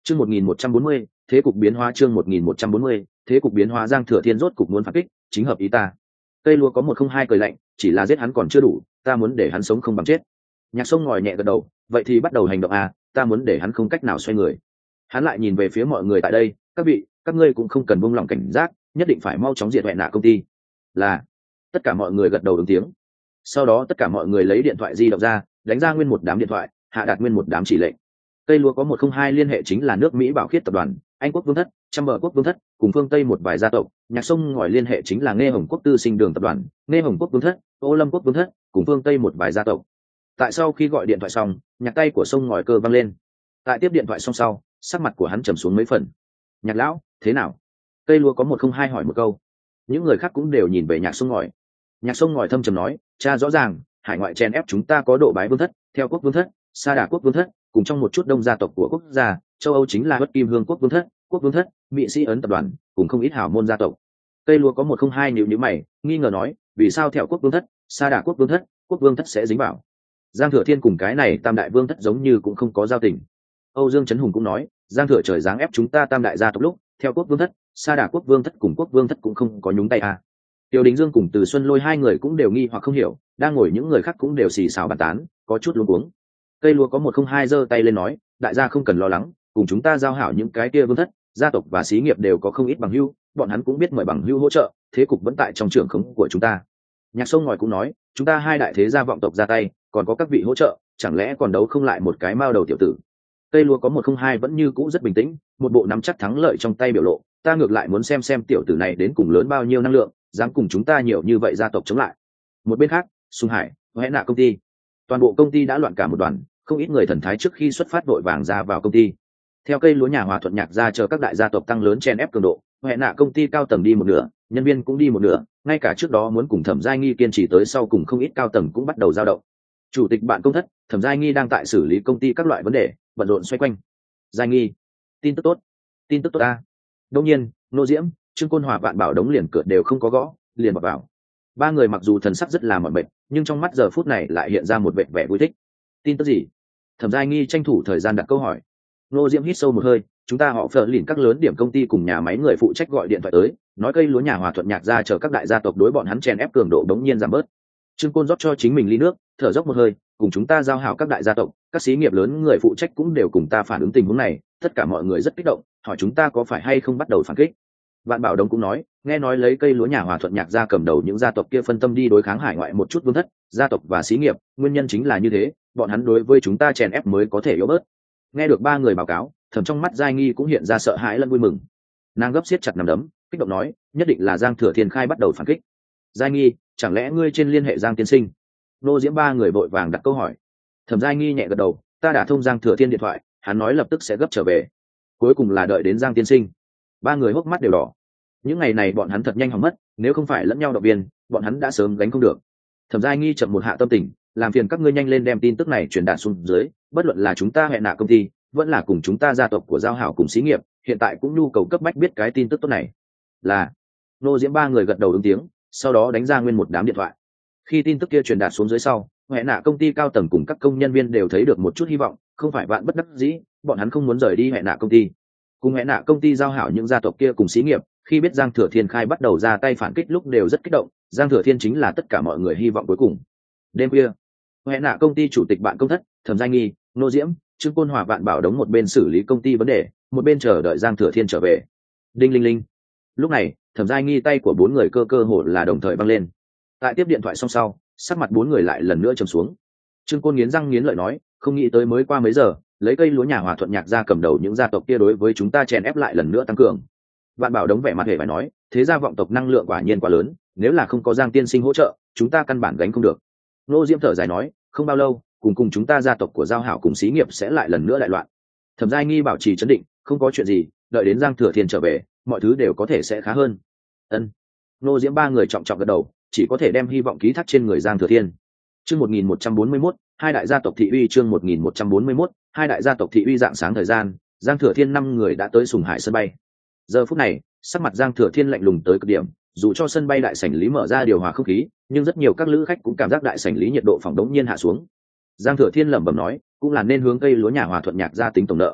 Chương 1140, thế cục biến hóa. Chương 1140, thế cục biến hóa. Giang Thừa Thiên rốt cục muốn phản kích, chính hợp ý ta. Cây lúa có 102 cười lạnh, chỉ là giết hắn còn chưa đủ, ta muốn để hắn sống không bằng chết. Nhạc Sông ngồi nhẹ gật đầu, vậy thì bắt đầu hành động à, ta muốn để hắn không cách nào xoay người. Hắn lại nhìn về phía mọi người tại đây, các vị, các ngươi cũng không cần buông lỏng cảnh giác, nhất định phải mau chóng diệt hoại nạ công ty. Là. Tất cả mọi người gật đầu ứng tiếng. Sau đó tất cả mọi người lấy điện thoại di động ra, đánh ra nguyên một đám điện thoại, hạ đạt nguyên một đám chỉ lệnh. Cây lúa có 102 liên hệ chính là nước Mỹ Bảo Khiết tập đoàn, Anh quốc vương thất, Trăm bờ quốc vương thất, cùng phương Tây một vài gia tộc. Nhạc Sông ngòi liên hệ chính là Nghe Hồng Quốc Tư Sinh Đường tập đoàn, Nghe Hồng Quốc vương thất, Ô Lâm quốc vương thất, cùng phương Tây một vài gia tộc. Tại sau khi gọi điện thoại xong, nhạc tay của Sông ngòi cơ vang lên. Tại tiếp điện thoại xong sau, sắc mặt của hắn trầm xuống mấy phần. Nhạc lão, thế nào? Cây lúa có 102 hỏi một câu. Những người khác cũng đều nhìn về Nhạc Sông ngòi. Nhạc Sông ngòi thâm trầm nói, cha rõ ràng, hải ngoại chen ép chúng ta có độ bái vương thất, theo quốc vương thất, sa đà quốc vương thất, cùng trong một chút đông gia tộc của quốc gia châu Âu chính là Bất Kim Hương quốc vương thất, Mỹ Sĩ Ấn tập đoàn, cùng không ít hào môn gia tộc. Cây lúa có 102 nhíu mày, nghi ngờ nói, vì sao theo quốc vương thất, sa đà quốc vương thất sẽ dính vào? Giang Thừa Thiên cùng cái này tam đại vương thất giống như cũng không có giao tình. Âu Dương Chấn Hùng cũng nói, Giang Thừa trời giáng ép chúng ta tam đại gia tộc lúc, theo quốc vương thất, sa đà quốc vương thất cùng quốc vương thất cũng không có nhúng tay à. Tiêu Đình Dương cùng Từ Xuân Lôi hai người cũng đều nghi hoặc không hiểu, đang ngồi những người khác cũng đều xì xào bàn tán, có chút luống cuống. Cây lúa có 102 giơ tay lên nói, đại gia không cần lo lắng, cùng chúng ta giao hảo những cái kia vương thất, gia tộc và xí nghiệp đều có không ít bằng hữu, bọn hắn cũng biết mời bằng hữu hỗ trợ, thế cục vẫn tại trong trường khống của chúng ta. Nhạc Sông ngòi cũng nói, chúng ta hai đại thế gia vọng tộc ra tay, còn có các vị hỗ trợ, chẳng lẽ còn đấu không lại một cái mao đầu tiểu tử? Cây lúa có 102 vẫn như cũ rất bình tĩnh, một bộ nắm chắc thắng lợi trong tay biểu lộ, ta ngược lại muốn xem tiểu tử này đến cùng lớn bao nhiêu năng lượng, dám cùng chúng ta nhiều như vậy gia tộc chống lại. Một bên khác, Sùng Hải, Hoẽ Nạ công ty, toàn bộ công ty đã loạn cả một đoàn, không ít người thần thái trước khi xuất phát đội vàng ra vào công ty. Theo cây lúa nhà Hòa Thuận Nhạc ra chờ các đại gia tộc tăng lớn chen ép cường độ, Hoẽ Nạ công ty cao tầng đi một nửa, nhân viên cũng đi một nửa, ngay cả trước đó muốn cùng Thẩm Giai Nghi kiên trì tới sau cùng không ít cao tầng cũng bắt đầu dao động. Chủ tịch bạn công thất, Thẩm Giai Nghi đang tại xử lý công ty các loại vấn đề, bận rộn xoay quanh. Giai Nghi, tin tức tốt ta. Đương nhiên, Nô Diễm, Trương Côn Hòa Vạn Bảo đóng liền cửa đều không có gõ, liền bật vào. Ba người mặc dù thần sắc rất là mỏi mệt, nhưng trong mắt giờ phút này lại hiện ra một vẻ vẻ vui thích. Tin tức gì? Thẩm Giai Nghi tranh thủ thời gian đặt câu hỏi. Nô Diễm hít sâu một hơi, chúng ta họ phở lìn các lớn điểm công ty cùng nhà máy người phụ trách gọi điện thoại tới, nói cây lúa nhà Hòa Thuận Nhạc ra chờ các đại gia tộc đối bọn hắn chèn ép cường độ đống nhiên giảm bớt. Trương Côn rót cho chính mình ly nước, thở dốc một hơi, cùng chúng ta giao hảo các đại gia tộc, các xí nghiệp lớn người phụ trách cũng đều cùng ta phản ứng tình huống này, tất cả mọi người rất kích động, hỏi chúng ta có phải hay không bắt đầu phản kích. Vạn Bảo Đồng cũng nói, nghe nói lấy cây lúa nhà Hòa Thuận Nhạc ra cầm đầu những gia tộc kia phân tâm đi đối kháng hải ngoại một chút vương thất, gia tộc và xí nghiệp, nguyên nhân chính là như thế, bọn hắn đối với chúng ta chèn ép mới có thể yếu bớt. Nghe được ba người báo cáo, thầm trong mắt Giai Nghi cũng hiện ra sợ hãi lẫn vui mừng. Nàng gấp siết chặt nắm đấm, kích động nói, nhất định là Giang Thừa Thiên khai bắt đầu phản kích. Giai Nghi, chẳng lẽ ngươi trên liên hệ Giang tiên sinh? Nô Diễm ba người vội vàng đặt câu hỏi. Thẩm Giai Nghi nhẹ gật đầu, ta đã thông Giang Thừa Thiên điện thoại, hắn nói lập tức sẽ gấp trở về. Cuối cùng là đợi đến Giang tiên sinh. Ba người hốc mắt đều đỏ. Những ngày này bọn hắn thật nhanh hỏng mất, nếu không phải lẫn nhau động viên, bọn hắn đã sớm gánh không được. Thẩm Giai Nghi chậm một hạ tâm tình, làm phiền các ngươi nhanh lên đem tin tức này truyền đạt xuống dưới, bất luận là chúng ta Hoẹ Nạ công ty, vẫn là cùng chúng ta gia tộc của giao hảo cùng xí nghiệp, hiện tại cũng nhu cầu cấp bách biết cái tin tức tốt này. Là. Nô Diễm ba người gật đầu ứng tiếng, sau đó đánh ra nguyên một đám điện thoại. Khi tin tức kia truyền đạt xuống dưới sau, Hoẹ Nạ công ty cao tầng cùng các công nhân viên đều thấy được một chút hy vọng, không phải vạn bất đắc dĩ, bọn hắn không muốn rời đi Hoẹ Nạ công ty. Cùng Hoẹ Nạ công ty giao hảo những gia tộc kia cùng xí nghiệp, khi biết Giang Thừa Thiên khai bắt đầu ra tay phản kích lúc đều rất kích động, Giang Thừa Thiên chính là tất cả mọi người hy vọng cuối cùng. Đêm khuya, Hoẹ Nạ công ty chủ tịch bạn công thất, Thẩm Giai Nghi, Nô Diễm, Trương Côn Hòa Vạn Bảo đóng một bên xử lý công ty vấn đề, một bên chờ đợi Giang Thừa Thiên trở về. Đinh linh linh. Lúc này, Thẩm Giai Nghi tay của bốn người cơ hồ là đồng thời băng lên. Tại tiếp điện thoại xong sau, sắc mặt bốn người lại lần nữa trầm xuống. Trương Côn nghiến răng nghiến lợi nói, không nghĩ tới mới qua mấy giờ, lấy cây lúa nhà Hòa Thuận Nhạc ra cầm đầu những gia tộc kia đối với chúng ta chèn ép lại lần nữa tăng cường. Vạn Bảo đóng vẻ mặt hề phải nói, thế gia vọng tộc năng lượng quả nhiên quá lớn, nếu là không có Giang tiên sinh hỗ trợ, chúng ta căn bản gánh không được. Nô Diễm thở dài nói, không bao lâu, cùng chúng ta gia tộc của giao hảo cùng xí nghiệp sẽ lại lần nữa đại loạn. Thẩm Giai Nghi bảo trì trấn định, không có chuyện gì, đợi đến Giang Thừa Thiên trở về, mọi thứ đều có thể sẽ khá hơn. Ân. Nô Diễm ba người trọng trọng gật đầu, chỉ có thể đem hy vọng ký thác trên người Giang Thừa Thiên. Chương 1141, hai đại gia tộc thị uy. Chương 1141, hai đại gia tộc thị uy. Dạng sáng thời gian, Giang Thừa Thiên 5 người đã tới Sùng Hải sân bay. Giờ phút này, sắc mặt Giang Thừa Thiên lạnh lùng tới cực điểm, dù cho sân bay đại sảnh lý mở ra điều hòa không khí, nhưng rất nhiều các lữ khách cũng cảm giác đại sảnh lý nhiệt độ phòng đống nhiên hạ xuống. Giang Thừa Thiên lẩm bẩm nói, cũng là nên hướng cây lúa nhà Hòa Thuận Nhạc ra tính tổng nợ.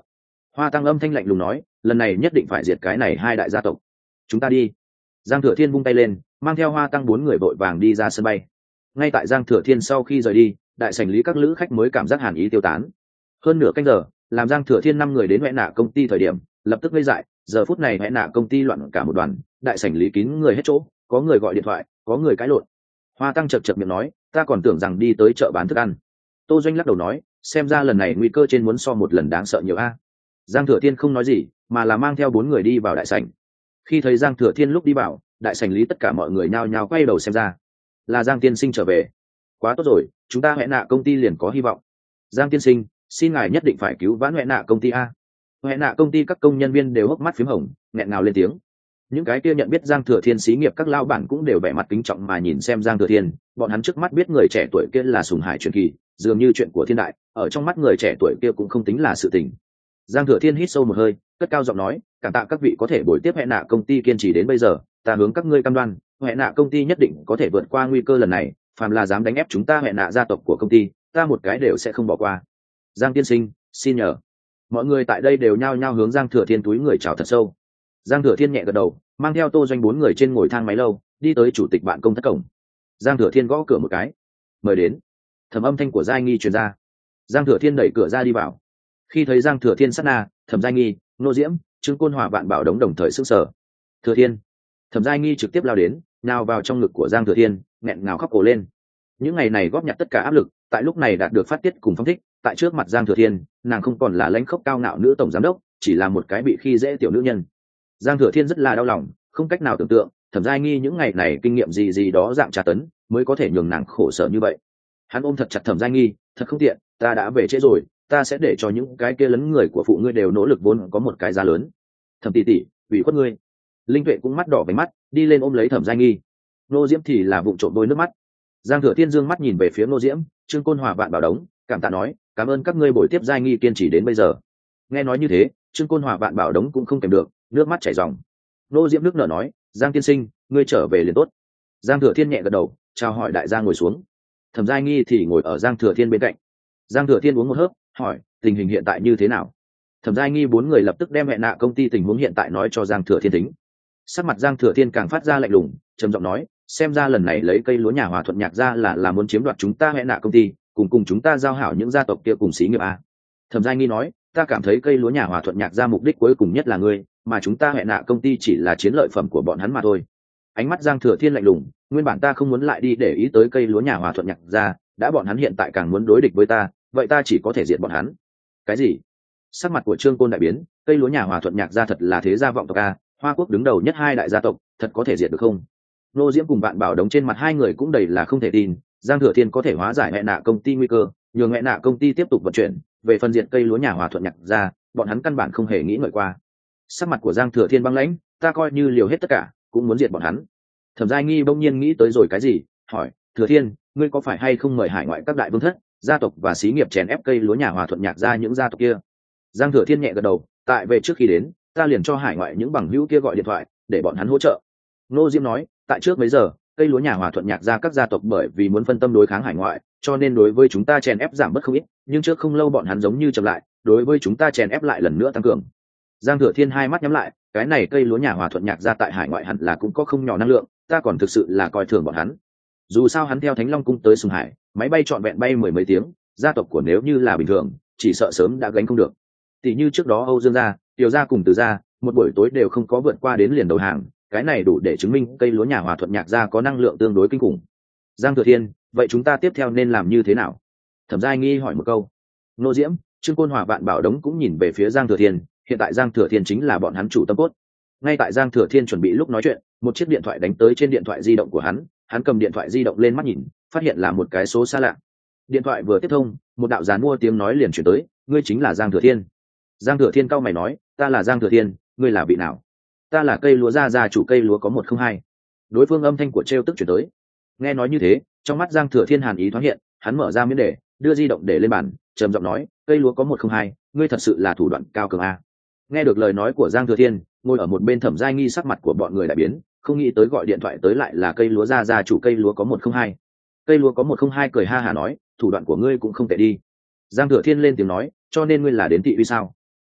Hoa Tăng âm thanh lạnh lùng nói, lần này nhất định phải diệt cái này hai đại gia tộc. Chúng ta đi. Giang Thừa Thiên vung tay lên, mang theo Hoa Tăng bốn người vội vàng đi ra sân bay. Ngay tại Giang Thừa Thiên sau khi rời đi, đại sảnh lý các lữ khách mới cảm giác hàn ý tiêu tán. Hơn nửa canh giờ, làm Giang Thừa Thiên 5 người đến Hoẹ Nạ công ty thời điểm, lập tức ngây dại, giờ phút này Hoẹ Nạ công ty loạn cả một đoàn, đại sảnh lý kín người hết chỗ, có người gọi điện thoại, có người cãi lộn. Hoa Tăng chậc chậc miệng nói, ta còn tưởng rằng đi tới chợ bán thức ăn. Tô Doanh lắc đầu nói, xem ra lần này nguy cơ trên muốn so một lần đáng sợ nhiều a. Giang Thừa Thiên không nói gì, mà là mang theo 4 người đi vào đại sảnh. Khi thấy Giang Thừa Thiên lúc đi vào, đại sảnh lý tất cả mọi người nhao nhao quay đầu xem ra. Là Giang tiên sinh trở về. Quá tốt rồi, chúng ta Hoẹ Nạ công ty liền có hy vọng. Giang tiên sinh, xin ngài nhất định phải cứu vãn Hoẹ Nạ công ty a. Hoẹ Nạ công ty các công nhân viên đều hốc mắt phím hồng, nghẹn ngào lên tiếng. Những cái kia nhận biết Giang Thừa Thiên xí nghiệp các lao bản cũng đều vẻ mặt kính trọng mà nhìn xem Giang Thừa Thiên, bọn hắn trước mắt biết người trẻ tuổi kia là sùng hải truyền kỳ, dường như chuyện của thiên đại, ở trong mắt người trẻ tuổi kia cũng không tính là sự tình. Giang Thừa Thiên hít sâu một hơi, cất cao giọng nói, cảm tạ các vị có thể bồi tiếp Hoẹ Nạ công ty kiên trì đến bây giờ, ta hướng các ngươi cam đoan, Hoẹ Nạ công ty nhất định có thể vượt qua nguy cơ lần này, phàm là dám đánh ép chúng ta Hoẹ Nạ gia tộc của công ty, ta một cái đều sẽ không bỏ qua. Giang tiên sinh, xin nhờ. Mọi người tại đây đều nhao nhao hướng Giang Thừa Thiên túi người chào thật sâu. Giang Thừa Thiên nhẹ gật đầu, mang theo Tô Doanh 4 người trên ngồi thang máy lâu, đi tới chủ tịch bạn công thất cổng. Giang Thừa Thiên gõ cửa một cái, mời đến. Thẩm âm thanh của Giai Nghi truyền ra. Giang Thừa Thiên đẩy cửa ra đi vào. Khi thấy Giang Thừa Thiên sát na, Thẩm Giai Nghi, Nô Diễm, Trương Côn Hòa Vạn Bảo Đống đồng thời sững sờ. Thừa Thiên. Thẩm Giai Nghi trực tiếp lao đến, nào vào trong ngực của Giang Thừa Thiên, nghẹn ngào khóc ồ lên. Những ngày này góp nhặt tất cả áp lực, tại lúc này đạt được phát tiết cùng phong thích, tại trước mặt Giang Thừa Thiên, nàng không còn là lãnh khốc cao ngạo nữ tổng giám đốc, chỉ là một cái bị khi dễ tiểu nữ nhân. Giang Thừa Thiên rất là đau lòng, không cách nào tưởng tượng, Thẩm Giai Nghi những ngày này kinh nghiệm gì đó dạng tra tấn, mới có thể nhường nàng khổ sở như vậy. Hắn ôm thật chặt Thẩm Giai Nghi, thật không tiện, ta đã về trễ rồi, ta sẽ để cho những cái kia lấn người của phụ ngươi đều nỗ lực vốn có một cái giá lớn. Thẩm tỷ tỷ, ủy khuất ngươi. Linh Tuệ cũng mắt đỏ váy mắt, đi lên ôm lấy Thẩm Giai Nghi. Nô Diễm thì là vụng trộm đôi nước mắt. Giang Thừa Thiên dương mắt nhìn về phía Nô Diễm, Trương Côn Hòa Vạn Bảo Đống, cảm tạ nói, cảm ơn các ngươi bồi tiếp Giai Nghi kiên trì đến bây giờ. Nghe nói như thế, Trương Côn Hòa Vạn Bảo Đống cũng không kèm được, nước mắt chảy ròng. Nô Diễm nước nở nói, Giang tiên sinh, ngươi trở về liền tốt. Giang Thừa Thiên nhẹ gật đầu, chào hỏi đại gia ngồi xuống. Thẩm Giai Nghi thì ngồi ở Giang Thừa Thiên bên cạnh. Giang Thừa Thiên uống một hớp, hỏi, tình hình hiện tại như thế nào? Thẩm Giai Nghi 4 người lập tức đem Hoẹ Nạ công ty tình huống hiện tại nói cho Giang Thừa Thiên tính. Sắc mặt Giang Thừa Thiên càng phát ra lạnh lùng, trầm giọng nói, xem ra lần này lấy cây lúa nhà Hòa Thuận Nhạc ra là muốn chiếm đoạt chúng ta Hoẹ Nạ công ty, cùng chúng ta giao hảo những gia tộc kia cùng xí nghiệp a. Thẩm Giai Nghi nói, ta cảm thấy cây lúa nhà Hòa Thuận Nhạc ra mục đích cuối cùng nhất là ngươi, mà chúng ta Hoẹ Nạ công ty chỉ là chiến lợi phẩm của bọn hắn mà thôi. Ánh mắt Giang Thừa Thiên lạnh lùng, nguyên bản ta không muốn lại đi để ý tới cây lúa nhà Hòa Thuận Nhạc ra, đã bọn hắn hiện tại càng muốn đối địch với ta, vậy ta chỉ có thể diệt bọn hắn. Cái gì? Sắc mặt của Trương Côn đại biến, cây lúa nhà Hòa Thuận Nhạc ra thật là thế gia vọng tộc a, Hoa Quốc đứng đầu nhất hai đại gia tộc, thật có thể diệt được không? Nô Diễm cùng Vạn Bảo Đống trên mặt hai người cũng đầy là không thể tin, Giang Thừa Thiên có thể hóa giải Hoẹ Nạ công ty nguy cơ, nhường Hoẹ Nạ công ty tiếp tục vận chuyển, về phần diệt cây lúa nhà Hòa Thuận Nhạc ra, bọn hắn căn bản không hề nghĩ ngợi qua. Sắc mặt của Giang Thừa Thiên băng lãnh, ta coi như liều hết tất cả, cũng muốn diệt bọn hắn. Thẩm Giai Nghi bỗng nhiên nghĩ tới rồi cái gì, hỏi, Thừa Thiên, ngươi có phải hay không mời hải ngoại các đại vương thất, gia tộc và xí nghiệp chèn ép cây lúa nhà Hòa Thuận Nhạc ra những gia tộc kia? Giang Thừa Thiên nhẹ gật đầu, tại về trước khi đến, ta liền cho hải ngoại những bằng hữu kia gọi điện thoại, để bọn hắn hỗ trợ. Nô Diễm nói, tại trước mấy giờ, cây lúa nhà Hòa Thuận Nhạc ra các gia tộc bởi vì muốn phân tâm đối kháng hải ngoại, cho nên đối với chúng ta chèn ép giảm bớt không ít, nhưng trước không lâu bọn hắn giống như chậm lại, đối với chúng ta chèn ép lại lần nữa tăng cường. Giang Thừa Thiên hai mắt nhắm lại, cái này cây lúa nhà Hòa Thuận Nhạc ra tại hải ngoại hẳn là cũng có không nhỏ năng lượng, ta còn thực sự là coi thường bọn hắn. Dù sao hắn theo Thánh Long cung tới Sùng Hải, máy bay trọn vẹn bay 10 mấy tiếng, gia tộc của nếu như là bình thường, chỉ sợ sớm đã gánh không được. Tỷ như trước đó Âu Dương gia, Tiểu gia cùng Từ gia, một buổi tối đều không có vượt qua đến liền đầu hàng, cái này đủ để chứng minh cây lúa nhà Hòa Thuận Nhạc ra có năng lượng tương đối kinh khủng. Giang Thừa Thiên, vậy chúng ta tiếp theo nên làm như thế nào? Thẩm Giai Nghi hỏi một câu. Nô Diễm, Trương Côn Hòa Vạn Bảo Đống cũng nhìn về phía Giang Thừa Thiên, hiện tại Giang Thừa Thiên chính là bọn hắn chủ tâm cốt. Ngay tại Giang Thừa Thiên chuẩn bị lúc nói chuyện, một chiếc điện thoại đánh tới trên điện thoại di động của hắn cầm điện thoại di động lên mắt nhìn, phát hiện là một cái số xa lạ. Điện thoại vừa tiếp thông, một đạo dán mua tiếng nói liền chuyển tới, ngươi chính là Giang Thừa Thiên. Giang Thừa Thiên cau mày nói, ta là Giang Thừa Thiên, ngươi là vị nào? Ta là cây lúa gia chủ cây lúa có 102. Đối phương âm thanh của trêu tức chuyển tới. Nghe nói như thế, trong mắt Giang Thừa Thiên hàn ý thoáng hiện, hắn mở ra miếng để, đưa di động để lên bàn, trầm giọng nói, cây lúa có 102, ngươi thật sự là thủ đoạn cao cường a. Nghe được lời nói của Giang Thừa Thiên, ngồi ở một bên Thẩm Giai Nghi sắc mặt của bọn người đại biến, không nghĩ tới gọi điện thoại tới lại là cây lúa gia chủ cây lúa có 102. Cây lúa có 102 cười ha hả nói, thủ đoạn của ngươi cũng không tệ đi. Giang Thừa Thiên lên tiếng nói, cho nên ngươi là đến thị uy sao?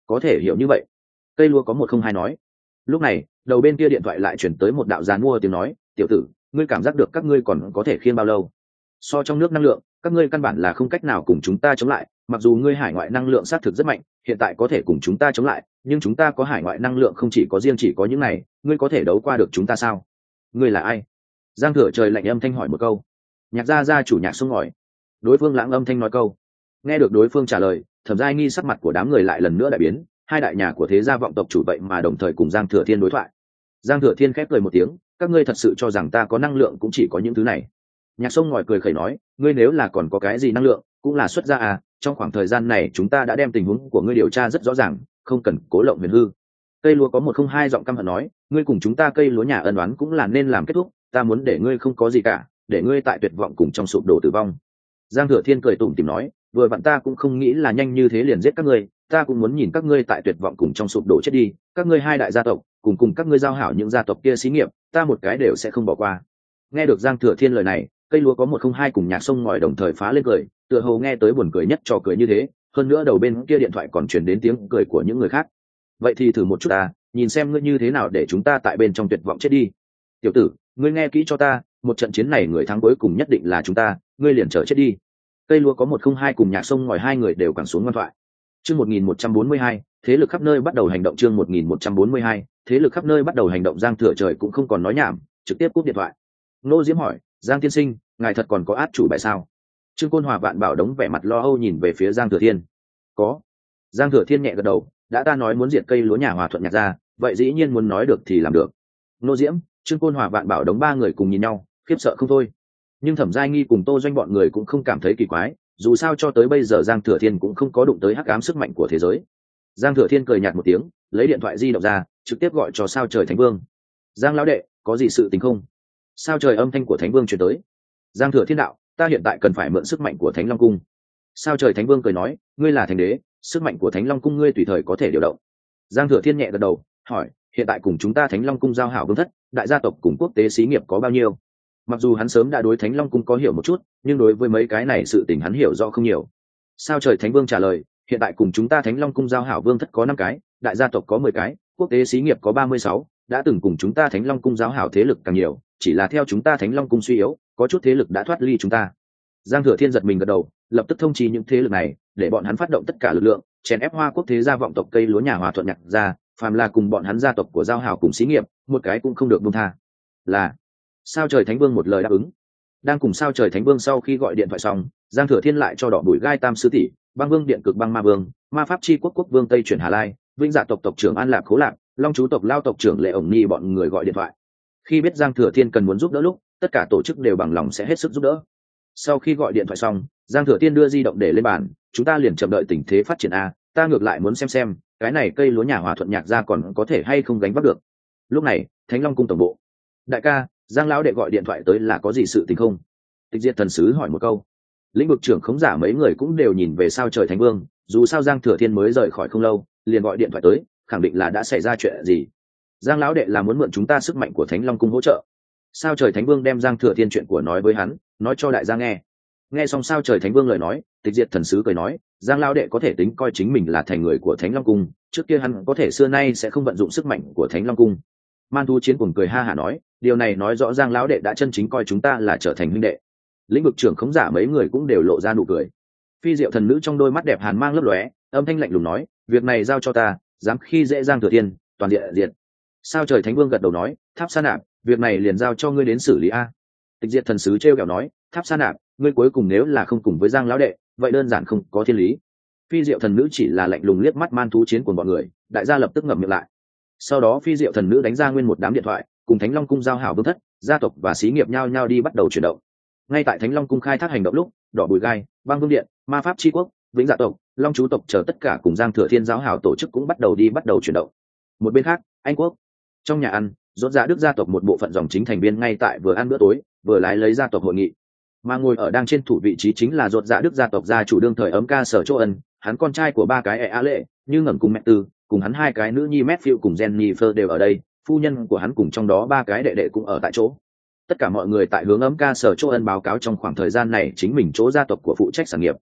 có thể hiểu như vậy. Cây lúa có 102 nói. Lúc này đầu bên kia điện thoại lại chuyển tới một đạo giàn mua tiếng nói, tiểu tử, ngươi cảm giác được các ngươi còn có thể khiêng bao lâu? So trong nước năng lượng, các ngươi căn bản là không cách nào cùng chúng ta chống lại, mặc dù ngươi hải ngoại năng lượng xác thực rất mạnh, hiện tại có thể cùng chúng ta chống lại, nhưng chúng ta có hải ngoại năng lượng không chỉ có những này, ngươi có thể đấu qua được chúng ta sao? Ngươi là ai? Giang Thừa Trời lạnh âm thanh hỏi một câu. Nhạc gia chủ Nhạc Sông ngỏi. Đối phương lãng âm thanh nói câu. Nghe được đối phương trả lời, Thẩm Giai Nghi sắc mặt của đám người lại lần nữa đại biến, hai đại nhà của thế gia vọng tộc chủ vậy mà đồng thời cùng Giang Thừa Thiên đối thoại. Giang Thừa Thiên khép cười một tiếng, các ngươi thật sự cho rằng ta có năng lượng cũng chỉ có những thứ này? Nhạc Sông ngỏi cười khẩy nói, ngươi nếu là còn có cái gì năng lượng cũng là xuất ra à, trong khoảng thời gian này chúng ta đã đem tình huống của ngươi điều tra rất rõ ràng, không cần cố lộng huyền hư. Cây lúa có 102 giọng căm hận nói, ngươi cùng chúng ta cây lúa nhà ân oán cũng là nên làm kết thúc, ta muốn để ngươi không có gì cả, để ngươi tại tuyệt vọng cùng trong sụp đổ tử vong. Giang Thừa Thiên cười tủm tỉm nói, vừa vặn ta cũng không nghĩ là nhanh như thế liền giết các ngươi, ta cũng muốn nhìn các ngươi tại tuyệt vọng cùng trong sụp đổ chết đi, các ngươi hai đại gia tộc cùng các ngươi giao hảo những gia tộc kia xí nghiệp, ta một cái đều sẽ không bỏ qua. Nghe được Giang Thừa Thiên lời này, cây lúa có 102 cùng Nhạc Sông ngòi đồng thời phá lên cười, tựa hồ nghe tới buồn cười nhất trò cười như thế, hơn nữa đầu bên kia điện thoại còn truyền đến tiếng cười của những người khác. Vậy thì thử một chút ta, nhìn xem ngươi như thế nào để chúng ta tại bên trong tuyệt vọng chết đi. Tiểu tử, ngươi nghe kỹ cho ta, một trận chiến này người thắng cuối cùng nhất định là chúng ta, ngươi liền chờ chết đi. Cây lúa có 102 cùng Nhạc Sông ngòi hai người đều quẳng xuống ngoan thoại. Chương 1142, thế lực khắp nơi bắt đầu hành động. Chương 1142, thế lực khắp nơi bắt đầu hành động. Giang Thừa Trời cũng không còn nói nhảm, trực tiếp cúp điện thoại. Nô Diễm hỏi, Giang tiên sinh, ngài thật còn có át chủ bài sao? Trương Côn Hòa Vạn Bảo đống vẻ mặt lo âu nhìn về phía Giang Thừa Thiên. Có. Giang Thừa Thiên nhẹ gật đầu, đã ta nói muốn diệt cây lúa nhà Hòa Thuận Nhạc ra, vậy dĩ nhiên muốn nói được thì làm được. Nô Diễm, Trương Côn Hòa Vạn Bảo đống ba người cùng nhìn nhau, khiếp sợ không thôi. Nhưng Thẩm Giai Nghi cùng Tô Doanh bọn người cũng không cảm thấy kỳ quái, dù sao cho tới bây giờ Giang Thừa Thiên cũng không có đụng tới hắc ám sức mạnh của thế giới. Giang Thừa Thiên cười nhạt một tiếng, lấy điện thoại di động ra, trực tiếp gọi cho Sao Trời Thánh Vương. Giang lão đệ, có gì sự tình không? Sao Trời âm thanh của Thánh Vương truyền tới. Giang Thừa Thiên đạo, ta hiện tại cần phải mượn sức mạnh của Thánh Long Cung. Sao Trời Thánh Vương cười nói, ngươi là Thánh Đế, sức mạnh của Thánh Long Cung ngươi tùy thời có thể điều động. Giang Thừa Thiên nhẹ gật đầu, hỏi, hiện tại cùng chúng ta Thánh Long Cung giao hảo vương thất, đại gia tộc cùng quốc tế xí nghiệp có bao nhiêu? Mặc dù hắn sớm đã đối Thánh Long Cung có hiểu một chút, nhưng đối với mấy cái này sự tình hắn hiểu rõ không nhiều. Sao Trời Thánh Vương trả lời, hiện tại cùng chúng ta Thánh Long Cung giao hảo vương thất có 5 cái, đại gia tộc có 10 cái, quốc tế xí nghiệp có 36, đã từng cùng chúng ta Thánh Long Cung giao hảo thế lực càng nhiều, chỉ là theo chúng ta Thánh Long Cung suy yếu, có chút thế lực đã thoát ly chúng ta. Giang Thừa Thiên giật mình gật đầu, lập tức thông chi những thế lực này, để bọn hắn phát động tất cả lực lượng, chèn ép Hoa Quốc thế gia vọng tộc cây lúa nhà Hòa Thuận Nhạc ra, phàm là cùng bọn hắn gia tộc của giao hảo cùng xí nghiệp, một cái cũng không được buông tha. Là. Sao Trời Thánh Vương một lời đáp ứng. Đang cùng Sao Trời Thánh Vương sau khi gọi điện thoại xong, Giang Thừa Thiên lại cho Đỏ Bùi Gai Tam sư tỷ, Băng Vương Điện Cực Băng Ma Vương, Ma Pháp Chi Quốc Quốc Vương Tây chuyển Hà Lai, Vinh Dạ tộc tộc trưởng An Lạc Khố Lạc, Long Chú tộc Lao tộc trưởng Lệ ổng Nhi bọn người gọi điện thoại. Khi biết Giang Thừa Thiên cần muốn giúp đỡ lúc, tất cả tổ chức đều bằng lòng sẽ hết sức giúp đỡ. Sau khi gọi điện thoại xong, Giang Thừa Thiên đưa di động để lên bàn, chúng ta liền chậm đợi tình thế phát triển a, ta ngược lại muốn xem cái này cây lúa nhà Hòa Thuận Nhạc ra còn có thể hay không gánh vác được. Lúc này, Thánh Long Cung tổng bộ. Đại ca, Giang lão đệ gọi điện thoại tới là có gì sự tình không? Tịch Diệt Thần Sứ hỏi một câu. Lĩnh vực trưởng khống giả mấy người cũng đều nhìn về Sao Trời Thánh Vương, dù sao Giang Thừa Thiên mới rời khỏi không lâu, liền gọi điện thoại tới, khẳng định là đã xảy ra chuyện gì. Giang lão đệ là muốn mượn chúng ta sức mạnh của Thánh Long Cung hỗ trợ. Sao Trời Thánh Vương đem Giang Thừa Thiên chuyện của nói với hắn, nói cho đại gia nghe. Nghe xong Sao Trời Thánh Vương lời nói, Tịch Diệt Thần Sứ cười nói, Giang lão đệ có thể tính coi chính mình là thành người của Thánh Long Cung, trước kia hắn có thể xưa nay sẽ không vận dụng sức mạnh của Thánh Long Cung. Man Thú Chiến cuồng cười ha hả nói, điều này nói rõ Giang lão đệ đã chân chính coi chúng ta là trở thành huynh đệ. Lĩnh vực trưởng khống giả mấy người cũng đều lộ ra nụ cười. Phi Diệu thần nữ trong đôi mắt đẹp hàn mang lấp lóe, âm thanh lạnh lùng nói, việc này giao cho ta, dám khi dễ Giang Thừa Thiên, toàn địa diệt. Sao Trời Thánh Vương gật đầu nói, Tháp Sa Nạp, việc này liền giao cho ngươi đến xử lý a. Tịch Diệt Thần Sứ trêu ghẹo nói, Tháp Sa Nạp, ngươi cuối cùng nếu là không cùng với Giang lão đệ, vậy đơn giản không có thiên lý. Phi Diệu thần nữ chỉ là lạnh lùng liếc mắt Man Thú Chiến của bọn người, đại gia lập tức ngậm miệng lại. Sau đó Phi Diệu thần nữ đánh ra nguyên một đám điện thoại, cùng Thánh Long Cung giao hảo vương thất, gia tộc và xí nghiệp nhau nhau đi bắt đầu chuyển động. Ngay tại Thánh Long Cung khai thác hành động lúc, Đỏ Bùi Gai, Băng Vương Điện, Ma Pháp Chi Quốc, Vĩnh Dạ tộc, Long Chú tộc chờ tất cả cùng Giang Thừa Thiên giáo hảo tổ chức cũng bắt đầu chuyển động. Một bên khác, Anh Quốc, trong nhà ăn, Rốt Dạ Đức gia tộc một bộ phận dòng chính thành viên ngay tại vừa ăn bữa tối, vừa lái lấy gia tộc hội nghị. Mà ngồi ở đang trên thủ vị trí chính là Rốt Dạ Đức gia tộc gia chủ đương thời Ấm Ca Sở Chỗ Ân, hắn con trai của ba cái A Lệ, Như Ngẩn cùng Mẹ Tư, cùng hắn hai cái nữ nhi Matthew cùng Jennifer đều ở đây, phu nhân của hắn cùng trong đó ba cái đệ đệ cũng ở tại chỗ. Tất cả mọi người tại hướng Ấm Ca Sở Chỗ Ân báo cáo trong khoảng thời gian này chính mình chỗ gia tộc của phụ trách sản nghiệp.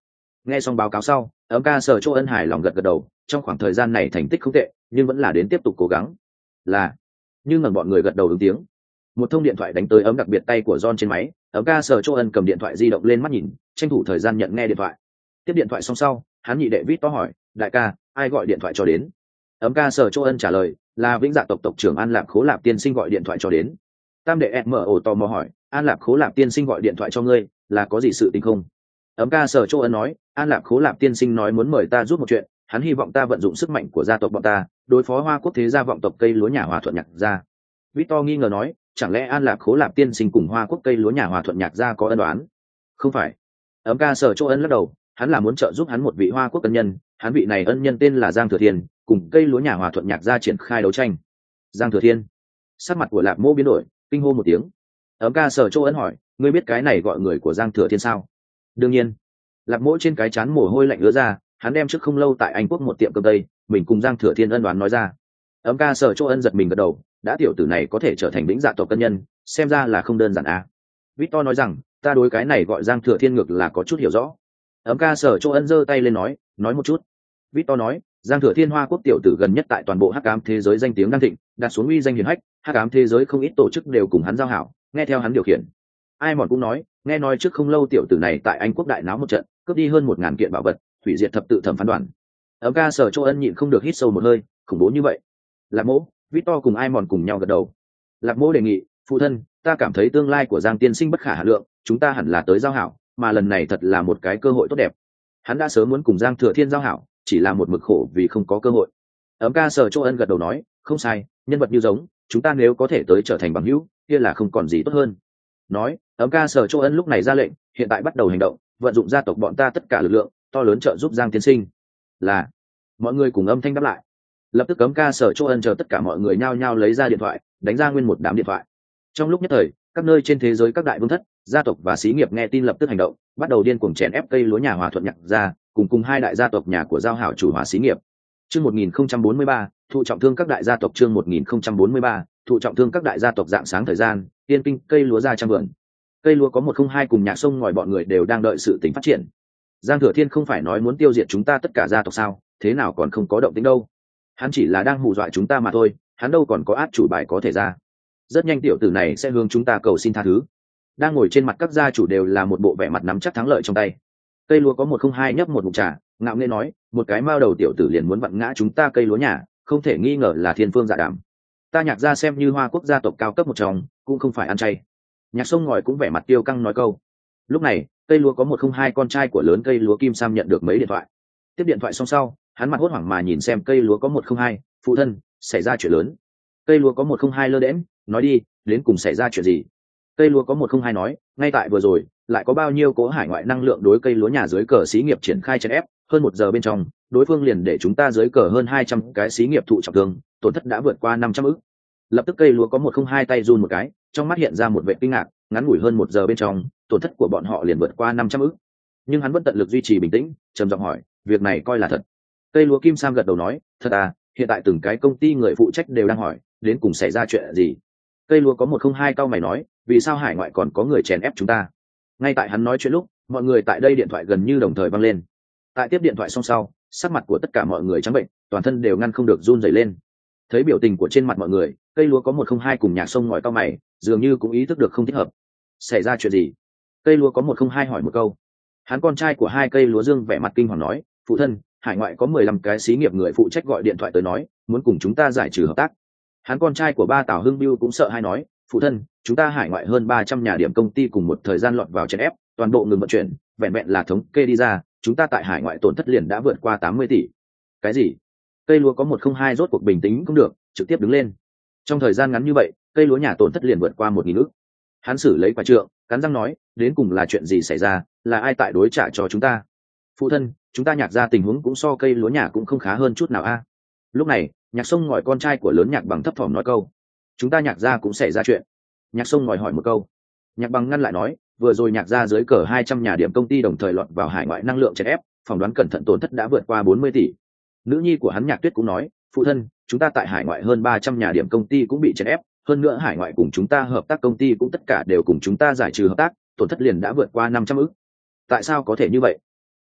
Nghe xong báo cáo sau, ấm ca sở chỗ ân hài lòng gật gật đầu, trong khoảng thời gian này thành tích không tệ, nhưng vẫn là đến tiếp tục cố gắng. Là, nhưng ngần bọn người gật đầu ứng tiếng. Một thông điện thoại đánh tới ấm đặc biệt tay của John trên máy, ấm ca sở chỗ ân cầm điện thoại di động lên mắt nhìn, tranh thủ thời gian nhận nghe điện thoại. Tiếp điện thoại xong sau, hắn nhị đệ vít to hỏi, đại ca, ai gọi điện thoại cho đến? Ấm ca sở chỗ ân trả lời, là Vĩnh Dạ tộc tộc trưởng An Lạp Khố Lạp tiên sinh gọi điện thoại cho đến. Tam đệ mở ổ tò mò hỏi, An Lạp Khố Lạp tiên sinh gọi điện thoại cho ngươi, là có gì sự tình không? Ấm ca sở chỗ ân nói, An Lạp Khố Lạp tiên sinh nói muốn mời ta giúp một chuyện, hắn hy vọng ta vận dụng sức mạnh của gia tộc bọn ta đối phó Hoa Quốc thế gia vọng tộc cây lúa nhà Hòa Thuận Nhạc gia. Victor nghi ngờ nói, chẳng lẽ An Lạp Khố Lạp tiên sinh cùng Hoa Quốc cây lúa nhà Hòa Thuận Nhạc gia có ân oán? Không phải. Ấm ca sở chỗ ân lắc đầu, hắn là muốn trợ giúp hắn một vị Hoa Quốc ân nhân, hắn vị này ân nhân tên là Giang Thừa Thiên, cùng cây lúa nhà Hòa Thuận Nhạc gia triển khai đấu tranh. Giang Thừa Thiên. Sắc mặt của Lạp Mô biến đổi, kinh hô một tiếng. Ấm ca sở chỗ ân hỏi, ngươi biết cái này gọi người của Giang Thừa Thiên sao? Đương nhiên. Lạp Mỗ trên cái trán mồ hôi lạnh ứa ra, hắn đem trước không lâu tại Anh Quốc một tiệm cơm tây, mình cùng Giang Thừa Thiên ân đoán nói ra. Ấm ca sở chỗ ân giật mình gật đầu, đã tiểu tử này có thể trở thành Vĩnh Dạ tộc cân nhân, xem ra là không đơn giản à. Victor nói rằng, ta đối cái này gọi Giang Thừa Thiên ngược là có chút hiểu rõ. Ấm ca sở chỗ ân giơ tay lên nói một chút. Victor nói, Giang Thừa Thiên Hoa Quốc tiểu tử gần nhất tại toàn bộ hắc ám thế giới danh tiếng đang thịnh, đặt xuống uy danh hiển hách, hắc ám thế giới không ít tổ chức đều cùng hắn giao hảo, nghe theo hắn điều khiển. Ai mòn cũng nói, nghe nói trước không lâu tiểu tử này tại Anh Quốc đại náo một trận, cướp đi hơn 1000 kiện bảo vật, hủy diệt thập tự thẩm phán đoàn. Ấm ca sở chỗ ân nhịn không được hít sâu một hơi, khủng bố như vậy. Lạc Mỗ, Victor cùng Ai mòn cùng nhau gật đầu. Lạc Mỗ đề nghị, phụ thân, ta cảm thấy tương lai của Giang tiên sinh bất khả hà lượng, chúng ta hẳn là tới giao hảo, mà lần này thật là một cái cơ hội tốt đẹp. Hắn đã sớm muốn cùng Giang Thừa Thiên giao hảo, chỉ là một mực khổ vì không có cơ hội. Ấm ca sở chỗ ân gật đầu nói, không sai, nhân vật như giống, chúng ta nếu có thể tới trở thành bằng hữu, kia là không còn gì tốt hơn. Nói, ấm ca sở chỗ ân lúc này ra lệnh, hiện tại bắt đầu hành động, vận dụng gia tộc bọn ta tất cả lực lượng, to lớn trợ giúp Giang tiên sinh. Là, mọi người cùng âm thanh đáp lại. Lập tức ấm ca sở chỗ ân chờ tất cả mọi người nhao nhao lấy ra điện thoại, đánh ra nguyên một đám điện thoại. Trong lúc nhất thời, các nơi trên thế giới các đại vương thất, gia tộc và xí nghiệp nghe tin lập tức hành động, bắt đầu điên cuồng chèn ép cây lúa nhà Hòa Thuận Nhạc gia, cùng hai đại gia tộc nhà của giao hảo chủ hòa xí nghiệp. Chương 1043, thụ trọng thương các đại gia tộc. Chương 1043, thụ trọng thương các đại gia tộc. Dạng sáng thời gian, tiên kinh cây lúa ra trăm vườn. Cây lúa có 102 cùng Nhạc Sông ngòi bọn người đều đang đợi sự tình phát triển. Giang Thừa Thiên không phải nói muốn tiêu diệt chúng ta tất cả gia tộc sao, thế nào còn không có động tĩnh đâu? Hắn chỉ là đang hù dọa chúng ta mà thôi, hắn đâu còn có át chủ bài có thể ra. Rất nhanh tiểu tử này sẽ hướng chúng ta cầu xin tha thứ. Đang ngồi trên mặt các gia chủ đều là một bộ vẻ mặt nắm chắc thắng lợi trong tay. Cây lúa có 102 nhấp một ngụm trà, ngạo nghễ nói, một cái mao đầu tiểu tử liền muốn vặn ngã chúng ta cây lúa nhà, không thể nghi ngờ là thiên phương dạ đảm. Ta Nhạc gia xem như Hoa Quốc gia tộc cao cấp một trong, cũng không phải ăn chay. Nhạc Sông ngòi cũng vẻ mặt tiêu căng nói câu. Lúc này, cây lúa có 102 con trai của lớn cây lúa Kim Sam nhận được mấy điện thoại. Tiếp điện thoại xong sau, hắn mặt hốt hoảng mà nhìn xem cây lúa có 102, phụ thân, xảy ra chuyện lớn. Cây lúa có 102 lơ đễnh, nói đi, đến cùng xảy ra chuyện gì? Cây lúa có 102 nói, ngay tại vừa rồi, lại có bao nhiêu cỗ hải ngoại năng lượng đối cây lúa nhà dưới cờ xí nghiệp triển khai chèn ép, hơn 1 giờ bên trong, đối phương liền để chúng ta dưới cờ hơn 200 cái xí nghiệp thụ trọng thương, tổn thất đã vượt qua 500 ức. Lập tức cây lúa có 102 tay run một cái, trong mắt hiện ra một vẻ kinh ngạc, ngắn ngủi hơn 1 giờ bên trong, tổn thất của bọn họ liền vượt qua 500 ức. Nhưng hắn vẫn tận lực duy trì bình tĩnh, trầm giọng hỏi, việc này coi là thật? Cây lúa Kim Sam gật đầu nói, thật à, hiện tại từng cái công ty người phụ trách đều đang hỏi, đến cùng xảy ra chuyện gì? Cây lúa có 102 cao mày nói, vì sao hải ngoại còn có người chèn ép chúng ta? Ngay tại hắn nói chuyện lúc, mọi người tại đây điện thoại gần như đồng thời vang lên. Tại tiếp điện thoại xong sau, sắc mặt của tất cả mọi người trắng bệnh, toàn thân đều ngăn không được run rẩy lên. Thấy biểu tình của trên mặt mọi người, cây lúa có 102 cùng Nhạc Sông ngòi cao mày, dường như cũng ý thức được không thích hợp. Xảy ra chuyện gì? Cây lúa có 102 hỏi một câu. Hắn con trai của hai cây lúa Dương vẻ mặt kinh hoàng nói, phụ thân, hải ngoại có 15 cái xí nghiệp người phụ trách gọi điện thoại tới nói, muốn cùng chúng ta giải trừ hợp tác. Hắn con trai của ba Tào Hưng Biêu cũng sợ hai nói, phụ thân, chúng ta hải ngoại hơn 300 nhà điểm công ty cùng một thời gian lọt vào chèn ép, toàn bộ ngừng vận chuyển, vẹn vẹn là thống kê đi ra, chúng ta tại hải ngoại tổn thất liền đã vượt qua 80 tỷ. Cái gì? Cây lúa có 102 rốt cuộc bình tĩnh cũng được, trực tiếp đứng lên. Trong thời gian ngắn như vậy, cây lúa nhà tổn thất liền vượt qua 1000 ức. Hắn xử lấy quả trượng, cắn răng nói, đến cùng là chuyện gì xảy ra, là ai tại đối trả cho chúng ta? Phụ thân, chúng ta Nhạc gia tình huống cũng so cây lúa nhà cũng không khá hơn chút nào a. Lúc này, Nhạc Sông ngòi con trai của lớn Nhạc Bằng thấp thỏm nói câu, chúng ta Nhạc gia cũng xảy ra chuyện. Nhạc Sông ngòi hỏi một câu. Nhạc Bằng ngăn lại nói, vừa rồi Nhạc gia dưới cờ 200 nhà điểm công ty đồng thời lọt vào hải ngoại năng lượng chèn ép, phỏng đoán cẩn thận tổn thất đã vượt qua 40 tỷ. Nữ nhi của hắn Nhạc Tuyết cũng nói, phụ thân, chúng ta tại hải ngoại hơn 300 nhà điểm công ty cũng bị chèn ép, hơn nữa hải ngoại cùng chúng ta hợp tác công ty cũng tất cả đều cùng chúng ta giải trừ hợp tác, tổn thất liền đã vượt qua 500 ức. Tại sao có thể như vậy?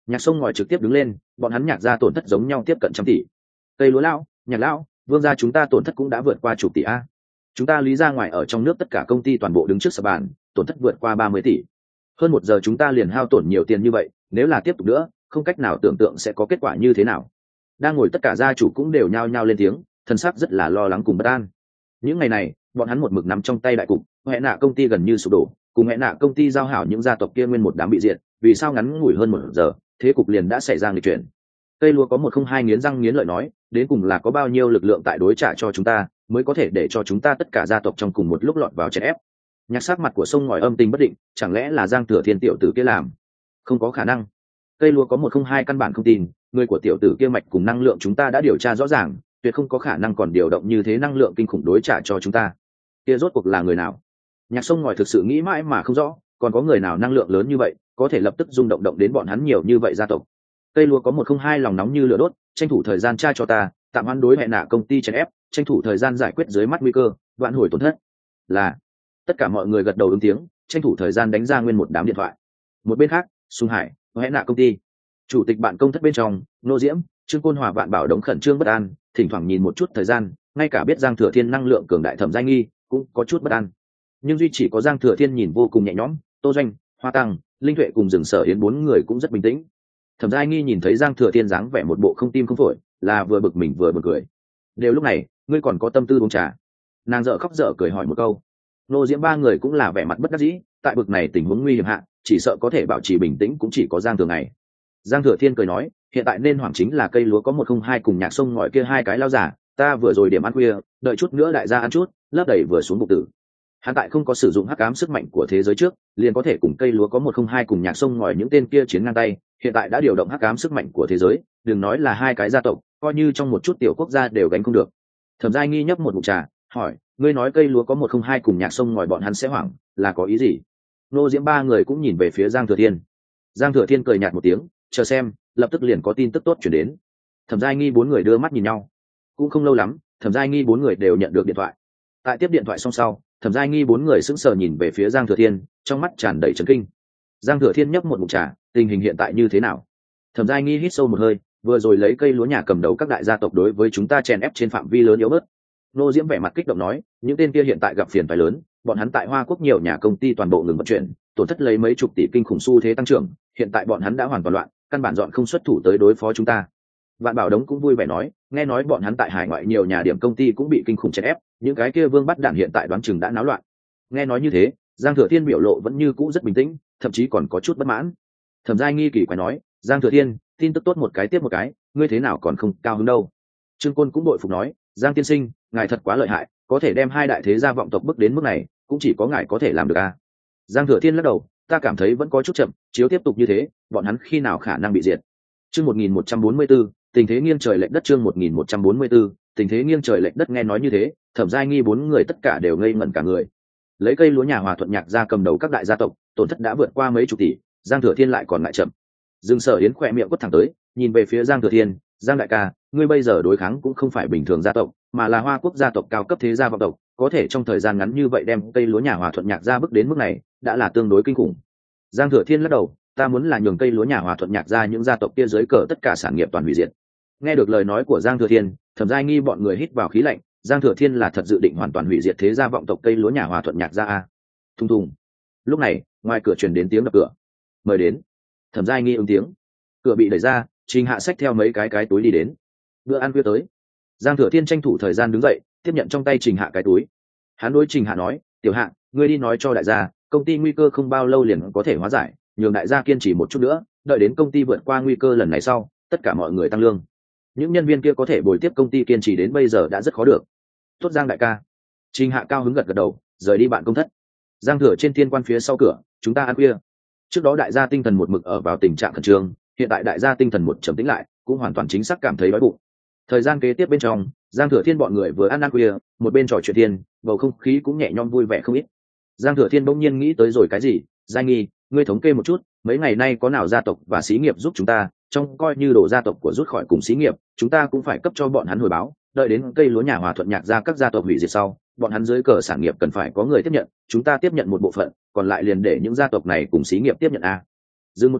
Nhạc Sông ngòi trực tiếp đứng lên, bọn hắn Nhạc gia tổn thất giống nhau tiếp cận trăm tỷ. Cây lúa lão, Nhạc lão, Vương gia chúng ta tổn thất cũng đã vượt qua chục tỷ a. Chúng ta lý ra ngoài ở trong nước tất cả công ty toàn bộ đứng trước sập bàn, tổn thất vượt qua 30 tỷ. Hơn một giờ chúng ta liền hao tổn nhiều tiền như vậy, nếu là tiếp tục nữa, không cách nào tưởng tượng sẽ có kết quả như thế nào. Đang ngồi tất cả gia chủ cũng đều nhao nhao lên tiếng, thân xác rất là lo lắng cùng bất an. Những ngày này, bọn hắn một mực nắm trong tay đại cục, hệ nạ công ty gần như sụp đổ, cùng hệ nạ công ty giao hảo những gia tộc kia nguyên một đám bị diệt, vì sao ngắn ngủi hơn một giờ, thế cục liền đã xảy ra nghịch chuyển. Cây lúa có 102 nghiến răng nghiến lợi nói, đến cùng là có bao nhiêu lực lượng tại đối trả cho chúng ta, mới có thể để cho chúng ta tất cả gia tộc trong cùng một lúc lọt vào chèn ép. Nhạc sắc mặt của sông ngòi âm tình bất định, chẳng lẽ là Giang Thừa Thiên tiểu tử kia làm? Không có khả năng. Cây lúa có 102 căn bản không tin, người của tiểu tử kia mạch cùng năng lượng chúng ta đã điều tra rõ ràng, tuyệt không có khả năng còn điều động như thế năng lượng kinh khủng đối trả cho chúng ta. Kia rốt cuộc là người nào? Nhạc sông ngòi thực sự nghĩ mãi mà không rõ, còn có người nào năng lượng lớn như vậy, có thể lập tức rung động động đến bọn hắn nhiều như vậy gia tộc. Cây lúa có 102 lòng nóng như lửa đốt, tranh thủ thời gian tra cho ta, tạm hoãn đối hệ nạ công ty chèn ép, tranh thủ thời gian giải quyết dưới mắt nguy cơ, vạn hồi tổn thất. Là tất cả mọi người gật đầu ứng tiếng, tranh thủ thời gian đánh ra nguyên một đám điện thoại. Một bên khác, Sùng Hải, hệ nạ công ty, chủ tịch bạn công thất bên trong, Nô Diễm, Trương Côn Hòa Vạn Bảo đống khẩn trương bất an, thỉnh thoảng nhìn một chút thời gian, ngay cả biết Giang Thừa Thiên năng lượng cường đại Thẩm Giai Nghi cũng có chút bất an. Nhưng duy chỉ có Giang Thừa Thiên nhìn vô cùng nhẹ nhõm, Tô Doanh, Hoa Tăng, Linh Tuệ cùng Dừng Sở Yến bốn người cũng rất bình tĩnh. Thẩm Giai Nghi nhìn thấy Giang Thừa Thiên dáng vẻ một bộ không tim không phổi, là vừa bực mình vừa bực cười. Đều lúc này, ngươi còn có tâm tư uống trà? Nàng dở khóc dở cười hỏi một câu. Nô Diễm ba người cũng là vẻ mặt bất đắc dĩ, tại bực này tình huống nguy hiểm hạ, chỉ sợ có thể bảo trì bình tĩnh cũng chỉ có Giang Thừa này. Giang Thừa Thiên cười nói, hiện tại nên hoảng chính là cây lúa có 102 cùng Nhạc Sông ngòi kia hai cái lao giả, ta vừa rồi điểm ăn khuya, đợi chút nữa đại gia ăn chút, lớp đầy vừa xuống bụng tử. Hắn tại không có sử dụng hắc ám sức mạnh của thế giới trước, liền có thể cùng cây lúa có 102 cùng Nhạc Sông ngòi những tên kia chiến ngang tay, hiện tại đã điều động hắc ám sức mạnh của thế giới, đừng nói là hai cái gia tộc, coi như trong một chút tiểu quốc gia đều gánh không được. Thẩm Giai Nghi nhấp một ngụm trà, hỏi, ngươi nói cây lúa có 102 cùng Nhạc Sông ngòi bọn hắn sẽ hoảng, là có ý gì? Nô Diễm ba người cũng nhìn về phía Giang Thừa Thiên. Giang Thừa Thiên cười nhạt một tiếng, chờ xem, lập tức liền có tin tức tốt chuyển đến. Thẩm Giai Nghi bốn người đưa mắt nhìn nhau, cũng không lâu lắm, Thẩm Giai Nghi bốn người đều nhận được điện thoại. Tại tiếp điện thoại xong sau, Thẩm Giai Nghi bốn người sững sờ nhìn về phía Giang Thừa Thiên, trong mắt tràn đầy chấn kinh. Giang Thừa Thiên nhấp một ngụm trà, tình hình hiện tại như thế nào? Thẩm Giai Nghi hít sâu một hơi, vừa rồi lấy cây lúa nhà cầm đầu các đại gia tộc đối với chúng ta chèn ép trên phạm vi lớn yếu bớt. Nô Diễm vẻ mặt kích động nói, những tên kia hiện tại gặp phiền phải lớn, bọn hắn tại Hoa Quốc nhiều nhà công ty toàn bộ ngừng vận chuyển, tổn thất lấy mấy chục tỷ kinh khủng xu thế tăng trưởng, hiện tại bọn hắn đã hoàn toàn loạn, căn bản dọn không xuất thủ tới đối phó chúng ta. Vạn Bảo Đống cũng vui vẻ nói, nghe nói bọn hắn tại hải ngoại nhiều nhà điểm công ty cũng bị kinh khủng chèn ép, những cái kia vương bắt đản hiện tại đoán chừng đã náo loạn. Nghe nói như thế, Giang Thừa Thiên biểu lộ vẫn như cũ rất bình tĩnh, thậm chí còn có chút bất mãn. Thẩm Giai Nghi kỳ quái nói, Giang Thừa Thiên, tin tức tốt một cái tiếp một cái, ngươi thế nào còn không cao hứng đâu? Trương Côn cũng đội phục nói, Giang tiên sinh, ngài thật quá lợi hại, có thể đem hai đại thế gia vọng tộc bước đến mức này, cũng chỉ có ngài có thể làm được a. Giang Thừa Thiên lắc đầu, ta cảm thấy vẫn có chút chậm, chiếu tiếp tục như thế, bọn hắn khi nào khả năng bị diệt? Chương 1144, tình thế nghiêng trời lệch đất. Chương 1144, tình thế nghiêng trời lệch đất. Nghe nói như thế, Thẩm Giai Nghi bốn người tất cả đều ngây ngẩn cả người. Lấy cây lúa nhà Hòa Thuận Nhạc gia cầm đầu các đại gia tộc, tổn thất đã vượt qua mấy chục tỷ, Giang Thừa Thiên lại còn lại chậm. Dương Sở Yến khỏe miệng quất thẳng tới, nhìn về phía Giang Thừa Thiên, Giang đại ca, ngươi bây giờ đối kháng cũng không phải bình thường gia tộc, mà là Hoa Quốc gia tộc cao cấp thế gia vọng tộc, có thể trong thời gian ngắn như vậy đem cây lúa nhà Hòa Thuận Nhạc gia bước đến mức này, đã là tương đối kinh khủng. Giang Thừa Thiên lắc đầu, ta muốn là nhường cây lúa nhà Hòa Thuận Nhạc gia những gia tộc kia dưới cờ tất cả sản nghiệp toàn hủy diệt. Nghe được lời nói của Giang Thừa Thiên, Thẩm Giai Nghi bọn người hít vào khí lạnh, Giang Thừa Thiên là thật dự định hoàn toàn hủy diệt thế gia vọng tộc cây lúa nhà Hòa Thuận Nhạc gia a. Thùng thùng. Lúc này, ngoài cửa truyền đến tiếng đập cửa. Mời đến. Thẩm Giai Nghi ứng tiếng. Cửa bị đẩy ra, Trình Hạ xách theo mấy cái túi đi đến. Bữa ăn khuya tới. Giang Thừa Thiên tranh thủ thời gian đứng dậy, tiếp nhận trong tay Trình Hạ cái túi. Hắn đối Trình Hạ nói, tiểu Hạ, ngươi đi nói cho đại gia, công ty nguy cơ không bao lâu liền có thể hóa giải, nhường đại gia kiên trì một chút nữa, đợi đến công ty vượt qua nguy cơ lần này sau, tất cả mọi người tăng lương. Những nhân viên kia có thể bồi tiếp công ty kiên trì đến bây giờ đã rất khó được. Tốt Giang đại ca. Trình Hạ cao hứng gật gật đầu, rời đi bạn công thất. Giang Thừa trên thiên quan phía sau cửa, chúng ta ăn khuya. Trước đó đại gia tinh thần một mực ở vào tình trạng khẩn trương, hiện tại đại gia tinh thần một trầm tĩnh lại, cũng hoàn toàn chính xác cảm thấy đói bụng. Thời gian kế tiếp bên trong, Giang Thừa Thiên bọn người vừa ăn khuya, một bên trò chuyện thiên, bầu không khí cũng nhẹ nhõm vui vẻ không ít. Giang Thừa Thiên bỗng nhiên nghĩ tới rồi cái gì, Giai Nghi, ngươi thống kê một chút, mấy ngày nay có nào gia tộc và xí nghiệp giúp chúng ta, trong coi như đổ gia tộc của rút khỏi cùng xí nghiệp, chúng ta cũng phải cấp cho bọn hắn hồi báo, đợi đến cây lúa nhà Hòa Thuận Nhạc ra các gia tộc hủy diệt sau, bọn hắn dưới cờ sản nghiệp cần phải có người tiếp nhận, chúng ta tiếp nhận một bộ phận, còn lại liền để những gia tộc này cùng xí nghiệp tiếp nhận a. Dừng một chút,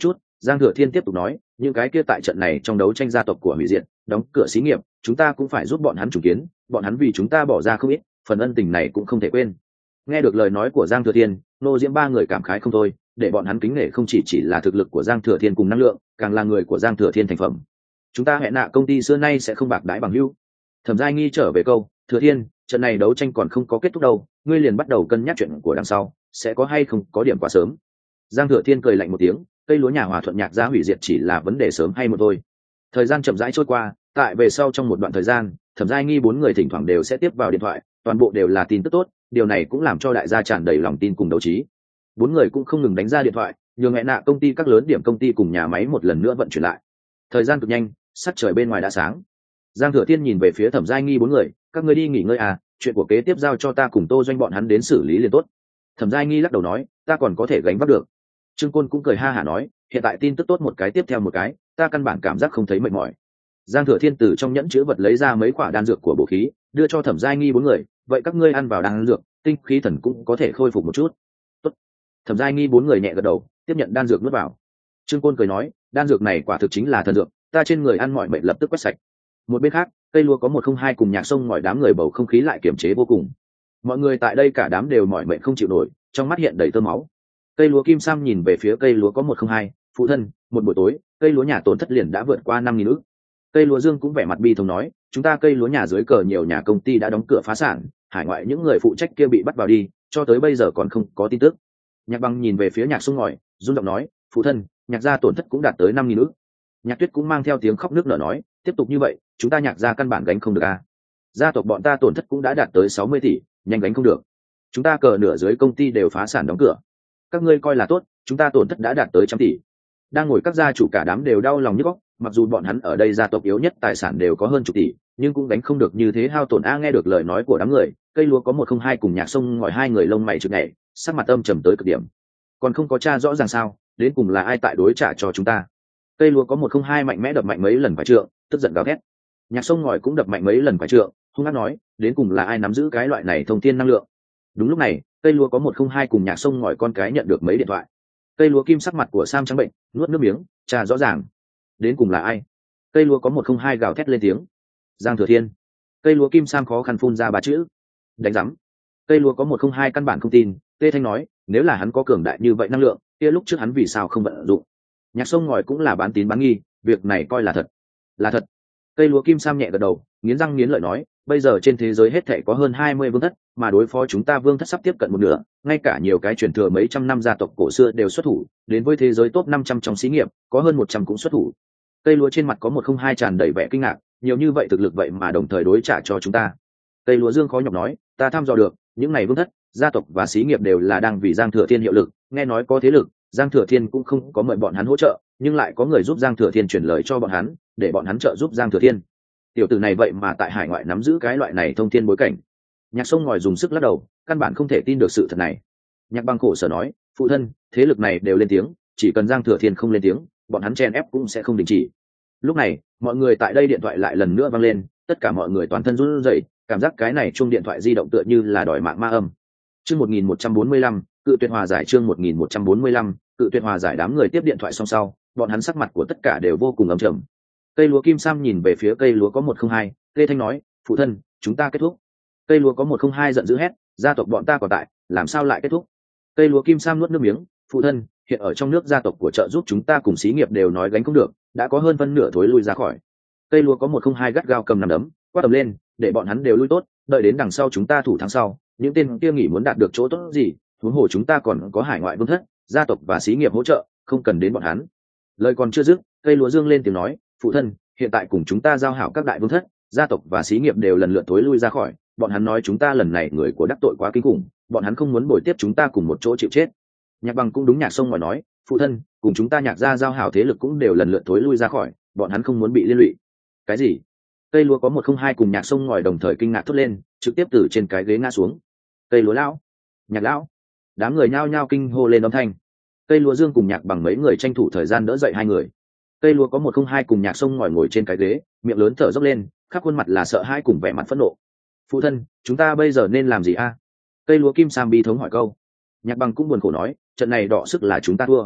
Giang Thừa Thiên tiếp tục nói, những cái kia tại trận này trong đấu tranh gia tộc của hủy diệt, đóng cửa xí nghiệp, chúng ta cũng phải giúp bọn hắn trùng kiến, bọn hắn vì chúng ta bỏ ra không ít, phần ân tình này cũng không thể quên. Nghe được lời nói của Giang Thừa Thiên, Nô Diễm ba người cảm khái không thôi, để bọn hắn kính nể không chỉ là thực lực của Giang Thừa Thiên cùng năng lượng, càng là người của Giang Thừa Thiên thành phẩm. Chúng ta hẹn nạ công ty xưa nay sẽ không bạc đãi bằng hữu. Thẩm Giai Nghi trở về câu, Thừa Thiên, trận này đấu tranh còn không có kết thúc đâu, ngươi liền bắt đầu cân nhắc chuyện của đằng sau, sẽ có hay không có điểm quá sớm. Giang Thừa Thiên cười lạnh một tiếng, cây lúa nhà Hòa Thuận Nhạc gia hủy diệt chỉ là vấn đề sớm hay muộn thôi. Thời gian chậm rãi trôi qua, tại về sau trong một đoạn thời gian, Thẩm Giai Nghi bốn người thỉnh thoảng đều sẽ tiếp vào điện thoại, toàn bộ đều là tin tức tốt, điều này cũng làm cho đại gia tràn đầy lòng tin cùng đấu trí. Bốn người cũng không ngừng đánh ra điện thoại, nhường hẹn nạ công ty các lớn điểm công ty cùng nhà máy một lần nữa vận chuyển lại. Thời gian cực nhanh, sắc trời bên ngoài đã sáng. Giang Thừa Thiên nhìn về phía Thẩm Giai Nghi bốn người, các ngươi đi nghỉ ngơi à, chuyện của kế tiếp giao cho ta cùng Tô Doanh bọn hắn đến xử lý liền tốt. Thẩm Giai Nghi lắc đầu nói, ta còn có thể gánh vác được. Trương Côn cũng cười ha hả nói, hiện tại tin tức tốt một cái tiếp theo một cái, ta căn bản cảm giác không thấy mệt mỏi. Giang Thừa Thiên từ trong nhẫn chứa vật lấy ra mấy quả đan dược của bổ khí, đưa cho Thẩm Giai Nghi bốn người, vậy các ngươi ăn vào đan dược, tinh khí thần cũng có thể khôi phục một chút. Tốt. Thẩm Giai Nghi bốn người nhẹ gật đầu, tiếp nhận đan dược nuốt vào. Trương Côn cười nói, đan dược này quả thực chính là thần dược, ta trên người ăn mọi bệnh lập tức quét sạch. Một bên khác, cây lúa có 102 cùng Nhạc Sông ngòi đám người bầu không khí lại kiềm chế vô cùng. Mọi người tại đây cả đám đều mỏi mệt không chịu nổi, trong mắt hiện đầy tơ máu. Cây lúa Kim Sam nhìn về phía cây lúa có 102, phụ thân, một buổi tối, cây lúa nhà tổn thất liền đã vượt qua 5.000 ức. Cây lúa Dương cũng vẻ mặt bi thống nói, chúng ta cây lúa nhà dưới cờ nhiều nhà công ty đã đóng cửa phá sản, hải ngoại những người phụ trách kia bị bắt vào đi, cho tới bây giờ còn không có tin tức. Nhạc Băng nhìn về phía Nhạc Sông ngòi, run giọng nói, phụ thân, Nhạc gia tổn thất cũng đạt tới 5.000 ức. Nhạc Tuyết cũng mang theo tiếng khóc nức nở nói, tiếp tục như vậy, chúng ta Nhạc gia căn bản gánh không được a. Gia tộc bọn ta tổn thất cũng đã đạt tới 60 tỷ, nhanh gánh không được. Chúng ta cờ nửa dưới công ty đều phá sản đóng cửa. Các ngươi coi là tốt, chúng ta tổn thất đã đạt tới 100 tỷ. Đang ngồi các gia chủ cả đám đều đau lòng nhức óc, mặc dù bọn hắn ở đây gia tộc yếu nhất tài sản đều có hơn chục tỷ, nhưng cũng đánh không được như thế hao tổn a. Nghe được lời nói của đám người, cây lúa có 102 cùng Nhạc Sông ngòi hai người lông mày chực nhảy, sắc mặt âm trầm tới cực điểm. Còn không có tra rõ ràng sao, đến cùng là ai tại đối trả cho chúng ta. Cây lúa có 102 mạnh mẽ đập mạnh mấy lần phải trượng, tức giận gào thét. Nhạc Sông ngòi cũng đập mạnh mấy lần phải trượng, hung hăng nói, đến cùng là ai nắm giữ cái loại này thông thiên năng lượng. Đúng lúc này, cây lúa có 102 cùng Nhạc Sông ngòi con cái nhận được mấy điện thoại. Cây lúa Kim sắc mặt của Sam trắng bệnh, nuốt nước miếng, tra rõ ràng. Đến cùng là ai? Cây lúa có 102 gào thét lên tiếng. Giang Thừa Thiên. Cây lúa Kim Sam khó khăn phun ra ba chữ. Đánh rắm. Cây lúa có 102 căn bản không tin, Tê Thanh nói, nếu là hắn có cường đại như vậy năng lượng, kia lúc trước hắn vì sao không vận dụng? Nhạc Sông ngòi cũng là bán tín bán nghi, việc này coi là thật. Là thật. Cây lúa Kim Sam nhẹ gật đầu, nghiến răng nghiến lợi nói, bây giờ trên thế giới hết thảy có hơn 20 vương thất, mà đối phó chúng ta vương thất sắp tiếp cận một nửa, ngay cả nhiều cái truyền thừa mấy trăm năm gia tộc cổ xưa đều xuất thủ, đến với thế giới top 500 trong xí nghiệp, có hơn 100 cũng xuất thủ. Cây lúa trên mặt có 102 tràn đầy vẻ kinh ngạc, nhiều như vậy thực lực vậy mà đồng thời đối trả cho chúng ta. Cây lúa Dương khó nhọc nói, ta thăm dò được, những này vương thất, gia tộc và xí nghiệp đều là đang vì Giang Thừa Thiên hiệu lực, nghe nói có thế lực, Giang Thừa Thiên cũng không có mời bọn hắn hỗ trợ, nhưng lại có người giúp Giang Thừa Thiên chuyển lời cho bọn hắn, để bọn hắn trợ giúp Giang Thừa Thiên. Tiểu tử này vậy mà tại hải ngoại nắm giữ cái loại này thông thiên bối cảnh. Nhạc Sông ngòi dùng sức lắc đầu, căn bản không thể tin được sự thật này. Nhạc Băng khổ sở nói, phụ thân, thế lực này đều lên tiếng, chỉ cần Giang Thừa Thiên không lên tiếng, bọn hắn chen ép cũng sẽ không đình chỉ. Lúc này, mọi người tại đây điện thoại lại lần nữa vang lên, tất cả mọi người toàn thân run rẩy, cảm giác cái này chuông điện thoại di động tựa như là đòi mạng ma âm. Chương 1145, cự tuyệt hòa giải. Chương 1145, cự tuyệt hòa giải. Đám người tiếp điện thoại xong sau, bọn hắn sắc mặt của tất cả đều vô cùng ấm trầm. Cây lúa Kim Sam nhìn về phía cây lúa có 102, Lê Thanh nói, phụ thân, chúng ta kết thúc. Cây lúa có 102 giận dữ hét, gia tộc bọn ta còn tại, làm sao lại kết thúc? Cây lúa Kim Sam nuốt nước miếng, phụ thân, hiện ở trong nước gia tộc của trợ giúp chúng ta cùng xí nghiệp đều nói gánh không được, đã có hơn phân nửa thối lui ra khỏi. Cây lúa có 102 gắt gao cầm nắm đấm, quát tầm lên, để bọn hắn đều lui tốt, đợi đến đằng sau chúng ta thủ thắng sau, những tên kia nghỉ muốn đạt được chỗ tốt gì, huống hồ chúng ta còn có hải ngoại vương thất, gia tộc và xí nghiệp hỗ trợ, không cần đến bọn hắn. Lời còn chưa dứt, cây lúa Dương lên tiếng nói, phụ thân, hiện tại cùng chúng ta giao hảo các đại vương thất, gia tộc và xí nghiệp đều lần lượt thối lui ra khỏi, bọn hắn nói chúng ta lần này người của đắc tội quá kinh khủng, bọn hắn không muốn bồi tiếp chúng ta cùng một chỗ chịu chết. Nhạc Bằng cũng đúng Nhạc Sông ngòi nói, phụ thân, cùng chúng ta Nhạc gia giao hảo thế lực cũng đều lần lượt thối lui ra khỏi, bọn hắn không muốn bị liên lụy. Cái gì? Cây lúa có 102 cùng Nhạc Sông ngòi đồng thời kinh ngạc thốt lên, trực tiếp từ trên cái ghế ngã xuống. Cây lúa lão, Nhạc lão, đám người nhao nhao kinh hô lên âm thanh. Cây lúa Dương cùng Nhạc Bằng mấy người tranh thủ thời gian đỡ dậy hai người. Cây lúa có 102 cùng Nhạc Sông ngòi ngồi trên cái ghế, miệng lớn thở dốc lên, khắp khuôn mặt là sợ hãi cùng vẻ mặt phẫn nộ. Phụ thân, chúng ta bây giờ nên làm gì a? Cây lúa Kim Sam bi thống hỏi câu. Nhạc Bằng cũng buồn khổ nói, trận này đọ sức là chúng ta thua.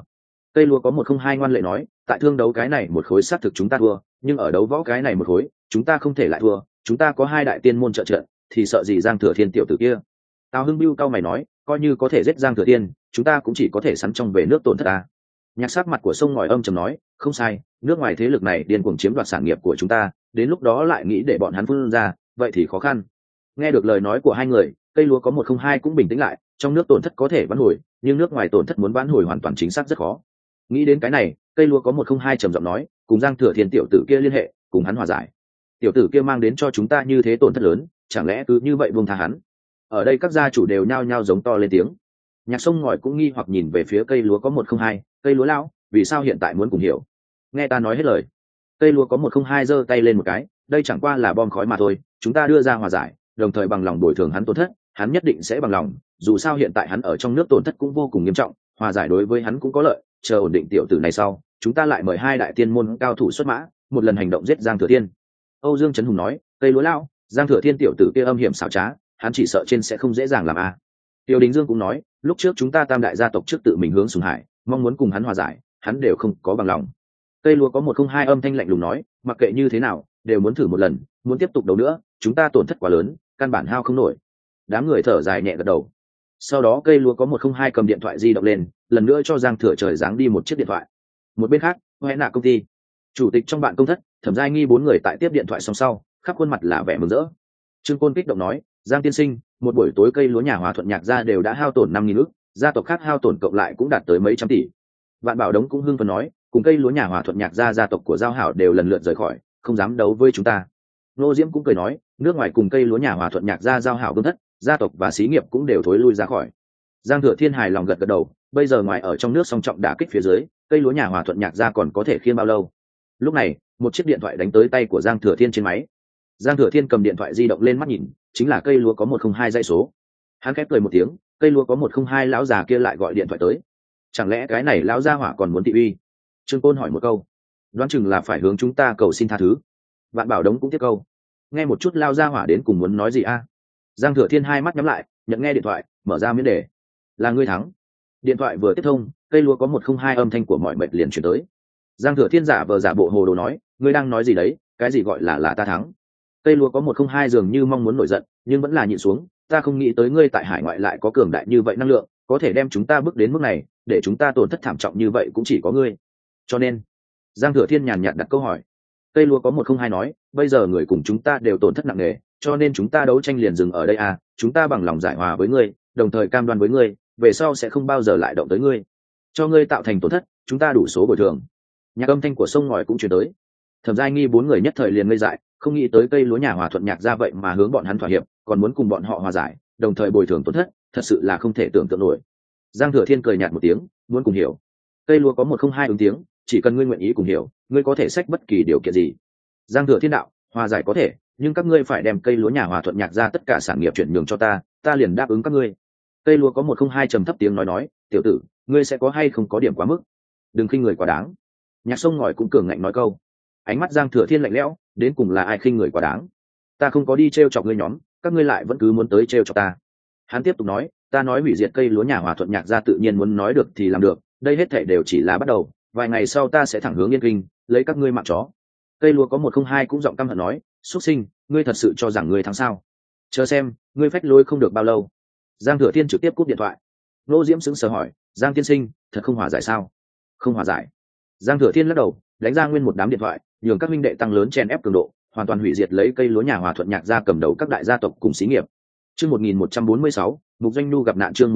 Cây lúa có 102 ngoan lệ nói, tại thương đấu cái này một khối xác thực chúng ta thua, nhưng ở đấu võ cái này một khối chúng ta không thể lại thua, chúng ta có 2 đại tiên môn trợ trận, thì sợ gì Giang Thừa Thiên tiểu tử kia. Tào Hưng Bưu cao mày nói, coi như có thể giết Giang Thừa Thiên, chúng ta cũng chỉ có thể sắn trong về nước tổn thất ta. Nhạc sắc mặt của sông ngòi âm trầm nói, không sai, nước ngoài thế lực này điên cuồng chiếm đoạt sản nghiệp của chúng ta, đến lúc đó lại nghĩ để bọn hắn phun ra, vậy thì khó khăn. Nghe được lời nói của hai người, cây lúa có 102 cũng bình tĩnh lại, trong nước tổn thất có thể vãn hồi, nhưng nước ngoài tổn thất muốn vãn hồi hoàn toàn chính xác rất khó. Nghĩ đến cái này, cây lúa có 102 trầm giọng nói, cùng Giang Thừa Thiên tiểu tử kia liên hệ, cùng hắn hòa giải. Tiểu tử kia mang đến cho chúng ta như thế tổn thất lớn, chẳng lẽ cứ như vậy buông tha hắn? Ở đây các gia chủ đều nhao nhao giống to lên tiếng. Nhạc sông ngòi cũng nghi hoặc nhìn về phía cây lúa có 102, cây lúa lão, vì sao hiện tại muốn cùng hiểu? Nghe ta nói hết lời. Cây lúa có 102 giơ tay lên một cái, đây chẳng qua là bom khói mà thôi, chúng ta đưa ra hòa giải, đồng thời bằng lòng bồi thường hắn tổn thất, hắn nhất định sẽ bằng lòng, dù sao hiện tại hắn ở trong nước tổn thất cũng vô cùng nghiêm trọng, hòa giải đối với hắn cũng có lợi, chờ ổn định tiểu tử này sau, chúng ta lại mời 2 đại tiên môn cao thủ xuất mã, một lần hành động giết Giang Thừa Thiên. Âu Dương Trấn Hùng nói, cây lúa lão, Giang Thừa Thiên tiểu tử kia âm hiểm xảo trá, hắn chỉ sợ trên sẽ không dễ dàng làm a. Tiêu Đình Dương cũng nói, lúc trước chúng ta tam đại gia tộc trước tự mình hướng Sùng Hải, mong muốn cùng hắn hòa giải, hắn đều không có bằng lòng. Cây lúa có 102 âm thanh lạnh lùng nói, mặc kệ như thế nào, đều muốn thử một lần, muốn tiếp tục đấu nữa, chúng ta tổn thất quá lớn, căn bản hao không nổi. Đám người thở dài nhẹ gật đầu. Sau đó cây lúa có 102 cầm điện thoại di động lên, lần nữa cho Giang Thừa Trời giáng đi một chiếc điện thoại. Một bên khác, Hoè Nạ công ty, chủ tịch trong bạn công thất, Thẩm Giai Nghi 4 người tại tiếp điện thoại xong sau, khắp khuôn mặt là vẻ mừng rỡ. Trương Côn kích động nói, Giang tiên sinh, một buổi tối cây lúa nhà Hòa Thuận Nhạc gia đều đã hao tổn 5.000 ức, gia tộc khác hao tổn cộng lại cũng đạt tới mấy trăm tỷ. Vạn Bảo Đống cũng hưng phấn nói, cùng cây lúa nhà Hòa Thuận Nhạc gia tộc của Giao Hảo đều lần lượt rời khỏi, không dám đấu với chúng ta. Nô Diễm cũng cười nói, nước ngoài cùng cây lúa nhà Hòa Thuận Nhạc gia Giao Hảo công thất, gia tộc và xí nghiệp cũng đều thối lui ra khỏi. Giang Thừa Thiên hài lòng gật gật đầu, bây giờ ngoài ở trong nước song trọng đả kích phía dưới, cây lúa nhà Hòa Thuận Nhạc gia còn có thể khiêng bao lâu? Lúc này, một chiếc điện thoại đánh tới tay của Giang Thừa Thiên trên máy. Giang Thừa Thiên cầm điện thoại di động lên mắt nhìn, chính là cây lúa có 102 dãy số. Hắn khép cười một tiếng, cây lúa có 102 lão già kia lại gọi điện thoại tới. Chẳng lẽ cái này lão gia hỏa còn muốn thị uy? Trương Côn hỏi một câu. Đoán chừng là phải hướng chúng ta cầu xin tha thứ. Vạn Bảo Đống cũng tiếp câu. Nghe một chút lão gia hỏa đến cùng muốn nói gì a? Giang Thừa Thiên hai mắt nhắm lại, nhận nghe điện thoại, mở ra miễn đề. Là ngươi thắng. Điện thoại vừa tiếp thông, cây lúa có 102 âm thanh của mọi mệt liền chuyển tới. Giang Thừa Thiên giả vờ giả bộ hồ đồ nói, ngươi đang nói gì đấy, cái gì gọi là ta thắng? Cây lúa có 102 dường như mong muốn nổi giận, nhưng vẫn là nhịn xuống, ta không nghĩ tới ngươi tại hải ngoại lại có cường đại như vậy năng lượng, có thể đem chúng ta bước đến mức này, để chúng ta tổn thất thảm trọng như vậy cũng chỉ có ngươi. Cho nên, Giang Thừa Thiên nhàn nhạt đặt câu hỏi. Cây lúa có 102 nói, bây giờ người cùng chúng ta đều tổn thất nặng nề, cho nên chúng ta đấu tranh liền dừng ở đây à, chúng ta bằng lòng giải hòa với ngươi, đồng thời cam đoan với ngươi, về sau sẽ không bao giờ lại động tới ngươi. Cho ngươi tạo thành tổn thất, chúng ta đủ số bồi thường. Nhạc âm thanh của sông ngòi cũng truyền tới. Thẩm Giai Nghi 4 người nhất thời liền ngây dại, không nghĩ tới cây lúa nhà Hòa Thuận Nhạc ra vậy mà hướng bọn hắn thỏa hiệp, còn muốn cùng bọn họ hòa giải, đồng thời bồi thường tổn thất, thật sự là không thể tưởng tượng nổi. Giang Thừa Thiên cười nhạt một tiếng, muốn cùng hiểu. Cây lúa có 102 ứng tiếng, chỉ cần ngươi nguyện ý cùng hiểu, ngươi có thể xách bất kỳ điều kiện gì. Giang Thừa Thiên đạo, hòa giải có thể, nhưng các ngươi phải đem cây lúa nhà Hòa Thuận Nhạc ra tất cả sản nghiệp chuyển nhường cho ta liền đáp ứng các ngươi. Cây lúa có 102 trầm thấp tiếng nói, tiểu tử, ngươi sẽ có hay không có điểm quá mức, đừng khinh người quá đáng. Nhạc sông ngòi cũng cường ngạnh nói câu. Ánh mắt Giang Thừa Thiên lạnh lẽo, đến cùng là ai khinh người quá đáng? Ta không có đi trêu chọc ngươi nhóm, các ngươi lại vẫn cứ muốn tới trêu chọc ta. Hắn tiếp tục nói, ta nói hủy diệt cây lúa nhà Hòa Thuận Nhạc ra tự nhiên muốn nói được thì làm được, đây hết thảy đều chỉ là bắt đầu, vài ngày sau ta sẽ thẳng hướng Yên Kinh, lấy các ngươi mạng chó. Cây lúa có 102 cũng giọng căm hận nói, xuất sinh, ngươi thật sự cho rằng ngươi thắng sao? Chờ xem, ngươi phách lối không được bao lâu. Giang Thừa Thiên trực tiếp cúp điện thoại. Nô Diễm sững sờ hỏi, Giang tiên sinh, thật không hòa giải sao? Không hòa giải. Giang Thừa Thiên lắc đầu, đánh ra nguyên một đám điện thoại, nhường các minh đệ tăng lớn chen ép cường độ, hoàn toàn hủy diệt lấy cây lúa nhà Hòa Thuận Nhạc ra cầm đầu các đại gia tộc cùng xí nghiệp. Chương 1146, Mục Doanh Nhu gặp nạn. Chương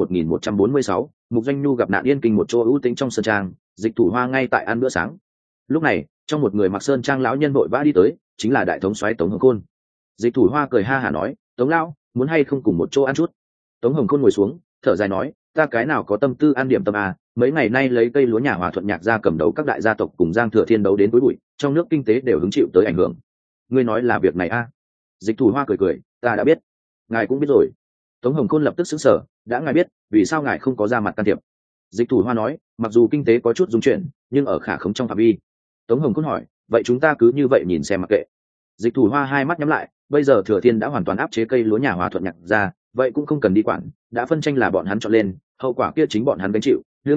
1146, Mục Doanh Nhu gặp nạn. Yên Kinh một chỗ ưu tĩnh trong sơn trang, Dịch Thủ Hoa ngay tại ăn bữa sáng. Lúc này, trong một người mặc sơn trang lão nhân vội vã đi tới, chính là đại thống soái Tống Hồng Khôn. Dịch Thủ Hoa cười ha hả nói, Tống lão, muốn hay không cùng một chỗ ăn chút? Tống Hồng Khôn ngồi xuống, thở dài nói, ta cái nào có tâm tư ăn điểm tâm à, mấy ngày nay lấy cây lúa nhà Hòa Thuận Nhạc ra cầm đấu các đại gia tộc cùng Giang Thừa Thiên đấu đến cuối bụi, trong nước kinh tế đều hứng chịu tới ảnh hưởng. Ngươi nói là việc này à? Dịch Thủ Hoa cười, ta đã biết. Ngài cũng biết rồi. Tống Hồng Khôn lập tức sững sờ, đã ngài biết, vì sao ngài không có ra mặt can thiệp? Dịch Thủ Hoa nói, mặc dù kinh tế có chút rung chuyển, nhưng ở khả khống trong phạm vi. Tống Hồng Khôn hỏi, vậy chúng ta cứ như vậy nhìn xem mặc kệ? Dịch Thủ Hoa hai mắt nhắm lại, bây giờ Thừa Thiên đã hoàn toàn áp chế cây lúa nhà Hòa Thuận Nhạc ra, vậy cũng không cần đi quản, đã phân tranh là bọn hắn chọn lên, hậu quả kia chính bọn hắn gánh chịu. Đương nhiên,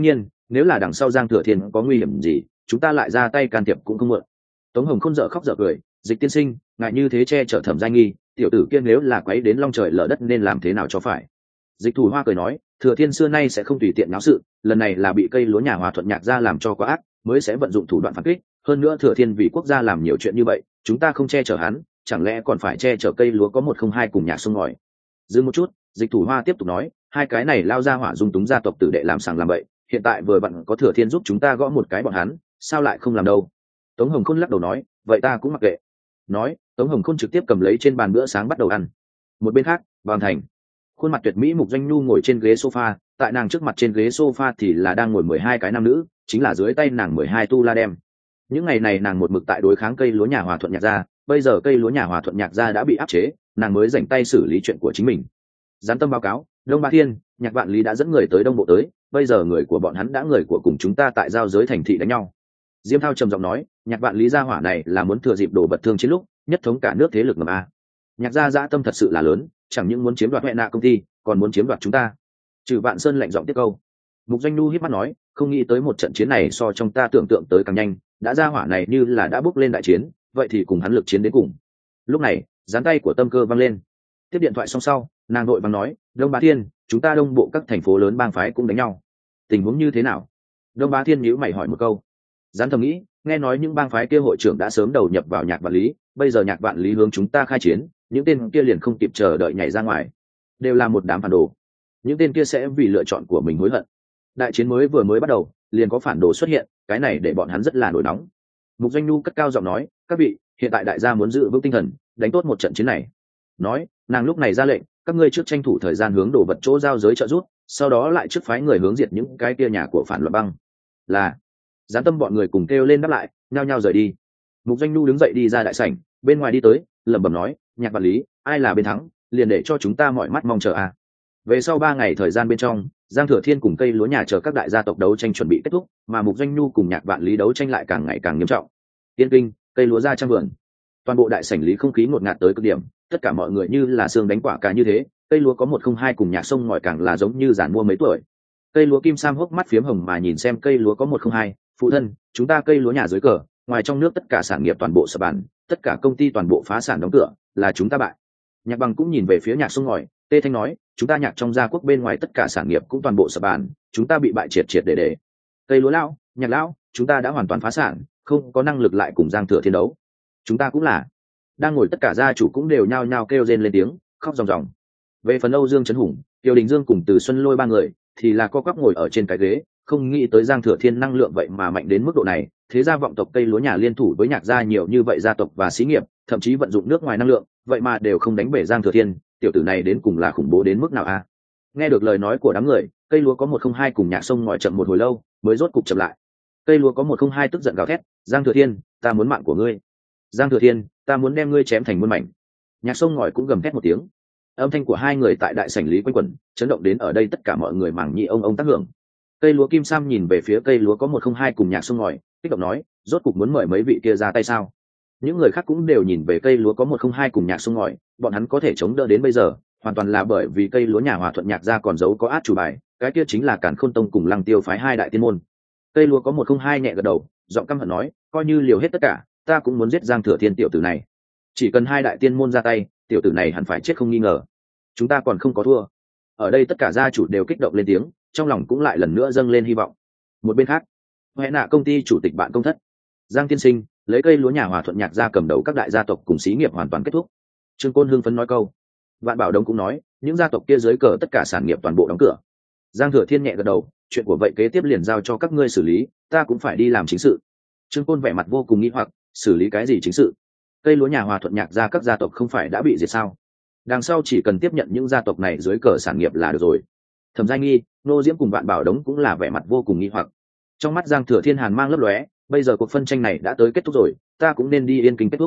nếu là đằng sau Giang Thừa Thiên có nguy hiểm gì chúng ta lại ra tay can thiệp cũng không muộn. Tống Hồng Khôn dở khóc dở cười, Dịch tiên sinh ngại như thế che chở Thẩm Giai Nghi, tiểu tử kia nếu là quấy đến long trời lở đất nên làm thế nào cho phải. Dịch Thủ Hoa cười nói, Thừa Thiên xưa nay sẽ không tùy tiện náo sự, lần này là bị cây lúa nhà Hòa Thuận Nhạc gia làm cho quá ác, mới sẽ vận dụng thủ đoạn phản kích. Hơn nữa Thừa Thiên vì quốc gia làm nhiều chuyện như vậy, chúng ta không che chở hắn, chẳng lẽ còn phải che chở cây lúa có 102 cùng Nhạc Sông ngòi. Dừng một chút, Dịch Thủ Hoa tiếp tục nói, hai cái này lao ra hỏa dung túng gia tộc tử đệ làm sàng làm bậy, hiện tại vừa vặn có Thừa Thiên giúp chúng ta gõ một cái bọn hắn, sao lại không làm đâu. Tống Hồng Khôn lắc đầu nói, vậy ta cũng mặc kệ. Nói, Tống Hồng Khôn trực tiếp cầm lấy trên bàn bữa sáng bắt đầu ăn. Một bên khác, Vàng Thành, khuôn mặt tuyệt mỹ Mục Doanh Nhu ngồi trên ghế sofa, tại nàng trước mặt trên ghế sofa thì là đang ngồi 12 cái nam nữ, chính là dưới tay nàng 12 tu la đem. Những ngày này nàng một mực tại đối kháng cây lúa nhà Hòa Thuận Nhạc gia, bây giờ cây lúa nhà Hòa Thuận Nhạc gia đã bị áp chế, nàng mới rảnh tay xử lý chuyện của chính mình. Gián tâm báo cáo, Đông Ba Thiên, Nhạc Vạn Lý đã dẫn người tới Đông Bộ tới, bây giờ người của bọn hắn đã người của cùng chúng ta tại giao giới thành thị đánh nhau. Diêm Thao trầm giọng nói, Nhạc Vạn Lý gia hỏa này là muốn thừa dịp đổ bật thương chiến lúc nhất thống cả nước thế lực ngầm a. Nhạc gia dã tâm thật sự là lớn, chẳng những muốn chiếm đoạt Huệ Nạ công ty, còn muốn chiếm đoạt chúng ta. Trừ Vạn Sơn lạnh giọng tiếp câu. Mục Doanh Nhu híp mắt nói, không nghĩ tới một trận chiến này so trong ta tưởng tượng tới càng nhanh, đã gia hỏa này như là đã bước lên đại chiến, vậy thì cùng hắn lực chiến đến cùng. Lúc này, gián tay của Tâm Cơ vang lên. Tiếp điện thoại xong sau, nàng đội vàng nói, Đông Bá Thiên, chúng ta Đông Bộ các thành phố lớn bang phái cũng đánh nhau, tình huống như thế nào? Đông Bá Thiên nhíu mày hỏi một câu. Gián thầm nghĩ, nghe nói những bang phái kia hội trưởng đã sớm đầu nhập vào Nhạc Vạn Lý, bây giờ Nhạc Vạn Lý hướng chúng ta khai chiến, những tên kia liền không kịp chờ đợi nhảy ra ngoài, đều là một đám phản đồ. Những tên kia sẽ vì lựa chọn của mình hối hận. Đại chiến mới bắt đầu, liền có phản đồ xuất hiện, cái này để bọn hắn rất là nổi nóng. Mục Doanh Nhu cất cao giọng nói, các vị, hiện tại đại gia muốn giữ vững tinh thần, đánh tốt một trận chiến này. Nói, nàng lúc này ra lệnh, các ngươi trước tranh thủ thời gian hướng đổ vật chỗ giao giới trợ rút, sau đó lại trước phái người hướng diệt những cái kia nhà của phản loạn băng. Là Gián tâm bọn người cùng kêu lên đáp lại, nhao nhao rời đi. Mục Doanh Nhu đứng dậy đi ra đại sảnh, bên ngoài đi tới, lẩm bẩm nói, Nhạc Vạn Lý, ai là bên thắng, liền để cho chúng ta mọi mắt mong chờ a. Về sau 3 ngày thời gian bên trong, Giang Thừa Thiên cùng cây lúa nhà chờ các đại gia tộc đấu tranh chuẩn bị kết thúc, mà Mục Doanh Nhu cùng Nhạc Vạn Lý đấu tranh lại càng ngày càng nghiêm trọng. Tiên Kinh, cây lúa ra trang vườn, toàn bộ đại sảnh lý không khí ngột ngạt tới cực điểm, tất cả mọi người như là xương đánh quả cả như thế, cây lúa có 102 cùng Nhạc Sông ngòi càng là giống như giản mua mấy tuổi. Cây lúa Kim Sam hốc mắt phiếm hồng mà nhìn xem cây lúa có 102, phụ thân, chúng ta cây lúa nhà dưới cờ, ngoài trong nước tất cả sản nghiệp toàn bộ sập bàn, tất cả công ty toàn bộ phá sản đóng cửa, là chúng ta bại. Nhạc Bằng cũng nhìn về phía Nhạc Sông ngòi, Tê Thanh nói, chúng ta Nhạc trong gia quốc bên ngoài tất cả sản nghiệp cũng toàn bộ sập bàn, chúng ta bị bại triệt triệt để. Cây lúa lão, Nhạc lão, chúng ta đã hoàn toàn phá sản, không có năng lực lại cùng Giang Thừa Thiên đấu. Chúng ta cũng là. Đang ngồi tất cả gia chủ cũng đều nhao nhao kêu rên lên tiếng, khóc ròng ròng. Về phần Âu Dương Trấn Hùng, Tiêu Đình Dương cùng Từ Xuân Lôi 3 người thì là co quắp ngồi ở trên cái ghế, không nghĩ tới Giang Thừa Thiên năng lượng vậy mà mạnh đến mức độ này. Thế gia vọng tộc cây lúa nhà liên thủ với Nhạc gia nhiều như vậy gia tộc và xí nghiệp, thậm chí vận dụng nước ngoài năng lượng, vậy mà đều không đánh bể Giang Thừa Thiên, tiểu tử này đến cùng là khủng bố đến mức nào a? Nghe được lời nói của đám người, cây lúa có 102 cùng Nhạc Sông ngòi chậm một hồi lâu, mới rốt cục chậm lại. Cây lúa có 102 tức giận gào thét, Giang Thừa Thiên, ta muốn mạng của ngươi. Giang Thừa Thiên, ta muốn đem ngươi chém thành muôn mảnh. Nhạc Sông ngòi cũng gầm thét một tiếng. Âm thanh của hai người tại đại sảnh lý quanh quẩn, chấn động đến ở đây tất cả mọi người màng nhĩ ông tác hưởng. Cây lúa Kim Sam nhìn về phía cây lúa có 102 cùng Nhạc Sông ngòi, kích động nói, rốt cục muốn mời mấy vị kia ra tay sao? Những người khác cũng đều nhìn về cây lúa có 102 cùng Nhạc Sông ngòi, bọn hắn có thể chống đỡ đến bây giờ, hoàn toàn là bởi vì cây lúa nhà Hòa Thuận Nhạc gia còn giấu có át chủ bài, cái kia chính là Càn Khôn Tông cùng Lăng Tiêu phái hai đại tiên môn. Cây lúa có 102 nhẹ gật đầu, giọng căm hận nói, coi như liều hết tất cả, ta cũng muốn giết Giang Thừa Thiên tiểu tử này. Chỉ cần hai đại tiên môn ra tay, tiểu tử này hẳn phải chết không nghi ngờ. Chúng ta còn không có thua. Ở đây tất cả gia chủ đều kích động lên tiếng, trong lòng cũng lại lần nữa dâng lên hy vọng. Một bên khác, Huệ Nạ công ty chủ tịch bạn công thất, Giang tiên sinh lấy cây lúa nhà Hòa Thuận Nhạc gia cầm đầu các đại gia tộc cùng xí nghiệp hoàn toàn kết thúc. Trương Côn hưng phấn nói câu. Vạn Bảo Đông cũng nói, những gia tộc kia dưới cờ tất cả sản nghiệp toàn bộ đóng cửa. Giang Thừa Thiên nhẹ gật đầu, chuyện của vậy kế tiếp liền giao cho các ngươi xử lý, ta cũng phải đi làm chính sự. Trương Côn vẻ mặt vô cùng nghi hoặc, xử lý cái gì chính sự? Cây lúa nhà Hòa Thuận Nhạc gia các gia tộc không phải đã bị diệt sao? Đằng sau chỉ cần tiếp nhận những gia tộc này dưới cờ sản nghiệp là được rồi. Thẩm Giai Nghi, Nô Diễm cùng Vạn Bảo Đống cũng là vẻ mặt vô cùng nghi hoặc. Trong mắt Giang Thừa Thiên hàn mang lấp lóe, bây giờ cuộc phân tranh này đã tới kết thúc rồi, ta cũng nên đi Yên Kinh kết thúc.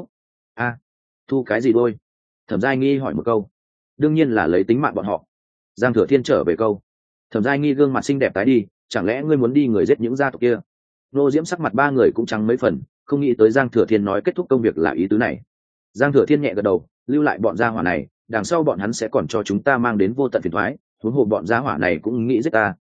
Thu cái gì đôi? Thẩm Giai Nghi hỏi một câu. Đương nhiên là lấy tính mạng bọn họ. Giang Thừa Thiên trở về câu. Thẩm Giai Nghi gương mặt xinh đẹp tái đi, chẳng lẽ ngươi muốn đi người giết những gia tộc kia? Nô Diễm sắc mặt ba người cũng trắng mấy phần, không nghĩ tới Giang Thừa Thiên nói kết thúc công việc là ý tứ này. Giang Thừa Thiên nhẹ gật đầu, lưu lại bọn gia hỏa này, đằng sau bọn hắn sẽ còn cho chúng ta mang đến vô tận phiền toái, huống hồ bọn gia hỏa này cũng nghĩ giết ta,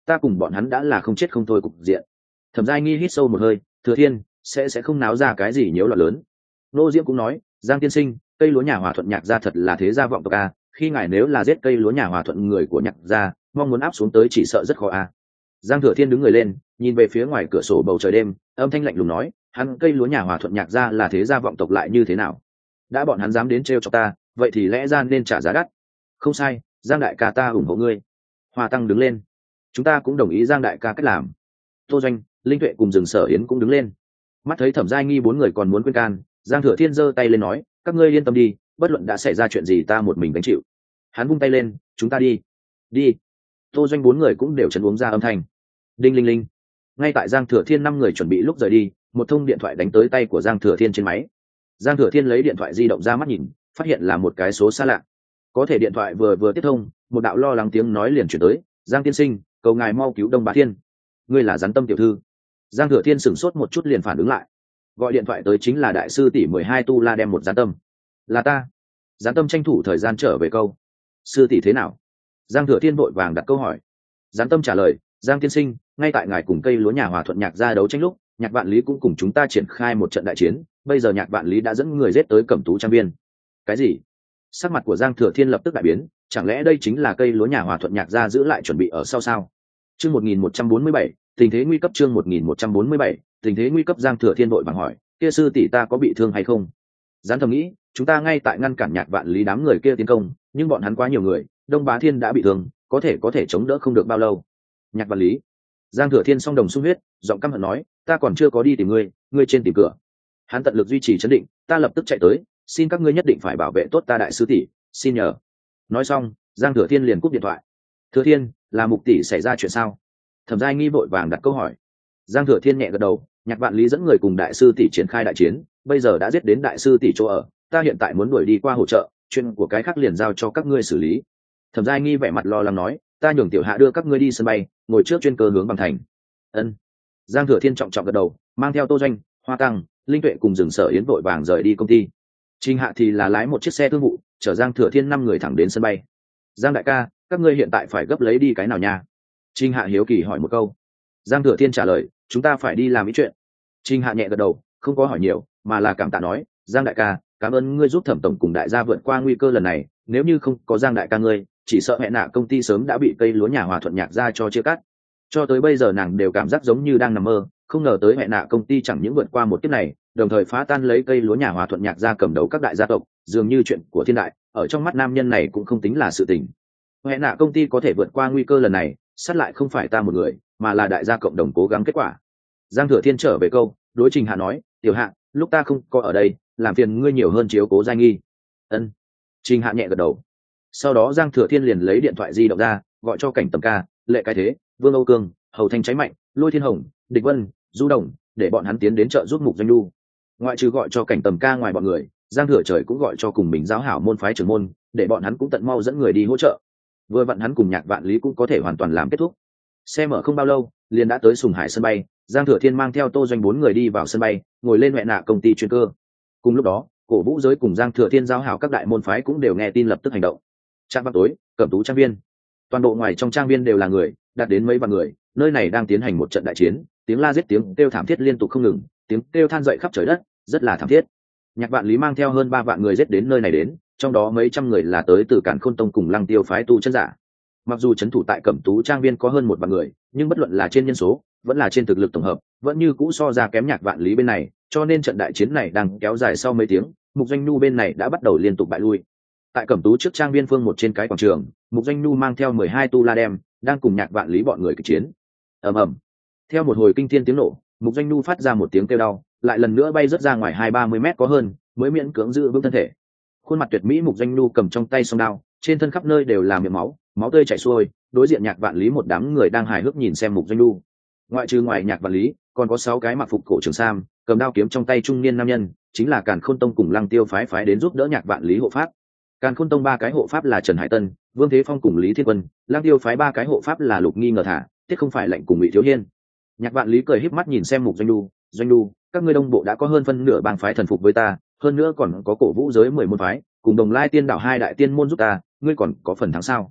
ta cùng bọn hắn đã là không chết không thôi cục diện. Thẩm Giai Nghi hít sâu một hơi, Thừa Thiên sẽ không náo ra cái gì nhiễu loạn lớn. Nô Diễm cũng nói, Giang tiên sinh, cây lúa nhà Hòa Thuận Nhạc gia thật là thế gia vọng tộc a, khi ngài nếu là giết cây lúa nhà Hòa Thuận người của Nhạc gia, mong muốn áp xuống tới chỉ sợ rất khó a. Giang Thừa Thiên đứng người lên, nhìn về phía ngoài cửa sổ bầu trời đêm, âm thanh lạnh lùng nói, hắn cây lúa nhà Hòa Thuận Nhạc gia là thế gia vọng tộc lại như thế nào? Đã bọn hắn dám đến trêu chọc ta, vậy thì lẽ ra nên trả giá đắt. Không sai, Giang đại ca ta ủng hộ ngươi. Hoa Tăng đứng lên, chúng ta cũng đồng ý Giang đại ca cách làm. Tô Doanh, Linh Tuệ cùng Rừng Sở Yến cũng đứng lên. Mắt thấy Thẩm Giai Nghi bốn người còn muốn khuyên can, Giang Thừa Thiên giơ tay lên nói, các ngươi yên tâm đi, bất luận đã xảy ra chuyện gì ta một mình gánh chịu. Hắn vung tay lên, chúng ta đi. Đi. Tô Doanh bốn người cũng đều chấn uống ra âm thanh. Đinh linh linh. Ngay tại Giang Thừa Thiên năm người chuẩn bị lúc rời đi, một thông điện thoại đánh tới tay của Giang Thừa Thiên trên máy. Giang Thừa Thiên lấy điện thoại di động ra mắt nhìn, phát hiện là một cái số xa lạ. Có thể điện thoại vừa tiếp thông, một đạo lo lắng tiếng nói liền chuyển tới, Giang tiên sinh, cầu ngài mau cứu Đông Bá Thiên. Ngươi là Gián Tâm tiểu thư. Giang Thừa Thiên sửng sốt một chút liền phản ứng lại. Gọi điện thoại tới chính là đại sư tỷ 12 Tu La đem một Gián Tâm. Là ta. Gián Tâm tranh thủ thời gian trở về câu. Sư tỷ thế nào? Giang Thừa Thiên vội vàng đặt câu hỏi. Gián Tâm trả lời, Giang tiên sinh, ngay tại ngài cùng cây lúa nhà Hòa Thuận Nhạc ra đấu tranh lúc, Nhạc Vạn Lý cũng cùng chúng ta triển khai một trận đại chiến, bây giờ Nhạc Vạn Lý đã dẫn người giết tới Cẩm Tú Trang viên. Cái gì? Sắc mặt của Giang Thừa Thiên lập tức đại biến, chẳng lẽ đây chính là cây lúa nhà Hòa Thuận Nhạc ra giữ lại chuẩn bị ở sau sao? Chương 1147, tình thế nguy cấp. Chương 1147, tình thế nguy cấp. Giang Thừa Thiên vội vàng hỏi, kia sư tỷ ta có bị thương hay không? Gián thầm nghĩ, chúng ta ngay tại ngăn cản Nhạc Vạn Lý đám người kia tiến công, nhưng bọn hắn quá nhiều người, Đông Bá Thiên đã bị thương, có thể chống đỡ không được bao lâu. Nhạc Vạn Lý. Giang Thừa Thiên song đồng sung huyết, giọng căm hận nói, ta còn chưa có đi tìm ngươi trên tìm cửa. Hắn tận lực duy trì trấn định, ta lập tức chạy tới, xin các ngươi nhất định phải bảo vệ tốt ta đại sư tỷ, xin nhờ. Nói xong, Giang Thừa Thiên liền cúp điện thoại. Thừa Thiên, là Mục tỷ xảy ra chuyện sao? Thẩm Giai Nghi vội vàng đặt câu hỏi. Giang Thừa Thiên nhẹ gật đầu, Nhạc Vạn Lý dẫn người cùng đại sư tỷ triển khai đại chiến, bây giờ đã giết đến đại sư tỷ chỗ ở, ta hiện tại muốn đuổi đi qua hỗ trợ, chuyện của cái khác liền giao cho các ngươi xử lý. Thẩm Giai Nghi vẻ mặt lo lắng nói, ta nhường tiểu hạ đưa các ngươi đi sân bay, ngồi trước chuyên cơ hướng bằng thành. Ân. Giang Thừa Thiên trọng trọng gật đầu, mang theo Tô Doanh, Hoa Tăng, Linh Tuệ cùng Rừng Sở Yến vội vàng rời đi công ty. Trình Hạ thì là lái một chiếc xe thương vụ, chở Giang Thừa Thiên năm người thẳng đến sân bay. Giang đại ca, các ngươi hiện tại phải gấp lấy đi cái nào nha? Trình Hạ hiếu kỳ hỏi một câu. Giang Thừa Thiên trả lời, chúng ta phải đi làm ý chuyện. Trình Hạ nhẹ gật đầu, không có hỏi nhiều, mà là cảm tạ nói, Giang đại ca, cảm ơn ngươi giúp Thẩm tổng cùng đại gia vượt qua nguy cơ lần này, nếu như không có Giang đại ca ngươi, chỉ sợ hẹn nạ công ty sớm đã bị cây lúa nhà Hòa Thuận Nhạc ra cho chia cắt. Cho tới bây giờ nàng đều cảm giác giống như đang nằm mơ, không ngờ tới hẹn nạ công ty chẳng những vượt qua một kiếp này, đồng thời phá tan lấy cây lúa nhà Hòa Thuận Nhạc ra cầm đầu các đại gia tộc, dường như chuyện của thiên đại, ở trong mắt nam nhân này cũng không tính là sự tình. Hẹn nạ công ty có thể vượt qua nguy cơ lần này, sát lại không phải ta một người, mà là đại gia cộng đồng cố gắng kết quả. Giang Thừa Thiên trở về câu, đối Trình Hạ nói, tiểu Hạ, lúc ta không có ở đây, làm phiền ngươi nhiều hơn chiếu cố Giai Nghi. Ân. Trình Hạ nhẹ gật đầu. Sau đó Giang Thừa Thiên liền lấy điện thoại di động ra, gọi cho Cảnh Tầm Ca, Lệ Cái Thế, Vương Âu Cương, Hầu Thanh Cháy Mạnh, Lôi Thiên Hồng, Địch Vân, Du Đồng, để bọn hắn tiến đến trợ giúp Mục Doanh Nhu. Ngoại trừ gọi cho Cảnh Tầm Ca ngoài bọn người, Giang Thừa Trời cũng gọi cho cùng mình giáo hảo môn phái trưởng môn, để bọn hắn cũng tận mau dẫn người đi hỗ trợ. Vừa vặn hắn cùng Nhạc Vạn Lý cũng có thể hoàn toàn làm kết thúc. Xe mở không bao lâu, liền đã tới Sùng Hải sân bay. Giang Thừa Thiên mang theo Tô Doanh bốn người đi vào sân bay, ngồi lên hẹn nạ công ty chuyên cơ. Cùng lúc đó, Cổ Vũ giới cùng Giang Thừa Thiên giao hảo các đại môn phái cũng đều nghe tin lập tức hành động. Trạm vào tối, Cẩm Tú trang viên, toàn bộ ngoài trong trang viên đều là người, đạt đến mấy vạn người. Nơi này đang tiến hành một trận đại chiến, tiếng la giết tiếng kêu thảm thiết liên tục không ngừng, tiếng kêu than dậy khắp trời đất, rất là thảm thiết. Nhạc Vạn Lý mang theo hơn 3 vạn người giết đến nơi này đến, trong đó mấy trăm người là tới từ Càn Khôn Tông cùng Lăng Tiêu phái tu chân giả. Mặc dù trấn thủ tại Cẩm Tú trang viên có hơn 1 vạn người, nhưng bất luận là trên nhân số, vẫn là trên thực lực tổng hợp, vẫn như cũ so ra kém Nhạc Vạn Lý bên này, cho nên trận đại chiến này đang kéo dài sau mấy tiếng, Mục Doanh Nhu bên này đã bắt đầu liên tục bại lui. Tại Cẩm Tú trước trang viên phương một trên cái quảng trường, Mục Doanh Nhu mang theo 12 tu la đem, đang cùng Nhạc Vạn Lý bọn người kịch chiến. Ầm ầm. Theo một hồi kinh thiên tiếng nổ, Mục Doanh Nhu phát ra một tiếng kêu đau, lại lần nữa bay rớt ra ngoài 20-30 mét có hơn, mới miễn cưỡng giữ vững thân thể. Khuôn mặt tuyệt mỹ Mục Doanh Nhu cầm trong tay song đao, trên thân khắp nơi đều là miệng máu, máu tươi chảy xuôi, đối diện Nhạc Vạn Lý một đám người đang hài hước nhìn xem Mục Doanh Nhu. Ngoại trừ ngoài Nhạc Vạn Lý, còn có 6 cái mặc phục cổ trường sam, cầm đao kiếm trong tay trung niên nam nhân, chính là Càn Khôn Tông cùng Lăng Tiêu phái đến giúp đỡ Nhạc Vạn Lý hộ pháp. Càn Khôn Tông 3 cái hộ pháp là Trần Hải Tân, Vương Thế Phong cùng Lý Thiên Quân, Lăng Tiêu phái 3 cái hộ pháp là Lục Nghi Ngờ Thả, tiếc không phải lệnh cùng Ngụy Thiếu Hiên. Nhạc Vạn Lý cười híp mắt nhìn xem Mục Doanh Nhu, các ngươi Đông Bộ đã có hơn phân nửa bang phái thần phục với ta, hơn nữa còn có Cổ Vũ giới 10 môn phái, cùng Đồng Lai Tiên đảo 2 đại tiên môn giúp ta, ngươi còn có phần thắng sao?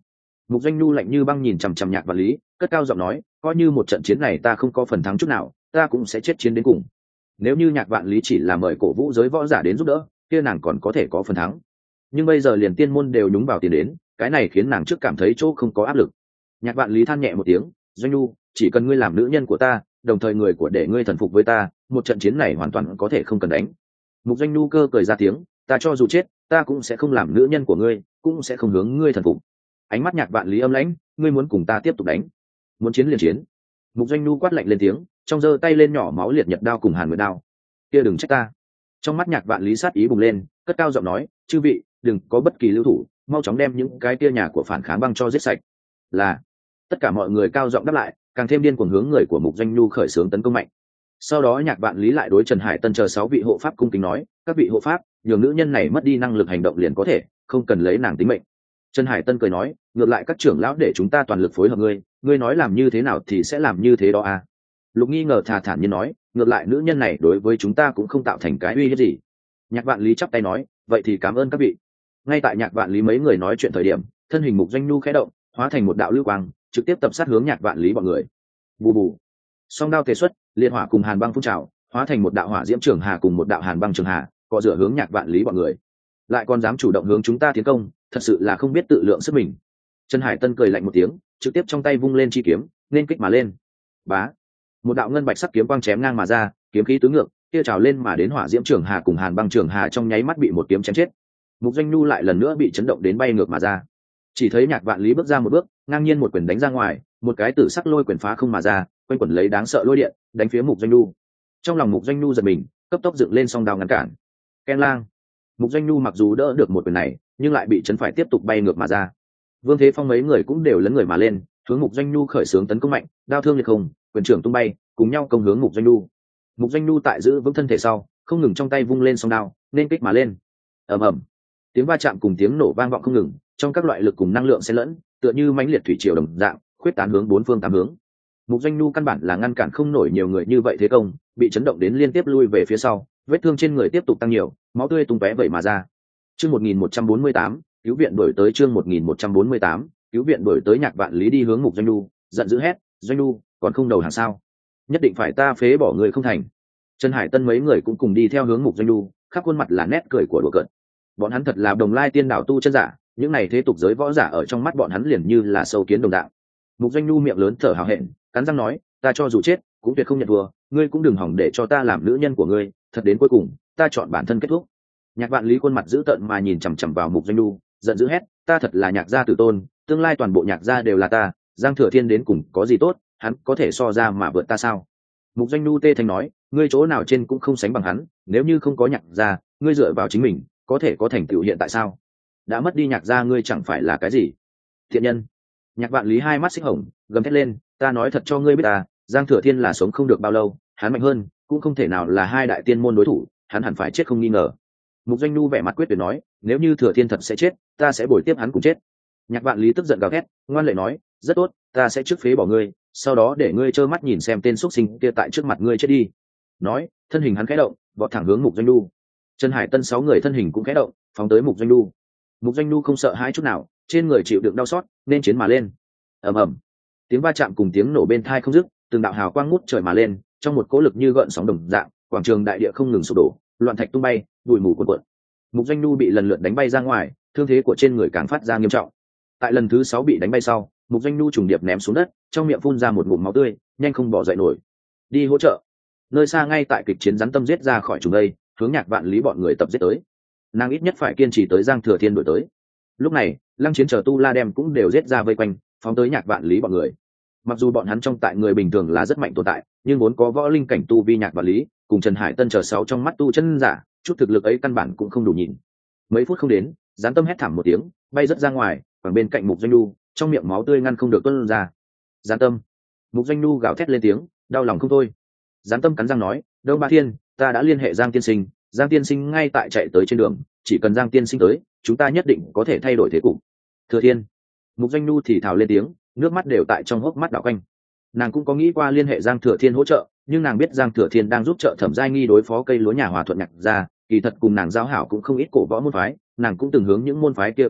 Mục Doanh Nhu lạnh như băng nhìn chằm chằm Nhạc Vạn Lý, cất cao giọng nói, coi như một trận chiến này ta không có phần thắng chút nào, ta cũng sẽ chết chiến đến cùng. Nếu như Nhạc Vạn Lý chỉ là mời cổ vũ giới võ giả đến giúp đỡ, kia nàng còn có thể có phần thắng. Nhưng bây giờ liền tiên môn đều nhúng vào tiền đến, cái này khiến nàng trước cảm thấy chỗ không có áp lực. Nhạc Vạn Lý than nhẹ một tiếng, Doanh Nhu, chỉ cần ngươi làm nữ nhân của ta, đồng thời người của để ngươi thần phục với ta, một trận chiến này hoàn toàn có thể không cần đánh. Mục Doanh Nhu cơ cười ra tiếng, ta cho dù chết, ta cũng sẽ không làm nữ nhân của ngươi, cũng sẽ không hướng ngươi thần phục. Ánh mắt Nhạc Vạn Lý âm lãnh, ngươi muốn cùng ta tiếp tục đánh, muốn chiến liền chiến. Mục Doanh Nhu quát lạnh lên tiếng, trong giơ tay lên nhỏ máu liệt nhật đao cùng hàn nguyệt đao. Kia đừng trách ta. Trong mắt Nhạc Vạn Lý sát ý bùng lên, cất cao giọng nói, chư vị, đừng có bất kỳ lưu thủ, mau chóng đem những cái kia nhà của phản kháng băng cho giết sạch. Là. Tất cả mọi người cao giọng đáp lại, càng thêm điên cuồng hướng người của Mục Doanh Nhu khởi xướng tấn công mạnh. Sau đó Nhạc Vạn Lý lại đối Trần Hải Tân chờ 6 vị hộ pháp cung kính nói, các vị hộ pháp, nhường nữ nhân này mất đi năng lực hành động liền có thể, không cần lấy nàng tính mệnh. Trần Hải Tân cười nói, ngược lại các trưởng lão để chúng ta toàn lực phối hợp ngươi, ngươi nói làm như thế nào thì sẽ làm như thế đó à. Lục Nghi ngờ thản nhiên nói, ngược lại nữ nhân này đối với chúng ta cũng không tạo thành cái uy hiếp gì. Nhạc Vạn Lý chắp tay nói, vậy thì cảm ơn các vị. Ngay tại Nhạc Vạn Lý mấy người nói chuyện thời điểm, thân hình Mục Doanh Nhu khẽ động, hóa thành một đạo lưu quang, trực tiếp tập sát hướng Nhạc Vạn Lý bọn người. Bù bù. Song đao tề xuất, liệt hỏa cùng hàn băng phun trào, hóa thành một đạo hỏa diễm trường hà cùng một đạo hàn băng trường hà, cọ rửa hướng Nhạc Vạn Lý bọn người. Lại còn dám chủ động hướng chúng ta tiến công, thật sự là không biết tự lượng sức mình. Trần Hải Tân cười lạnh một tiếng, trực tiếp trong tay vung lên chi kiếm, nên kích mà lên. Bá. Một đạo ngân bạch sắc kiếm quang chém ngang mà ra, kiếm khí tứ ngược, kia trào lên mà đến hỏa diễm trường hà cùng hàn băng trường hà trong nháy mắt bị một kiếm chém chết. Mục Doanh Nhu lại lần nữa bị chấn động đến bay ngược mà ra. Chỉ thấy Nhạc Vạn Lý bước ra một bước, ngang nhiên một quyền đánh ra ngoài, một cái tử sắc lôi quyền phá không mà ra, quanh quẩn lấy đáng sợ lôi điện, đánh phía Mục Doanh Nhu. Trong lòng Mục Doanh Nhu giật mình, cấp tốc dựng lên song đao ngăn cản. Keng lang. Mục Doanh Nhu mặc dù đỡ được một quyền này, nhưng lại bị chấn phải tiếp tục bay ngược mà ra. Vương Thế Phong mấy người cũng đều lấn người mà lên, hướng Mục Doanh Nhu khởi xướng tấn công mạnh, đao thương liệt không, quyền trưởng tung bay, cùng nhau công hướng Mục Doanh Nhu. Mục Doanh Nhu tại giữ vững thân thể sau, không ngừng trong tay vung lên song đao, nên kích mà lên. Ầm ầm. Tiếng va chạm cùng tiếng nổ vang vọng không ngừng, trong các loại lực cùng năng lượng xen lẫn, tựa như mãnh liệt thủy triều đồng dạng, khuyết tán hướng bốn phương tám hướng. Mục Doanh Nhu căn bản là ngăn cản không nổi nhiều người như vậy thế công, bị chấn động đến liên tiếp lui về phía sau, vết thương trên người tiếp tục tăng nhiều, máu tươi tung tóe vậy mà ra. Chương 1148, cứu viện đổi tới chương 1148, cứu viện đổi tới. Nhạc Vạn Lý đi hướng Mục Doanh Nhu, giận dữ hét, Doanh Nhu, còn không đầu hàng sao? Nhất định phải ta phế bỏ người không thành. Trần Hải Tân mấy người cũng cùng đi theo hướng Mục Doanh Nhu, khắp khuôn mặt là nét cười của đùa cợt. Bọn hắn thật là Đồng Lai tiên đảo tu chân giả, những này thế tục giới võ giả ở trong mắt bọn hắn liền như là sâu kiến đồng dạng. Mục Doanh Nhu miệng lớn thở hào hẹn, cắn răng nói, ta cho dù chết cũng tuyệt không nhận thua, ngươi cũng đừng hỏng để cho ta làm nữ nhân của ngươi, thật đến cuối cùng ta chọn bản thân kết thúc. Nhạc Vạn Lý khuôn mặt dữ tợn mà nhìn chằm chằm vào Mục Doanh Nhu, giận dữ hét, ta thật là Nhạc gia tử tôn, tương lai toàn bộ Nhạc gia đều là ta, Giang Thừa Thiên đến cùng có gì tốt, hắn có thể so ra mà vượt ta sao? Mục Doanh Nhu tê thanh nói, ngươi chỗ nào trên cũng không sánh bằng hắn, nếu như không có Nhạc gia, ngươi dựa vào chính mình có thể có thành tựu hiện tại sao? Đã mất đi Nhạc gia ngươi chẳng phải là cái gì? Thiện nhân. Nhạc Vạn Lý hai mắt xích hồng, gầm thét lên, ta nói thật cho ngươi biết ta, Giang Thừa Thiên là sống không được bao lâu, hắn mạnh hơn, cũng không thể nào là hai đại tiên môn đối thủ, hắn hẳn phải chết không nghi ngờ. Mục Doanh Nhu vẻ mặt quyết tuyệt nói, nếu như Thừa Thiên thật sẽ chết, ta sẽ bồi tiếp hắn cùng chết. Nhạc Vạn Lý tức giận gào thét, ngoan lệ nói, rất tốt, ta sẽ trước phế bỏ ngươi, sau đó để ngươi trơ mắt nhìn xem tên xuất sinh kia tại trước mặt ngươi chết đi. Nói, thân hình hắn khẽ động, vọt thẳng hướng Mục Doanh Nhu. Trần Hải Tân 6 người thân hình cũng khẽ động, phóng tới Mục Doanh Nhu. Mục Doanh Nhu không sợ hãi chút nào, trên người chịu đựng đau xót, nên chiến mà lên. Ầm ầm. Tiếng va chạm cùng tiếng nổ bên tai không dứt, từng đạo hào quang ngút trời mà lên, trong một cỗ lực như gợn sóng đồng dạng, quảng trường đại địa không ngừng sụp đổ, loạn thạch tung bay, bụi mù cuồn cuộn. Mục Doanh Nhu bị lần lượt đánh bay ra ngoài, thương thế của trên người càng phát ra nghiêm trọng. Tại lần thứ 6 bị đánh bay sau, Mục Doanh Nhu trùng điệp ném xuống đất, trong miệng phun ra một ngụm máu tươi, nhanh không bỏ dậy nổi. Đi hỗ trợ. Nơi xa ngay tại kịch chiến rắn tâm giết ra khỏi trùng đây, hướng Nhạc Vạn Lý bọn người tập giết tới. Nàng ít nhất phải kiên trì tới Giang Thừa Thiên đổi tới. Lúc này, Lăng Chiến chờ Tu La đem cũng đều giết ra vây quanh, phóng tới Nhạc Vạn Lý bọn người. Mặc dù bọn hắn trong tại người bình thường là rất mạnh tồn tại, nhưng vốn có võ linh cảnh tu vi Nhạc Vạn Lý cùng Trần Hải Tân chờ 6 trong mắt tu chân giả, chút thực lực ấy căn bản cũng không đủ nhìn. Mấy phút không đến, Gián Tâm hét thảm một tiếng, bay rất ra ngoài, còn bên cạnh Mục Doanh Nhu, trong miệng máu tươi ngăn không được tuôn ra. Gián Tâm. Mục Doanh Nhu gào thét lên tiếng, đau lòng không thôi. Gián Tâm cắn răng nói, Đông Ba Thiên, ta đã liên hệ Giang tiên sinh, Giang tiên sinh ngay tại chạy tới trên đường, chỉ cần Giang tiên sinh tới, chúng ta nhất định có thể thay đổi thế cục. Thừa Thiên. Mục Doanh Nhu thì thào lên tiếng, nước mắt đều tại trong hốc mắt đảo quanh. Nàng cũng có nghĩ qua liên hệ Giang Thừa Thiên hỗ trợ, nhưng nàng biết Giang Thừa Thiên đang giúp trợ Thẩm Giai Nghi đối phó cây lúa nhà Hòa Thuận Nhạc gia, kỳ thật cùng nàng giao hảo cũng không ít cổ võ môn phái, nàng cũng từng hướng những môn phái kia cầu viện,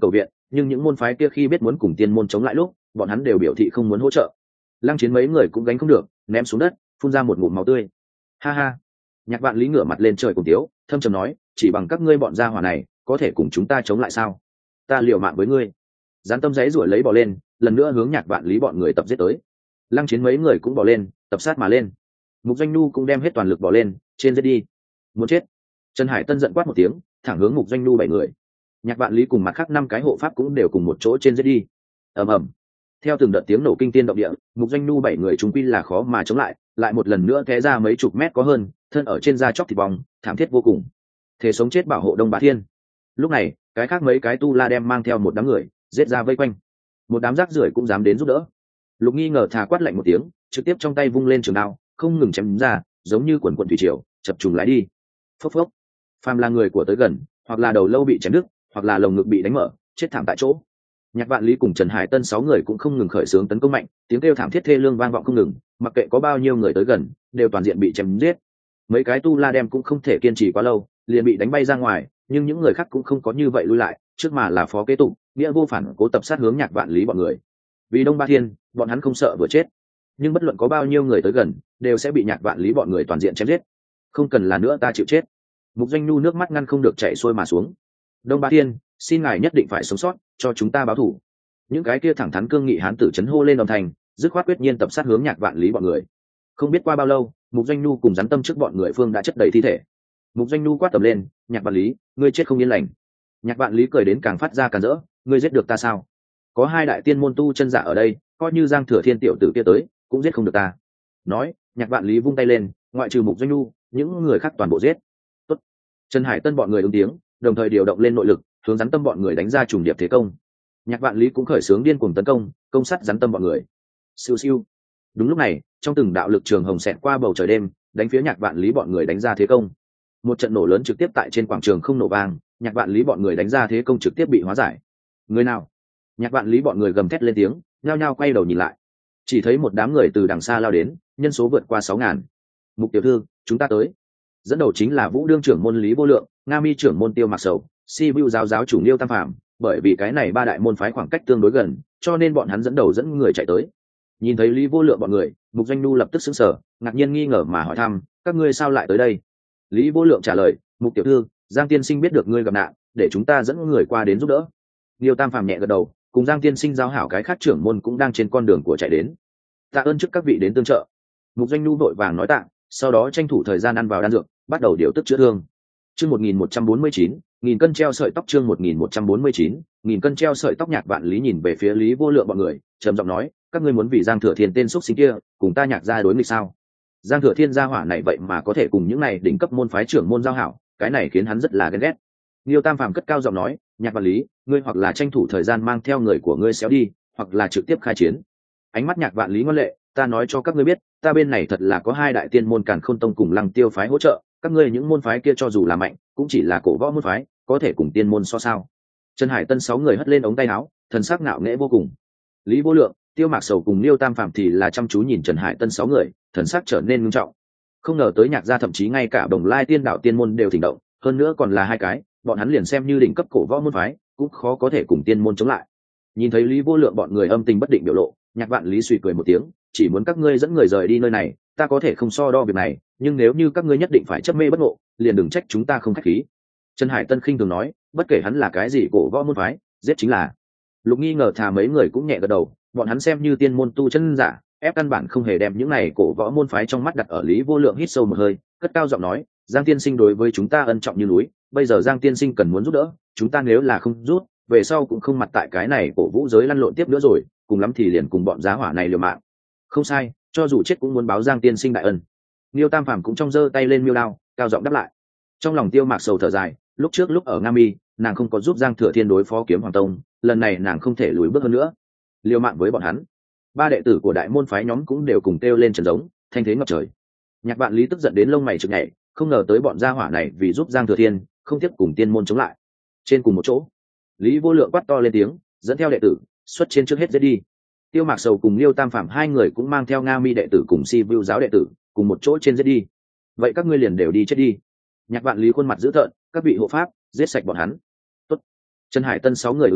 nhưng những môn phái kia khi biết muốn cùng tiên môn chống lại lúc bọn hắn đều biểu thị không muốn hỗ trợ. Lăng Chiến mấy người cũng gánh không được, ném xuống đất, phun ra một ngụm máu tươi. Ha ha. Nhạc Vạn Lý ngửa mặt lên trời cùng tiếu, thâm trầm nói, chỉ bằng các ngươi bọn gia hỏa này có thể cùng chúng ta chống lại sao? Ta liều mạng với ngươi. Gián Tâm giấy ruổi lấy bò lên, lần nữa hướng Nhạc Vạn Lý bọn người tập giết tới. Lăng Chiến mấy người cũng bò lên, tập sát mà lên. Mục Doanh Nhu cũng đem hết toàn lực bò lên, trên giết đi. Muốn chết. Trần Hải Tân giận quát một tiếng, thẳng hướng Mục Doanh Nhu 7 người. Nhạc Vạn Lý cùng mặt khác 5 cái hộ pháp cũng đều cùng một chỗ trên giết đi. Ầm ầm. Theo từng đợt tiếng nổ kinh thiên động địa, Mục Doanh Nhu 7 người chúng quy là khó mà chống lại, lại một lần nữa té ra mấy chục mét có hơn, thân ở trên da chóc thịt bong, thảm thiết vô cùng. Thế sống chết bảo hộ Đông Bá Thiên. Lúc này, cái khác mấy cái tu la đem mang theo một đám người, giết ra vây quanh. Một đám rác rưởi cũng dám đến giúp đỡ. Lục Nghi ngờ thà quát lạnh một tiếng, trực tiếp trong tay vung lên trường đao, không ngừng chém ra, giống như quần quần thủy triều, chập trùng lái đi. Phốc phốc. Phàm là người của tới gần, hoặc là đầu lâu bị chém đứt, hoặc là lồng ngực bị đánh mở, chết thảm tại chỗ. Nhạc Vạn Lý cùng Trần Hải Tân 6 người cũng không ngừng khởi xướng tấn công mạnh, tiếng kêu thảm thiết thê lương vang vọng không ngừng, mặc kệ có bao nhiêu người tới gần, đều toàn diện bị chém giết. Mấy cái tu la đem cũng không thể kiên trì quá lâu, liền bị đánh bay ra ngoài, nhưng những người khác cũng không có như vậy lui lại, trước mà là phó kế tục, nghĩa vô phản cố tập sát hướng Nhạc Vạn Lý bọn người. Vì Đông Ba Thiên, bọn hắn không sợ vừa chết, nhưng bất luận có bao nhiêu người tới gần, đều sẽ bị Nhạc Vạn Lý bọn người toàn diện chém giết. Không cần là nữa ta chịu chết. Mục Doanh Nhu nước mắt ngăn không được chảy xuôi mà xuống. Đông Ba Thiên, xin ngài nhất định phải sống sót, cho chúng ta báo thù. Những cái kia thẳng thắn cương nghị hán tử chấn hô lên đồng thành, dứt khoát quyết nhiên tập sát hướng Nhạc Vạn Lý bọn người. Không biết qua bao lâu, Mục Doanh Nhu cùng Rắn Tâm trước bọn người phương đã chất đầy thi thể. Mục Doanh Nhu quát tầm lên, Nhạc Vạn Lý, ngươi chết không yên lành. Nhạc Vạn Lý cười đến càng phát ra càng rỡ, ngươi giết được ta sao? Có 2 đại tiên môn tu chân giả ở đây, coi như Giang Thừa Thiên tiểu tử kia tới, cũng giết không được ta. Nói, Nhạc Vạn Lý vung tay lên, ngoại trừ Mục Doanh Nhu, những người khác toàn bộ giết. Tốt. Trần Hải Tân bọn người ứng tiếng, đồng thời điều động lên nội lực, hướng Rắn Tâm bọn người đánh ra trùng điệp thế công. Nhạc Vạn Lý cũng khởi xướng điên cuồng tấn công, công sát Rắn Tâm bọn người. Siêu siêu. Đúng lúc này, trong từng đạo lực trường hồng xẹt qua bầu trời đêm, đánh phía Nhạc Vạn Lý bọn người đánh ra thế công. Một trận nổ lớn trực tiếp tại trên quảng trường không nổ vang, Nhạc Vạn Lý bọn người đánh ra thế công trực tiếp bị hóa giải. Người nào? Nhạc Vạn Lý bọn người gầm thét lên tiếng, nhao nhao quay đầu nhìn lại. Chỉ thấy một đám người từ đằng xa lao đến, nhân số vượt qua 6.000. Mục tiểu thư, chúng ta tới. Dẫn đầu chính là Vũ đương trưởng môn Lý Vô Lượng, Nga Mi trưởng môn Tiêu Mạc Sầu, Si Bưu giáo chủ Liêu Tam Phạm, bởi vì cái này 3 đại môn phái khoảng cách tương đối gần, cho nên bọn hắn dẫn đầu dẫn người chạy tới. Nhìn thấy Lý Vô Lượng bọn người, Mục Doanh Nhu lập tức sững sờ, ngạc nhiên nghi ngờ mà hỏi thăm, các ngươi sao lại tới đây? Lý Vô Lượng trả lời, Mục tiểu thư, Giang tiên sinh biết được ngươi gặp nạn, để chúng ta dẫn người qua đến giúp đỡ. Liêu Tam Phạm nhẹ gật đầu, cùng Giang tiên sinh giao hảo cái khác trưởng môn cũng đang trên con đường của chạy đến. Tạ ơn trước các vị đến tương trợ. Mục Doanh Nhu vội vàng nói tạ, sau đó tranh thủ thời gian ăn vào đan dược, bắt đầu điều tức chữa thương. Chương 1149, nghìn cân treo sợi tóc. Chương 1149, nghìn cân treo sợi tóc. Nhạc Vạn Lý nhìn về phía Lý Vô Lượng bọn người, trầm giọng nói, các ngươi muốn vì Giang Thừa Thiên tên xúc sinh kia, cùng ta Nhạc gia đối nghịch sao? Giang Thừa Thiên gia hỏa này vậy mà có thể cùng những này đỉnh cấp môn phái trưởng môn giao hảo, cái này khiến hắn rất là ghen ghét. Liêu Tam Phàm cất cao giọng nói, Nhạc Vạn Lý, ngươi hoặc là tranh thủ thời gian mang theo người của ngươi xéo đi, hoặc là trực tiếp khai chiến. Ánh mắt Nhạc Vạn Lý ngoan lệ, ta nói cho các ngươi biết, ta bên này thật là có 2 đại tiên môn Càn Khôn Tông cùng Lăng Tiêu phái hỗ trợ, các ngươi những môn phái kia cho dù là mạnh, cũng chỉ là cổ võ môn phái, có thể cùng tiên môn so sao? Trần Hải Tân 6 người hất lên ống tay áo, thần sắc ngạo nghễ vô cùng. Lý Vô Lượng, Tiêu Mạc Sầu cùng Liêu Tam Phạm thì là chăm chú nhìn Trần Hải Tân 6 người, thần sắc trở nên nghiêm trọng. Không ngờ tới Nhạc gia thậm chí ngay cả Đồng Lai Tiên đạo tiên môn đều thỉnh động, hơn nữa còn là 2 cái, bọn hắn liền xem như đỉnh cấp cổ võ môn phái, cũng khó có thể cùng tiên môn chống lại. Nhìn thấy Lý Vô Lượng bọn người âm tình bất định biểu lộ, Nhạc Vạn Lý suy cười một tiếng, chỉ muốn các ngươi dẫn người rời đi nơi này, ta có thể không so đo việc này, nhưng nếu như các ngươi nhất định phải chấp mê bất ngộ, liền đừng trách chúng ta không khách khí. Trần Hải Tân khinh thường nói, bất kể hắn là cái gì cổ võ môn phái, giết chính là. Lục Nghi ngờ thà mấy người cũng nhẹ gật đầu, bọn hắn xem như tiên môn tu chân giả, ép căn bản không hề đem những này cổ võ môn phái trong mắt đặt ở. Lý Vô Lượng hít sâu một hơi, cất cao giọng nói, Giang tiên sinh đối với chúng ta ân trọng như núi, bây giờ Giang tiên sinh cần muốn giúp đỡ, chúng ta nếu là không rút, về sau cũng không mặt tại cái này cổ vũ giới lăn lộn tiếp nữa rồi, cùng lắm thì liền cùng bọn giá hỏa này liều mạng. Không sai, cho dù chết cũng muốn báo Giang tiên sinh đại ân. Liêu Tam Phàm cũng trong giơ tay lên miêu đao, cao giọng đáp lại. Trong lòng Tiêu Mạc Sầu thở dài, lúc trước lúc ở Nga Mi, nàng không có giúp Giang Thừa Thiên đối phó Kiếm Hoàng Tông, lần này nàng không thể lùi bước hơn nữa, liều mạng với bọn hắn. 3 đệ tử của đại môn phái nhóm cũng đều cùng kêu lên trần giống, thanh thế ngập trời. Nhạc Vạn Lý tức giận đến lông mày chực nhảy, không ngờ tới bọn gia hỏa này vì giúp Giang Thừa Thiên, không tiếp cùng tiên môn chống lại. Trên cùng một chỗ, Lý Vô Lượng quát to lên tiếng, dẫn theo đệ tử, xuất trên trước hết giết đi. Tiêu Mạc Sầu cùng Liêu Tam Phạm 2 người cũng mang theo Nga Mi đệ tử cùng Si Vưu giáo đệ tử, cùng một chỗ trên giết đi. Vậy các ngươi liền đều đi chết đi. Nhạc Vạn Lý khuôn mặt dữ tợn, các vị hộ pháp, giết sạch bọn hắn. Tốt. Trần Hải Tân 6 người ứng tiếng,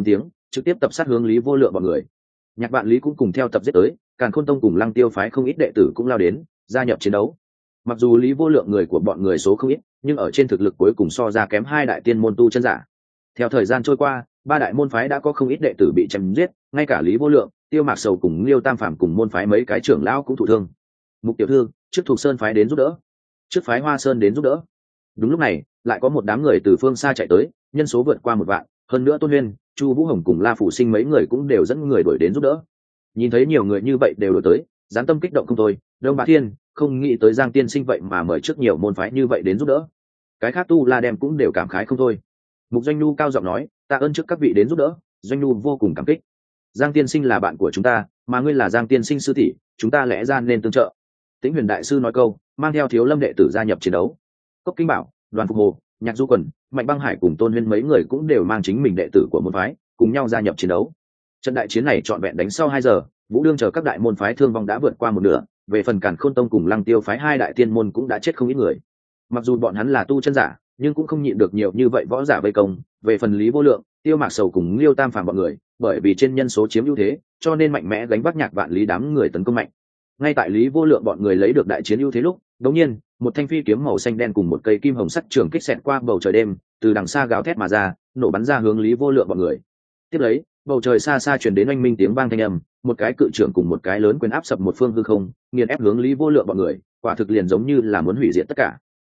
trực tiếp tập sát hướng Lý Vô Lượng bọn người. Nhạc Vạn Lý cũng cùng theo tập giết tới, Càn Khôn Tông cùng Lăng Tiêu phái không ít đệ tử cũng lao đến, gia nhập chiến đấu. Mặc dù Lý Vô Lượng người của bọn người số không ít, nhưng ở trên thực lực cuối cùng so ra kém hai đại tiên môn tu chân giả. Theo thời gian trôi qua, ba đại môn phái đã có không ít đệ tử bị chém giết, ngay cả Lý Vô Lượng, Tiêu Mạc Sầu cùng Liêu Tam Phàm cùng môn phái mấy cái trưởng lão cũng thụ thương. Mục tiểu thư, trước Thuộc Sơn phái đến giúp đỡ, trước phái Hoa Sơn đến giúp đỡ. Đúng lúc này, lại có một đám người từ phương xa chạy tới, nhân số vượt qua 1 vạn, hơn nữa Tôn Huyên, Chu Vũ Hồng cùng La Phủ Sinh mấy người cũng đều dẫn người đuổi đến giúp đỡ. Nhìn thấy nhiều người như vậy đều đuổi tới, gián tâm kích động không thôi. Đông Bá Thiên không nghĩ tới Giang Tiên Sinh vậy mà mời trước nhiều môn phái như vậy đến giúp đỡ. Cái khác tu la đem cũng đều cảm khái không thôi. Mục Doanh Nhu cao giọng nói, tạ ơn trước các vị đến giúp đỡ, Doanh Nhu vô cùng cảm kích. Giang Tiên Sinh là bạn của chúng ta, mà ngươi là Giang Tiên Sinh sư tỷ, chúng ta lẽ ra nên tương trợ. Tĩnh Huyền đại sư nói câu, mang theo Thiếu Lâm đệ tử gia nhập chiến đấu. Cốc Kinh Bảo, Đoàn Phục Hồ, Nhạc Du Quần, Mạnh Băng Hải cùng Tôn Huyên mấy người cũng đều mang chính mình đệ tử của môn phái, cùng nhau gia nhập chiến đấu. Trận đại chiến này trọn vẹn đánh sau 2 giờ, Vũ Đương chờ các đại môn phái thương vong đã vượt qua 1/2, về phần Càn Khôn Tông cùng Lăng Tiêu phái hai đại tiên môn cũng đã chết không ít người. Mặc dù bọn hắn là tu chân giả, nhưng cũng không nhịn được nhiều như vậy võ giả vây công. Về phần Lý Vô Lượng, Tiêu Mạc Sầu cùng Liêu Tam Phàm bọn người, bởi vì trên nhân số chiếm ưu thế, cho nên mạnh mẽ gánh vác Nhạc Vạn Lý đám người tấn công mạnh. Ngay tại Lý Vô Lượng bọn người lấy được đại chiến ưu thế lúc, đột nhiên, một thanh phi kiếm màu xanh đen cùng một cây kim hồng sắt trường kích xẹt qua bầu trời đêm, từ đằng xa gào thét mà ra, nổ bắn ra hướng Lý Vô Lượng bọn người. Tiếp lấy, bầu trời xa xa truyền đến oanh minh tiếng vang thanh âm, một cái cự trưởng cùng một cái lớn quyền áp sập một phương hư không, nghiền ép hướng Lý Vô Lượng bọn người, quả thực liền giống như là muốn hủy diệt tất cả.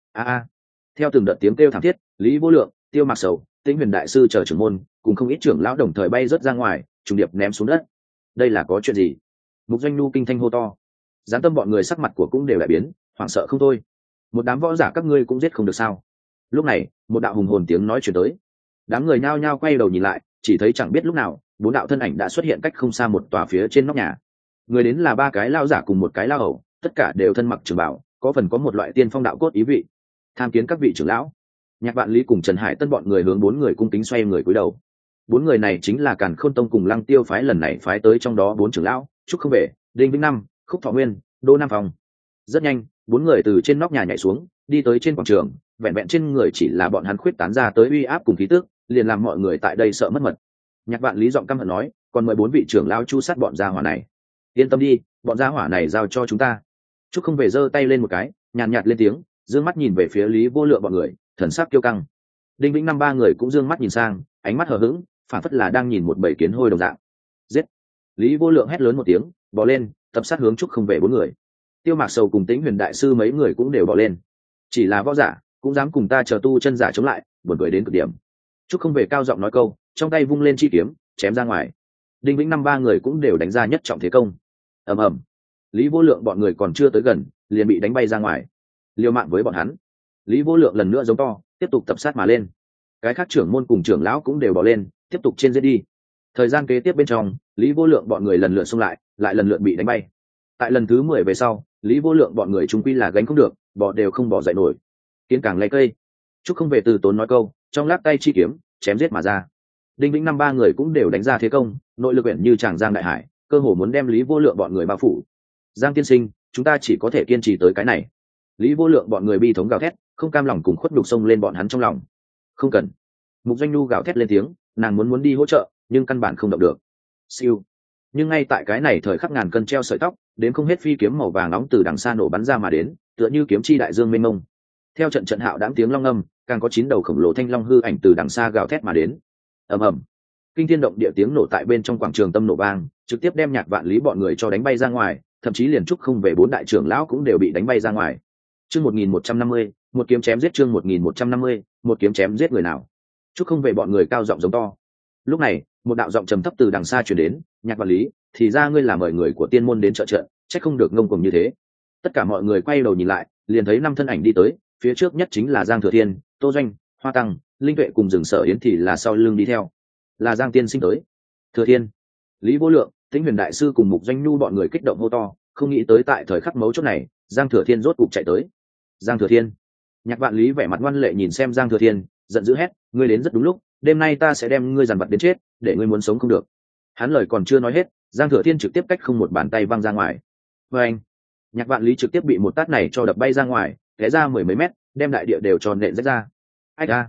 Theo từng đợt tiếng kêu thảm thiết, Lý Vô Lượng, Tiêu Mạc Sầu, Tĩnh Huyền đại sư chờ trưởng môn cùng không ít trưởng lão đồng thời bay rớt ra ngoài, trùng điệp ném xuống đất. Đây là có chuyện gì? Mục Doanh Nhu kinh thanh hô to. Gián tâm bọn người sắc mặt của cũng đều đại biến, hoảng sợ không thôi. Một đám võ giả các ngươi cũng giết không được sao? Lúc này, một đạo hùng hồn tiếng nói truyền tới. Đám người nhao nhao quay đầu nhìn lại, chỉ thấy chẳng biết lúc nào, 4 đạo thân ảnh đã xuất hiện cách không xa một tòa phía trên nóc nhà. Người đến là 3 cái lao giả cùng một cái lao hầu, tất cả đều thân mặc trường bào, có phần có một loại tiên phong đạo cốt ý vị. Tham kiến các vị trưởng lão. Nhạc Vạn Lý cùng Trần Hải Tân bọn người hướng 4 người cung kính xoay người cúi đầu. 4 người này chính là Càn Khôn Tông cùng Lăng Tiêu phái lần này phái tới, trong đó 4 trưởng lão, Trúc Không Về, Đinh Vĩnh Năm, Khúc Thọ Nguyên, Đỗ Nam Phong. Rất nhanh, 4 người từ trên nóc nhà nhảy xuống, đi tới trên quảng trường, vẹn vẹn trên người chỉ là bọn hắn khuyết tán ra tới uy áp cùng khí tức, liền làm mọi người tại đây sợ mất mật. Nhạc Vạn Lý giọng căm hận nói, còn mời 4 vị trưởng lão chu sát bọn gia hỏa này. Yên tâm đi, bọn gia hỏa này giao cho chúng ta. Trúc Không Về giơ tay lên một cái, nhàn nhạt lên tiếng, dương mắt nhìn về phía Lý Vô Lượng bọn người, thần sắc kiêu căng. Đinh Vĩnh Năm 3 người cũng dương mắt nhìn sang, ánh mắt hờ hững, phản phất là đang nhìn một bầy kiến hôi đồng dạng. Giết! Lý Vô Lượng hét lớn một tiếng, bò lên, tập sát hướng Trúc Không Về 4 người. Tiêu Mạc Sầu cùng Tĩnh Huyền đại sư mấy người cũng đều bò lên. Chỉ là võ giả, cũng dám cùng ta chờ tu chân giả chống lại, buồn cười đến cực điểm. Trúc Không Về cao giọng nói câu, trong tay vung lên chi kiếm, chém ra ngoài. Đinh Vĩnh Năm 3 người cũng đều đánh ra nhất trọng thế công. Ầm ầm. Lý Vô Lượng bọn người còn chưa tới gần, liền bị đánh bay ra ngoài. Liều mạng với bọn hắn. Lý Vô Lượng lần nữa giống to, tiếp tục tập sát mà lên. Cái khác trưởng môn cùng trưởng lão cũng đều bỏ lên, tiếp tục trên giết đi. Thời gian kế tiếp bên trong, Lý Vô Lượng bọn người lần lượt xông lại, lại lần lượt bị đánh bay. Tại lần thứ 10 về sau, Lý Vô Lượng bọn người chung quy là gánh không được, bỏ đều không bỏ dậy nổi. Kiến càng lấy cây. Trúc Không Về từ tốn nói câu, trong lát tay chi kiếm, chém giết mà ra. Đinh Vĩnh Năm 3 người cũng đều đánh ra thế công, nội lực uyển như tràng giang đại hải, cơ hồ muốn đem Lý Vô Lượng bọn người bao phủ. Giang tiên sinh, chúng ta chỉ có thể kiên trì tới cái này. Lý Vô Lượng bọn người bi thống gào thét, không cam lòng cùng khuất nhục xông lên bọn hắn trong lòng. Không cần. Mục Doanh Nhu gào thét lên tiếng, nàng muốn đi hỗ trợ, nhưng căn bản không động được. Siêu. Nhưng ngay tại cái này thời khắc ngàn cân treo sợi tóc, đến không hết phi kiếm màu vàng nóng từ đằng xa nổ bắn ra mà đến, tựa như kiếm chi đại dương mênh mông. Theo trận trận hạo đãng tiếng long ngâm, càng có 9 đầu khổng lồ thanh long hư ảnh từ đằng xa gào thét mà đến. Ầm ầm. Kinh thiên động địa tiếng nổ tại bên trong quảng trường tâm nổ vang, trực tiếp đem Nhạc Vạn Lý bọn người cho đánh bay ra ngoài, thậm chí liền Trúc Không Về 4 đại trưởng lão cũng đều bị đánh bay ra ngoài. Chương 1150, một kiếm chém giết. Chương 1150, một kiếm chém giết người nào? Trúc Không Về bọn người cao giọng giống to. Lúc này, một đạo giọng trầm thấp từ đằng xa truyền đến, Nhạc Vạn Lý, thì ra ngươi là mời người của tiên môn đến trợ trận, chắc không được ngông cuồng như thế. Tất cả mọi người quay đầu nhìn lại, liền thấy 5 thân ảnh đi tới, phía trước nhất chính là Giang Thừa Thiên, Tô Doanh, Hoa Tăng, Linh Tuệ cùng Dừng Sở Yến thì là sau lưng đi theo. Là Giang tiên sinh tới. Thừa Thiên, Lý Vô Lượng, Tĩnh Huyền đại sư cùng Mục Doanh Nhu bọn người kích động hô to, không nghĩ tới tại thời khắc mấu chốt này, Giang Thừa Thiên rốt cục chạy tới. Giang Thừa Thiên. Nhạc Vạn Lý vẻ mặt ngoan lệ nhìn xem Giang Thừa Thiên, giận dữ hét, ngươi đến rất đúng lúc, đêm nay ta sẽ đem ngươi dằn vặt đến chết, để ngươi muốn sống không được. Hắn lời còn chưa nói hết, Giang Thừa Thiên trực tiếp cách không một bàn tay văng ra ngoài. Và anh, Nhạc Vạn Lý trực tiếp bị một tát này cho đập bay ra ngoài, té ra 10 mấy mét, đem đại địa đều tròn nện rách ra. Ách a!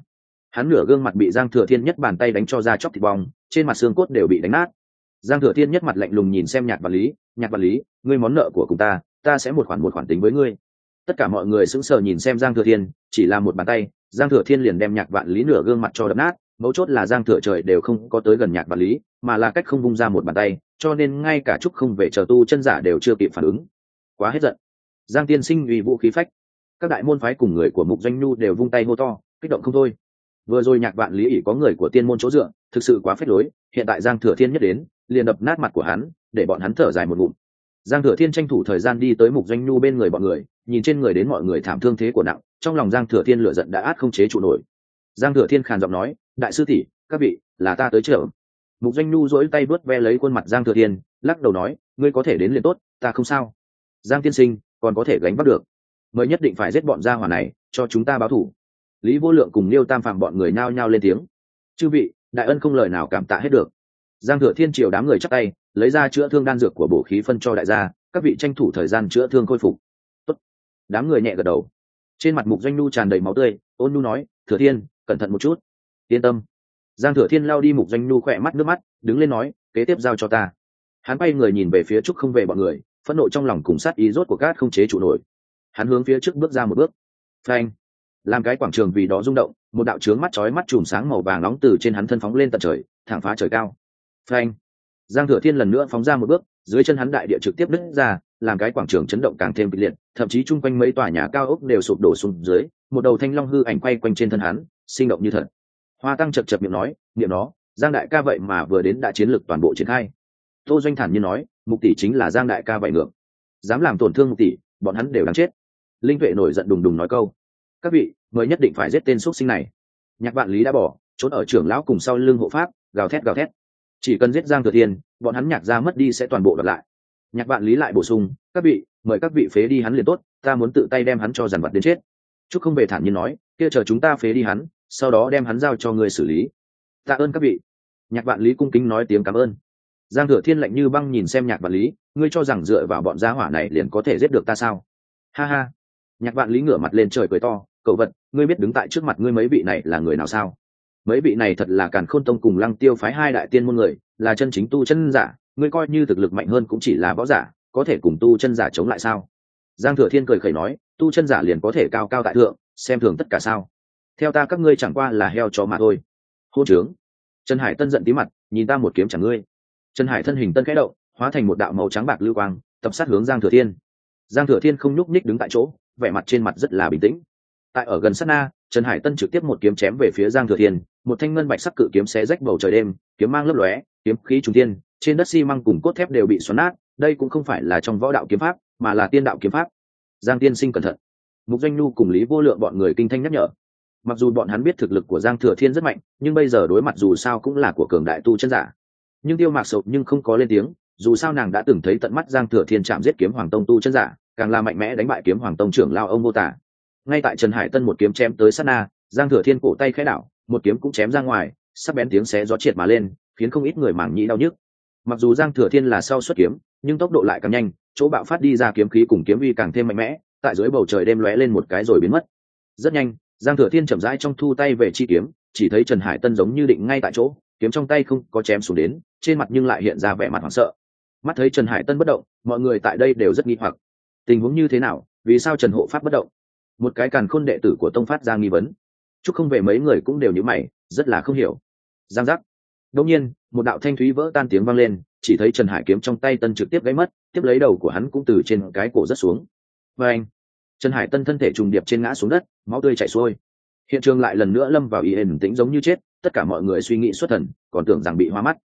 hắn nửa gương mặt bị Giang Thừa Thiên nhất bàn tay đánh cho ra chóc thịt bong, trên mặt xương cốt đều bị đánh nát. Giang Thừa Thiên nhất mặt lạnh lùng nhìn xem Nhạc Vạn Lý, ngươi món nợ của cùng ta sẽ một khoản tính với ngươi. Tất cả mọi người sững sờ nhìn xem Giang Thừa Thiên, chỉ là một bàn tay, Giang Thừa Thiên liền đem Nhạc Vạn Lý nửa gương mặt cho đập nát. Mấu chốt là Giang Thừa Trời đều không có tới gần Nhạc Vạn Lý, mà là cách không vung ra một bàn tay, cho nên ngay cả Trúc Không Về chờ tu chân giả đều chưa kịp phản ứng. Quá hết giận. Giang tiên sinh uy vũ khí phách, các đại môn phái cùng người của Mục Doanh Nhu đều vung tay hô to, kích động không thôi. Vừa rồi Nhạc Vạn Lý ỷ có người của tiên môn chỗ dựa, thực sự quá phết lối, hiện tại Giang Thừa Thiên nhất đến, liền đập nát mặt của hắn, để bọn hắn thở dài một ngụm. Giang Thừa Thiên tranh thủ thời gian đi tới Mục Doanh Nhu bên người bọn người, nhìn trên người đến mọi người thảm thương thế của nặng, trong lòng Giang Thừa Thiên lửa giận đã át không chế trụ nổi. Giang Thừa Thiên khàn giọng nói, đại sư tỷ, các vị, là ta tới chợ. Mục Doanh Nhu duỗi tay vớt ve lấy khuôn mặt Giang Thừa Thiên, lắc đầu nói, ngươi có thể đến liền tốt, ta không sao. Giang tiên sinh, còn có thể gánh vác được, mới nhất định phải giết bọn gia hỏa này, cho chúng ta báo thù. Lý Vô Lượng cùng Liêu Tam Phạm bọn người nhao nhao lên tiếng. Chư vị, đại ân không lời nào cảm tạ hết được. Giang Thừa Thiên triều đám người chắp tay, lấy ra chữa thương đan dược của bổ khí phân cho đại gia, các vị tranh thủ thời gian chữa thương khôi phục. Tốt. Đám người nhẹ gật đầu. Trên mặt Mục Doanh Nhu tràn đầy máu tươi, ôn nhu nói, Thừa Thiên, cẩn thận một chút. Yên tâm. Giang Thừa Thiên lao đi Mục Doanh Nhu khỏe mắt nước mắt, đứng lên nói, kế tiếp giao cho ta. Hắn quay người nhìn về phía Trúc Không Về bọn người, phẫn nộ trong lòng cùng sát ý rốt của cát không chế trụ nổi. Hắn hướng phía trước bước ra một bước. Phanh. Làm cái quảng trường vì đó rung động, một đạo chướng mắt chói mắt chùm sáng màu vàng nóng từ trên hắn thân phóng lên tận trời, thẳng phá trời cao. Phanh. Giang Thừa Thiên lần nữa phóng ra một bước, dưới chân hắn đại địa trực tiếp nứt ra, làm cái quảng trường chấn động càng thêm kịch liệt, thậm chí chung quanh mấy tòa nhà cao ốc đều sụp đổ xuống dưới, một đầu thanh long hư ảnh quay quanh trên thân hắn, sinh động như thật. Hoa Tăng chật chật miệng nói, niệm nó, Giang đại ca vậy mà vừa đến đã chiến lực toàn bộ triển khai. Tô Doanh thản nhiên nói, Mục tỷ chính là Giang đại ca vậy ngược, dám làm tổn thương Mục tỷ, bọn hắn đều đáng chết. Linh Vệ nổi giận đùng đùng nói câu, các vị, mới nhất định phải giết tên xuất sinh này. Nhạc Vạn Lý đã bỏ, trốn ở trưởng lão cùng sau lưng hộ pháp, gào thét. Chỉ cần giết Giang Thừa Thiên, bọn hắn Nhạc gia mất đi sẽ toàn bộ đoạt lại. Nhạc Vạn Lý lại bổ sung, các vị, mời các vị phế đi hắn liền tốt, ta muốn tự tay đem hắn cho dằn vặt đến chết. Trúc Không Về thản nhiên nói, kia chờ chúng ta phế đi hắn, sau đó đem hắn giao cho người xử lý. Tạ ơn các vị. Nhạc Vạn Lý cung kính nói tiếng cảm ơn. Giang Thừa Thiên lạnh như băng nhìn xem Nhạc Vạn Lý, ngươi cho rằng dựa vào bọn gia hỏa này liền có thể giết được ta sao? Ha ha. Nhạc Vạn Lý ngửa mặt lên trời cười to, cậu vật, ngươi biết đứng tại trước mặt ngươi mấy vị này là người nào sao? Mấy vị này thật là Càn Khôn Tông cùng Lăng Tiêu phái hai đại tiên môn người, là chân chính tu chân giả, ngươi coi như thực lực mạnh hơn cũng chỉ là võ giả, có thể cùng tu chân giả chống lại sao? Giang Thừa Thiên cười khẩy nói, tu chân giả liền có thể cao cao tại thượng, xem thường tất cả sao? Theo ta các ngươi chẳng qua là heo chó mà thôi. Hôn trướng. Trần Hải Tân giận tí mặt, nhìn ta một kiếm chẳng ngươi. Trần Hải thân hình tân khẽ động, hóa thành một đạo màu trắng bạc lưu quang, tập sát hướng Giang Thừa Thiên. Giang Thừa Thiên không nhúc nhích đứng tại chỗ, vẻ mặt trên mặt rất là bình tĩnh. Tại ở gần sát na, Trần Hải Tân trực tiếp một kiếm chém về phía Giang Thừa Thiên, một thanh ngân bạch sắc cự kiếm xé rách bầu trời đêm, kiếm mang lấp lóe, kiếm khí trùng thiên, trên đất xi măng cùng cốt thép đều bị xoắn nát, đây cũng không phải là trong võ đạo kiếm pháp, mà là tiên đạo kiếm pháp. Giang tiên sinh cẩn thận. Mục Doanh Nhu cùng Lý Vô Lượng bọn người kinh thanh nhắc nhở. Mặc dù bọn hắn biết thực lực của Giang Thừa Thiên rất mạnh, nhưng bây giờ đối mặt dù sao cũng là của cường đại tu chân giả. Nhưng Tiêu Mạc Sầu nhưng không có lên tiếng, dù sao nàng đã từng thấy tận mắt Giang Thừa Thiên chạm giết kiếm Hoàng Tông tu chân giả, càng là mạnh mẽ đánh bại kiếm Hoàng Tông trưởng lao ông Vô Tả. Ngay tại Trần Hải Tân một kiếm chém tới sát na, Giang Thừa Thiên cổ tay khẽ đảo, một kiếm cũng chém ra ngoài, sắc bén tiếng xé gió triệt mà lên, khiến không ít người mảng nhĩ đau nhức. Mặc dù Giang Thừa Thiên là sau xuất kiếm, nhưng tốc độ lại càng nhanh, chỗ bạo phát đi ra kiếm khí cùng kiếm uy càng thêm mạnh mẽ, tại dưới bầu trời đêm lóe lên một cái rồi biến mất. Rất nhanh, Giang Thừa Thiên chậm rãi trong thu tay về chi kiếm, chỉ thấy Trần Hải Tân giống như định ngay tại chỗ, kiếm trong tay không có chém xuống đến, trên mặt nhưng lại hiện ra vẻ mặt hoảng sợ. Mắt thấy Trần Hải Tân bất động, mọi người tại đây đều rất nghi hoặc. Tình huống như thế nào, vì sao Trần Hộ Pháp bất động? Một cái Càn Khôn đệ tử của tông phát ra nghi vấn. Chúc Không Về mấy người cũng đều nhíu mày, rất là không hiểu. Giang giác. Đột nhiên, một đạo thanh thúy vỡ tan tiếng vang lên, chỉ thấy Trần Hải kiếm trong tay Tân trực tiếp gãy mất, tiếp lấy đầu của hắn cũng từ trên cái cổ rớt xuống. Và anh, Trần Hải Tân thân thể trùng điệp trên ngã xuống đất, máu tươi chảy xuôi. Hiện trường lại lần nữa lâm vào yên tĩnh giống như chết, tất cả mọi người suy nghĩ xuất thần, còn tưởng rằng bị hoa mắt.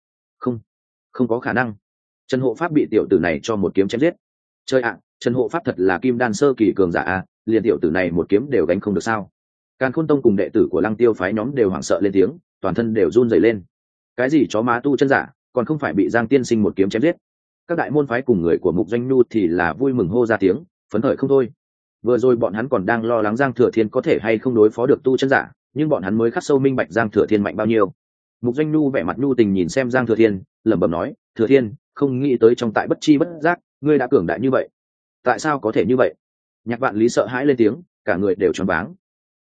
Không có khả năng. Trần Hộ Pháp bị tiểu tử này cho một kiếm chém giết. Chơi ạ, Trần Hộ Pháp thật là kim đan sơ kỳ cường giả a, liền tiểu tử này một kiếm đều gánh không được sao? Càn Khôn Tông cùng đệ tử của Lăng Tiêu phái nhóm đều hoảng sợ lên tiếng, toàn thân đều run rẩy lên. Cái gì chó má tu chân giả, còn không phải bị Giang tiên sinh một kiếm chém giết? Các đại môn phái cùng người của Mục Doanh Nhu thì là vui mừng hô ra tiếng, phấn khởi không thôi. Vừa rồi bọn hắn còn đang lo lắng Giang Thừa Thiên có thể hay không đối phó được tu chân giả, nhưng bọn hắn mới khắc sâu minh bạch Giang Thừa Thiên mạnh bao nhiêu. Mục Doanh Nhu vẻ mặt nhu tình nhìn xem Giang Thừa Thiên, lẩm bẩm nói, Thừa Thiên, không nghĩ tới trong tại bất chi bất giác, ngươi đã cường đại như vậy. Tại sao có thể như vậy? Nhạc Vạn Lý sợ hãi lên tiếng, cả người đều choáng váng.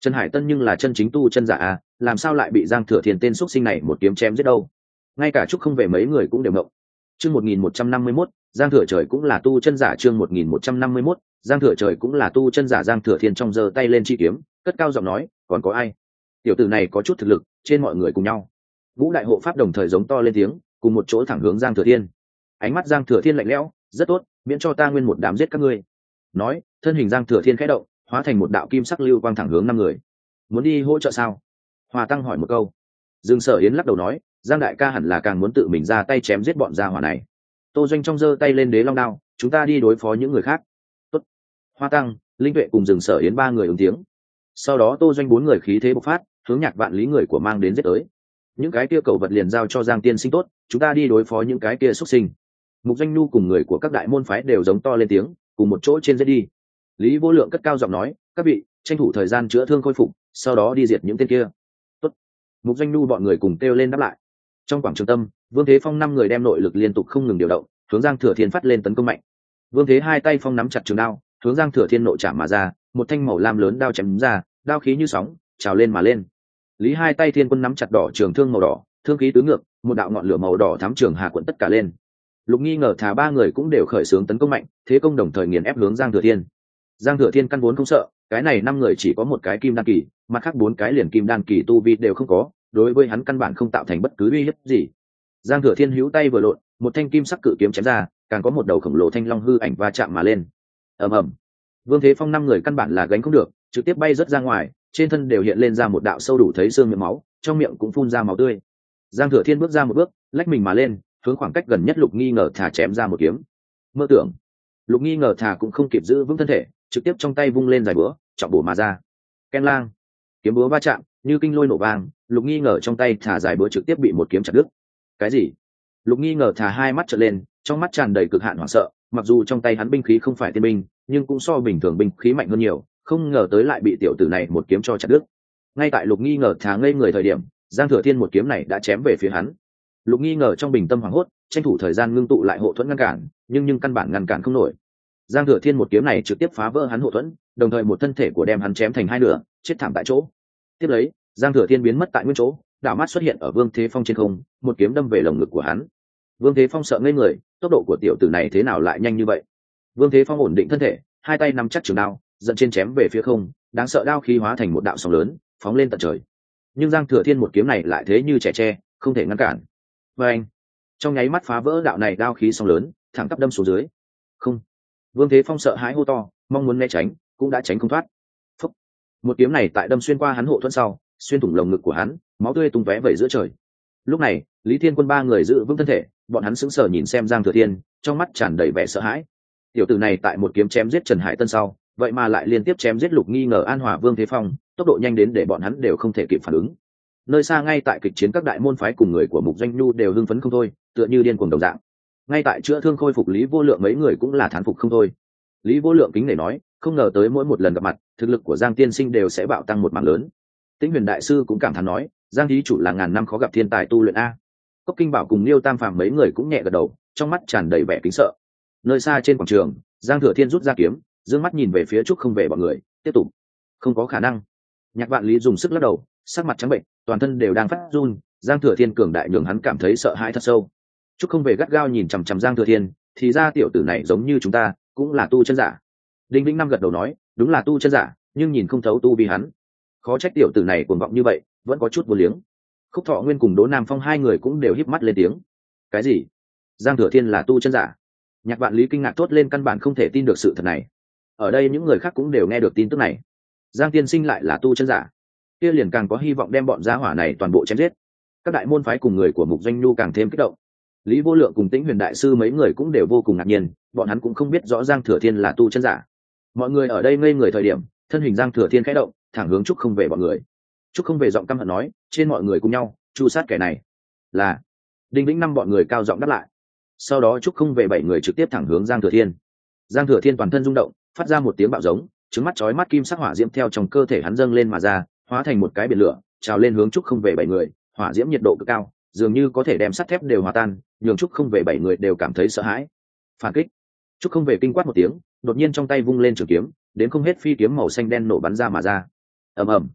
Trần Hải Tân nhưng là chân chính tu chân giả à, làm sao lại bị Giang Thừa Thiên tên xuất sinh này một kiếm chém giết đâu? Ngay cả Trúc Không Về mấy người cũng đều ngộng. Chương 1151, Giang Thừa Trời cũng là tu chân giả. Chương 1151, Giang Thừa Trời cũng là tu chân giả. Giang Thừa Thiên trong giơ tay lên chi kiếm, cất cao giọng nói, còn có ai? Tiểu tử này có chút thực lực, trên mọi người cùng nhau. Ngũ đại hộ pháp đồng thời giống to lên tiếng, cùng một chỗ thẳng hướng Giang Thừa Thiên. Ánh mắt Giang Thừa Thiên lạnh lẽo, rất tốt, miễn cho ta nguyên một đám giết các ngươi. Nói, thân hình Giang Thừa Thiên khẽ động, hóa thành một đạo kim sắc lưu quang thẳng hướng 5 người. Muốn đi hỗ trợ sao? Hòa Tăng hỏi một câu. Dương Sở Yến lắc đầu nói, Giang đại ca hẳn là càng muốn tự mình ra tay chém giết bọn gia hỏa này. Tô Doanh trong giơ tay lên đế long đao, chúng ta đi đối phó những người khác. Tốt. Hoa Tăng, Linh Tuệ cùng Dương Sở Yến 3 người ứng tiếng. Sau đó Tô Doanh 4 người khí thế bộc phát, hướng Nhạc Vạn Lý người của mang đến giết tới. Những cái kia cầu vật liền giao cho Giang tiên sinh tốt, chúng ta đi đối phó những cái kia xuất sinh. Mục Doanh Nhu cùng người của các đại môn phái đều giống to lên tiếng, cùng một chỗ trên giết đi. Lý Vô Lượng cất cao giọng nói, các vị, tranh thủ thời gian chữa thương khôi phục, sau đó đi diệt những tên kia. Tốt. Mục Doanh Nhu bọn người cùng kêu lên đáp lại. Trong quảng trường tâm, Vương Thế Phong 5 người đem nội lực liên tục không ngừng điều động, hướng Giang Thừa Thiên phát lên tấn công mạnh. Vương Thế hai tay phong nắm chặt trường đao, hướng Giang Thừa Thiên nội chạm mà ra, một thanh màu lam lớn đao chém ra, đao khí như sóng, trào lên mà lên. Lý hai tay Thiên Quân nắm chặt đỏ trường thương màu đỏ, thương khí tứ ngược, một đạo ngọn lửa màu đỏ thắm trường hà cuộn tất cả lên. Lục Nghi Ngờ Thà 3 người cũng đều khởi xướng tấn công mạnh, thế công đồng thời nghiền ép hướng Giang Thừa Thiên. Giang Thừa Thiên căn vốn không sợ, cái này 5 người chỉ có một cái kim đan kỳ, mặt khác 4 cái liền kim đan kỳ tu vi đều không có, đối với hắn căn bản không tạo thành bất cứ uy hiếp gì. Giang Thừa Thiên hữu tay vừa lộn, một thanh kim sắc cự kiếm chém ra, càng có một đầu khổng lồ thanh long hư ảnh va chạm mà lên. Ầm ầm. Vương Thế Phong 5 người căn bản là gánh không được, trực tiếp bay rất ra ngoài, trên thân đều hiện lên ra một đạo sâu đủ thấy xương miệng máu, trong miệng cũng phun ra máu tươi. Giang Thừa Thiên bước ra một bước, lách mình mà lên, hướng khoảng cách gần nhất Lục Nghi Ngờ Thà chém ra một kiếm. Mơ tưởng. Lục Nghi Ngờ Thà cũng không kịp giữ vững thân thể, trực tiếp trong tay vung lên dài búa, trọng bổ mà ra. Ken lang. Kiếm búa va chạm, như kinh lôi nổ vang, Lục Nghi Ngờ trong tay Thà dài búa trực tiếp bị một kiếm chặt đứt. Cái gì? Lục Nghi Ngờ Thà hai mắt trợn lên, trong mắt tràn đầy cực hạn hoảng sợ, mặc dù trong tay hắn binh khí không phải tiên binh, nhưng cũng so bình thường binh khí mạnh hơn nhiều, không ngờ tới lại bị tiểu tử này một kiếm cho chặt đứt. Ngay tại Lục Nghi Ngờ Thà ngây người thời điểm, Giang Thừa Thiên một kiếm này đã chém về phía hắn. Lục Nghi Ngờ trong bình tâm hoảng hốt, tranh thủ thời gian ngưng tụ lại hộ thuẫn ngăn cản, nhưng căn bản ngăn cản không nổi. Giang Thừa Thiên một kiếm này trực tiếp phá vỡ hắn hộ thuẫn, đồng thời một thân thể của đem hắn chém thành hai nửa, chết thảm tại chỗ. Tiếp lấy, Giang Thừa Thiên biến mất tại nguyên chỗ, đảo mắt xuất hiện ở Vương Thế Phong trên không, một kiếm đâm về lồng ngực của hắn. Vương Thế Phong sợ ngây người, tốc độ của tiểu tử này thế nào lại nhanh như vậy? Vương Thế Phong ổn định thân thể, hai tay nắm chắc trường đao, dẫn trên chém về phía không, đáng sợ đao khí hóa thành một đạo sóng lớn, phóng lên tận trời. Nhưng Giang Thừa Thiên một kiếm này lại thế như trẻ tre, không thể ngăn cản. Và anh, trong nháy mắt phá vỡ đạo này đao khí sóng lớn, thẳng tắp đâm xuống dưới. Không. Vương Thế Phong sợ hãi hô to, mong muốn né tránh, cũng đã tránh không thoát. Phúc. Một kiếm này tại đâm xuyên qua hắn hộ thuẫn sau, xuyên thủng lồng ngực của hắn, máu tươi tung tóe vẩy giữa trời. Lúc này, Lý Thiên Quân 3 người giữ vững thân thể, bọn hắn sững sờ nhìn xem Giang Thừa Thiên, trong mắt tràn đầy vẻ sợ hãi. Tiểu tử này tại một kiếm chém giết Trần Hải Tân sau, vậy mà lại liên tiếp chém giết Lục Nghi Ngờ An Hòa Vương Thế Phong, tốc độ nhanh đến để bọn hắn đều không thể kịp phản ứng. Nơi xa ngay tại kịch chiến các đại môn phái cùng người của Mục Doanh Nhu đều hưng phấn không thôi, tựa như điên cuồng đồng dạng. Ngay tại chữa thương khôi phục Lý Vô Lượng mấy người cũng là thán phục không thôi. Lý Vô Lượng kính nể nói, không ngờ tới mỗi một lần gặp mặt, thực lực của Giang tiên sinh đều sẽ bạo tăng một mảng lớn. Tĩnh Huyền đại sư cũng cảm thán nói, Giang thí chủ là ngàn năm khó gặp thiên tài tu luyện a. Cốc Kinh Bảo cùng Liêu Tam Phàm mấy người cũng nhẹ gật đầu, trong mắt tràn đầy vẻ kính sợ. Nơi xa trên quảng trường, Giang Thừa Thiên rút ra kiếm, dương mắt nhìn về phía Trúc Không Về bọn người, tiếp tục. Không có khả năng. Nhạc Vạn Lý dùng sức lắc đầu, sắc mặt trắng bệnh, toàn thân đều đang phát run. Giang Thừa Thiên cường đại nhường hắn cảm thấy sợ hãi thật sâu. Trúc Không Về gắt gao nhìn chằm chằm Giang Thừa Thiên, thì ra tiểu tử này giống như chúng ta, cũng là tu chân giả. Đinh Vĩnh Năm gật đầu nói, đúng là tu chân giả, nhưng nhìn không thấu tu vi hắn. Khó trách tiểu tử này cuồng vọng như vậy, vẫn có chút vô liếng. Khúc Thọ Nguyên cùng Đỗ Nam Phong hai người cũng đều híp mắt lên tiếng. Cái gì? Giang Thừa Thiên là tu chân giả? Nhạc Vạn Lý kinh ngạc thốt lên, căn bản không thể tin được sự thật này. Ở đây những người khác cũng đều nghe được tin tức này. Giang tiên sinh lại là tu chân giả, kia liền càng có hy vọng đem bọn gia hỏa này toàn bộ chém giết. Các đại môn phái cùng người của Mục Doanh Nhu càng thêm kích động. Lý Vô Lượng cùng Tĩnh Huyền đại sư mấy người cũng đều vô cùng ngạc nhiên, bọn hắn cũng không biết rõ Giang Thừa Thiên là tu chân giả. Mọi người ở đây ngây người thời điểm, thân hình Giang Thừa Thiên khẽ động, thẳng hướng Trúc Không Về bọn người. Trúc Không Về giọng căm hận nói, trên mọi người cùng nhau chu sát kẻ này. Là. Đinh Vĩnh Năm bọn người cao giọng đáp lại. Sau đó Trúc Không Về 7 người trực tiếp thẳng hướng Giang Thừa Thiên. Giang Thừa Thiên toàn thân rung động, phát ra một tiếng bạo giống, trứng mắt chói mắt kim sắc hỏa diễm theo trong cơ thể hắn dâng lên mà ra, hóa thành một cái biển lửa, trào lên hướng Trúc Không Về 7 người. Hỏa diễm nhiệt độ cực cao, dường như có thể đem sắt thép đều hòa tan, nhường Trúc Không Về 7 người đều cảm thấy sợ hãi. Phản kích. Trúc Không Về kinh quát một tiếng, đột nhiên trong tay vung lên trường kiếm, đến không hết phi kiếm màu xanh đen nổ bắn ra mà ra. Ầm ầm.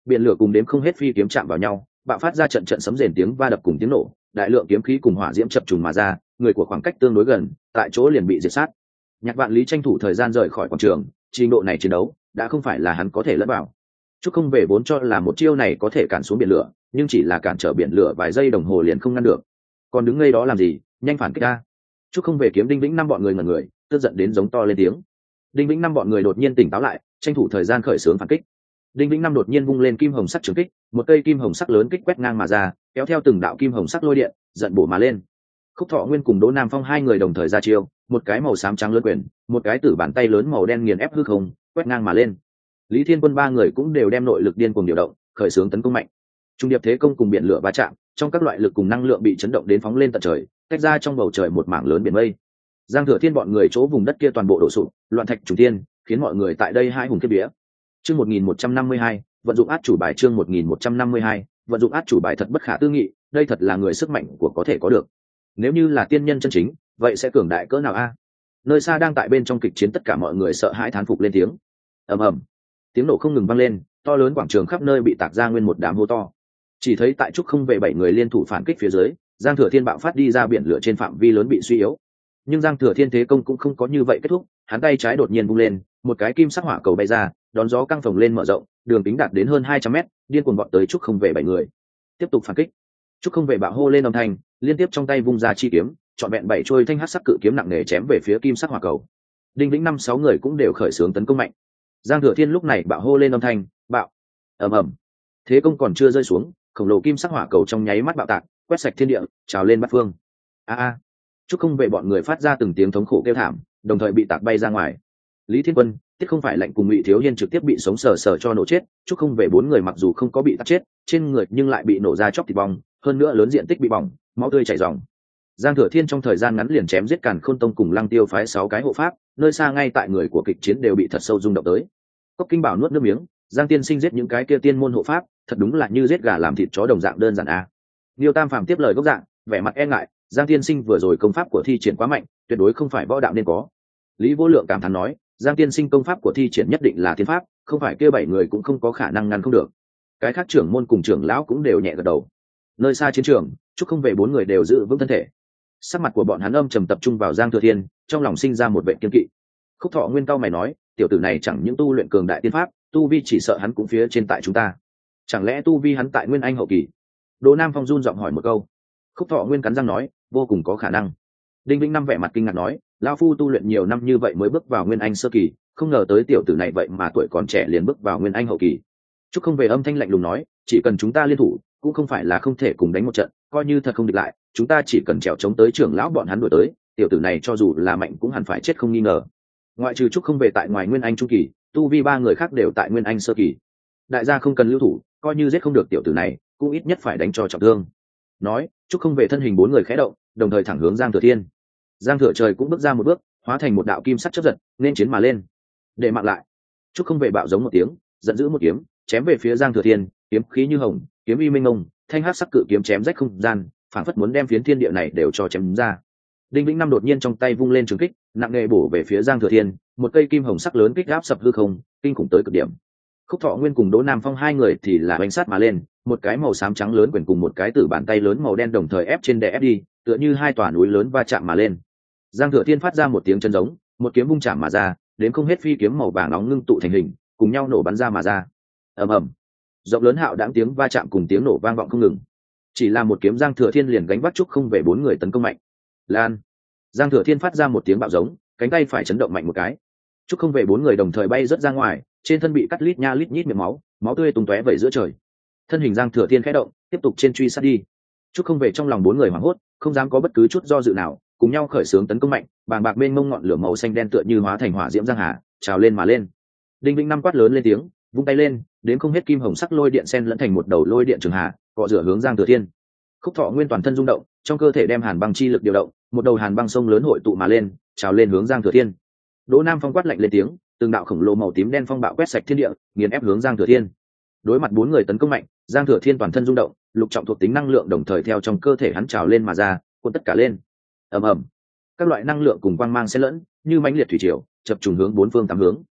biển lửa cùng đếm không hết phi kiếm chạm vào nhau, bạo phát ra trận trận sấm rền tiếng va đập cùng tiếng nổ, đại lượng kiếm khí cùng hỏa diễm chập trùng mà ra, người của khoảng cách tương đối gần, tại chỗ liền bị diệt sát. Nhạc Vạn Lý tranh thủ thời gian rời khỏi quảng trường, trình độ này chiến đấu đã không phải là hắn có thể lẫn vào. Trúc Không Về vốn cho là một chiêu này có thể cản xuống biển lửa, nhưng chỉ là cản trở biển lửa vài giây đồng hồ liền không ngăn được. Còn đứng ngây đó làm gì, nhanh phản kích ra. Trúc Không Về kiếm Đinh Vĩnh năm bọn người ngẩn người, tức giận đến giống to lên tiếng. Đinh Vĩnh năm bọn người đột nhiên tỉnh táo lại, tranh thủ thời gian khởi xướng phản kích. Đinh Vĩnh năm đột nhiên vung lên kim hồng sắc trường kích, một cây kim hồng sắc lớn kích quét ngang mà ra, kéo theo từng đạo kim hồng sắc lôi điện, giận bổ mà lên. Khúc Thọ Nguyên cùng Đỗ Nam Phong hai người đồng thời ra chiêu, một cái màu xám trắng lớn quyền, một cái tử bàn tay lớn màu đen nghiền ép hư không, quét ngang mà lên. Lý Thiên Quân ba người cũng đều đem nội lực điên cuồng điều động, khởi xướng tấn công mạnh. Trung điệp thế công cùng biển lửa va chạm, trong các loại lực cùng năng lượng bị chấn động đến phóng lên tận trời, tách ra trong bầu trời một mảng lớn biển mây. Giang Thừa Thiên bọn người chỗ vùng đất kia toàn bộ đổ sụp, loạn thạch trùng thiên, khiến mọi người tại đây hai hùng kiếp vía. Chương 1152, vận dụng át chủ bài. Chương 1152, vận dụng át chủ bài thật bất khả tư nghị, đây thật là người sức mạnh của có thể có được. Nếu như là tiên nhân chân chính, vậy sẽ cường đại cỡ nào a? Nơi xa đang tại bên trong kịch chiến tất cả mọi người sợ hãi thán phục lên tiếng. Ầm ầm, tiếng nổ không ngừng vang lên, to lớn quảng trường khắp nơi bị tạc ra nguyên một đám hố to. Chỉ thấy tại Trúc Không Về 7 người liên thủ phản kích phía dưới, Giang Thừa Thiên bạo phát đi ra biển lửa trên phạm vi lớn bị suy yếu. Nhưng Giang Thừa Thiên thế công cũng không có như vậy kết thúc, hắn tay trái đột nhiên vung lên, một cái kim sắc hỏa cầu bay ra, đón gió căng phồng lên mở rộng, đường kính đạt đến hơn 200 mét, điên cuồng vọt tới Trúc Không Về 7 người. Tiếp tục phản kích. Trúc Không Về bạo hô lên âm thanh, liên tiếp trong tay vung ra chi kiếm, trọn vẹn 7 trôi thanh hắc sắc cự kiếm nặng nề chém về phía kim sắc hỏa cầu. Đinh Vĩnh 5-6 người cũng đều khởi xướng tấn công mạnh. Giang Thừa Thiên lúc này bạo hô lên âm thanh, bạo. Ầm ầm. Thế công còn chưa rơi xuống, khổng lồ kim sắc hỏa cầu trong nháy mắt bạo tạc, quét sạch thiên địa, trào lên bát phương. A. Trúc Không Về bọn người phát ra từng tiếng thống khổ kêu thảm, đồng thời bị tạc bay ra ngoài. Lý Thiên Quân, Tiết Không Phải Lạnh cùng Ngụy Thiếu Hiên trực tiếp bị sống sờ sờ cho nổ chết. Trúc Không Về 4 người mặc dù không có bị tạc chết, trên người nhưng lại bị nổ ra chóc thịt bong, hơn nữa lớn diện tích bị bỏng, máu tươi chảy ròng. Giang Thừa Thiên trong thời gian ngắn liền chém giết Càn Khôn Tông cùng Lăng Tiêu phái 6 cái hộ pháp, nơi xa ngay tại người của kịch chiến đều bị thật sâu rung động tới. Cốc Kinh Bảo nuốt nước miếng, Giang tiên sinh giết những cái kia tiên môn hộ pháp, thật đúng là như giết gà làm thịt chó đồng dạng đơn giản a. Liêu Tam Phàm tiếp lời gốc dạng, vẻ mặt e ngại, Giang tiên sinh vừa rồi công pháp của thi triển quá mạnh, tuyệt đối không phải võ đạo nên có. Lý Vô Lượng cảm thán nói, Giang tiên sinh công pháp của thi triển nhất định là tiên pháp, không phải kia 7 người cũng không có khả năng ngăn không được. Cái khác trưởng môn cùng trưởng lão cũng đều nhẹ gật đầu. Nơi xa chiến trường, Trúc Không Về 4 người đều giữ vững thân thể. Sắc mặt của bọn hắn âm trầm tập trung vào Giang Thừa Thiên, trong lòng sinh ra một vệ kiên kỵ. Khúc Thọ Nguyên cao mày nói, tiểu tử này chẳng những tu luyện cường đại tiên pháp, tu vi chỉ sợ hắn cũng phía trên tại chúng ta. Chẳng lẽ tu vi hắn tại Nguyên Anh hậu kỳ? Đỗ Nam Phong run giọng hỏi một câu. Khúc Thọ Nguyên cắn răng nói, vô cùng có khả năng. Đinh Vĩnh năm vẻ mặt kinh ngạc nói, lão phu tu luyện nhiều năm như vậy mới bước vào Nguyên Anh sơ kỳ, không ngờ tới tiểu tử này vậy mà tuổi còn trẻ liền bước vào Nguyên Anh hậu kỳ. Trúc Không Về âm thanh lạnh lùng nói, chỉ cần chúng ta liên thủ, cũng không phải là không thể cùng đánh một trận, coi như thật không địch lại, chúng ta chỉ cần trèo chống tới trưởng lão bọn hắn đuổi tới, tiểu tử này cho dù là mạnh cũng hẳn phải chết không nghi ngờ. Ngoại trừ Trúc Không Về tại ngoài Nguyên Anh trung kỳ, tu vi 3 người khác đều tại Nguyên Anh sơ kỳ. Đại gia không cần lưu thủ, coi như giết không được tiểu tử này, cũng ít nhất phải đánh cho trọng thương. Nói, Trúc Không Về thân hình 4 người khẽ động, đồng thời thẳng hướng Giang Thừa Thiên. Giang Thừa Trời cũng bước ra một bước, hóa thành một đạo kim sắc chớp giật, nên chiến mà lên. Để mạng lại. Trúc Không Về bạo giống một tiếng, giận dữ một kiếm, chém về phía Giang Thừa Thiên, kiếm khí như hồng, kiếm uy minh mông, thanh hắc sắc cự kiếm chém rách không gian, phảng phất muốn đem phiến thiên địa này đều cho chém ra. Đinh Vĩnh năm đột nhiên trong tay vung lên trường kích, nặng nề bổ về phía Giang Thừa Thiên, một cây kim hồng sắc lớn kích áp sập hư không, kinh khủng tới cực điểm. Khúc Thọ Nguyên cùng Đỗ Nam Phong hai người thì là bánh sát mà lên, một cái màu xám trắng lớn quyền cùng một cái tử bàn tay lớn màu đen đồng thời ép trên đè ép đi, tựa như hai tòa núi lớn va chạm mà lên. Giang Thừa Thiên phát ra một tiếng chân giống, một kiếm vung chạm mà ra, đến không hết phi kiếm màu vàng nóng ngưng tụ thành hình, cùng nhau nổ bắn ra mà ra. Ầm ầm. Rộng lớn hạo đãng tiếng va chạm cùng tiếng nổ vang vọng không ngừng. Chỉ là một kiếm Giang Thừa Thiên liền gánh vác Trúc Không Về 4 người tấn công mạnh. Lan. Giang Thừa Thiên phát ra một tiếng bạo giống, cánh tay phải chấn động mạnh một cái. Trúc Không Về 4 người đồng thời bay rớt ra ngoài, trên thân bị cắt lít nha lít nhít miệng máu, máu tươi tung tóe vẩy giữa trời. Thân hình Giang Thừa Thiên khẽ động, tiếp tục trên truy sát đi. Trúc Không Về trong lòng 4 người hoảng hốt, không dám có bất cứ chút do dự nào, cùng nhau khởi xướng tấn công mạnh, bàng bạc bên mông ngọn lửa màu xanh đen tựa như hóa thành hỏa diễm giang hà, trào lên mà lên. Đinh Vĩnh năm quát lớn lên tiếng, vung tay lên, đến không hết kim hồng sắc lôi điện xen lẫn thành một đầu lôi điện trường hà, cọ rửa hướng Giang Thừa Thiên. Khúc Thọ Nguyên toàn thân rung động, trong cơ thể đem hàn băng chi lực điều động, một đầu hàn băng sông lớn hội tụ mà lên, trào lên hướng Giang Thừa Thiên. Đỗ Nam Phong quát lạnh lên tiếng, từng đạo khổng lồ màu tím đen phong bạo quét sạch thiên địa, nghiền ép hướng Giang Thừa Thiên. Đối mặt 4 người tấn công mạnh, Giang Thừa Thiên toàn thân rung động, lục trọng thuộc tính năng lượng đồng thời theo trong cơ thể hắn trào lên mà ra, cuốn tất cả lên. Ầm ầm. Các loại năng lượng cùng quang mang xen lẫn, như mãnh liệt thủy triều, chập trùng hướng 4 phương tám hướng.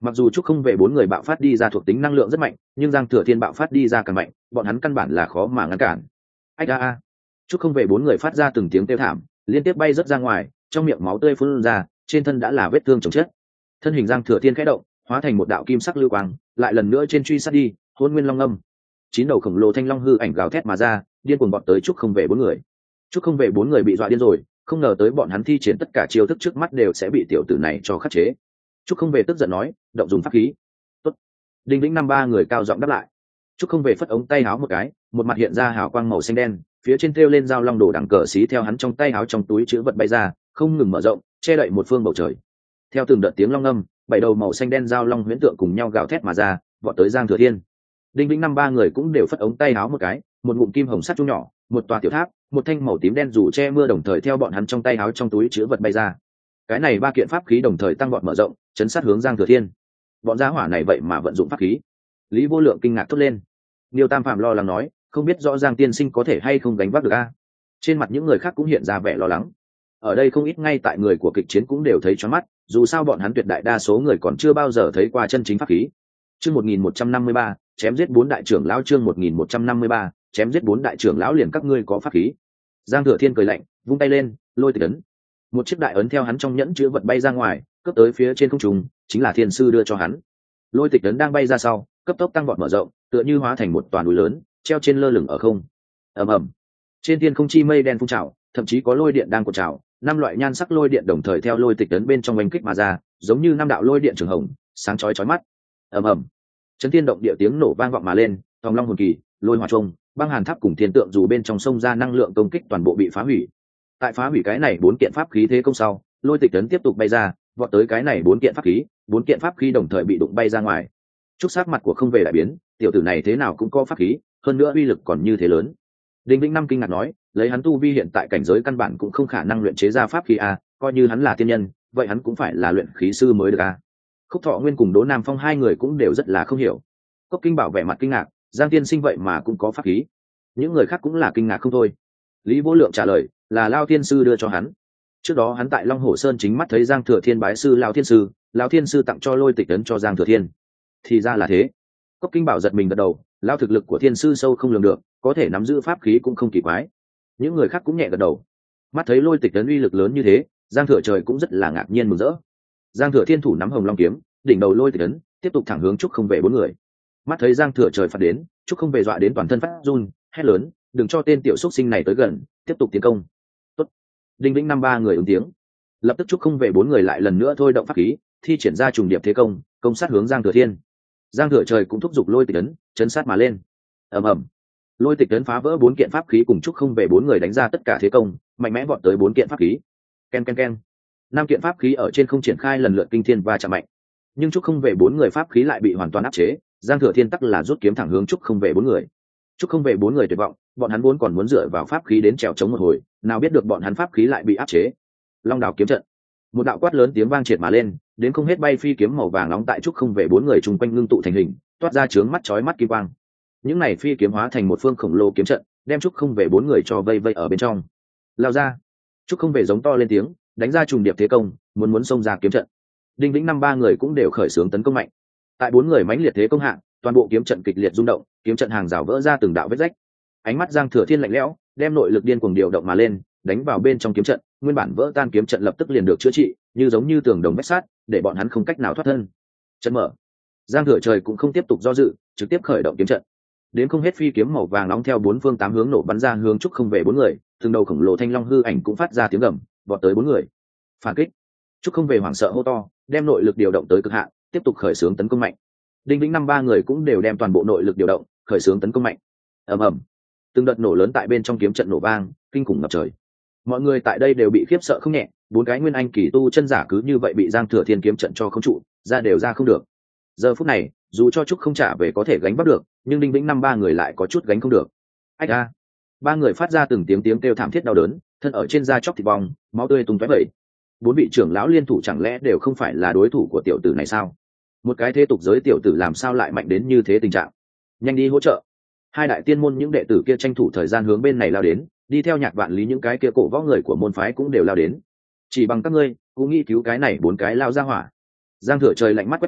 Mặc dù trúc không về bốn người bạo phát đi ra thuộc tính năng lượng rất mạnh, nhưng giang thừa thiên bạo phát đi ra càng mạnh, bọn hắn căn bản là khó mà ngăn cản. Ách a a. Trúc không về bốn người phát ra từng tiếng kêu thảm, liên tiếp bay rớt ra ngoài, trong miệng máu tươi phun ra, trên thân đã là vết thương chồng chết. Thân hình giang thừa thiên khẽ động, hóa thành một đạo kim sắc lưu quang, lại lần nữa trên truy sát đi, hôn nguyên long âm. 9 đầu khổng lồ thanh long hư ảnh gào thét mà ra, điên cuồng bọn tới trúc không về bốn người. Trúc không về bốn người bị dọa điên rồi, không ngờ tới bọn hắn thi triển tất cả chiêu thức trước mắt đều sẽ bị tiểu tử này cho khắc chế. Trúc không về tức giận nói, động dùng pháp khí. Tốt. Đinh Vĩnh năm ba người cao giọng đáp lại. Trúc không về phất ống tay áo một cái, một mặt hiện ra hào quang màu xanh đen, phía trên treo lên dao long đồ đằng cờ xí theo hắn trong tay áo trong túi chứa vật bay ra, không ngừng mở rộng, che đậy một phương bầu trời. Theo từng đợt tiếng long ngâm, 7 đầu màu xanh đen dao long huyễn tượng cùng nhau gào thét mà ra, vọt tới Giang Thừa Thiên. Đinh Vĩnh năm ba người cũng đều phất ống tay áo một cái, một ngụm kim hồng sắt chu nhỏ, một tòa tiểu tháp, một thanh màu tím đen dù che mưa đồng thời theo bọn hắn trong tay áo trong túi chứa vật bay ra. Cái này ba kiện pháp khí đồng thời tăng vọt mở rộng, chấn sát hướng Giang Thừa Thiên. Bọn gia hỏa này vậy mà vận dụng pháp khí. Lý Vô Lượng kinh ngạc thốt lên. Niêu Tam Phạm lo lắng nói, không biết rõ Giang tiên sinh có thể hay không gánh vác được a. Trên mặt những người khác cũng hiện ra vẻ lo lắng. Ở đây không ít ngay tại người của kịch chiến cũng đều thấy choáng mắt, dù sao bọn hắn tuyệt đại đa số người còn chưa bao giờ thấy qua chân chính pháp khí. Chương 1153, chém giết 4 đại trưởng lão. Chương 1153, chém giết 4 đại trưởng lão liền các ngươi có pháp khí. Giang Thừa Thiên cười lạnh, vung tay lên, lôi tịch ấn. Một chiếc đại ấn theo hắn trong nhẫn chứa vật bay ra ngoài, cấp tới phía trên không trung, chính là thiên sư đưa cho hắn. Lôi tịch ấn đang bay ra sau, cấp tốc tăng vọt mở rộng, tựa như hóa thành một toàn núi lớn, treo trên lơ lửng ở không. Ầm ầm. Trên thiên không chi mây đen phun trào, thậm chí có lôi điện đang cuộn trào, 5 loại nhan sắc lôi điện đồng thời theo lôi tịch ấn bên trong oanh kích mà ra, giống như 5 đạo lôi điện trường hồng, sáng chói chói mắt. Ầm ầm. Chấn thiên động địa tiếng nổ vang vọng mà lên, tòng long hồn kỳ, lôi hỏa trung, băng hàn tháp cùng thiên tượng dù bên trong sông ra năng lượng công kích toàn bộ bị phá hủy. Tại phá hủy cái này 4 kiện pháp khí thế công sau, lôi tịch ấn tiếp tục bay ra, vọt tới cái này 4 kiện pháp khí, 4 kiện pháp khí đồng thời bị đụng bay ra ngoài. Trúc sắc mặt của không về đại biến, tiểu tử này thế nào cũng có pháp khí, hơn nữa uy lực còn như thế lớn. Đinh Vĩnh năm kinh ngạc nói, lấy hắn tu vi hiện tại cảnh giới căn bản cũng không khả năng luyện chế ra pháp khí a, coi như hắn là tiên nhân, vậy hắn cũng phải là luyện khí sư mới được a. Khúc Thọ Nguyên cùng Đỗ Nam Phong hai người cũng đều rất là không hiểu. Cốc Kinh Bảo vẻ mặt kinh ngạc, Giang tiên sinh vậy mà cũng có pháp khí. Những người khác cũng là kinh ngạc không thôi. Lý Vô Lượng trả lời, là Lao Thiên sư đưa cho hắn. Trước đó hắn tại Long Hổ Sơn chính mắt thấy Giang Thừa Thiên bái sư Lão Thiên sư tặng cho lôi tịch ấn cho Giang Thừa Thiên. Thì ra là thế. Cốc Kinh Bảo giật mình gật đầu, Lao thực lực của thiên sư sâu không lường được, có thể nắm giữ pháp khí cũng không kỳ quái. Những người khác cũng nhẹ gật đầu. Mắt thấy lôi tịch ấn uy lực lớn như thế, Giang Thừa Trời cũng rất là ngạc nhiên mừng rỡ. Giang Thừa Thiên thủ nắm Hồng Long kiếm, đỉnh đầu lôi tịch ấn, tiếp tục thẳng hướng Trúc Không Về 4 người. Mắt thấy Giang Thừa Trời phạt đến, Trúc Không Về dọa đến toàn thân phát run, hét lớn, đừng cho tên tiểu xúc sinh này tới gần, tiếp tục tiến công. Tốt. Đinh Vĩnh năm ba người ứng tiếng. Lập tức Trúc Không Về 4 người lại lần nữa thôi động pháp khí, thi triển ra trùng điệp thế công, công sát hướng Giang Thừa Thiên. Giang Thừa Trời cũng thúc giục lôi tịch ấn, chấn sát mà lên. Ầm ầm. Lôi tịch ấn phá vỡ 4 kiện pháp khí cùng Trúc Không Về 4 người đánh ra tất cả thế công, mạnh mẽ vọt tới 4 kiện pháp khí. Ken ken ken. 5 kiện pháp khí ở trên không triển khai lần lượt kinh thiên và chạm mạnh. Nhưng Trúc Không Về 4 người pháp khí lại bị hoàn toàn áp chế, Giang Thừa Thiên tắc là rút kiếm thẳng hướng Trúc Không Về 4 người. Trúc Không Về 4 người tuyệt vọng, bọn hắn vốn còn muốn dựa vào pháp khí đến trèo chống một hồi, nào biết được bọn hắn pháp khí lại bị áp chế. Long đảo kiếm trận. Một đạo quát lớn tiếng vang triệt mà lên, đến không hết bay phi kiếm màu vàng nóng tại Trúc Không Về 4 người chung quanh ngưng tụ thành hình, toát ra chướng mắt chói mắt kim quang. Những này phi kiếm hóa thành một phương khổng lồ kiếm trận, đem Trúc Không Về 4 người cho vây vây ở bên trong. Lao ra. Trúc Không Về giống to lên tiếng, đánh ra trùng điệp thế công, muốn xông ra kiếm trận. Đinh Vĩnh năm ba người cũng đều khởi xướng tấn công mạnh. Tại 4 người mãnh liệt thế công hạ, toàn bộ kiếm trận kịch liệt rung động, kiếm trận hàng rào vỡ ra từng đạo vết rách. Ánh mắt Giang Thừa Thiên lạnh lẽo, đem nội lực điên cuồng điều động mà lên, đánh vào bên trong kiếm trận, nguyên bản vỡ tan kiếm trận lập tức liền được chữa trị, như giống như tường đồng vách sắt, để bọn hắn không cách nào thoát thân. Trận mở. Giang Thừa Trời cũng không tiếp tục do dự, trực tiếp khởi động kiếm trận. Đến không hết phi kiếm màu vàng nóng theo 4 phương 8 hướng nổ bắn ra hướng Trúc Không Về 4 người, từng đầu khổng lồ thanh long hư ảnh cũng phát ra tiếng gầm, vọt tới 4 người. Phản kích. Trúc Không Về hoảng sợ hô to, đem nội lực điều động tới cực hạn, tiếp tục khởi xướng tấn công mạnh. Đinh Vĩnh năm ba người cũng đều đem toàn bộ nội lực điều động, khởi xướng tấn công mạnh. Ầm ầm. Từng đợt nổ lớn tại bên trong kiếm trận nổ vang, kinh khủng ngập trời. Mọi người tại đây đều bị khiếp sợ không nhẹ, 4 cái nguyên anh kỳ tu chân giả cứ như vậy bị Giang Thừa Thiên kiếm trận cho không trụ, ra không được. Giờ phút này, dù cho Trúc không trả về có thể gánh vác được, nhưng Đinh Vĩnh năm ba người lại có chút gánh không được. Ách a. Ba người phát ra từng tiếng kêu thảm thiết đau đớn, thân ở trên da chóc thịt bong, máu tươi tung tóe vẩy. 4 vị trưởng lão liên thủ chẳng lẽ đều không phải là đối thủ của tiểu tử này sao? Một cái thế tục giới tiểu tử làm sao lại mạnh đến như thế tình trạng? Nhanh đi hỗ trợ. 2 đại tiên môn những đệ tử kia tranh thủ thời gian hướng bên này lao đến, đi theo Nhạc Vạn Lý những cái kia cổ võ người của môn phái cũng đều lao đến. Chỉ bằng các ngươi, cũng nghĩ cứu cái này 4 cái lao ra hỏa. Giang Thừa Trời lạnh mắt quét qua,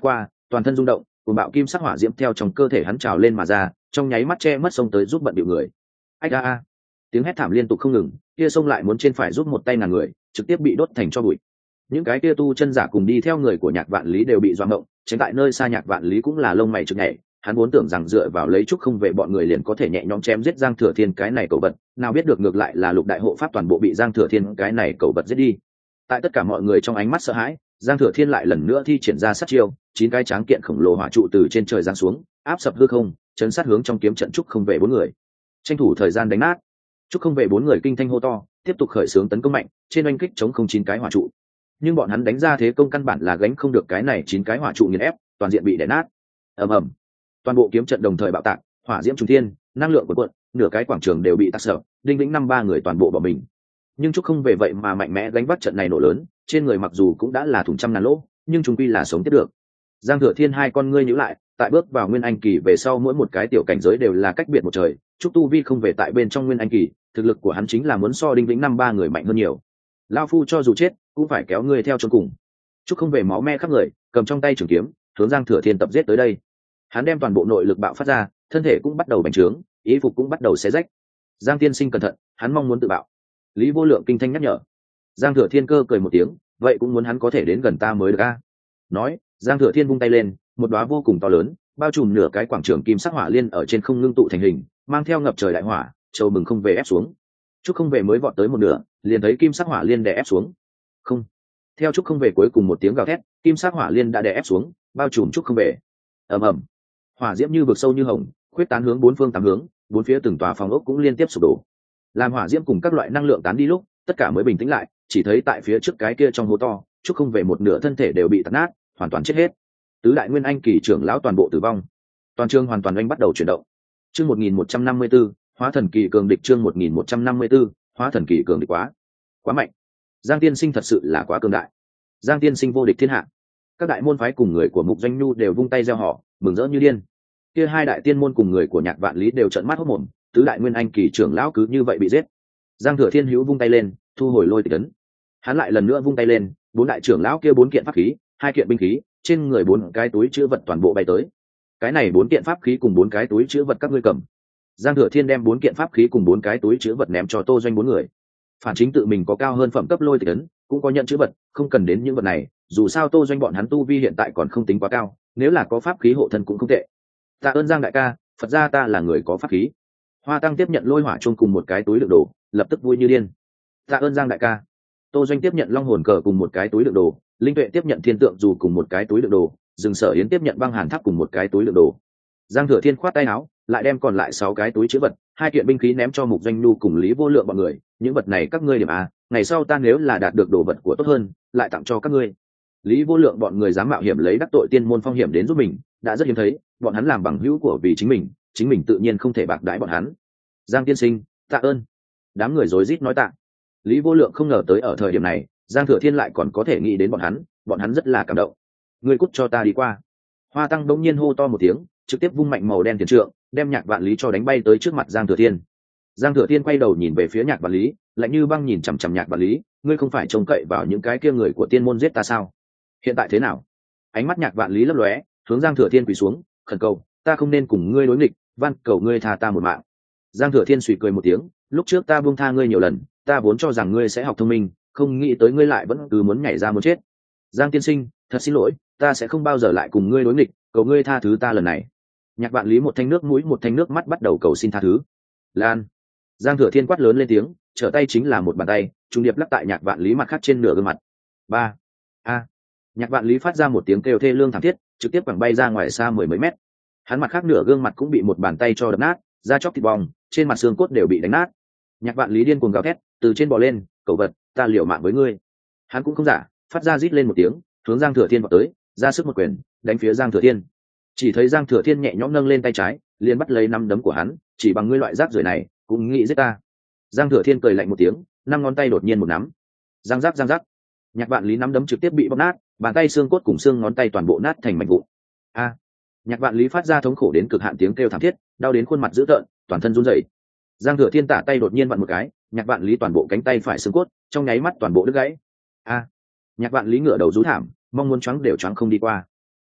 toàn thân rung động, cùng bạo kim sắc hỏa diễm theo trong cơ thể hắn trào lên mà ra, trong nháy mắt che mất xông tới giúp bận điệu người. Ách a a, tiếng hét thảm liên tục không ngừng, kia xông lại muốn trên phải giúp một tay ngàn người, trực tiếp bị đốt thành tro bụi. Những cái kia tu chân giả cùng đi theo người của Nhạc Vạn Lý đều bị doạ ngộng, tránh tại nơi xa Nhạc Vạn Lý cũng là lông mày chực nhảy, hắn vốn tưởng rằng dựa vào lấy trúc không về bọn người liền có thể nhẹ nhõm chém giết Giang Thừa Thiên cái này cẩu vật, nào biết được ngược lại là Lục đại hộ pháp toàn bộ bị Giang Thừa Thiên cái này cẩu vật giết đi. Tại tất cả mọi người trong ánh mắt sợ hãi, Giang Thừa Thiên lại lần nữa thi triển ra sát chiêu, 9 cái tráng kiện khổng lồ hỏa trụ từ trên trời giáng xuống, áp sập hư không, chấn sát hướng trong kiếm trận trúc không về 4 người. Tranh thủ thời gian đánh nát. Trúc không về 4 người kinh thanh hô to, tiếp tục khởi xướng tấn công mạnh, trên oanh kích chống không 9 cái hỏa trụ. Nhưng bọn hắn đánh ra thế công căn bản là gánh không được cái này 9 cái hỏa trụ nghiền ép, toàn diện bị đè nát. Ầm ầm. Toàn bộ kiếm trận đồng thời bạo tạc, hỏa diễm trùng thiên, năng lượng cuộn cuộn, nửa cái quảng trường đều bị tạc sập, Đinh Vĩnh 5 3 người toàn bộ bỏ mình. Nhưng Trúc không về vậy mà mạnh mẽ gánh vác trận này nổ lớn, trên người mặc dù cũng đã là thủng trăm ngàn lỗ, nhưng chúng quy là sống tiếp được. Giang Thừa Thiên hai con ngươi nhíu lại, tại bước vào Nguyên Anh kỳ về sau mỗi một cái tiểu cảnh giới đều là cách biệt một trời, Trúc tu vi không về tại bên trong Nguyên Anh kỳ, thực lực của hắn chính là muốn so Đinh Vĩnh 5 3 người mạnh hơn nhiều. Lão phu cho dù chết, cũng phải kéo ngươi theo chôn cùng. Trúc không về máu me khắp người, cầm trong tay trường kiếm, hướng Giang Thừa Thiên tập giết tới đây. Hắn đem toàn bộ nội lực bạo phát ra, thân thể cũng bắt đầu bành trướng, ý phục cũng bắt đầu xé rách. Giang tiên sinh cẩn thận, hắn mong muốn tự bạo. Lý Vô Lượng kinh thanh nhắc nhở. Giang Thừa Thiên cơ cười một tiếng, vậy cũng muốn hắn có thể đến gần ta mới được a. Nói, Giang Thừa Thiên vung tay lên, một đóa vô cùng to lớn, bao trùm nửa cái quảng trường kim sắc hỏa liên ở trên không ngưng tụ thành hình, mang theo ngập trời đại hỏa, châu mừng không về ép xuống. Trúc không về mới vọt tới một nửa, liền thấy kim sắc hỏa liên đè ép xuống. Không. Theo Trúc không về cuối cùng một tiếng gào thét, kim sắc hỏa liên đã đè ép xuống, bao trùm Trúc không về. Ầm ầm. Hỏa diễm như vực sâu như hồng, khuyết tán hướng bốn phương tám hướng, bốn phía từng tòa phòng ốc cũng liên tiếp sụp đổ. Làm hỏa diễm cùng các loại năng lượng tán đi lúc, tất cả mới bình tĩnh lại, chỉ thấy tại phía trước cái kia trong hố to, Trúc không về một nửa thân thể đều bị tạt nát, hoàn toàn chết hết. Tứ đại Nguyên Anh kỳ trưởng lão toàn bộ tử vong. Toàn trường hoàn toàn anh bắt đầu chuyển động. Chương 1154, Hóa thần kỳ cường địch. Chương 1154, Hóa thần kỳ cường địch. Quá mạnh. Giang tiên sinh thật sự là quá cường đại. Giang tiên sinh vô địch thiên hạ. Các đại môn phái cùng người của Mục Doanh Nhu đều vung tay reo hò, mừng rỡ như điên. Kia hai đại tiên môn cùng người của Nhạc Vạn Lý đều trợn mắt hốt mồm, tứ đại Nguyên Anh kỳ trưởng lão cứ như vậy bị giết. Giang Thừa Thiên hữu vung tay lên, thu hồi lôi tịch ấn. Hắn lại lần nữa vung tay lên, bốn đại trưởng lão kia bốn kiện pháp khí, hai kiện binh khí, trên người bốn cái túi chứa vật toàn bộ bay tới. Cái này bốn kiện pháp khí cùng bốn cái túi chứa vật các ngươi cầm. Giang Thừa Thiên đem bốn kiện pháp khí cùng bốn cái túi chứa vật ném cho Tô Doanh bốn người. Phản chính tự mình có cao hơn phẩm cấp lôi tịch ấn, cũng có nhận chứa vật, không cần đến những vật này, dù sao Tô Doanh bọn hắn tu vi hiện tại còn không tính quá cao, nếu là có pháp khí hộ thân cũng không tệ. Tạ ơn Giang đại ca, Phật gia ta là người có pháp khí. Hoa Tăng tiếp nhận lôi hỏa chung cùng một cái túi đựng đồ, lập tức vui như điên. Tạ ơn Giang đại ca. Tô Doanh tiếp nhận long hồn cờ cùng một cái túi đựng đồ, Linh Tuệ tiếp nhận thiên tượng dù cùng một cái túi đựng đồ, Dừng Sở Yến tiếp nhận băng hàn tháp cùng một cái túi đựng đồ. Giang Thừa Thiên khoát tay áo, lại đem còn lại 6 cái túi chứa vật, hai kiện binh khí ném cho Mục Doanh Nhu cùng Lý Vô Lượng bọn người, những vật này các ngươi điểm à, ngày sau ta nếu là đạt được đồ vật của tốt hơn, lại tặng cho các ngươi. Lý Vô Lượng bọn người dám mạo hiểm lấy đắc tội tiên môn phong hiểm đến giúp mình, đã rất hiếm thấy, bọn hắn làm bằng hữu của vì chính mình tự nhiên không thể bạc đãi bọn hắn. Giang tiên sinh, tạ ơn. Đám người rối rít nói tạ. Lý Vô Lượng không ngờ tới ở thời điểm này, Giang Thừa Thiên lại còn có thể nghĩ đến bọn hắn rất là cảm động. Ngươi cút cho ta đi qua. Hoa Tăng bỗng nhiên hô to một tiếng, trực tiếp vung mạnh màu đen tiền trượng, đem Nhạc Vạn Lý cho đánh bay tới trước mặt Giang Thừa Thiên. Giang Thừa Thiên quay đầu nhìn về phía Nhạc Vạn Lý, lạnh như băng nhìn chằm chằm Nhạc Vạn Lý, ngươi không phải trông cậy vào những cái kia người của tiên môn giết ta sao? Hiện tại thế nào? Ánh mắt Nhạc Vạn Lý lấp lóe, hướng Giang Thừa Thiên quỳ xuống, khẩn cầu, ta không nên cùng ngươi đối nghịch, van cầu ngươi tha ta một mạng. Giang Thừa Thiên suy cười một tiếng, lúc trước ta buông tha ngươi nhiều lần, ta vốn cho rằng ngươi sẽ học thông minh, không nghĩ tới ngươi lại vẫn cứ muốn nhảy ra muốn chết. Giang tiên sinh, thật xin lỗi, ta sẽ không bao giờ lại cùng ngươi đối nghịch, cầu ngươi tha thứ ta lần này. Nhạc Vạn Lý một thanh nước mũi một thanh nước mắt bắt đầu cầu xin tha thứ. Lan. Giang Thừa Thiên quát lớn lên tiếng, trở tay chính là một bàn tay, trung điệp lắc tại Nhạc Vạn Lý mặt khác trên nửa gương mặt. Ba. A. Nhạc Vạn Lý phát ra một tiếng kêu thê lương thảm thiết, trực tiếp quẳng bay ra ngoài xa mười mấy mét. Hắn mặt khác nửa gương mặt cũng bị một bàn tay cho đập nát, da chóc thịt bong, trên mặt xương cốt đều bị đánh nát. Nhạc Vạn Lý điên cuồng gào thét, từ trên bò lên, cẩu vật, ta liều mạng với ngươi. Hắn cũng không giả, phát ra rít lên một tiếng, hướng Giang Thừa Thiên vọt tới, ra sức một quyền, đánh phía Giang Thừa Thiên. Chỉ thấy Giang Thừa Thiên nhẹ nhõm nâng lên tay trái, liền bắt lấy năm đấm của hắn, chỉ bằng ngươi loại rác rưởi này, cũng nghĩ giết ta. Giang Thừa Thiên cười lạnh một tiếng, năm ngón tay đột nhiên một nắm. Giang giác. Nhạc Vạn Lý nắm đấm trực tiếp bị bóp nát, bàn tay xương cốt cùng xương ngón tay toàn bộ nát thành mảnh vụn. A. Nhạc Vạn Lý phát ra thống khổ đến cực hạn tiếng kêu thảm thiết, đau đến khuôn mặt dữ tợn, toàn thân run rẩy. Giang Thừa Thiên tả tay đột nhiên vặn một cái, Nhạc Vạn Lý toàn bộ cánh tay phải xương cốt, trong nháy mắt toàn bộ đứt gãy. A. Nhạc Vạn Lý ngửa đầu rú thảm, mong muốn choáng đều choáng không đi qua.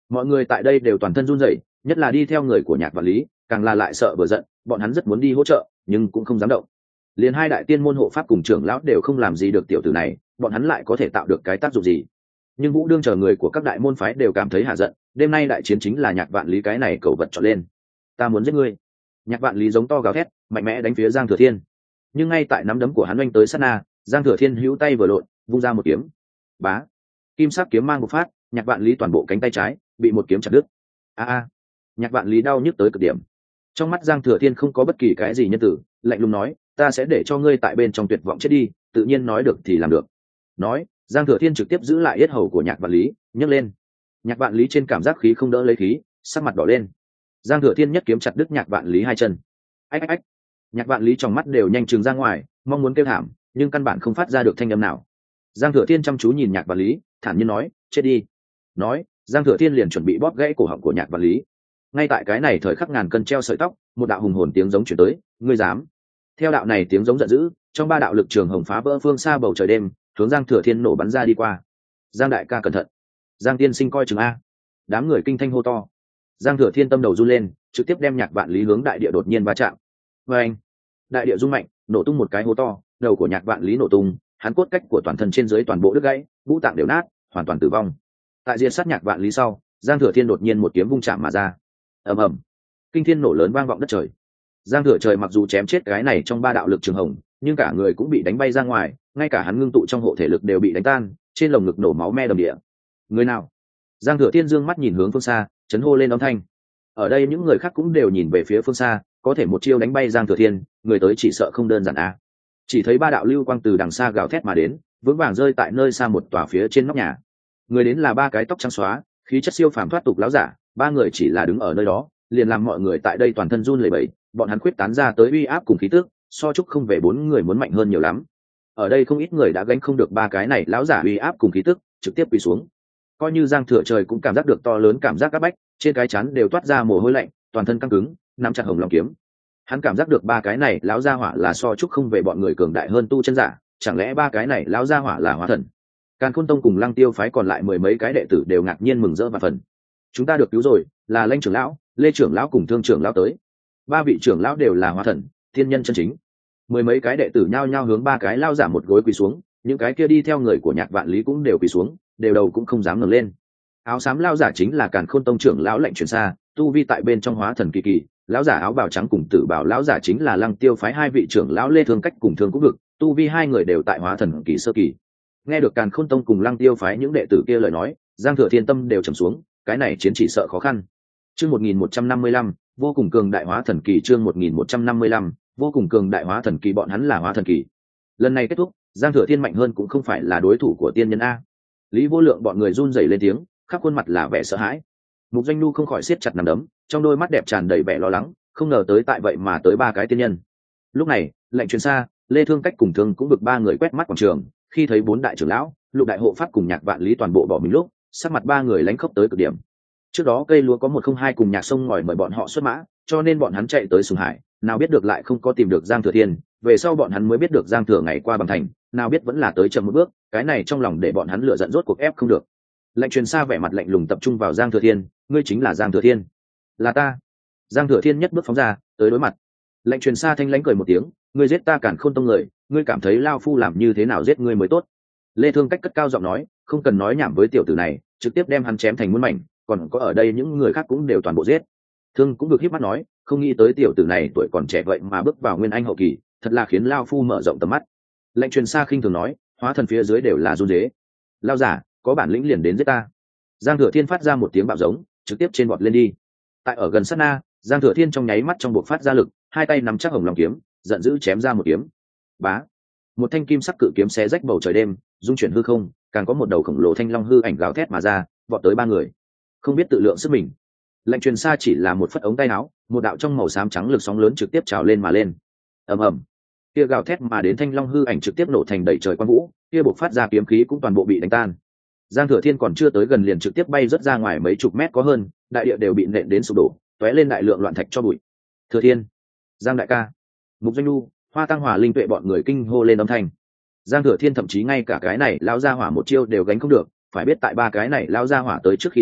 mọi người tại đây đều toàn thân run rẩy, nhất là đi theo người của Nhạc Vạn Lý càng là lại sợ vừa giận, bọn hắn rất muốn đi hỗ trợ nhưng cũng không dám động. Liền hai đại tiên môn hộ pháp cùng trưởng lão đều không làm gì được tiểu tử này, bọn hắn lại có thể tạo được cái tác dụng gì? Nhưng Vũ Đương chờ người của các đại môn phái đều cảm thấy hạ giận, đêm nay đại chiến chính là Nhạc Vạn Lý cái này cầu vật chọn lên. Ta muốn giết ngươi. Nhạc Vạn Lý giống to gào thét, mạnh mẽ đánh phía Giang Thừa Thiên. Nhưng ngay tại nắm đấm của hắn oanh tới sát na, Giang Thừa Thiên hữu tay vừa lộn, vung ra một kiếm. Bá, kim sắc kiếm mang một phát, Nhạc Vạn Lý toàn bộ cánh tay trái bị một kiếm chặt đứt. A. Nhạc Vạn Lý đau nhức tới cực điểm. Trong mắt Giang Thừa Thiên không có bất kỳ cái gì nhân tử, lạnh lùng nói, ta sẽ để cho ngươi tại bên trong tuyệt vọng chết đi, tự nhiên nói được thì làm được. Nói, Giang Thừa Thiên trực tiếp giữ lại yết hầu của Nhạc Vạn Lý, nhấc lên. Nhạc Vạn Lý trên cảm giác khí không đỡ lấy khí, sắc mặt đỏ lên. Giang Thừa Thiên nhất kiếm chặt đứt Nhạc Vạn Lý hai chân. Ách ách ách. Nhạc Vạn Lý trong mắt đều nhanh trừng ra ngoài, mong muốn kêu thảm, nhưng căn bản không phát ra được thanh âm nào. Giang Thừa Thiên chăm chú nhìn Nhạc Vạn Lý, thản nhiên nói, chết đi. Nói, Giang Thừa Thiên liền chuẩn bị bóp gãy cổ họng của Nhạc Vạn Lý. Ngay tại cái này thời khắc ngàn cân treo sợi tóc, một đạo hùng hồn tiếng giống chuyển tới, ngươi dám? Theo đạo này tiếng giống giận dữ, trong ba đạo lực trường hồng phá vỡ phương xa bầu trời đêm, hướng Giang Thừa Thiên nổ bắn ra đi qua. Giang đại ca cẩn thận, Giang tiên sinh coi chừng a. Đám người kinh thanh hô to. Giang Thừa Thiên tâm đầu run lên, trực tiếp đem Nhạc Vạn Lý hướng đại địa đột nhiên va chạm. Và anh, đại địa rung mạnh, nổ tung một cái hố to, đầu của Nhạc Vạn Lý nổ tung, hắn cốt cách của toàn thân trên dưới toàn bộ đứt gãy, ngũ tạng đều nát, hoàn toàn tử vong. Tại diệt sát Nhạc Vạn Lý sau, Giang Thừa Thiên đột nhiên một kiếm vung chạm mà ra. Ầm ầm, kinh thiên nổ lớn vang vọng đất trời. Giang Thừa Trời mặc dù chém chết cái này trong ba đạo lực trường hồng, nhưng cả người cũng bị đánh bay ra ngoài, ngay cả hắn ngưng tụ trong hộ thể lực đều bị đánh tan, trên lồng ngực nổ máu me đầm địa. Người nào? Giang Thừa Thiên dương mắt nhìn hướng phương xa, chấn hô lên âm thanh. Ở đây những người khác cũng đều nhìn về phía phương xa, có thể một chiêu đánh bay Giang Thừa Thiên, người tới chỉ sợ không đơn giản a. Chỉ thấy ba đạo lưu quang từ đằng xa gào thét mà đến, vững vàng rơi tại nơi xa một tòa phía trên nóc nhà. Người đến là ba cái tóc trắng xóa, khí chất siêu phàm thoát tục láo giả, ba người chỉ là đứng ở nơi đó, liền làm mọi người tại đây toàn thân run lẩy bẩy, bọn hắn khuyết tán ra tới uy áp cùng khí tức, so chúc không về bốn người muốn mạnh hơn nhiều lắm. Ở đây không ít người đã gánh không được ba cái này láo giả uy áp cùng khí tức, trực tiếp quỳ xuống. Coi như Giang Thừa Trời cũng cảm giác được to lớn cảm giác áp bách, trên cái chắn đều toát ra mồ hôi lạnh, toàn thân căng cứng, nắm chặt hồng long kiếm. Hắn cảm giác được ba cái này láo gia hỏa là so chúc không về bọn người cường đại hơn tu chân giả, chẳng lẽ ba cái này láo gia hỏa là hóa thần? Càn Khôn Tông cùng Lăng Tiêu phái còn lại mười mấy cái đệ tử đều ngạc nhiên mừng rỡ và phần. Chúng ta được cứu rồi, là Lanh trưởng lão, Lê trưởng lão cùng Thương trưởng lão tới. Ba vị trưởng lão đều là hóa thần, thiên nhân chân chính. Mười mấy cái đệ tử nhao nhao hướng ba cái lao giả một gối quỳ xuống, những cái kia đi theo người của Nhạc Vạn Lý cũng đều quỳ xuống, đều đầu cũng không dám ngẩng lên. Áo xám lao giả chính là Càn Khôn Tông trưởng lão Lệnh Truyền Sa, tu vi tại bên trong hóa thần kỳ kỳ. Lão giả áo bào trắng cùng Tử Bảo lão giả chính là Lăng Tiêu phái hai vị trưởng lão Lê Thương Cách cùng Thương Cũng Vực, tu vi hai người đều tại hóa thần kỳ sơ kỳ. Nghe được Càn Khôn Tông cùng Lăng Tiêu phái những đệ tử kia lời nói, Giang Thừa Thiên tâm đều trầm xuống, cái này chiến chỉ sợ khó khăn. Chương 1155, vô cùng cường đại hóa thần kỳ. Chương 1155, vô cùng cường đại hóa thần kỳ. Bọn hắn là hóa thần kỳ. Lần này kết thúc, Giang Thừa Thiên mạnh hơn cũng không phải là đối thủ của tiên nhân a. Lý Vô Lượng bọn người run rẩy lên tiếng, khắp khuôn mặt là vẻ sợ hãi. Mục Doanh Nhu không khỏi siết chặt nắm đấm, trong đôi mắt đẹp tràn đầy vẻ lo lắng, không ngờ tới tại vậy mà tới ba cái tiên nhân. Lúc này, Lệnh Truyền Sa, Lê Thương Cách cùng Thương cũng bực ba người quét mắt quảng trường, khi thấy bốn đại trưởng lão, Lục đại hộ pháp cùng Nhạc Vạn Lý toàn bộ bỏ mình lúc, sắc mặt ba người lánh khóc tới cực điểm. Trước đó cây lúa có 102 cùng Nhạc Sông ngòi mời bọn họ xuất mã, cho nên bọn hắn chạy tới Sùng Hải, nào biết được lại không có tìm được Giang Thừa Thiên, về sau bọn hắn mới biết được Giang Thừa ngày qua bằng thành, nào biết vẫn là tới chậm một bước, cái này trong lòng để bọn hắn lửa giận rốt cuộc ép không được. Lệnh Truyền Sa vẻ mặt lạnh lùng tập trung vào Giang Thừa Thiên, ngươi chính là Giang Thừa Thiên? Là ta. Giang Thừa Thiên nhất bước phóng ra, tới đối mặt. Lệnh Truyền Sa thanh lãnh cười một tiếng, ngươi giết ta Càn Khôn Tông người, ngươi cảm thấy lao phu làm như thế nào giết ngươi mới tốt? Lê Thương Cách cất cao giọng nói, không cần nói nhảm với tiểu tử này, trực tiếp đem hắn chém thành muôn mảnh, còn có ở đây những người khác cũng đều toàn bộ giết. Thương cũng được híp mắt nói, không nghĩ tới tiểu tử này tuổi còn trẻ vậy mà bước vào nguyên anh hậu kỳ, thật là khiến lao phu mở rộng tầm mắt. Lệnh Truyền Sa khinh thường nói, hóa thần phía dưới đều là run rế. Lao giả, có bản lĩnh liền đến giết ta. Giang Thừa Thiên phát ra một tiếng bạo giống, trực tiếp trên bọt lên đi. Tại ở gần sát na, Giang Thừa Thiên trong nháy mắt trong buộc phát ra lực, hai tay nắm chắc hồng long kiếm, giận dữ chém ra một kiếm. Bá, một thanh kim sắc cự kiếm xé rách bầu trời đêm, dung chuyển hư không, càng có một đầu khổng lồ thanh long hư ảnh gào thét mà ra, vọt tới ba người. Không biết tự lượng sức mình, Lệnh Truyền Sa chỉ là một phất ống tay áo, một đạo trong màu xám trắng lực sóng lớn trực tiếp trào lên mà lên. Ầm ầm, kia gào thét mà đến thanh long hư ảnh trực tiếp nổ thành đầy trời quang vũ, kia bộc phát ra kiếm khí cũng toàn bộ bị đánh tan. Giang Thừa Thiên còn chưa tới gần liền trực tiếp bay rất ra ngoài mấy chục mét có hơn, đại địa đều bị nện đến sụp đổ, tóe lên đại lượng loạn thạch cho bụi. Thừa Thiên, Giang đại ca, Mục Doanh Nhu, Hoa Tăng Hòa Linh Tuệ bọn người kinh hô lên âm thanh. Giang Thừa Thiên thậm chí ngay cả cái này lao ra hỏa một chiêu đều gánh không được, phải biết tại ba cái này lao ra hỏa tới trước khi đến,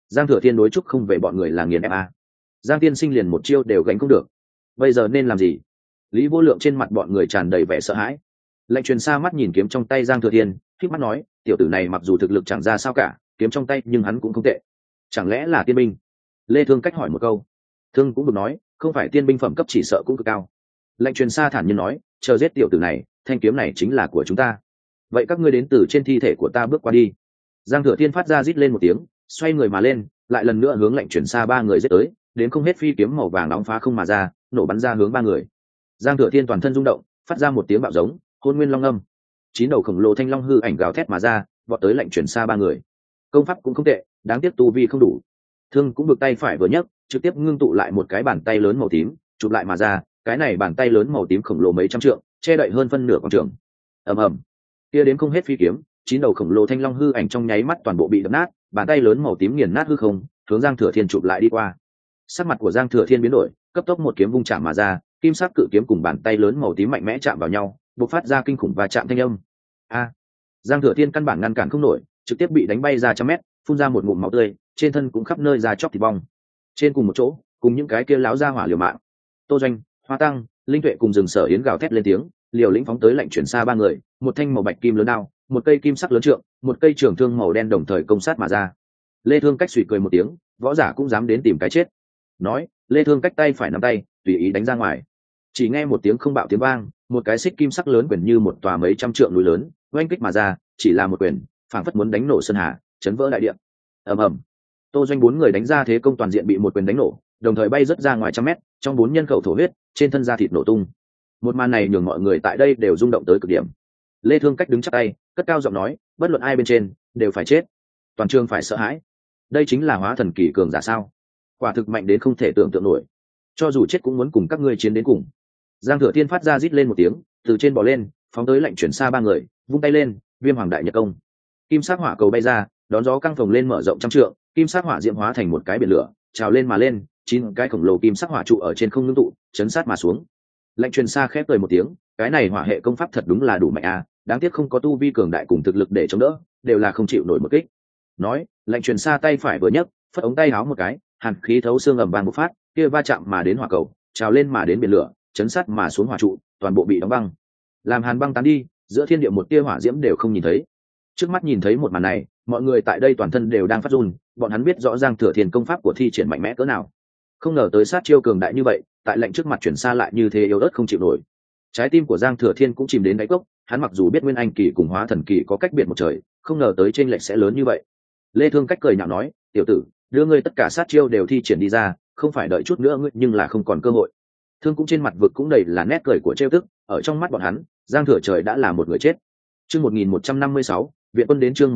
Giang Thừa Thiên đối chúc không về bọn người là nghiền ép a. Giang tiên sinh liền một chiêu đều gánh không được, bây giờ nên làm gì? Lý Vô Lượng trên mặt bọn người tràn đầy vẻ sợ hãi. Lệnh Truyền Sa mắt nhìn kiếm trong tay Giang Thừa Thiên, khích mắt nói, tiểu tử này mặc dù thực lực chẳng ra sao cả, kiếm trong tay nhưng hắn cũng không tệ, chẳng lẽ là tiên binh? Lê Thương cách hỏi một câu. Thương cũng được nói, không phải tiên binh phẩm cấp chỉ sợ cũng cực cao. Lệnh Truyền Sa thản nhiên nói, chờ giết tiểu tử này, thanh kiếm này chính là của chúng ta. Vậy các ngươi đến từ trên thi thể của ta bước qua đi. Giang Thừa Thiên phát ra rít lên một tiếng, xoay người mà lên, lại lần nữa hướng Lệnh Truyền Sa ba người giết tới, đến không hết phi kiếm màu vàng đóng phá không mà ra, nổ bắn ra hướng ba người. Giang Thừa Thiên toàn thân rung động, phát ra một tiếng bạo giống, hôn nguyên long âm. 9 đầu khổng lồ thanh long hư ảnh gào thét mà ra, vọt tới Lệnh Truyền Sa ba người. Công pháp cũng không tệ, đáng tiếc tu vi không đủ. Thương cũng được tay phải vừa nhấc, trực tiếp ngưng tụ lại một cái bàn tay lớn màu tím, chụp lại mà ra, cái này bàn tay lớn màu tím khổng lồ mấy trăm trượng, che đậy hơn phân nửa quảng trường. Ầm ầm. Kia đến không hết phi kiếm, 9 đầu khổng lồ thanh long hư ảnh trong nháy mắt toàn bộ bị đập nát, bàn tay lớn màu tím nghiền nát hư không, hướng Giang Thừa Thiên chụp lại đi qua. Sắc mặt của Giang Thừa Thiên biến đổi, cấp tốc một kiếm vung chạm mà ra, kim sắc cự kiếm cùng bàn tay lớn màu tím mạnh mẽ chạm vào nhau, bộc phát ra kinh khủng và chạm thanh âm. A! Giang Thừa Thiên căn bản ngăn cản không nổi, trực tiếp bị đánh bay ra trăm mét, phun ra một ngụm máu tươi, trên thân cũng khắp nơi ra chóc thịt bong. Trên cùng một chỗ, cùng những cái kia láo ra hỏa liều mạng. Tô Doanh, Hoa Tăng, Linh Tuệ cùng rừng Sở Yến gào thét lên tiếng, liều lĩnh phóng tới Lệnh Truyền Sa ba người, một thanh màu bạch kim lớn đao, một cây kim sắc lớn trượng, một cây trường thương màu đen đồng thời công sát mà ra. Lê Thương Cách suy cười một tiếng, võ giả cũng dám đến tìm cái chết. Nói, Lê Thương Cách tay phải nắm tay, tùy ý đánh ra ngoài. Chỉ nghe một tiếng không bạo tiếng vang, một cái xích kim sắc lớn quyền như một tòa mấy trăm trượng núi lớn, oanh kích mà ra, chỉ là một quyền, phảng phất muốn đánh nổ sơn hà, chấn vỡ đại địa. Ầm ầm. Tô Doanh 4 người đánh ra thế công toàn diện bị một quyền đánh nổ, đồng thời bay rất ra ngoài trăm mét, trong 4 nhân khẩu thổ huyết, trên thân da thịt nổ tung. Một màn này nhường mọi người tại đây đều rung động tới cực điểm. Lê Thương Cách đứng chắp tay, cất cao giọng nói, bất luận ai bên trên, đều phải chết. Toàn trường phải sợ hãi. Đây chính là hóa thần kỳ cường giả sao? Quả thực mạnh đến không thể tưởng tượng nổi. Cho dù chết cũng muốn cùng các ngươi chiến đến cùng. Giang Thừa Thiên phát ra rít lên một tiếng, từ trên bò lên, phóng tới Lệnh Truyền Sa ba người, vung tay lên, Viêm Hoàng Đại Nhật Công. Kim sắc hỏa cầu bay ra, đón gió căng phồng lên mở rộng trăm trượng, kim sắc hỏa diễm hóa thành một cái biển lửa, trào lên mà lên, 9 cái khổng lồ kim sắc hỏa trụ ở trên không ngưng tụ, chấn sát mà xuống. Lệnh Truyền Sa khép cười một tiếng, cái này hỏa hệ công pháp thật đúng là đủ mạnh a, đáng tiếc không có tu vi cường đại cùng thực lực để chống đỡ, đều là không chịu nổi một kích. Nói, Lệnh Truyền Sa tay phải vừa nhấc, phất ống tay áo một cái, hàn khí thấu xương ầm vang một phát, kia va chạm mà đến hỏa cầu, trào lên mà đến biển lửa, chấn sát mà xuống hỏa trụ, toàn bộ bị đóng băng. Làm hàn băng tán đi, giữa thiên địa một tia hỏa diễm đều không nhìn thấy. Trước mắt nhìn thấy một màn này, mọi người tại đây toàn thân đều đang phát run, bọn hắn biết rõ Giang Thừa Thiên công pháp của thi triển mạnh mẽ cỡ nào. Không ngờ tới sát chiêu cường đại như vậy, tại Lệnh trước mặt chuyển xa lại như thế yếu ớt không chịu nổi. Trái tim của Giang Thừa Thiên cũng chìm đến đáy cốc, hắn mặc dù biết Nguyên Anh kỳ cùng Hóa Thần kỳ có cách biệt một trời, không ngờ tới chênh lệch sẽ lớn như vậy. Lê Thương Cách cười nhạo nói, tiểu tử, đưa ngươi tất cả sát chiêu đều thi triển đi ra, không phải đợi chút nữa ngươi nhưng là không còn cơ hội. Thương cũng trên mặt vực cũng đầy là nét cười của trêu tức, ở trong mắt bọn hắn, Giang Thừa Trời đã là một người chết. Chương 1156, viện quân đến chương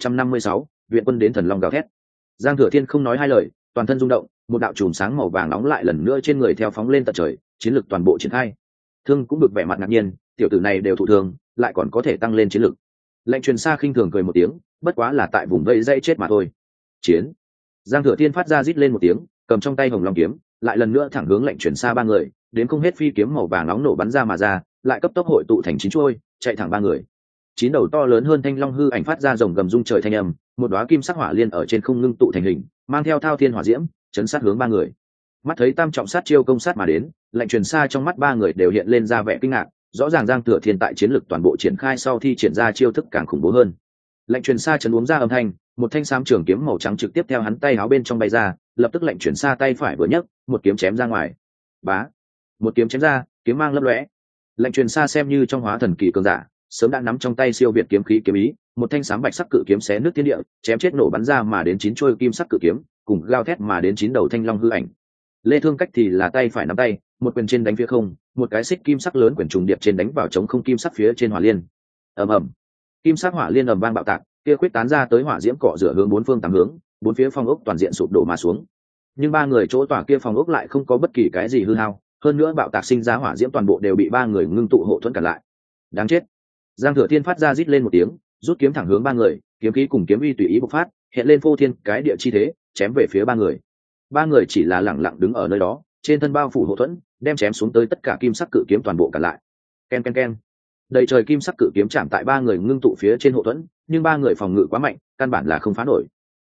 1156, viện quân đến thần long gào thét. Giang Thừa Thiên không nói hai lời, toàn thân rung động, một đạo chùm sáng màu vàng nóng lại lần nữa trên người theo phóng lên tận trời, chiến lực toàn bộ triển khai. Thương cũng được vẻ mặt ngạc nhiên, tiểu tử này đều thụ thương, lại còn có thể tăng lên chiến lực. Lệnh Truyền Sa khinh thường cười một tiếng, bất quá là tại vùng vây dây chết mà thôi. Chiến. Giang Thừa Thiên phát ra rít lên một tiếng, cầm trong tay Hồng Long kiếm, lại lần nữa thẳng hướng Lệnh Truyền Sa ba người, đến không hết phi kiếm màu vàng nóng nổ bắn ra mà ra, lại cấp tốc hội tụ thành 9 chuôi, chạy thẳng ba người. 9 đầu to lớn hơn thanh long hư ảnh phát ra rồng gầm rung trời thanh âm, một đóa kim sắc hỏa liên ở trên không ngưng tụ thành hình, mang theo thao thiên hỏa diễm, chấn sát hướng ba người. Mắt thấy tam trọng sát chiêu công sát mà đến, Lệnh Truyền Sa trong mắt ba người đều hiện lên ra vẻ kinh ngạc, rõ ràng Giang Thừa Thiên tại chiến lực toàn bộ triển khai sau thi triển ra chiêu thức càng khủng bố hơn. Lệnh Truyền Sa chấn uống ra âm thanh, một thanh xám trường kiếm màu trắng trực tiếp theo hắn tay áo bên trong bay ra, lập tức Lệnh Truyền Sa tay phải vừa nhấc, một kiếm chém ra ngoài. Bá, một kiếm chém ra, kiếm mang lấp lóe. Lệnh Truyền Sa xem như trong Hóa Thần kỳ cường giả, sớm đã nắm trong tay siêu việt kiếm khí kiếm ý, một thanh xám bạch sắc cự kiếm xé nước thiên địa, chém chết nổ bắn ra mà đến 9 chuôi kim sắc cự kiếm, cùng gào thét mà đến 9 đầu thanh long hư ảnh. Lê Thương Cách thì là tay phải nắm tay, một quyền trên đánh phía không, một cái xích kim sắc lớn quyền trùng điệp trên đánh vào chống không kim sắc phía trên hỏa liên. Ầm ầm, kim sắc hỏa liên ầm vang bạo tạc, kia quyết tán ra tới hỏa diễm cọ rửa hướng bốn phương tám hướng, bốn phía phong ốc toàn diện sụp đổ mà xuống. Nhưng ba người chỗ tỏa kia phòng ốc lại không có bất kỳ cái gì hư hao, hơn nữa bạo tạc sinh ra hỏa diễm toàn bộ đều bị ba người ngưng tụ hộ thuẫn cản lại. Đáng chết. Giang Thừa Thiên phát ra rít lên một tiếng, rút kiếm thẳng hướng ba người, kiếm khí cùng kiếm uy tùy ý bộc phát, hiện lên phô thiên cái địa chi thế, chém về phía ba người. Ba người chỉ là lẳng lặng đứng ở nơi đó, trên thân bao phủ hộ thuẫn, đem chém xuống tới tất cả kim sắc cự kiếm toàn bộ cản lại. Ken ken ken. Đầy trời kim sắc cự kiếm chạm tại ba người ngưng tụ phía trên hộ thuẫn, nhưng ba người phòng ngự quá mạnh, căn bản là không phá nổi.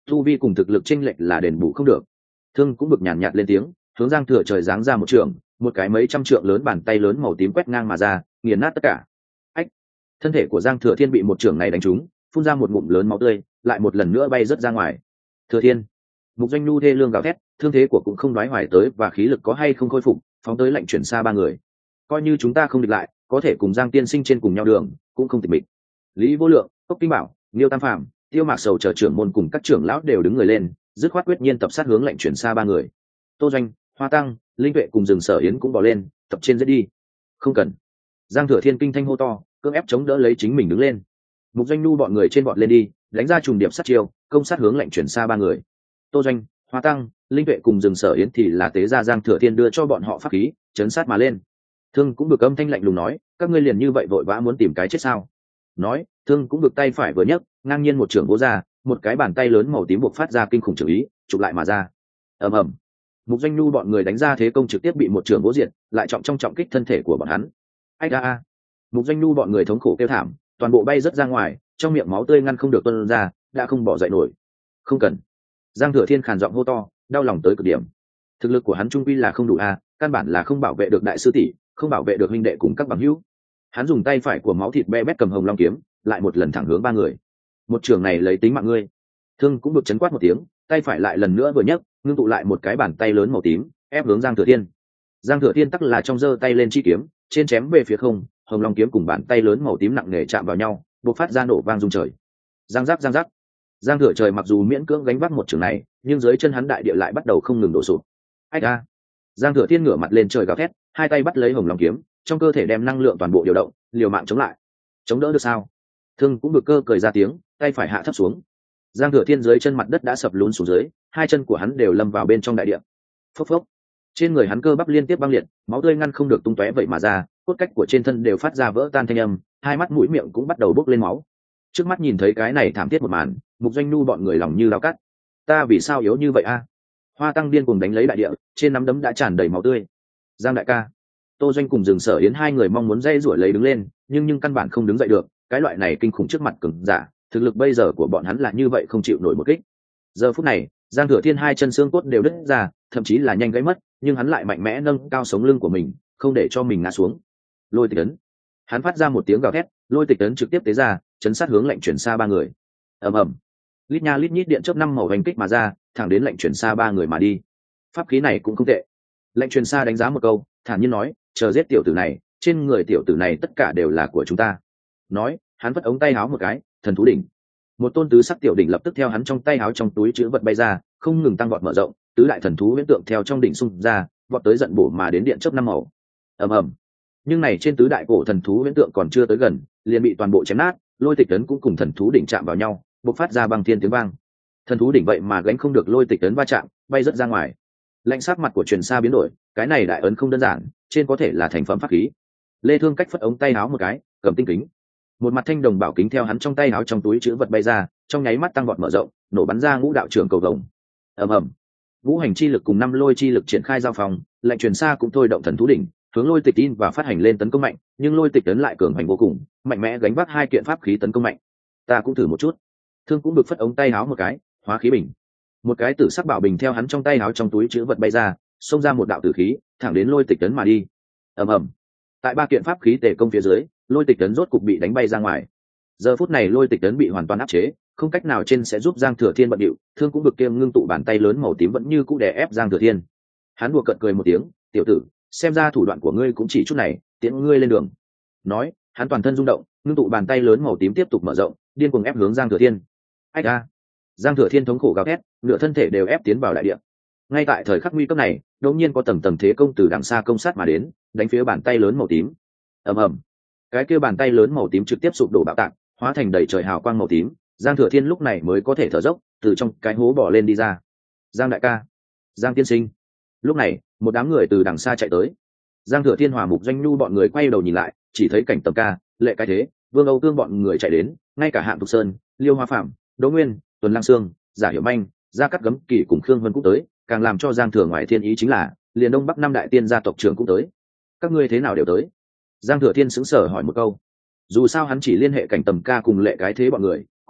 tu vi cùng thực lực chênh lệch là đền bù không được. Thương cũng bực nhàn nhạt lên tiếng, hướng Giang Thừa Trời giáng ra một trường, một cái mấy trăm trượng lớn bàn tay lớn màu tím quét ngang mà ra, nghiền nát tất cả. Ách! Thân thể của Giang Thừa Thiên bị một trường này đánh trúng, phun ra một ngụm lớn máu tươi, lại một lần nữa bay rớt ra ngoài. Thừa Thiên! Mục Doanh Nhu thê lương gào thét, thương thế của cũng không đoái hoài tới và khí lực có hay không khôi phục, phóng tới lệnh chuyển xa ba người. Coi như chúng ta không địch lại, có thể cùng Giang tiên sinh trên cùng nhau đường, cũng không tịch mịch. Lý Vô Lượng, Cốc Kinh Bảo, Niêu Tam Phàm, Tiêu Mạc Sầu chờ trưởng môn cùng các trưởng lão đều đứng người lên, dứt khoát quyết nhiên tập sát hướng lệnh chuyển xa ba người. Tô Doanh, Hoa Tăng, Linh Tuệ cùng Rừng Sở Yến cũng bỏ lên, tập trên giết đi. Không cần. Giang Thừa Thiên kinh thanh hô to, cưỡng ép chống đỡ lấy chính mình đứng lên. Mục Doanh Nhu bọn người trên bọn lên đi, đánh ra trùng điệp sát chiêu, công sát hướng lệnh chuyển xa ba người. Tô Doanh, Hoa Tăng, Linh Tuệ cùng Rừng Sở Yến thì là tế ra Giang Thừa Thiên đưa cho bọn họ pháp khí, chấn sát mà lên. Thương cũng được âm thanh lạnh lùng nói, các ngươi liền như vậy vội vã muốn tìm cái chết sao? Nói, Thương cũng được tay phải vừa nhấc, ngang nhiên một trường vỗ ra, một cái bàn tay lớn màu tím buộc phát ra kinh khủng trường ý, chụp lại mà ra. Ầm ầm. Mục Doanh Nhu bọn người đánh ra thế công trực tiếp bị một trường vỗ diệt, lại trọng kích thân thể của bọn hắn. Ách a! Mục Doanh Nhu bọn người thống khổ kêu thảm, toàn bộ bay rất ra ngoài, trong miệng máu tươi ngăn không được tuôn ra, đã không bỏ dậy nổi. Không cần. Giang Thừa Thiên khàn giọng hô to, đau lòng tới cực điểm. Thực lực của hắn trung quy là không đủ a, căn bản là không bảo vệ được đại sư tỷ, không bảo vệ được huynh đệ cùng các bằng hữu. Hắn dùng tay phải của máu thịt be bét cầm hồng long kiếm, lại một lần thẳng hướng ba người. Một trường này lấy tính mạng ngươi. Thương cũng được chấn quát một tiếng, tay phải lại lần nữa vừa nhấc, ngưng tụ lại một cái bàn tay lớn màu tím, ép hướng Giang Thừa Thiên. Giang Thừa Thiên tắc là trong giơ tay lên chi kiếm, trên chém về phía không, hồng long kiếm cùng bàn tay lớn màu tím nặng nề chạm vào nhau, bộc phát ra nổ vang rung trời. Giang giác giang giác. Giang Thừa Trời mặc dù miễn cưỡng gánh vác một trường này, nhưng dưới chân hắn đại địa lại bắt đầu không ngừng đổ sụp. Ách a! Giang Thừa Thiên ngửa mặt lên trời gào thét, hai tay bắt lấy hồng long kiếm, trong cơ thể đem năng lượng toàn bộ điều động, liều mạng chống lại. Chống đỡ được sao? Thương cũng được cơ cười ra tiếng, tay phải hạ thấp xuống. Giang Thừa Thiên dưới chân mặt đất đã sập lún xuống dưới, hai chân của hắn đều lâm vào bên trong đại địa. Phốc phốc. Trên người hắn cơ bắp liên tiếp băng liệt, máu tươi ngăn không được tung tóe vậy mà ra, cốt cách của trên thân đều phát ra vỡ tan thanh âm, hai mắt mũi miệng cũng bắt đầu bốc lên máu. Trước mắt nhìn thấy cái này thảm thiết một màn, Mục Doanh Nhu bọn người lòng như dao cắt. Ta vì sao yếu như vậy a? Hoa Tăng điên cuồng đánh lấy đại địa, trên nắm đấm đã tràn đầy máu tươi. Giang đại ca, Tô Doanh cùng Rừng Sở Yến hai người mong muốn dây rủi lấy đứng lên, nhưng căn bản không đứng dậy được, cái loại này kinh khủng trước mặt cường giả, thực lực bây giờ của bọn hắn là như vậy không chịu nổi một kích. Giờ phút này, Giang Thừa Thiên hai chân xương cốt đều đứt ra, thậm chí là nhanh gãy mất, nhưng hắn lại mạnh mẽ nâng cao sống lưng của mình, không để cho mình ngã xuống. Lôi Tịch Ấn. Hắn phát ra một tiếng gào thét, Lôi Tịch Ấn trực tiếp tế ra, chấn sát hướng lệnh chuyển xa ba người. Ầm ầm. Lít nha lít nhít điện chớp năm màu hành kích mà ra, thẳng đến lệnh chuyển xa ba người mà đi. Pháp khí này cũng không tệ. Lệnh chuyển xa đánh giá một câu, thản nhiên nói, chờ giết tiểu tử này, trên người tiểu tử này tất cả đều là của chúng ta. Nói, hắn vất ống tay áo một cái, thần thú đỉnh. Một tôn tứ sắc tiểu đỉnh lập tức theo hắn trong tay áo trong túi chứa vật bay ra, không ngừng tăng vọt mở rộng, tứ đại thần thú huyễn tượng theo trong đỉnh xung ra, vọt tới giận bổ mà đến điện chớp năm màu. Ầm ầm. Nhưng này trên tứ đại cổ thần thú huyễn tượng còn chưa tới gần, liền bị toàn bộ chém nát, Lôi Tịch Ấn cũng cùng thần thú đỉnh chạm vào nhau, bộc phát ra băng thiên tiếng vang. Thần thú đỉnh vậy mà gánh không được Lôi Tịch Ấn va chạm, bay rất ra ngoài. Lạnh sắc mặt của Truyền Sa biến đổi, cái này đại ấn không đơn giản, trên có thể là thành phẩm pháp khí. Lê Thương cách phất ống tay áo một cái, cầm tinh kính. Một mặt thanh đồng bảo kính theo hắn trong tay áo trong túi chứa vật bay ra, trong nháy mắt tăng vọt mở rộng, nổ bắn ra ngũ đạo trưởng cầu vồng. Ầm ầm. Ngũ hành chi lực cùng năm lôi chi lực triển khai giao phòng, lệnh Truyền Sa cũng thôi động thần thú đỉnh, hướng Lôi Tịch in và phát hành lên tấn công mạnh, nhưng Lôi Tịch ấn lại cường hành vô cùng, mạnh mẽ gánh vác hai kiện pháp khí tấn công mạnh. Ta cũng thử một chút. Thương cũng được phất ống tay áo một cái, hóa khí bình. Một cái tử sắc bảo bình theo hắn trong tay áo trong túi chứa vật bay ra, xông ra một đạo tử khí, thẳng đến Lôi Tịch ấn mà đi. Ầm ầm. Tại ba kiện pháp khí tề công phía dưới, Lôi Tịch ấn rốt cục bị đánh bay ra ngoài. Giờ phút này Lôi Tịch ấn bị hoàn toàn áp chế, không cách nào trên sẽ giúp Giang Thừa Thiên bận điệu, Thương cũng được kiêm ngưng tụ bàn tay lớn màu tím vẫn như cũ đè ép Giang Thừa Thiên. Hắn đùa cợt cười một tiếng, tiểu tử, xem ra thủ đoạn của ngươi cũng chỉ chút này, tiễn ngươi lên đường. Nói, hắn toàn thân rung động, ngưng tụ bàn tay lớn màu tím tiếp tục mở rộng, điên cuồng ép hướng Giang Thừa Thiên. Ách a! Giang Thừa Thiên thống khổ gào thét, nửa thân thể đều ép tiến vào đại địa. Ngay tại thời khắc nguy cấp này, đột nhiên có tầng tầng thế công từ đằng xa công sát mà đến, đánh phía bàn tay lớn màu tím. Ầm ầm. Cái kia bàn tay lớn màu tím trực tiếp sụp đổ bạo tạc, hóa thành đầy trời hào quang màu tím. Giang Thừa Thiên lúc này mới có thể thở dốc, từ trong cái hố bỏ lên đi ra. Giang đại ca, Giang tiên sinh. Lúc này, một đám người từ đằng xa chạy tới. Giang Thừa Thiên hòa Mục Doanh Nhu bọn người quay đầu nhìn lại, chỉ thấy cảnh Tầm Ca, Lệ Cái Thế, Vương Âu Cương bọn người chạy đến, ngay cả Hạng Thục Sơn, Liêu Hoa Phạm, Đỗ Nguyên, Tuần Lang Sương, Giả Hiểu Manh, Gia Cát Gấm Kỳ cùng Khương Vân cũng tới, càng làm cho Giang Thừa ngoài thiên ý chính là, liền Đông Bắc năm đại tiên gia tộc trưởng cũng tới. Các ngươi thế nào đều tới? Giang Thừa Thiên sững sờ hỏi một câu. Dù sao hắn chỉ liên hệ cảnh Tầm Ca cùng Lệ Cái Thế bọn người,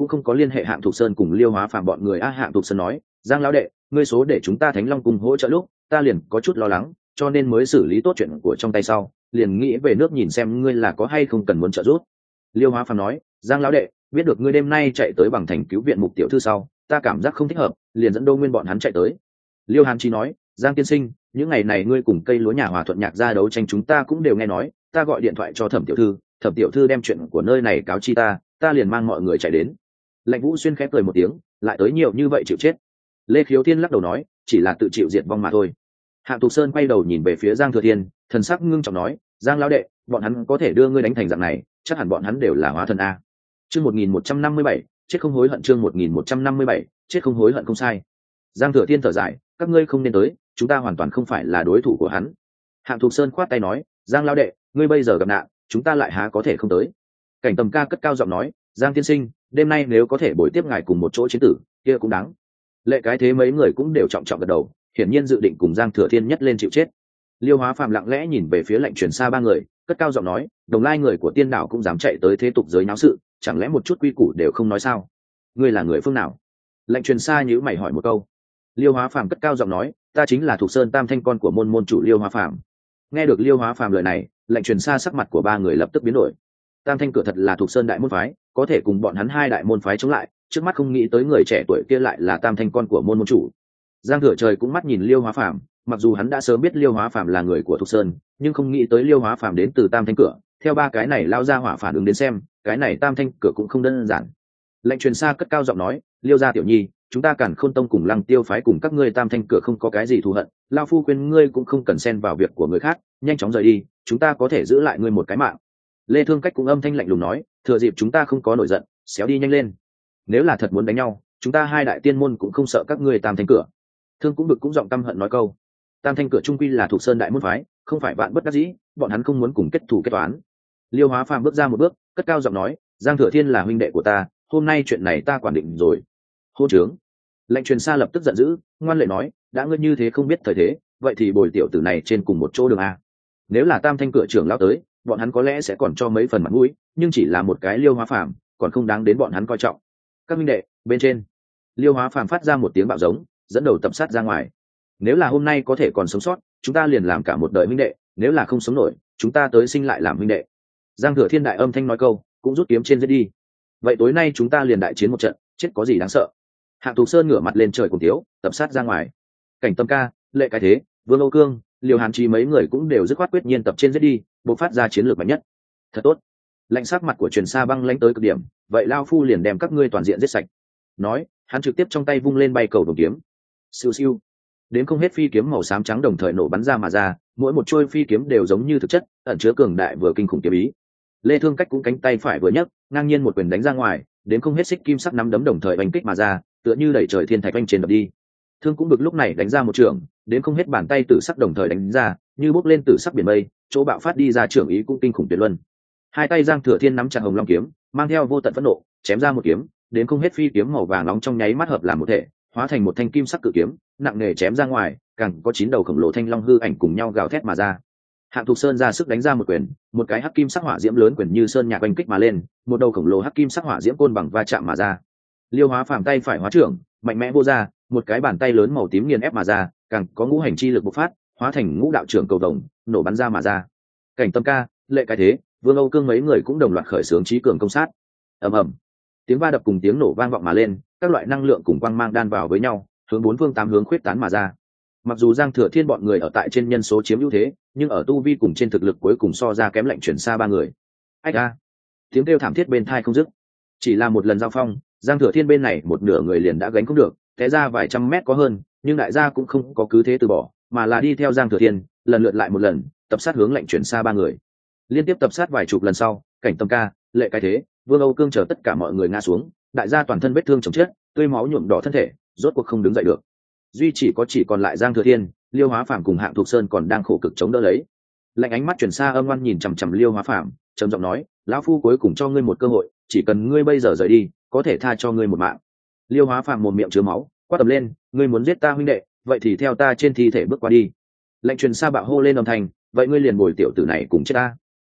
cũng không có liên hệ Hạng Thục Sơn cùng Liêu Hóa Phàm bọn người. Hạng Thục Sơn nói, Giang lão đệ, ngươi số để chúng ta Thánh Long cùng hỗ trợ lúc, ta liền có chút lo lắng, cho nên mới xử lý tốt chuyện của trong tay sau, liền nghĩ về nước nhìn xem ngươi là có hay không cần muốn trợ giúp. Liêu Hóa Phàm nói, Giang lão đệ, biết được ngươi đêm nay chạy tới Bằng Thành cứu viện Mục tiểu thư sau, ta cảm giác không thích hợp, liền dẫn Đô Nguyên bọn hắn chạy tới. Liêu Hàn Chi nói, Giang tiên sinh, những ngày này ngươi cùng cây lúa nhà Hòa Thuận Nhạc ra đấu tranh chúng ta cũng đều nghe nói, ta gọi điện thoại cho Thẩm tiểu thư đem chuyện của nơi này cáo chi ta liền mang mọi người chạy đến. Lệnh Vũ Xuyên khép cười một tiếng, lại tới nhiều như vậy chịu chết. Lê Khiếu Thiên lắc đầu nói, chỉ là tự chịu diệt vong mà thôi. Hạng Thục Sơn quay đầu nhìn về phía Giang Thừa Thiên, thần sắc ngưng trọng nói, Giang lão đệ, bọn hắn có thể đưa ngươi đánh thành dạng này, chắc hẳn bọn hắn đều là hóa thần a. Chương 1157, chết không hối hận. Chương 1157, chết không hối hận. Không sai. Giang Thừa Thiên thở dài, các ngươi không nên tới, chúng ta hoàn toàn không phải là đối thủ của hắn. Hạng Thục Sơn khoát tay nói, Giang lão đệ, ngươi bây giờ gặp nạn, chúng ta lại há có thể không tới. Cảnh Tầm Ca cất cao giọng nói, Giang tiên sinh, đêm nay nếu có thể bồi tiếp ngài cùng một chỗ chiến tử, kia cũng đáng. Lệ Cái Thế mấy người cũng đều trọng trọng gật đầu, hiển nhiên dự định cùng Giang Thừa Thiên nhất lên chịu chết. Liêu Hóa Phàm lặng lẽ nhìn về phía Lệnh Truyền Sa ba người, cất cao giọng nói, đồng lai người của Tiên Đảo cũng dám chạy tới thế tục giới náo sự, chẳng lẽ một chút quy củ đều không nói sao? Ngươi là người phương nào? Lệnh Truyền Sa nhíu mày hỏi một câu. Liêu Hóa Phàm cất cao giọng nói, ta chính là Thục Sơn Tam Thanh con của môn chủ Liêu Hóa Phàm. Nghe được Liêu Hóa Phàm lời này, Lệnh Truyền Sa sắc mặt của ba người lập tức biến đổi. Tam Thanh cửa thật là Thục Sơn đại môn phái, có thể cùng bọn hắn hai đại môn phái chống lại, trước mắt không nghĩ tới người trẻ tuổi kia lại là Tam Thanh con của môn chủ. Giang Thừa Trời cũng mắt nhìn Liêu Hóa Phàm, mặc dù hắn đã sớm biết Liêu Hóa Phàm là người của Thục Sơn, nhưng không nghĩ tới Liêu Hóa Phàm đến từ Tam Thanh cửa, theo ba cái này lao ra hỏa phản ứng đến xem, cái này Tam Thanh cửa cũng không đơn giản. Lệnh Truyền Sa cất cao giọng nói, Liêu gia tiểu nhi, chúng ta Càn Khôn tông cùng Lăng Tiêu phái cùng các ngươi Tam Thanh cửa không có cái gì thù hận, lão phu khuyên ngươi cũng không cần xen vào việc của người khác, nhanh chóng rời đi, chúng ta có thể giữ lại ngươi một cái mạng. Lê Thương Cách cũng âm thanh lạnh lùng nói, thừa dịp chúng ta không có nổi giận, xéo đi nhanh lên. Nếu là thật muốn đánh nhau, chúng ta hai đại tiên môn cũng không sợ các ngươi Tam Thanh cửa. Thương cũng bực cũng giọng căm hận nói câu, Tam Thanh cửa trung quy là Thục Sơn đại môn phái, không phải vạn bất đắc dĩ, bọn hắn không muốn cùng kết thù kết toán. Liêu Hóa Phàm bước ra một bước, cất cao giọng nói, Giang Thừa Thiên là huynh đệ của ta, hôm nay chuyện này ta quản định rồi. Hôn trướng. Lệnh Truyền Sa lập tức giận dữ, ngoan lệ nói, đã ngươi như thế không biết thời thế, vậy thì bồi tiểu tử này trên cùng một chỗ đường a. Nếu là Tam Thanh cửa trưởng lao tới, bọn hắn có lẽ sẽ còn cho mấy phần mặt mũi, nhưng chỉ là một cái Liêu Hóa Phàm, còn không đáng đến bọn hắn coi trọng. Các huynh đệ, bên trên. Liêu Hóa Phàm phát ra một tiếng bạo giống, dẫn đầu tập sát ra ngoài. Nếu là hôm nay có thể còn sống sót, chúng ta liền làm cả một đời huynh đệ, nếu là không sống nổi, chúng ta tới sinh lại làm huynh đệ. Giang Thừa Thiên đại âm thanh nói câu, cũng rút kiếm trên giết đi. Vậy tối nay chúng ta liền đại chiến một trận, chết có gì đáng sợ. Hạng Thục Sơn ngửa mặt lên trời cùng tiếu, tập sát ra ngoài. Cảnh Tâm Ca, Lệ Cái Thế, Vương Âu Cương, Liêu Hàn Chi mấy người cũng đều dứt khoát quyết nhiên tập trên giết đi, bộc phát ra chiến lược mạnh nhất. Thật tốt. Lạnh sắc mặt của Truyền Sa băng lãnh tới cực điểm, vậy lao phu liền đem các ngươi toàn diện giết sạch. Nói, hắn trực tiếp trong tay vung lên bay cầu đồng kiếm. Siêu siêu. Đến không hết phi kiếm màu xám trắng đồng thời nổ bắn ra mà ra, mỗi một trôi phi kiếm đều giống như thực chất, ẩn chứa cường đại vừa kinh khủng kiếm ý. Lê Thương Cách cũng cánh tay phải vừa nhấc, ngang nhiên một quyền đánh ra ngoài, đến không hết xích kim sắc nắm đấm đồng thời oanh kích mà ra, tựa như đẩy trời thiên thạch oanh trên đập đi. Thương cũng bực lúc này đánh ra một trường, đến không hết bàn tay tử sắc đồng thời đánh ra, như bốc lên tử sắc biển mây, chỗ bạo phát đi ra trường ý cũng kinh khủng tuyệt luân. Hai tay Giang Thừa Thiên nắm chặt Hồng Long kiếm, mang theo vô tận phẫn nộ, chém ra một kiếm, đến không hết phi kiếm màu vàng nóng trong nháy mắt hợp làm một thể, hóa thành một thanh kim sắc cự kiếm, nặng nề chém ra ngoài, càng có 9 đầu khổng lồ thanh long hư ảnh cùng nhau gào thét mà ra. Hạng Thục Sơn ra sức đánh ra một quyền, một cái hắc kim sắc hỏa diễm lớn quyền như sơn nhạc oanh kích mà lên, một đầu khổng lồ hắc kim sắc hỏa diễm côn bằng va chạm mà ra. Liêu Hóa Phàm tay phải hóa trưởng, mạnh mẽ vô ra, một cái bàn tay lớn màu tím nghiền ép mà ra, càng có ngũ hành chi lực bộc phát, hóa thành ngũ đạo trưởng cầu đồng, nổ bắn ra mà ra. Cảnh Tâm Ca, Lệ Cái Thế, Vương Âu Cương mấy người cũng đồng loạt khởi xướng chí cường công sát. Ầm ầm. Tiếng va đập cùng tiếng nổ vang vọng mà lên, các loại năng lượng cùng quang mang đan vào với nhau, hướng bốn phương tám hướng khuyết tán mà ra. Mặc dù Giang Thừa Thiên bọn người ở tại trên nhân số chiếm ưu thế, nhưng ở tu vi cùng trên thực lực cuối cùng so ra kém Lệnh Truyền Sa ba người. Ách a! Tiếng kêu thảm thiết bên tai không dứt. Chỉ là một lần giao phong, Giang Thừa Thiên bên này một nửa người liền đã gánh không được, té ra vài trăm mét có hơn, nhưng đại gia cũng không có cứ thế từ bỏ, mà là đi theo Giang Thừa Thiên, lần lượt lại một lần, tập sát hướng Lệnh Truyền Sa ba người. Liên tiếp tập sát vài chục lần sau, Cảnh Tâm Ca, Lệ Cái Thế, Vương Âu Cương chờ tất cả mọi người ngã xuống, đại gia toàn thân vết thương chồng chết, tươi máu nhuộm đỏ thân thể, rốt cuộc không đứng dậy được. Duy chỉ còn lại Giang Thừa Thiên, Liêu Hóa Phàm cùng Hạng Thục Sơn còn đang khổ cực chống đỡ lấy. Lạnh ánh mắt chuyển xa âm ngoan nhìn chằm chằm Liêu Hóa Phàm, trầm giọng nói, lão phu cuối cùng cho ngươi một cơ hội, chỉ cần ngươi bây giờ rời đi, có thể tha cho ngươi một mạng. Liêu Hóa Phàm mồm miệng chứa máu, quát tầm lên, ngươi muốn giết ta huynh đệ, vậy thì theo ta trên thi thể bước qua đi. Lệnh truyền xa bạo hô lên âm thanh, vậy ngươi liền bồi tiểu tử này cùng chết ta.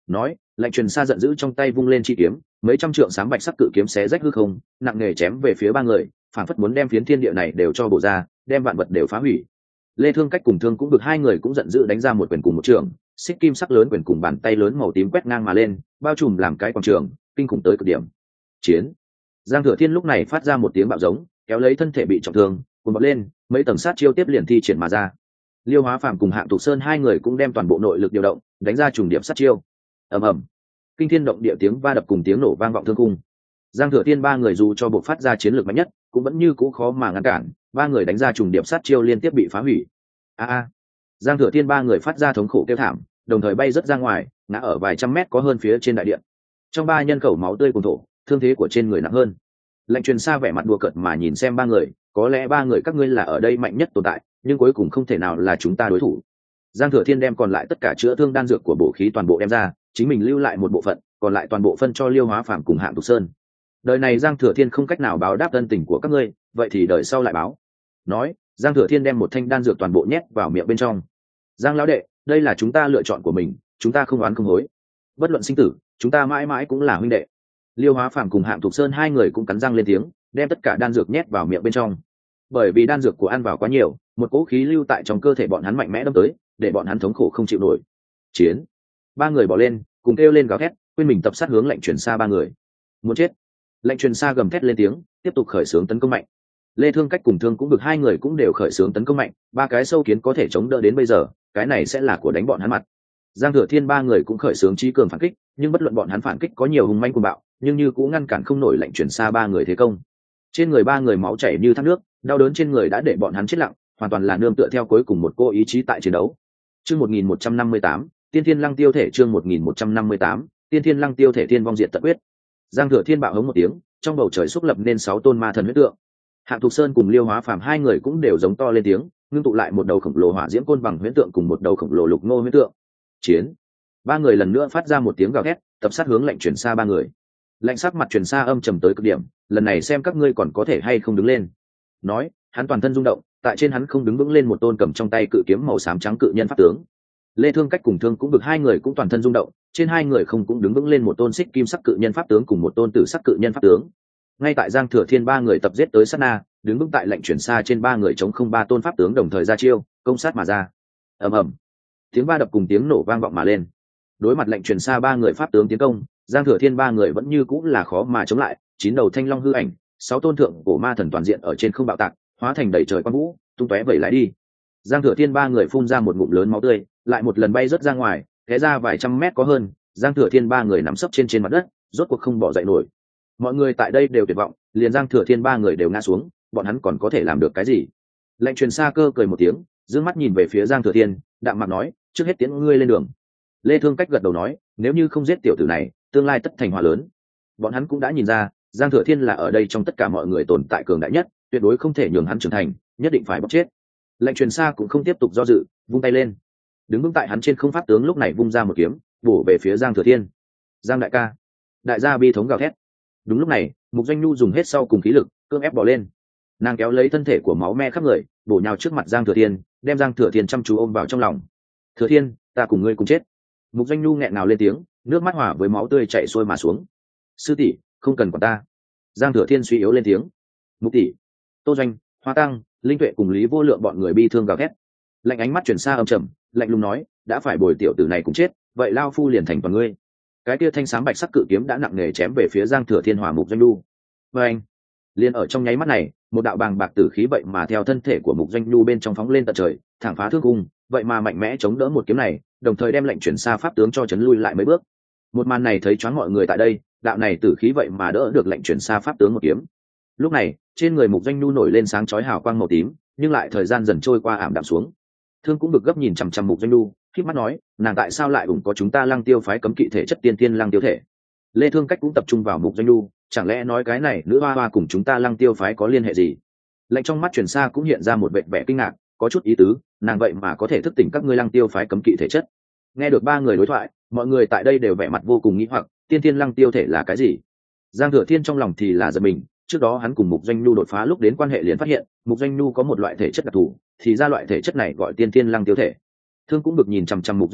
nói. Lệnh truyền xa giận dữ trong tay vung lên chi kiếm, mấy trăm trượng sáng bạch sắc cự kiếm xé rách hư không, nặng nề chém về phía ba người, phảng phất muốn đem phiến thiên địa này đều cho bổ ra, đem vạn vật đều phá hủy. Lê Thương Cách cùng Thương cũng được hai người cũng giận dữ đánh ra một quyền cùng một trường, xích kim sắc lớn quyền cùng bàn tay lớn màu tím quét ngang mà lên, bao trùm làm cái quảng trường, kinh khủng tới cực điểm. Chiến. Giang Thừa Thiên lúc này phát ra một tiếng bạo giống, kéo lấy thân thể bị trọng thương, cuốn bật lên, mấy tầng sát chiêu tiếp liền thi triển mà ra. Liêu Hóa Phàm cùng Hạng Thục Sơn hai người cũng đem toàn bộ nội lực điều động, đánh ra trùng điểm sát chiêu. Ầm ầm. Kinh thiên động địa tiếng va đập cùng tiếng nổ vang vọng thương cung. Giang Thừa Thiên ba người dù cho buộc phát ra chiến lược mạnh nhất, cũng vẫn như cũ khó mà ngăn cản, ba người đánh ra trùng điểm sát chiêu liên tiếp bị phá hủy. A. Giang Thừa Thiên ba người phát ra thống khổ kêu thảm, đồng thời bay rất ra ngoài, ngã ở vài trăm mét có hơn phía trên đại điện. Trong ba nhân khẩu máu tươi cuồn thổ, thương thế của trên người nặng hơn. Lệnh truyền xa vẻ mặt đùa cợt mà nhìn xem ba người, có lẽ ba người các ngươi là ở đây mạnh nhất tồn tại, nhưng cuối cùng không thể nào là chúng ta đối thủ. Giang Thừa Thiên đem còn lại tất cả chữa thương đan dược của bổ khí toàn bộ đem ra, chính mình lưu lại một bộ phận, còn lại toàn bộ phân cho Liêu Hóa Phàm cùng Hạng Thục Sơn. Đời này Giang Thừa Thiên không cách nào báo đáp ân tình của các ngươi, vậy thì đời sau lại báo. Nói, Giang Thừa Thiên đem một thanh đan dược toàn bộ nhét vào miệng bên trong. Giang lão đệ, đây là chúng ta lựa chọn của mình, chúng ta không oán không hối. Bất luận sinh tử, chúng ta mãi mãi cũng là huynh đệ. Liêu Hóa Phàm cùng Hạng Thục Sơn hai người cũng cắn răng lên tiếng, đem tất cả đan dược nhét vào miệng bên trong. Bởi vì đan dược của ăn vào quá nhiều, một cỗ khí lưu tại trong cơ thể bọn hắn mạnh mẽ đâm tới, để bọn hắn thống khổ không chịu nổi. Chiến. Ba người bỏ lên, cùng kêu lên gào thét, quên mình tập sát hướng Lệnh Truyền Xa ba người. Muốn chết. Lệnh Truyền Xa gầm thét lên tiếng, tiếp tục khởi xướng tấn công mạnh. Lê Thương Cách cùng Thương cũng được hai người cũng đều khởi xướng tấn công mạnh, ba cái sâu kiến có thể chống đỡ đến bây giờ, cái này sẽ là của đánh bọn hắn mặt. Giang Thừa Thiên ba người cũng khởi xướng trí cường phản kích, nhưng bất luận bọn hắn phản kích có nhiều hùng manh cuồng bạo, nhưng như cũng ngăn cản không nổi Lệnh Truyền Xa ba người thế công. Trên người ba người máu chảy như thác nước, đau đớn trên người đã để bọn hắn chết lặng, hoàn toàn là nương tựa theo cuối cùng một cô ý chí tại chiến đấu. Chương 1158, Tiên Thiên Lăng Tiêu Thể chương 1158, Tiên Thiên Lăng Tiêu Thể thiên vong diệt tận quyết. Giang Thừa Thiên bạo hống một tiếng, trong bầu trời xúc lập nên 6 tôn ma thần huyết tượng. Hạng Thục Sơn cùng Liêu Hóa Phàm hai người cũng đều giống to lên tiếng, ngưng tụ lại một đầu khổng lồ hỏa diễm côn bằng huyễn tượng cùng một đầu khổng lồ lục ngô huyễn tượng. Chiến. Ba người lần nữa phát ra một tiếng gào thét, tập sát hướng Lệnh Truyền Xa ba người. Lệnh sắc mặt Truyền Xa âm trầm tới cực điểm, lần này xem các ngươi còn có thể hay không đứng lên. Nói, hắn toàn thân rung động, tại trên hắn không đứng vững lên một tôn cầm trong tay cự kiếm màu xám trắng cự nhân pháp tướng. Lê Thương Cách cùng Thương cũng được hai người cũng toàn thân rung động, trên hai người không cũng đứng vững lên một tôn xích kim sắc cự nhân pháp tướng cùng một tôn tử sắc cự nhân pháp tướng. Ngay tại Giang Thừa Thiên ba người tập giết tới sát na, đứng vững tại Lệnh Truyền Xa trên ba người chống không ba tôn pháp tướng đồng thời ra chiêu, công sát mà ra. Ầm ầm. Tiếng va đập cùng tiếng nổ vang vọng mà lên. Đối mặt Lệnh Truyền Xa ba người pháp tướng tiến công, Giang Thừa Thiên ba người vẫn như cũng là khó mà chống lại, 9 đầu thanh long hư ảnh, 6 tôn thượng cổ ma thần toàn diện ở trên không bạo tạc, hóa thành đầy trời quang vũ, tung tóe vẩy lại đi. Giang Thừa Thiên ba người phun ra một ngụm lớn máu tươi, lại một lần bay rớt ra ngoài, té ra vài trăm mét có hơn. Giang Thừa Thiên ba người nằm sấp trên mặt đất, rốt cuộc không bỏ dậy nổi. Mọi người tại đây đều tuyệt vọng, liền Giang Thừa Thiên ba người đều ngã xuống, bọn hắn còn có thể làm được cái gì? Lệnh Truyền Xa cơ cười một tiếng, dương mắt nhìn về phía Giang Thừa Thiên, đạm mạc nói, trước hết tiễn ngươi lên đường. Lê Thương Cách gật đầu nói, nếu như không giết tiểu tử này, tương lai tất thành họa lớn. Bọn hắn cũng đã nhìn ra, Giang Thừa Thiên là ở đây trong tất cả mọi người tồn tại cường đại nhất, tuyệt đối không thể nhường hắn trưởng thành, nhất định phải bóc chết. Lệnh Truyền Xa cũng không tiếp tục do dự, vung tay lên. Đứng vững tại hắn trên không pháp tướng lúc này vung ra một kiếm, bổ về phía Giang Thừa Thiên. Giang đại ca. Đại gia bi thống gào thét. Đúng lúc này, Mục Doanh Nhu dùng hết sau cùng khí lực, cưỡng ép bỏ lên. Nàng kéo lấy thân thể của máu me khắp người, bổ nhào trước mặt Giang Thừa Thiên, đem Giang Thừa Thiên chăm chú ôm vào trong lòng. Thừa Thiên, ta cùng ngươi cùng chết. Mục Doanh Nhu nghẹn ngào lên tiếng, nước mắt hòa với máu tươi chảy xuôi mà xuống. Sư tỷ, không cần quản ta. Giang Thừa Thiên suy yếu lên tiếng. Mục tỷ, Tô Doanh, Hoa Tăng, Linh Tuệ cùng Lý Vô Lượng bọn người bi thương gào thét. Lạnh ánh mắt chuyển xa âm trầm, lạnh lùng nói, đã phải bồi tiểu tử này cũng chết, vậy lao phu liền thành toàn ngươi. Cái kia thanh sáng bạch sắc cự kiếm đã nặng nề chém về phía Giang Thừa Thiên hòa Mục Doanh Nhu. Và anh, liền ở trong nháy mắt này, một đạo bàng bạc tử khí vậy mà theo thân thể của Mục Doanh Nhu bên trong phóng lên tận trời, thẳng phá thương cung, vậy mà mạnh mẽ chống đỡ một kiếm này, đồng thời đem lệnh chuyển xa pháp tướng cho chấn lui lại mấy bước. Một màn này thấy choáng mọi người tại đây, đạo này tử khí vậy mà đỡ được lệnh chuyển xa pháp tướng một kiếm. Lúc này, trên người Mục Doanh Nhu nổi lên sáng chói hào quang màu tím, nhưng lại thời gian dần trôi qua ảm đạm xuống. Thương cũng bực gấp nhìn chằm chằm Mục Doanh Nhu, khít mắt nói, nàng tại sao lại ủng có chúng ta Lăng Tiêu phái cấm kỵ thể chất tiên thiên Lăng Tiêu thể? Lê Thương Cách cũng tập trung vào Mục Doanh Nhu, chẳng lẽ nói cái này nữ hoa hoa cùng chúng ta Lăng Tiêu phái có liên hệ gì? Lệnh trong mắt Truyền Sa cũng hiện ra một vẻ kinh ngạc, có chút ý tứ, nàng vậy mà có thể thức tỉnh các ngươi Lăng Tiêu phái cấm kỵ thể chất. Nghe được ba người đối thoại, mọi người tại đây đều vẻ mặt vô cùng nghi hoặc, tiên thiên Lăng Tiêu thể là cái gì? Giang Thừa Thiên trong lòng thì là giật mình, trước đó hắn cùng Mục Doanh Nhu đột phá lúc đến quan hệ liền phát hiện, Mục Doanh Nhu có một loại thể chất đặc thù, thì ra loại thể chất này gọi tiên thiên Lăng Tiêu thể. Thương cũng được nhìn chằm chằm Mục Doanh Nhu,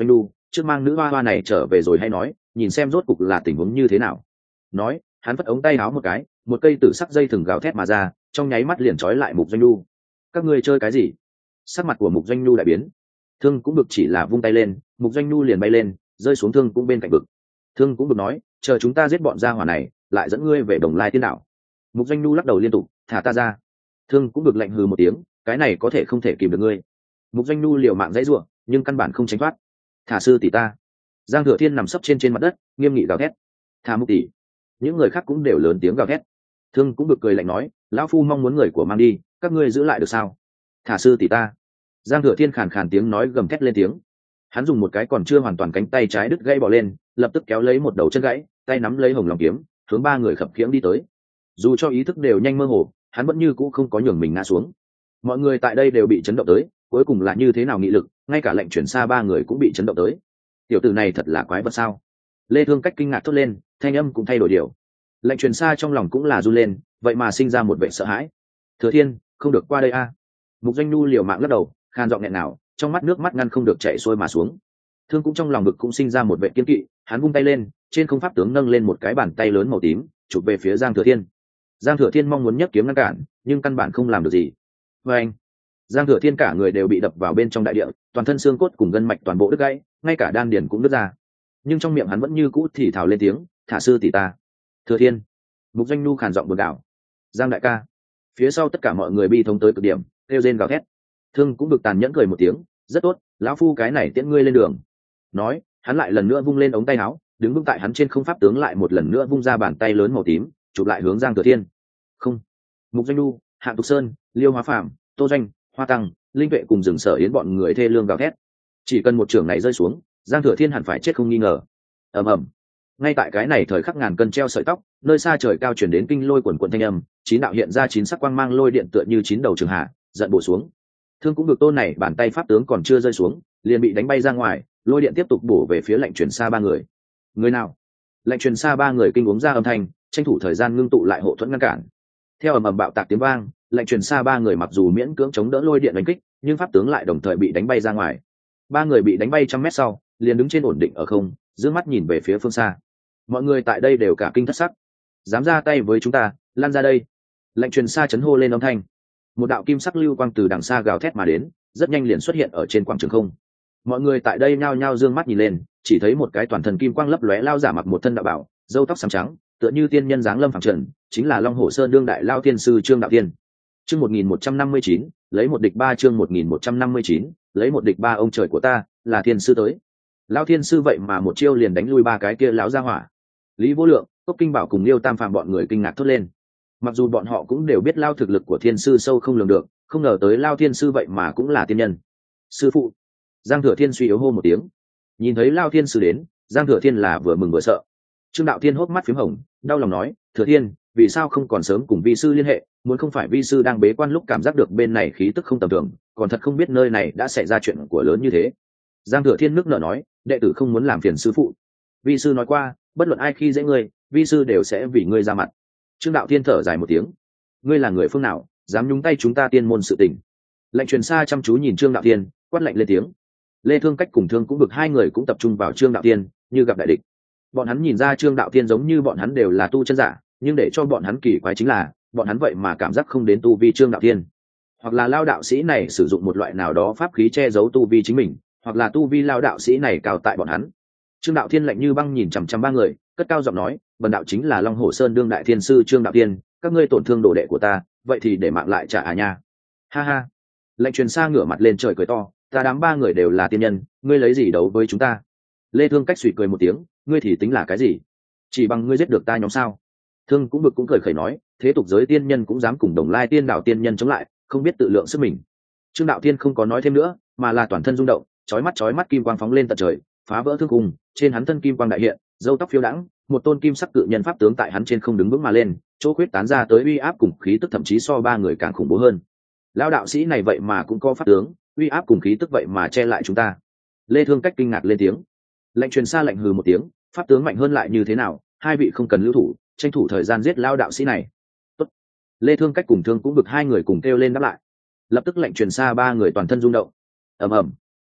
trước mang nữ hoa hoa này trở về rồi hay nói, nhìn xem rốt cục là tình huống như thế nào. Nói, hắn vất ống tay áo một cái, một cây tử sắc dây thừng gào thét mà ra, trong nháy mắt liền trói lại Mục Doanh Nhu. Các ngươi chơi cái gì? Sắc mặt của Mục Doanh Nhu đại biến. Thương cũng bực chỉ là vung tay lên, Mục Doanh Nhu liền bay lên, rơi xuống Thương cũng bên cạnh bực. Thương cũng bực nói, chờ chúng ta giết bọn gia hỏa này, lại dẫn ngươi về Đồng Lai Tiên Đảo. Mục Doanh Nhu lắc đầu liên tục, thả ta ra. Thương cũng bực lạnh hừ một tiếng, cái này có thể không thể kìm được ngươi. Mục Doanh Nhu liều mạng dãy rủa, nhưng căn bản không tránh thoát. Thả sư tỷ ta. Giang Thừa Thiên nằm sấp trên mặt đất, nghiêm nghị gào thét. Thả Mục tỷ. Những người khác cũng đều lớn tiếng gào thét. Thương cũng bực cười lạnh nói, lão phu mong muốn người của mang đi, các ngươi giữ lại được sao? Thả sư tỷ ta. Giang Thừa Thiên khàn khàn tiếng nói gầm thét lên tiếng. Hắn dùng một cái còn chưa hoàn toàn cánh tay trái đứt gãy bỏ lên, lập tức kéo lấy một đầu chân gãy, tay nắm lấy hồng lòng kiếm, hướng ba người khập khiễng đi tới. Dù cho ý thức đều nhanh mơ hồ, hắn vẫn như cũ không có nhường mình ngã xuống. Mọi người tại đây đều bị chấn động tới, cuối cùng là như thế nào nghị lực, ngay cả lệnh chuyển xa ba người cũng bị chấn động tới. Tiểu tử này thật là quái vật sao? Lê Thương Cách kinh ngạc thốt lên, thanh âm cũng thay đổi điều. Lệnh truyền xa trong lòng cũng là run lên, vậy mà sinh ra một vẻ sợ hãi. Thừa Thiên, không được qua đây a. Mục Doanh Nhu liều mạng lắc đầu, khan giọng nghẹn nào, trong mắt nước mắt ngăn không được chảy xuôi mà xuống. Thương cũng trong lòng ngực cũng sinh ra một vẻ kiên kỵ, hắn vung tay lên, trên không pháp tướng nâng lên một cái bàn tay lớn màu tím, chụp về phía Giang Thừa Thiên. Giang Thừa Thiên mong muốn nhấc kiếm ngăn cản, nhưng căn bản không làm được gì. Và anh, Giang Thừa Thiên cả người đều bị đập vào bên trong đại địa, toàn thân xương cốt cùng gân mạch toàn bộ đứt gãy, ngay cả đan điền cũng đứt ra. Nhưng trong miệng hắn vẫn như cũ thì thào lên tiếng, thả sư tỷ ta. Thừa Thiên. Mục Doanh Nhu khàn giọng buồn đảo. Giang đại ca. Phía sau tất cả mọi người bi thống tới cực điểm, kêu rên gào thét. Thương cũng được tàn nhẫn cười một tiếng, rất tốt, lão phu cái này tiễn ngươi lên đường. Nói, hắn lại lần nữa vung lên ống tay áo, đứng vững tại hắn trên không pháp tướng lại một lần nữa vung ra bàn tay lớn màu tím, chụp lại hướng Giang Thừa Thiên. Không. Mục Doanh Nhu, Hạng Tục Sơn, Liêu Hóa Phạm, Tô Doanh, Hoa Tăng, Linh Vệ cùng rừng Sở Yến bọn người thê lương gào thét. Chỉ cần một trường này rơi xuống, Giang Thừa Thiên hẳn phải chết không nghi ngờ. Ầm ầm. Ngay tại cái này thời khắc ngàn cân treo sợi tóc, nơi xa trời cao chuyển đến kinh lôi quần quần thanh âm, chín đạo hiện ra chín sắc quang mang lôi điện tựa như chín đầu trường hạ, giận bổ xuống. Thương cũng được tôn này bàn tay pháp tướng còn chưa rơi xuống, liền bị đánh bay ra ngoài, lôi điện tiếp tục bổ về phía lệnh truyền xa ba người. Người nào? Lệnh truyền xa ba người kinh uống ra âm thanh, tranh thủ thời gian ngưng tụ lại hộ thuẫn ngăn cản. Theo ầm ầm bạo tạc tiếng vang, lệnh truyền xa ba người mặc dù miễn cưỡng chống đỡ lôi điện đánh kích, nhưng pháp tướng lại đồng thời bị đánh bay ra ngoài. Ba người bị đánh bay trăm mét sau, liền đứng trên ổn định ở không, dương mắt nhìn về phía phương xa. Mọi người tại đây đều cả kinh thất sắc. Dám ra tay với chúng ta, lan ra đây. Lệnh truyền xa chấn hô lên âm thanh. Một đạo kim sắc lưu quang từ đằng xa gào thét mà đến, rất nhanh liền xuất hiện ở trên quảng trường không. Mọi người tại đây nhao nhao dương mắt nhìn lên, chỉ thấy một cái toàn thân kim quang lấp lóe lao giả mặc một thân đạo bảo, râu tóc xám trắng, tựa như tiên nhân dáng lâm phẳng trần, chính là Long Hổ Sơn đương đại lao tiên sư Trương Đạo Tiên. Chương 1159, lấy một địch ba. Chương 1159, lấy một địch ba. Ông trời của ta, là thiên sư tới. Lao thiên sư vậy mà một chiêu liền đánh lui ba cái kia lão gia hỏa. Lý Vô Lượng, Cốc Kinh Bảo cùng Liêu Tam Phàm bọn người kinh ngạc thốt lên. Mặc dù bọn họ cũng đều biết lao thực lực của thiên sư sâu không lường được, không ngờ tới lao thiên sư vậy mà cũng là tiên nhân. Sư phụ. Giang Thừa Thiên suy yếu hô một tiếng. Nhìn thấy lao thiên sư đến, Giang Thừa Thiên là vừa mừng vừa sợ. Trương Đạo Thiên hốc mắt phím hồng, đau lòng nói, Thừa Thiên, vì sao không còn sớm cùng vi sư liên hệ, muốn không phải vi sư đang bế quan lúc cảm giác được bên này khí tức không tầm thường, còn thật không biết nơi này đã xảy ra chuyện của lớn như thế. Giang Thừa Thiên nước nở nói, đệ tử không muốn làm phiền sư phụ. Vi sư nói qua, bất luận ai khi dễ ngươi, vi sư đều sẽ vì ngươi ra mặt. Trương Đạo Thiên thở dài một tiếng, ngươi là người phương nào, dám nhúng tay chúng ta tiên môn sự tình? Lệnh truyền xa chăm chú nhìn Trương Đạo Thiên, quát lạnh lên tiếng. Lê Thương Cách cùng Thương cũng bực hai người cũng tập trung vào Trương Đạo Thiên, như gặp đại địch. Bọn hắn nhìn ra Trương Đạo Thiên giống như bọn hắn đều là tu chân giả, nhưng để cho bọn hắn kỳ quái chính là, bọn hắn vậy mà cảm giác không đến tu vi Trương Đạo Thiên. Hoặc là lao đạo sĩ này sử dụng một loại nào đó pháp khí che giấu tu vi chính mình, hoặc là tu vi lao đạo sĩ này cao tại bọn hắn. Trương Đạo Thiên lạnh như băng nhìn chằm chằm ba người, cất cao giọng nói, bần đạo chính là Long Hổ Sơn đương đại thiên sư Trương Đạo Thiên, các ngươi tổn thương đồ đệ của ta, vậy thì để mạng lại trả à nha. Ha ha. Lệnh truyền xa ngửa mặt lên trời cười to, ta đám ba người đều là tiên nhân, ngươi lấy gì đấu với chúng ta? Lê Thương Cách suy cười một tiếng, ngươi thì tính là cái gì? Chỉ bằng ngươi giết được ta nhóm sao? Thương cũng bực cũng cười khẩy nói, thế tục giới tiên nhân cũng dám cùng Đồng Lai Tiên Đảo tiên nhân chống lại, không biết tự lượng sức mình. Trương Đạo Thiên không có nói thêm nữa, mà là toàn thân rung động, chói mắt kim quang phóng lên tận trời, phá vỡ thương khung, trên hắn thân kim quang đại hiện, râu tóc phiêu đãng, một tôn kim sắc cự nhân pháp tướng tại hắn trên không đứng vững mà lên, chỗ khuyết tán ra tới uy áp cùng khí tức thậm chí so ba người càng khủng bố hơn. Lão đạo sĩ này vậy mà cũng có pháp tướng, uy áp cùng khí tức vậy mà che lại chúng ta. Lê Thương Cách kinh ngạc lên tiếng. Lệnh truyền xa lệnh hừ một tiếng, pháp tướng mạnh hơn lại như thế nào, hai vị không cần lưu thủ, tranh thủ thời gian giết lão đạo sĩ này. Tốt. Lê Thương Cách cùng Thương cũng bực hai người cùng kêu lên đáp lại. Lập tức lệnh truyền xa ba người toàn thân rung động. Ầm ầm.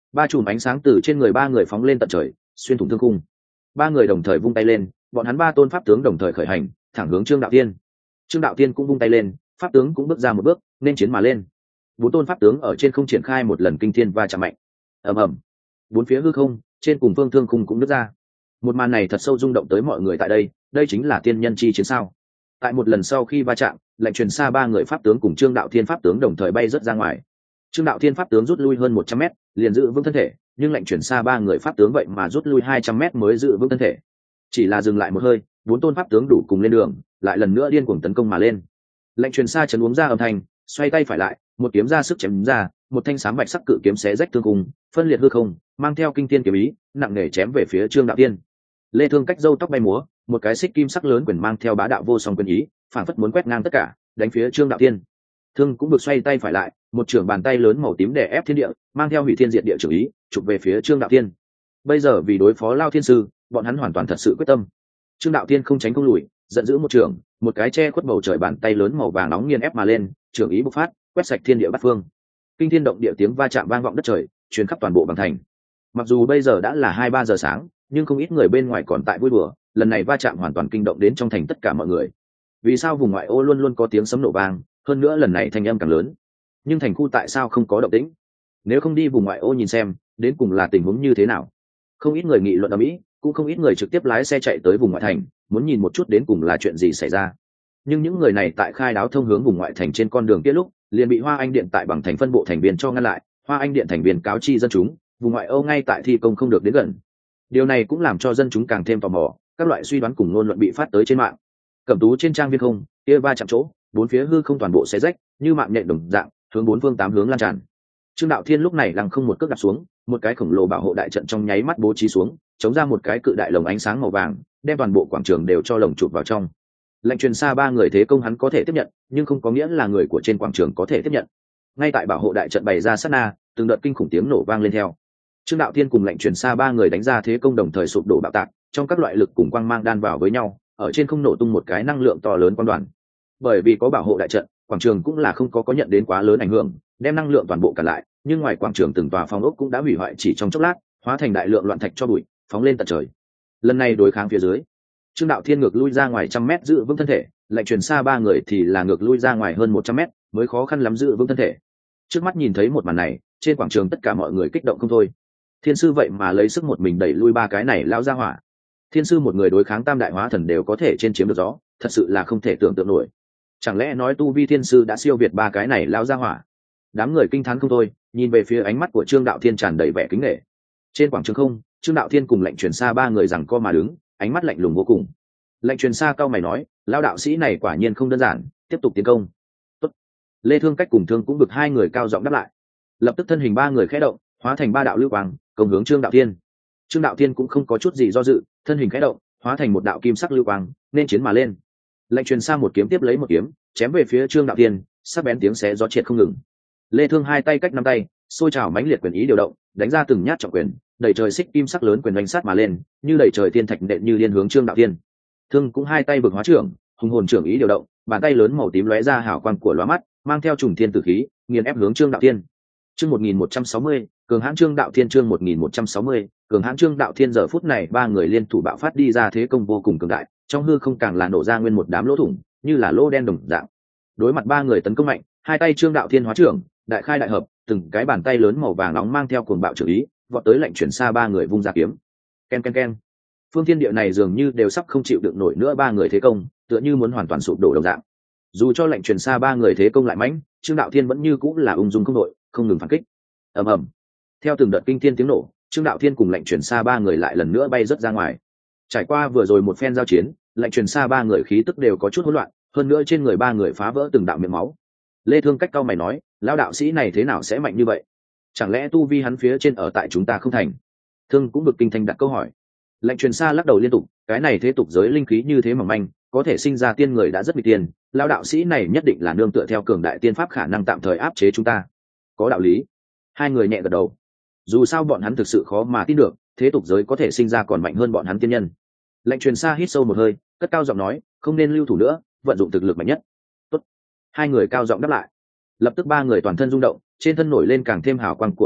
ba chùm ánh sáng từ trên người ba người phóng lên tận trời, xuyên thủng thương khung. Ba người đồng thời vung tay lên, bọn hắn ba tôn pháp tướng đồng thời khởi hành, thẳng hướng Trương Đạo Tiên. Trương Đạo Tiên cũng vung tay lên, pháp tướng cũng bước ra một bước, nên chiến mà lên. Bốn tôn pháp tướng ở trên không triển khai một lần kinh thiên va chạm mạnh. Ầm ầm. Bốn phía hư không, trên cùng phương thương khung cũng nứt ra. Một màn này thật sâu rung động tới mọi người tại đây, đây chính là tiên nhân chi chiến sao? Tại một lần sau khi va chạm, lệnh truyền xa ba người pháp tướng cùng Trương Đạo Thiên pháp tướng đồng thời bay rớt ra ngoài. Trương Đạo Thiên pháp tướng rút lui hơn 100 mét, liền giữ vững thân thể, nhưng lệnh truyền xa ba người pháp tướng vậy mà rút lui 200 mét mới giữ vững thân thể. Chỉ là dừng lại một hơi, bốn tôn pháp tướng đủ cùng lên đường, lại lần nữa điên cuồng tấn công mà lên. Lệnh truyền xa chấn uống ra âm thanh, xoay tay phải lại, một kiếm ra sức chém ra, một thanh xám bạch sắc cự kiếm xé rách thương khung, phân liệt hư không, mang theo kinh thiên kiếm ý, nặng nề chém về phía Trương Đạo Thiên. Lê Thương cách râu tóc bay múa, một cái xích kim sắc lớn quyền mang theo bá đạo vô song quyền ý, phản phất muốn quét ngang tất cả, đánh phía Trương Đạo Thiên. Thương cũng được xoay tay phải lại, một trưởng bàn tay lớn màu tím đè ép thiên địa, mang theo hủy thiên diệt địa trưởng ý, chụp về phía Trương Đạo Thiên. Bây giờ vì đối phó Lao Thiên sư, bọn hắn hoàn toàn thật sự quyết tâm. Trương Đạo Thiên không tránh không lùi, giận dữ một trưởng, một cái che khuất bầu trời bàn tay lớn màu vàng nóng nghiền ép mà lên, trưởng ý bộc phát, quét sạch thiên địa bát phương. Kinh thiên động địa tiếng va chạm vang vọng đất trời, truyền khắp toàn bộ Bằng Thành. Mặc dù bây giờ đã là 2-3 giờ sáng, nhưng không ít người bên ngoài còn tại vui đùa, lần này va chạm hoàn toàn kinh động đến trong thành tất cả mọi người. Vì sao vùng ngoại ô luôn luôn có tiếng sấm nổ vang, hơn nữa lần này thanh âm càng lớn, nhưng thành khu tại sao không có động tĩnh? Nếu không đi vùng ngoại ô nhìn xem, đến cùng là tình huống như thế nào? Không ít người nghị luận ầm ĩ, cũng không ít người trực tiếp lái xe chạy tới vùng ngoại thành, muốn nhìn một chút đến cùng là chuyện gì xảy ra. Nhưng những người này tại khai đáo thông hướng vùng ngoại thành trên con đường kia lúc, liền bị Hoa Anh Điện tại Bằng Thành phân bộ thành viên cho ngăn lại. Hoa Anh Điện thành viên cáo chi dân chúng, vùng ngoại ô ngay tại thi công không được đến gần. Điều này cũng làm cho dân chúng càng thêm tò mò, các loại suy đoán cùng ngôn luận bị phát tới trên mạng. Cẩm tú trên trang viên không, kia va chạm chỗ, bốn phía hư không toàn bộ xé rách, như mạng nhện đồng dạng, hướng bốn phương tám hướng lan tràn. Trương Đạo Thiên lúc này lăng không một cước đạp xuống, một cái khổng lồ bảo hộ đại trận trong nháy mắt bố trí xuống, chống ra một cái cự đại lồng ánh sáng màu vàng, đem toàn bộ quảng trường đều cho lồng chụp vào trong. Lệnh truyền xa ba người thế công hắn có thể tiếp nhận, nhưng không có nghĩa là người của trên quảng trường có thể tiếp nhận. Ngay tại bảo hộ đại trận bày ra sát na, từng đợt kinh khủng tiếng nổ vang lên theo. Trương Đạo Thiên cùng lệnh truyền xa ba người đánh ra thế công đồng thời sụp đổ bạo tạc, trong các loại lực cùng quang mang đan vào với nhau, ở trên không nổ tung một cái năng lượng to lớn quang đoàn. Bởi vì có bảo hộ đại trận, quảng trường cũng là không có nhận đến quá lớn ảnh hưởng, đem năng lượng toàn bộ cả lại, nhưng ngoài quảng trường từng tòa phòng ốc cũng đã hủy hoại chỉ trong chốc lát, hóa thành đại lượng loạn thạch cho bụi, phóng lên tận trời. Lần này đối kháng phía dưới, Trương Đạo Thiên ngược lui ra ngoài 100 mét giữ vững thân thể, lệnh truyền xa ba người thì là ngược lui ra ngoài hơn 100 mét, mới khó khăn lắm giữ vững thân thể. Trước mắt nhìn thấy một màn này, trên quảng trường tất cả mọi người kích động không thôi. Thiên sư vậy mà lấy sức một mình đẩy lui ba cái này lão ra hỏa. Thiên sư một người đối kháng tam đại hóa thần đều có thể trên chiếm được gió, thật sự là không thể tưởng tượng nổi. Chẳng lẽ nói tu vi thiên sư đã siêu việt ba cái này lão ra hỏa? Đám người kinh thán không thôi, nhìn về phía ánh mắt của Trương Đạo Thiên tràn đầy vẻ kính nể. Trên quảng trường không, Trương Đạo Thiên cùng lệnh truyền xa ba người giằng co mà đứng, ánh mắt lạnh lùng vô cùng. Lệnh truyền xa cao mày nói, lão đạo sĩ này quả nhiên không đơn giản, tiếp tục tiến công. Tốt. Lê Thương Cách cùng Thương cũng bực hai người cao giọng đáp lại. Lập tức thân hình ba người khẽ động, hóa thành ba đạo lưu quang, công hướng Trương Đạo Thiên. Trương Đạo Thiên cũng không có chút gì do dự, thân hình khẽ động, hóa thành một đạo kim sắc lưu quang, nên chiến mà lên. Lệnh truyền xa một kiếm tiếp lấy một kiếm, chém về phía Trương Đạo Thiên, sắc bén tiếng xé gió triệt không ngừng. Lê Thương hai tay cách năm tay, xôi trào mãnh liệt quyền ý điều động, đánh ra từng nhát trọng quyền, đẩy trời xích kim sắc lớn quyền đánh sát mà lên, như đẩy trời thiên thạch nện như liên hướng Trương Đạo Thiên. Thương cũng hai tay vực hóa trưởng, hùng hồn trưởng ý điều động, bàn tay lớn màu tím lóe ra hào quang của lóa mắt, mang theo trùng thiên tử khí, nghiền ép hướng Trương Đạo Thiên. Chương 1160, cường hãn Trương Đạo Thiên. Chương 1160, cường hãn Trương Đạo Thiên. Giờ phút này ba người liên thủ bạo phát đi ra thế công vô cùng cường đại, trong hư không càng là nổ ra nguyên một đám lỗ thủng, như là lỗ đen đồng dạng. Đối mặt ba người tấn công mạnh, hai tay Trương Đạo Thiên hóa trưởng, đại khai đại hợp, từng cái bàn tay lớn màu vàng nóng mang theo cuồng bạo trưởng ý, vọt tới lệnh chuyển xa ba người vung ra kiếm. Ken ken ken. Phương thiên địa này dường như đều sắp không chịu đựng nổi nữa ba người thế công, tựa như muốn hoàn toàn sụp đổ đồng dạng. Dù cho lệnh truyền xa ba người thế công lại mãnh, Trương Đạo Thiên vẫn như cũng là ung dung không đội, không ngừng phản kích. Ầm ầm. Theo từng đợt kinh thiên tiếng nổ, Trương Đạo Thiên cùng lệnh truyền xa ba người lại lần nữa bay rất ra ngoài. Trải qua vừa rồi một phen giao chiến, lệnh truyền xa ba người khí tức đều có chút hỗn loạn, hơn nữa trên người ba người phá vỡ từng đạo miệng máu. Lê Thương Cách cao mày nói, lão đạo sĩ này thế nào sẽ mạnh như vậy? Chẳng lẽ tu vi hắn phía trên ở tại chúng ta không thành? Thương cũng bực kinh thành đặt câu hỏi. Lệnh truyền xa lắc đầu liên tục, cái này thế tục giới linh khí như thế mỏng manh, có thể sinh ra tiên người đã rất bị tiền, lão đạo sĩ này nhất định là nương tựa theo cường đại tiên pháp khả năng tạm thời áp chế chúng ta. Có đạo lý. Hai người nhẹ gật đầu. Dù sao bọn hắn thực sự khó mà tin được, thế tục giới có thể sinh ra còn mạnh hơn bọn hắn tiên nhân. Lệnh truyền xa hít sâu một hơi, cất cao giọng nói, không nên lưu thủ nữa, vận dụng thực lực mạnh nhất. Tốt. Hai người cao giọng đáp lại. Lập tức ba người toàn thân rung động, trên thân nổi lên càng thêm hào quang của lóa mắt,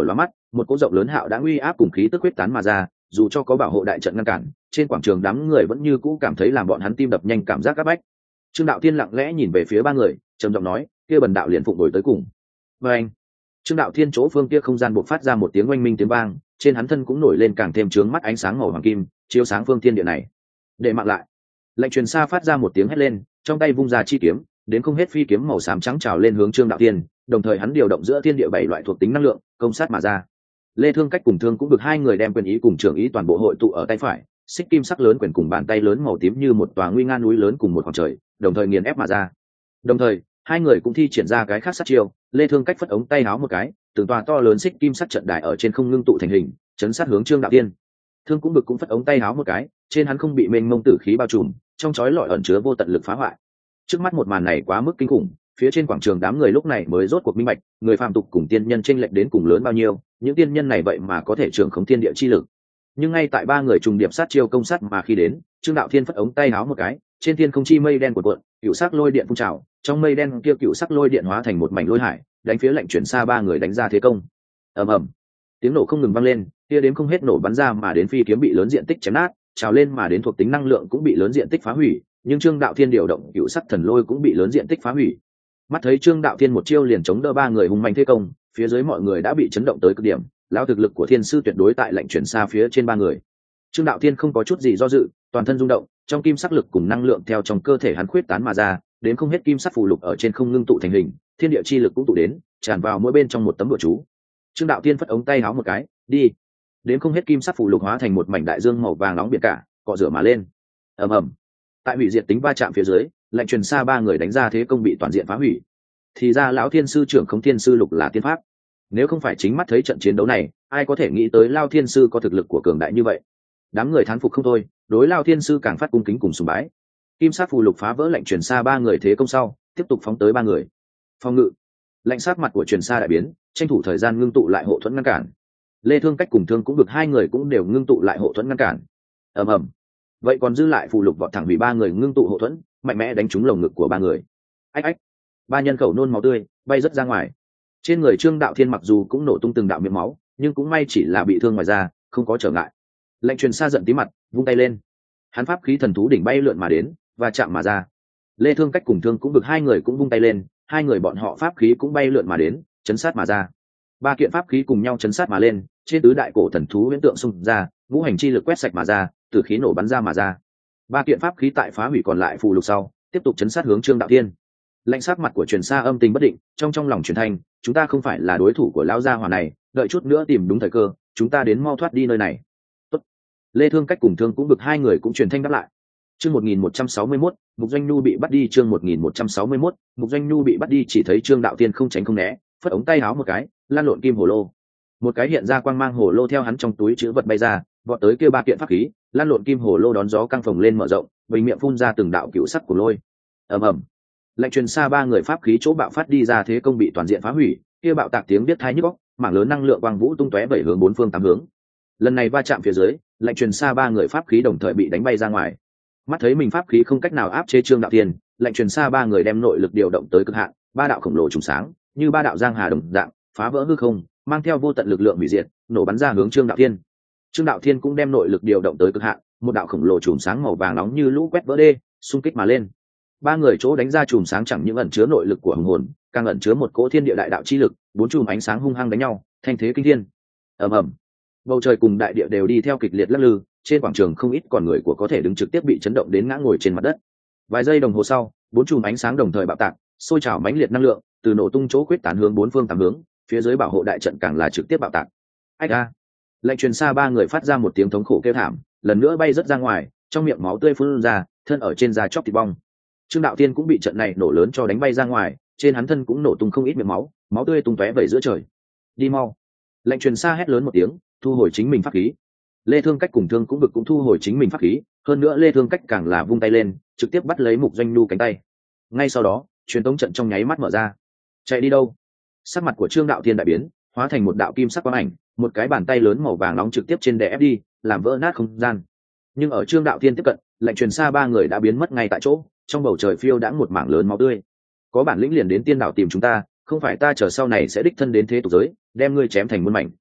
một cỗ rộng lớn hạo đã uy áp cùng khí tức quyết tán mà ra, dù cho có bảo hộ đại trận ngăn cản, trên quảng trường đám người vẫn như cũ cảm thấy làm bọn hắn tim đập nhanh, cảm giác áp bách. Trương Đạo Thiên lặng lẽ nhìn về phía ba người, trầm giọng nói, kia bần đạo liền phụng đổi tới cùng. Và anh, Trương Đạo Thiên chỗ phương kia không gian bộc phát ra một tiếng oanh minh tiếng vang, trên hắn thân cũng nổi lên càng thêm chướng mắt ánh sáng màu hoàng kim, chiếu sáng phương thiên địa này. Để mạng lại. Lệnh truyền xa phát ra một tiếng hét lên, trong tay vung ra chi kiếm, đến không hết phi kiếm màu xám trắng trào lên hướng Trương Đạo Thiên, đồng thời hắn điều động giữa thiên địa 7 loại thuộc tính năng lượng, công sát mà ra. Lê Thương Cách cùng Thương cũng được hai người đem quyền ý cùng trưởng ý toàn bộ hội tụ ở tay phải, xích kim sắc lớn quyền cùng bàn tay lớn màu tím như một tòa nguy nga núi lớn cùng một khoảng trời, đồng thời nghiền ép mà ra. Đồng thời, hai người cũng thi triển ra cái khác sát chiêu, Lê Thương Cách phất ống tay áo một cái, từng tòa to lớn xích kim sắc trận đài ở trên không ngưng tụ thành hình, chấn sát hướng Trương Đạo Thiên. Thương cũng cũng phất ống tay áo một cái, trên hắn không bị mênh mông tử khí bao trùm, trong chói lọi ẩn chứa vô tận lực phá hoại. Trước mắt một màn này quá mức kinh khủng, phía trên quảng trường đám người lúc này mới rốt cuộc minh bạch, người phàm tục cùng tiên nhân chênh lệch đến cùng lớn bao nhiêu, những tiên nhân này vậy mà có thể trưởng khống thiên địa chi lực. Nhưng ngay tại ba người trùng điệp sát chiêu công sát mà khi đến, Trương Đạo Thiên phất ống tay áo một cái, trên thiên không chi mây đen cuộn cuộn, cựu sắc lôi điện phun trào, trong mây đen kia cựu sắc lôi điện hóa thành một mảnh lôi hải, đánh phía lệnh chuyển xa ba người đánh ra thế công. Ầm ầm, tiếng nổ không ngừng vang lên, kia đến không hết nổ bắn ra mà đến phi kiếm bị lớn diện tích chém nát, trào lên mà đến thuộc tính năng lượng cũng bị lớn diện tích phá hủy, nhưng Trương Đạo Thiên điều động cựu sắc thần lôi cũng bị lớn diện tích phá hủy. Mắt thấy Trương Đạo Thiên một chiêu liền chống đỡ ba người hùng mạnh thế công, phía dưới mọi người đã bị chấn động tới cực điểm, lão thực lực của thiên sư tuyệt đối tại lệnh chuyển xa phía trên ba người. Trương Đạo Thiên không có chút gì do dự, toàn thân rung động, trong kim sắc lực cùng năng lượng theo trong cơ thể hắn khuyết tán mà ra, đến không hết kim sắc phù lục ở trên không ngưng tụ thành hình, thiên địa chi lực cũng tụ đến, tràn vào mỗi bên trong một tấm đùa chú. Trương Đạo Thiên phất ống tay áo một cái, đi. Đến không hết kim sắc phù lục hóa thành một mảnh đại dương màu vàng nóng biển cả, cọ rửa mà lên. Ầm ầm. Tại hủy diệt tính va chạm phía dưới, lệnh truyền xa ba người đánh ra thế công bị toàn diện phá hủy. Thì ra lão thiên sư trưởng không thiên sư lục là tiên pháp. Nếu không phải chính mắt thấy trận chiến đấu này, ai có thể nghĩ tới Lao Thiên Sư có thực lực của cường đại như vậy. Đám người thán phục không thôi, đối Lao Thiên Sư càng phát cung kính cùng sùng bái. Kim sát phù lục phá vỡ lệnh truyền xa ba người thế công sau, tiếp tục phóng tới ba người. Phòng ngự, lệnh sát mặt của truyền xa đại biến, tranh thủ thời gian ngưng tụ lại hộ thuẫn ngăn cản. Lê Thương Cách cùng Thương cũng được hai người cũng đều ngưng tụ lại hộ thuẫn ngăn cản. Ầm ầm. Vậy còn dư lại phù lục vọt thẳng vì ba người ngưng tụ hộ thuẫn, mạnh mẽ đánh trúng lồng ngực của ba người. Ách ách. Ba nhân khẩu nôn máu tươi, bay rất ra ngoài. Trên người Trương Đạo Thiên mặc dù cũng nổ tung từng đạo miệng máu, nhưng cũng may chỉ là bị thương ngoài da, không có trở ngại. Lệnh truyền xa giận tí mặt, vung tay lên, hắn pháp khí thần thú đỉnh bay lượn mà đến và chạm mà ra. Lê Thương Cách cùng Thương cũng được hai người cũng vung tay lên, hai người bọn họ pháp khí cũng bay lượn mà đến, chấn sát mà ra. Ba kiện pháp khí cùng nhau chấn sát mà lên, trên tứ đại cổ thần thú huyễn tượng xung ra, ngũ hành chi lực quét sạch mà ra, tử khí nổ bắn ra mà ra. Ba kiện pháp khí tại phá hủy còn lại phù lục sau, tiếp tục chấn sát hướng Trương Đạo Thiên. Lệnh sắc mặt của truyền xa âm tình bất định, trong lòng truyền thanh, chúng ta không phải là đối thủ của lão gia hỏa này, đợi chút nữa tìm đúng thời cơ, chúng ta đến mau thoát đi nơi này. Tốt. Lê Thương Cách cùng Thương cũng được hai người cũng truyền thanh đáp lại. Chương 1161, Mục Doanh Nhu bị bắt đi. Chương 1161, Mục Doanh Nhu bị bắt đi. Chỉ thấy Trương Đạo Thiên không tránh không né, phất ống tay áo một cái, lan lộn kim hồ lô. Một cái hiện ra quang mang hồ lô theo hắn trong túi trữ vật bay ra, vọt tới kia ba kiện pháp khí, lan lộn kim hồ lô đón gió căng phồng lên mở rộng, bình miệng phun ra từng đạo cựu sắc của lôi. Ầm ầm. Lệnh truyền xa ba người pháp khí chỗ bạo phát đi ra thế công bị toàn diện phá hủy, kia bạo tạc tiếng biết thai nhức óc, mảng lớn năng lượng quang vũ tung tóe bảy hướng bốn phương tám hướng. Lần này va chạm phía dưới, lệnh truyền xa ba người pháp khí đồng thời bị đánh bay ra ngoài. Mắt thấy mình pháp khí không cách nào áp chế Trương Đạo Thiên, lệnh truyền xa ba người đem nội lực điều động tới cực hạn, ba đạo khổng lồ trùng sáng, như ba đạo giang hà đồng dạng, phá vỡ hư không, mang theo vô tận lực lượng hủy diệt, nổ bắn ra hướng Trương Đạo Thiên. Trương Đạo Thiên cũng đem nội lực điều động tới cực hạn, một đạo khổng lồ trùng sáng màu vàng nóng như lũ quét vỡ đê, xung kích mà lên. Ba người chỗ đánh ra chùm sáng chẳng những ẩn chứa nội lực của hùng hồn, càng ẩn chứa một cỗ thiên địa đại đạo chi lực, bốn chùm ánh sáng hung hăng đánh nhau, thanh thế kinh thiên. Ầm ầm. Bầu trời cùng đại địa đều đi theo kịch liệt lắc lư, trên quảng trường không ít còn người của có thể đứng trực tiếp bị chấn động đến ngã ngồi trên mặt đất. Vài giây đồng hồ sau, bốn chùm ánh sáng đồng thời bạo tạc, sôi trào mãnh liệt năng lượng, từ nổ tung chỗ quyết tán hướng bốn phương tám hướng, phía dưới bảo hộ đại trận càng là trực tiếp bạo tạc. Ách a! Lệnh truyền xa ba người phát ra một tiếng thống khổ kêu thảm, lần nữa bay rất ra ngoài, trong miệng máu tươi phun ra, thân ở trên da chóc thịt bong. Trương Đạo Thiên cũng bị trận này nổ lớn cho đánh bay ra ngoài, trên hắn thân cũng nổ tung không ít miệng máu, máu tươi tung tóe vẩy giữa trời. Đi mau! Lệnh truyền xa hét lớn một tiếng, thu hồi chính mình pháp khí. Lê Thương Cách cùng Thương cũng cũng thu hồi chính mình pháp khí, hơn nữa Lê Thương Cách càng là vung tay lên, trực tiếp bắt lấy Mục Doanh Nhu cánh tay. Ngay sau đó, truyền tống trận trong nháy mắt mở ra. Chạy đi đâu? Sắc mặt của Trương Đạo Thiên đại biến, hóa thành một đạo kim sắc quang ảnh, một cái bàn tay lớn màu vàng nóng trực tiếp trên đè ép đi, làm vỡ nát không gian. Nhưng ở Trương Đạo Thiên tiếp cận, lệnh truyền xa ba người đã biến mất ngay tại chỗ, trong bầu trời phiêu đãng một mảng lớn máu tươi. Có bản lĩnh liền đến tiên đảo tìm chúng ta, không phải ta chờ sau này sẽ đích thân đến thế tục giới, đem ngươi chém thành muôn mảnh.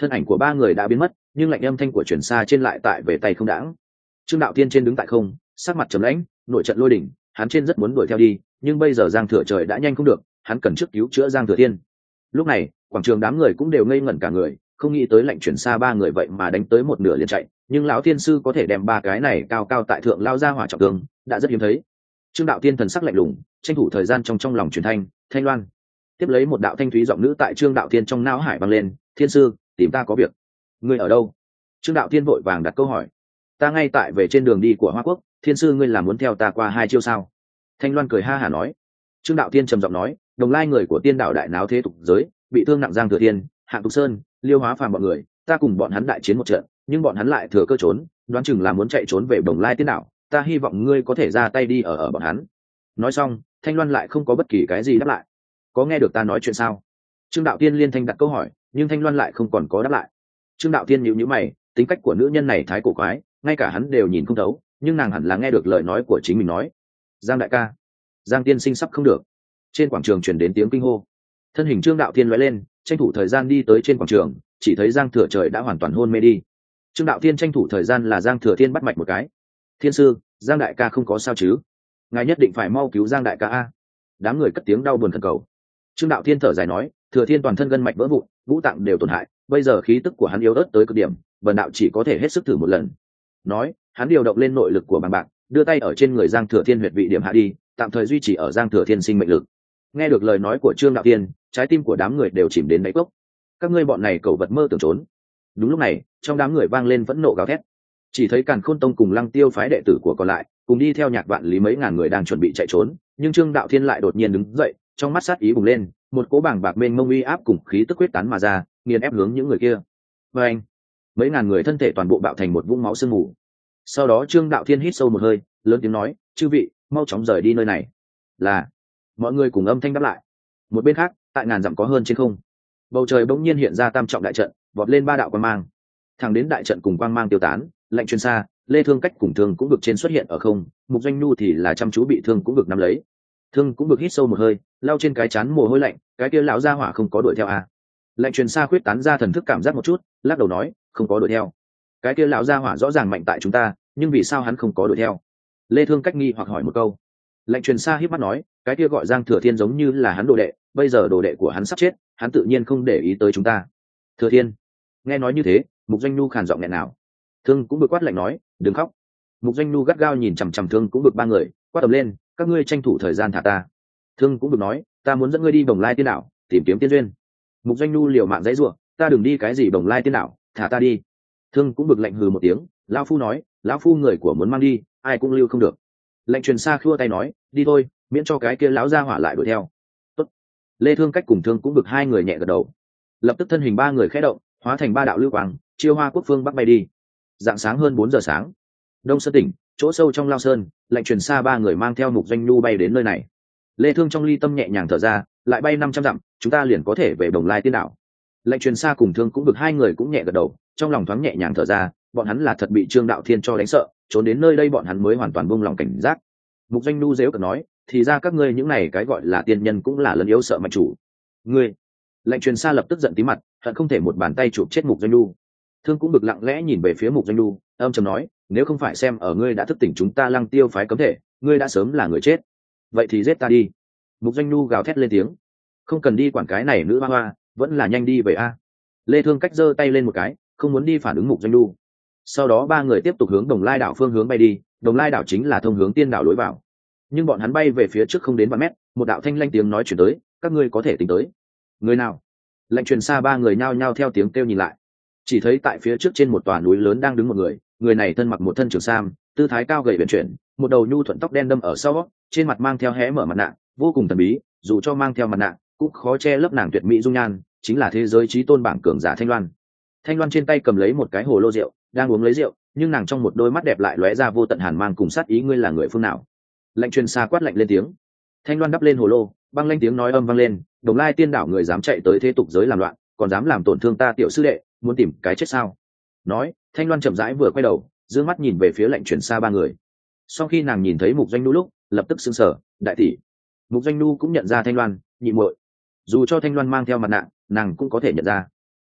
thân ảnh của ba người đã biến mất, nhưng lạnh âm thanh của chuyển xa trên lại tại về tay không đãng. Trương Đạo Tiên trên đứng tại không, sắc mặt trầm lãnh, nội trận lôi đỉnh, hắn trên rất muốn đuổi theo đi, nhưng bây giờ Giang Thừa Trời đã nhanh không được, hắn cần trước cứu chữa Giang Thừa Thiên. Lúc này, quảng trường đám người cũng đều ngây ngẩn cả người, không nghĩ tới lệnh chuyển xa ba người vậy mà đánh tới một nửa liền chạy, nhưng lão tiên sư có thể đem ba cái này cao cao tại thượng lao ra hỏa trọng thương, đã rất hiếm thấy. Trương Đạo Tiên thần sắc lạnh lùng, tranh thủ thời gian trong lòng truyền thanh, Thanh Loan. Tiếp lấy một đạo thanh thúy giọng nữ tại Trương Đạo Tiên trong não hải vang lên, Thiên sư, tìm ta có việc. Ngươi ở đâu? Trương Đạo Tiên vội vàng đặt câu hỏi. Ta ngay tại về trên đường đi của Hoa Quốc, Thiên sư ngươi là muốn theo ta qua hai chiêu sao? Thanh Loan cười ha hả nói. Trương Đạo Tiên trầm giọng nói, đồng lai người của Tiên đạo đại náo thế tục giới, bị thương nặng Giang Thừa Thiên, Hạng Tục Sơn, Liêu Hóa Phàm bọn người, ta cùng bọn hắn đại chiến một trận, nhưng bọn hắn lại thừa cơ trốn, đoán chừng là muốn chạy trốn về đồng lai Tiên đạo, ta hy vọng ngươi có thể ra tay đi ở bọn hắn. Nói xong, Thanh Loan lại không có bất kỳ cái gì đáp lại. Có nghe được ta nói chuyện sao? Trương Đạo Tiên liên thanh đặt câu hỏi, nhưng Thanh Loan lại không còn có đáp lại. Trương Đạo Tiên nhíu nhíu mày, tính cách của nữ nhân này thái cổ quái, ngay cả hắn đều nhìn không thấu, nhưng nàng hẳn là nghe được lời nói của chính mình nói. Giang đại ca, Giang tiên sinh sắp không được. Trên quảng trường truyền đến tiếng kinh hô. Thân hình Trương Đạo Tiên lóe lên, tranh thủ thời gian đi tới trên quảng trường, chỉ thấy Giang Thừa Trời đã hoàn toàn hôn mê đi. Trương Đạo Tiên tranh thủ thời gian là Giang Thừa Thiên bắt mạch một cái. Thiên sư, Giang đại ca không có sao chứ? Ngài nhất định phải mau cứu Giang đại ca a. Đám người cất tiếng đau buồn khẩn cầu. Trương Đạo Thiên thở dài nói, Thừa Thiên toàn thân gân mạch vỡ vụn, ngũ tạng đều tổn hại, bây giờ khí tức của hắn yếu ớt tới cực điểm, bần đạo chỉ có thể hết sức thử một lần. Nói, hắn điều động lên nội lực của bằng bạc, đưa tay ở trên người Giang Thừa Thiên huyệt vị điểm hạ đi, tạm thời duy trì ở Giang Thừa Thiên sinh mệnh lực. Nghe được lời nói của Trương Đạo Thiên, trái tim của đám người đều chìm đến đáy cốc. Các ngươi bọn này cẩu vật mơ tưởng trốn. Đúng lúc này, trong đám người vang lên phẫn nộ gào thét. Chỉ thấy Càn Khôn Tông cùng Lăng Tiêu phái đệ tử của còn lại, cùng đi theo Nhạc Vạn Lý mấy ngàn người đang chuẩn bị chạy trốn, nhưng Trương Đạo Thiên lại đột nhiên đứng dậy, trong mắt sát ý bùng lên, một cỗ bảng bạc mênh mông uy áp cùng khí tức quyết tán mà ra, nghiền ép hướng những người kia. Và anh, mấy ngàn người thân thể toàn bộ bạo thành một vũng máu sương mù. Sau đó Trương Đạo Thiên hít sâu một hơi, lớn tiếng nói, chư vị, mau chóng rời đi nơi này. Là, mọi người cùng âm thanh đáp lại. Một bên khác, tại ngàn dặm có hơn trên không, bầu trời bỗng nhiên hiện ra tam trọng đại trận, vọt lên ba đạo quang mang. Thẳng đến đại trận cùng quang mang tiêu tán, lệnh truyền xa, Lê Thương Cách cùng Thương cũng vực trên xuất hiện ở không, Mục Doanh Nhu thì là chăm chú bị Thương cũng vực nắm lấy. Thương cũng vực hít sâu một hơi, lau trên cái chán mồ hôi lạnh, cái kia lão gia hỏa không có đuổi theo à? Lệnh truyền xa khuyết tán ra thần thức cảm giác một chút, lắc đầu nói, không có đuổi theo. Cái kia lão gia hỏa rõ ràng mạnh tại chúng ta, nhưng vì sao hắn không có đuổi theo? Lê Thương Cách nghi hoặc hỏi một câu. Lệnh truyền xa híp mắt nói, cái kia gọi Giang Thừa Thiên giống như là hắn đồ đệ, bây giờ đồ đệ của hắn sắp chết, hắn tự nhiên không để ý tới chúng ta. Thừa Thiên. Nghe nói như thế, Mục Doanh Nhu khàn giọng nghẹn nào. Thương cũng bực quát lạnh nói, đừng khóc. Mục Doanh Nhu gắt gao nhìn chằm chằm Thương cũng bực ba người, quát tầm lên, các ngươi tranh thủ thời gian thả ta. Thương cũng bực nói, ta muốn dẫn ngươi đi Bồng Lai Tiên Đảo, tìm kiếm tiên duyên. Mục Doanh Nhu liều mạng dãy rủa, ta đừng đi cái gì Bồng Lai Tiên Đảo, thả ta đi. Thương cũng bực lạnh hừ một tiếng, lão phu nói, lão phu người của muốn mang đi, ai cũng lưu không được. Lệnh truyền xa khua tay nói, đi thôi, miễn cho cái kia lão gia hỏa lại đuổi theo. Tốt. Lê Thương Cách cùng Thương cũng bực hai người nhẹ gật đầu. Lập tức thân hình ba người khẽ động, hóa thành ba đạo lưu quang, chiêu Hoa Quốc phương bắc bay đi. Dạng sáng hơn 4 giờ sáng, Đông Sơn tỉnh, chỗ sâu trong Lao Sơn, lệnh truyền xa ba người mang theo Mục Doanh Nhu bay đến nơi này. Lê Thương trong ly tâm nhẹ nhàng thở ra, lại bay 500 dặm, chúng ta liền có thể về Bồng Lai Tiên Đảo. Lệnh truyền xa cùng Thương cũng bực hai người cũng nhẹ gật đầu, trong lòng thoáng nhẹ nhàng thở ra, bọn hắn là thật bị Trương Đạo Thiên cho đánh sợ, trốn đến nơi đây bọn hắn mới hoàn toàn buông lòng cảnh giác. Mục Doanh Nhu dễu cợt nói, thì ra các ngươi những này cái gọi là tiên nhân cũng là lấn yếu sợ mạnh chủ. Ngươi. Lệnh truyền xa lập tức giận tí mặt, hận không thể một bàn tay chụp chết Mục Doanh Nhu. Thương cũng bực lặng lẽ nhìn về phía Mục Doanh Nhu, âm trầm nói, nếu không phải xem ở ngươi đã thức tỉnh chúng ta Lăng Tiêu phái cấm thể, ngươi đã sớm là người chết. Vậy thì giết ta đi. Mục Doanh Nhu gào thét lên tiếng, không cần đi quản cái này nữ hoa hoa, vẫn là nhanh đi về a. Lê Thương Cách giơ tay lên một cái, không muốn đi phản ứng Mục Doanh Nhu. Sau đó ba người tiếp tục hướng Đồng Lai đảo phương hướng bay đi, Đồng Lai đảo chính là thông hướng Tiên đảo lối vào. Nhưng bọn hắn bay về phía trước không đến vạn mét, một đạo thanh lanh tiếng nói chuyển tới, các ngươi có thể tính tới. Người nào? Lệnh truyền xa ba người nhao nhao theo tiếng kêu nhìn lại, chỉ thấy tại phía trước trên một tòa núi lớn đang đứng một người, người này thân mặc một thân trường sam, tư thái cao gầy uyển chuyển, một đầu nhu thuận tóc đen đâm ở sau, trên mặt mang theo hé mở mặt nạ, vô cùng thần bí, dù cho mang theo mặt nạ cũng khó che lấp nàng tuyệt mỹ dung nhan, chính là thế giới chí tôn bảng cường giả Thanh Loan. Thanh Loan trên tay cầm lấy một cái hồ lô rượu, đang uống lấy rượu, nhưng nàng trong một đôi mắt đẹp lại lóe ra vô tận hàn mang cùng sát ý, ngươi là người phương nào? Lệnh truyền xa quát lạnh lên tiếng. Thanh Loan đắp lên hồ lô, băng lanh tiếng nói âm vang lên, Đồng Lai Tiên đảo người dám chạy tới thế tục giới làm loạn, còn dám làm tổn thương ta tiểu sư đệ, muốn tìm cái chết sao? Nói, Thanh Loan chậm rãi vừa quay đầu, dương mắt nhìn về phía lệnh truyền xa ba người. Sau khi nàng nhìn thấy Mục Doanh Nhu lúc, lập tức sững sờ, đại tỷ. Mục Doanh Nhu cũng nhận ra Thanh Loan, nhị muội. Dù cho Thanh Loan mang theo mặt nạ, nàng cũng có thể nhận ra.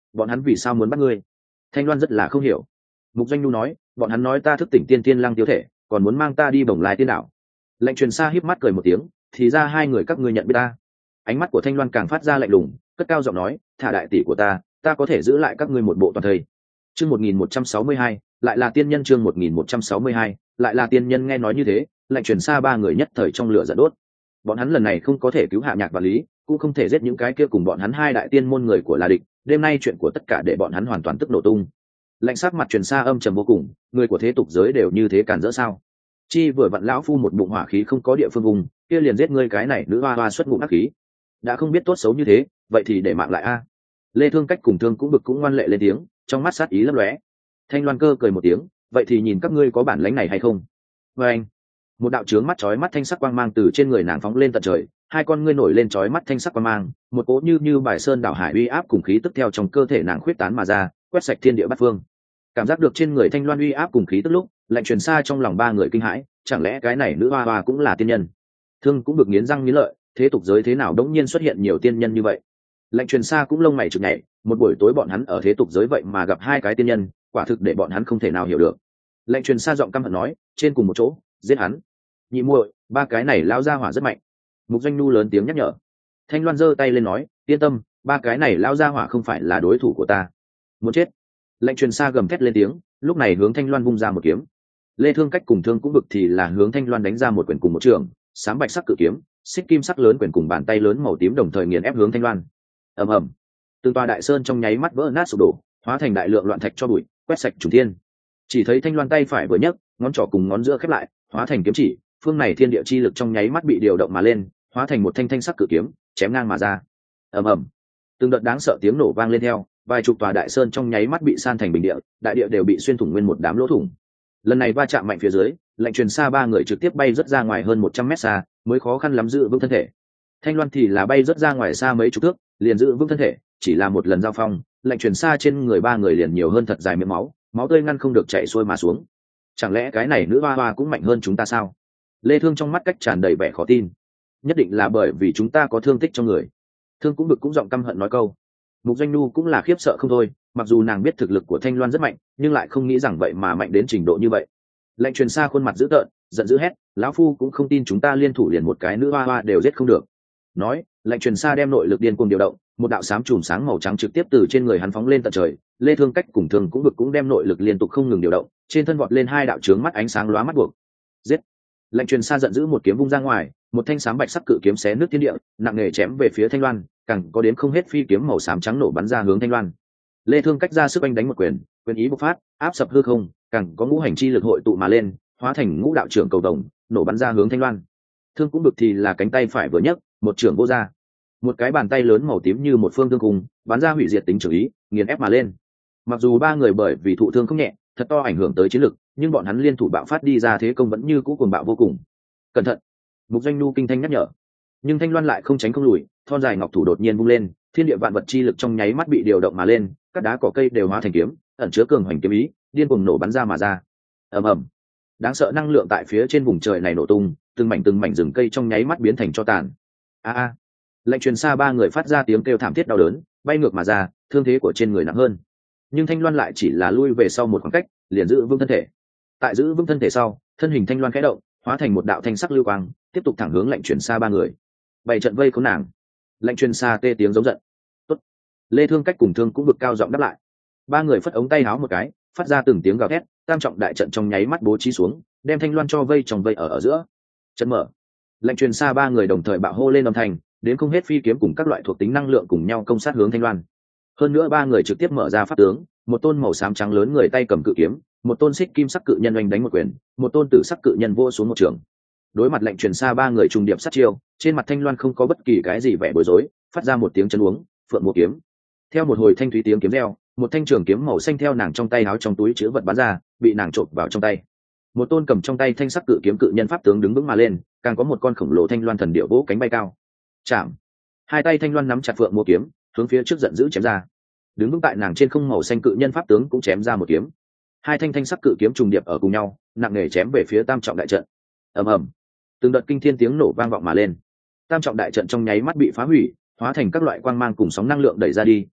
bọn hắn vì sao muốn bắt ngươi? Thanh Loan rất là không hiểu. Mục Doanh Nhu nói, bọn hắn nói ta thức tỉnh tiên tiên lăng tiêu thể, còn muốn mang ta đi Bồng Lai tiên đảo. Lệnh Truyền Sa híp mắt cười một tiếng, thì ra hai người các ngươi nhận biết ta. Ánh mắt của Thanh Loan càng phát ra lạnh lùng, cất cao giọng nói, thả đại tỷ của ta có thể giữ lại các ngươi một bộ toàn thây. Chương 1162, lại là tiên nhân. Chương 1162, lại là tiên nhân. Nghe nói như thế, Lệnh Truyền Sa ba người nhất thời trong lửa giận đốt. Bọn hắn lần này không có thể cứu Hạ Nhạc và Lý, cũng không thể giết những cái kia cùng bọn hắn hai đại tiên môn người của là địch. Đêm nay chuyện của tất cả để bọn hắn hoàn toàn tức nổ tung. Lạnh sắc mặt Truyền Sa âm trầm vô cùng, người của thế tục giới đều như thế cản rỡ sao? Chi vừa vặn lão phu một bụng hỏa khí không có địa phương vùng, kia liền giết ngươi cái này nữ hoa hoa xuất ngụm ác khí. Đã không biết tốt xấu như thế, vậy thì để mạng lại a. Lê Thương Cách cùng Thương cũng bực cũng ngoan lệ lên tiếng, trong mắt sát ý lấp lóe. Thanh Loan Cơ cười một tiếng, vậy thì nhìn các ngươi có bản lĩnh này hay không. Với anh, một đạo chướng mắt chói mắt thanh sắc quang mang từ trên người nàng phóng lên tận trời, hai con ngươi nổi lên chói mắt thanh sắc quang mang, một cỗ như bài sơn đảo hải uy áp cùng khí tức theo trong cơ thể nàng khuyết tán mà ra, quét sạch thiên địa bát phương. Cảm giác được trên người Thanh Loan uy áp cùng khí tức lúc, Lạnh Truyền Sa trong lòng ba người kinh hãi, chẳng lẽ cái này nữ hoa hoa cũng là tiên nhân? Thương cũng được nghiến răng nghiến lợi, thế tục giới thế nào đống nhiên xuất hiện nhiều tiên nhân như vậy? Lạnh Truyền Sa cũng lông mày chực nhảy, một buổi tối bọn hắn ở thế tục giới vậy mà gặp hai cái tiên nhân, quả thực để bọn hắn không thể nào hiểu được. Lạnh Truyền Sa giọng căm hận nói, trên cùng một chỗ, giết hắn. Nhị muội, ba cái này lao ra hỏa rất mạnh. Mục Doanh Nhu lớn tiếng nhắc nhở. Thanh Loan giơ tay lên nói, yên tâm, ba cái này lao ra hỏa không phải là đối thủ của ta. Muốn chết. Lệnh Truyền Sa gầm thét lên tiếng, lúc này hướng Thanh Loan vung ra một kiếm. Lê Thương Cách cùng Thương cũng bực thì là hướng Thanh Loan đánh ra một quyền cùng một trường, xám bạch sắc cự kiếm, xích kim sắc lớn quyền cùng bàn tay lớn màu tím đồng thời nghiền ép hướng Thanh Loan. Ầm ầm, từng tòa đại sơn trong nháy mắt vỡ nát sụp đổ, hóa thành đại lượng loạn thạch cho bụi, quét sạch trùng thiên. Chỉ thấy Thanh Loan tay phải vừa nhấc, ngón trỏ cùng ngón giữa khép lại, hóa thành kiếm chỉ, phương này thiên địa chi lực trong nháy mắt bị điều động mà lên, hóa thành một thanh thanh sắc cự kiếm, chém ngang mà ra. Ầm ầm, từng đợt đáng sợ tiếng nổ vang lên theo, vài chục tòa đại sơn trong nháy mắt bị san thành bình địa, đại địa đều bị xuyên thủng nguyên một đám lỗ thủng. Lần này va chạm mạnh phía dưới, Lệnh Truyền Sa ba người trực tiếp bay rất ra ngoài hơn 100 mét xa, mới khó khăn lắm giữ vững thân thể. Thanh Loan thì là bay rất ra ngoài xa mấy chục thước, liền giữ vững thân thể, chỉ là một lần giao phong, Lệnh Truyền Sa trên người ba người liền nhiều hơn thật dài miệng máu, máu tươi ngăn không được chảy xuôi mà xuống. Chẳng lẽ cái này nữ hoa hoa cũng mạnh hơn chúng ta sao? Lê Thương trong mắt cách tràn đầy vẻ khó tin. Nhất định là bởi vì chúng ta có thương tích trong người. Thương cũng bực cũng giọng căm hận nói câu. Mục Doanh Nhu cũng là khiếp sợ không thôi, mặc dù nàng biết thực lực của Thanh Loan rất mạnh, nhưng lại không nghĩ rằng vậy mà mạnh đến trình độ như vậy. Lệnh Truyền Sa khuôn mặt dữ tợn, giận dữ hét, lão phu cũng không tin chúng ta liên thủ liền một cái nữ hoa hoa đều giết không được. Nói, Lệnh Truyền Sa đem nội lực điên cuồng điều động, một đạo xám chùm sáng màu trắng trực tiếp từ trên người hắn phóng lên tận trời. Lê Thương Cách cùng Thương cũng bực cũng đem nội lực liên tục không ngừng điều động, trên thân vọt lên hai đạo chướng mắt ánh sáng lóa mắt buộc. Giết! Lệnh Truyền Sa giận dữ một kiếm vung ra ngoài, một thanh xám bạch sắc cự kiếm xé nước thiên địa, nặng nề chém về phía Thanh Loan, càng có đến không hết phi kiếm màu xám trắng nổ bắn ra hướng Thanh Loan. Lê Thương Cách ra sức anh đánh một quyền, quyền ý bộc phát, áp sập hư không, càng có ngũ hành chi lực hội tụ mà lên, hóa thành ngũ đạo trưởng cầu vồng, nổ bắn ra hướng Thanh Loan. Thương cũng bực thì là cánh tay phải vừa nhấc, một trưởng vô ra, một cái bàn tay lớn màu tím như một phương thương cùng, bắn ra hủy diệt tính trưởng ý, nghiền ép mà lên. Mặc dù ba người bởi vì thụ thương không nhẹ, thật to ảnh hưởng tới chiến lực, nhưng bọn hắn liên thủ bạo phát đi ra thế công vẫn như cũ cuồng bạo vô cùng. Cẩn thận! Mục Doanh Nhu kinh thanh nhắc nhở. Nhưng Thanh Loan lại không tránh không lùi, thon dài ngọc thủ đột nhiên vung lên, thiên địa vạn vật chi lực trong nháy mắt bị điều động mà lên, các đá cỏ cây đều hóa thành kiếm, ẩn chứa cường hoành kiếm ý, điên cuồng nổ bắn ra mà ra. Ầm ầm, đáng sợ năng lượng tại phía trên vùng trời này nổ tung, từng mảnh rừng cây trong nháy mắt biến thành tro tàn. A! Lệnh Truyền Sa ba người phát ra tiếng kêu thảm thiết đau đớn, bay ngược mà ra, thương thế của trên người nặng hơn. Nhưng Thanh Loan lại chỉ là lui về sau một khoảng cách, liền giữ vững thân thể. Tại giữ vững thân thể sau, thân hình Thanh Loan khẽ động, hóa thành một đạo thanh sắc lưu quang, tiếp tục thẳng hướng Lệnh Truyền Sa ba người. Bảy trận vây khốn nàng. Lệnh Truyền Sa tê tiếng giống giận. Tốt. Lê Thương Cách cùng Thương cũng vực cao giọng đáp lại. Ba người phất ống tay áo một cái, phát ra từng tiếng gào thét, tam trọng đại trận trong nháy mắt bố trí xuống, đem Thanh Loan cho vây trong vây ở giữa. Trận mở. Lệnh Truyền Sa ba người đồng thời bạo hô lên âm thanh, đến không hết phi kiếm cùng các loại thuộc tính năng lượng cùng nhau công sát hướng Thanh Loan. Hơn nữa ba người trực tiếp mở ra pháp tướng, một tôn màu xám trắng lớn người tay cầm cự kiếm, một tôn xích kim sắc cự nhân oanh đánh một quyền, một tôn tử sắc cự nhân vô xuống một trường. Đối mặt Lệnh Truyền Sa ba người trùng điệp sát chiêu, trên mặt Thanh Loan không có bất kỳ cái gì vẻ bối rối, phát ra một tiếng chấn uống, phượng múa kiếm. Theo một hồi thanh thúy tiếng kiếm reo, một thanh trường kiếm màu xanh theo nàng trong tay áo trong túi chứa vật bắn ra, bị nàng trộn vào trong tay. Một tôn cầm trong tay thanh sắc cự kiếm cự nhân pháp tướng đứng vững mà lên, càng có một con khổng lồ thanh loan thần điệu vỗ cánh bay cao. Chạm. Hai tay Thanh Loan nắm chặt phượng múa kiếm, hướng phía trước giận dữ chém ra. Đứng vững tại nàng trên không màu xanh cự nhân pháp tướng cũng chém ra một kiếm. Hai thanh sắc cự kiếm trùng điệp ở cùng nhau, nặng nề chém về phía tam trọng đại trận. Ầm ầm, từng đợt kinh thiên tiếng nổ vang vọng mà lên. Tam trọng đại trận trong nháy mắt bị phá hủy, hóa thành các loại quang mang cùng sóng năng lượng đẩy ra đi,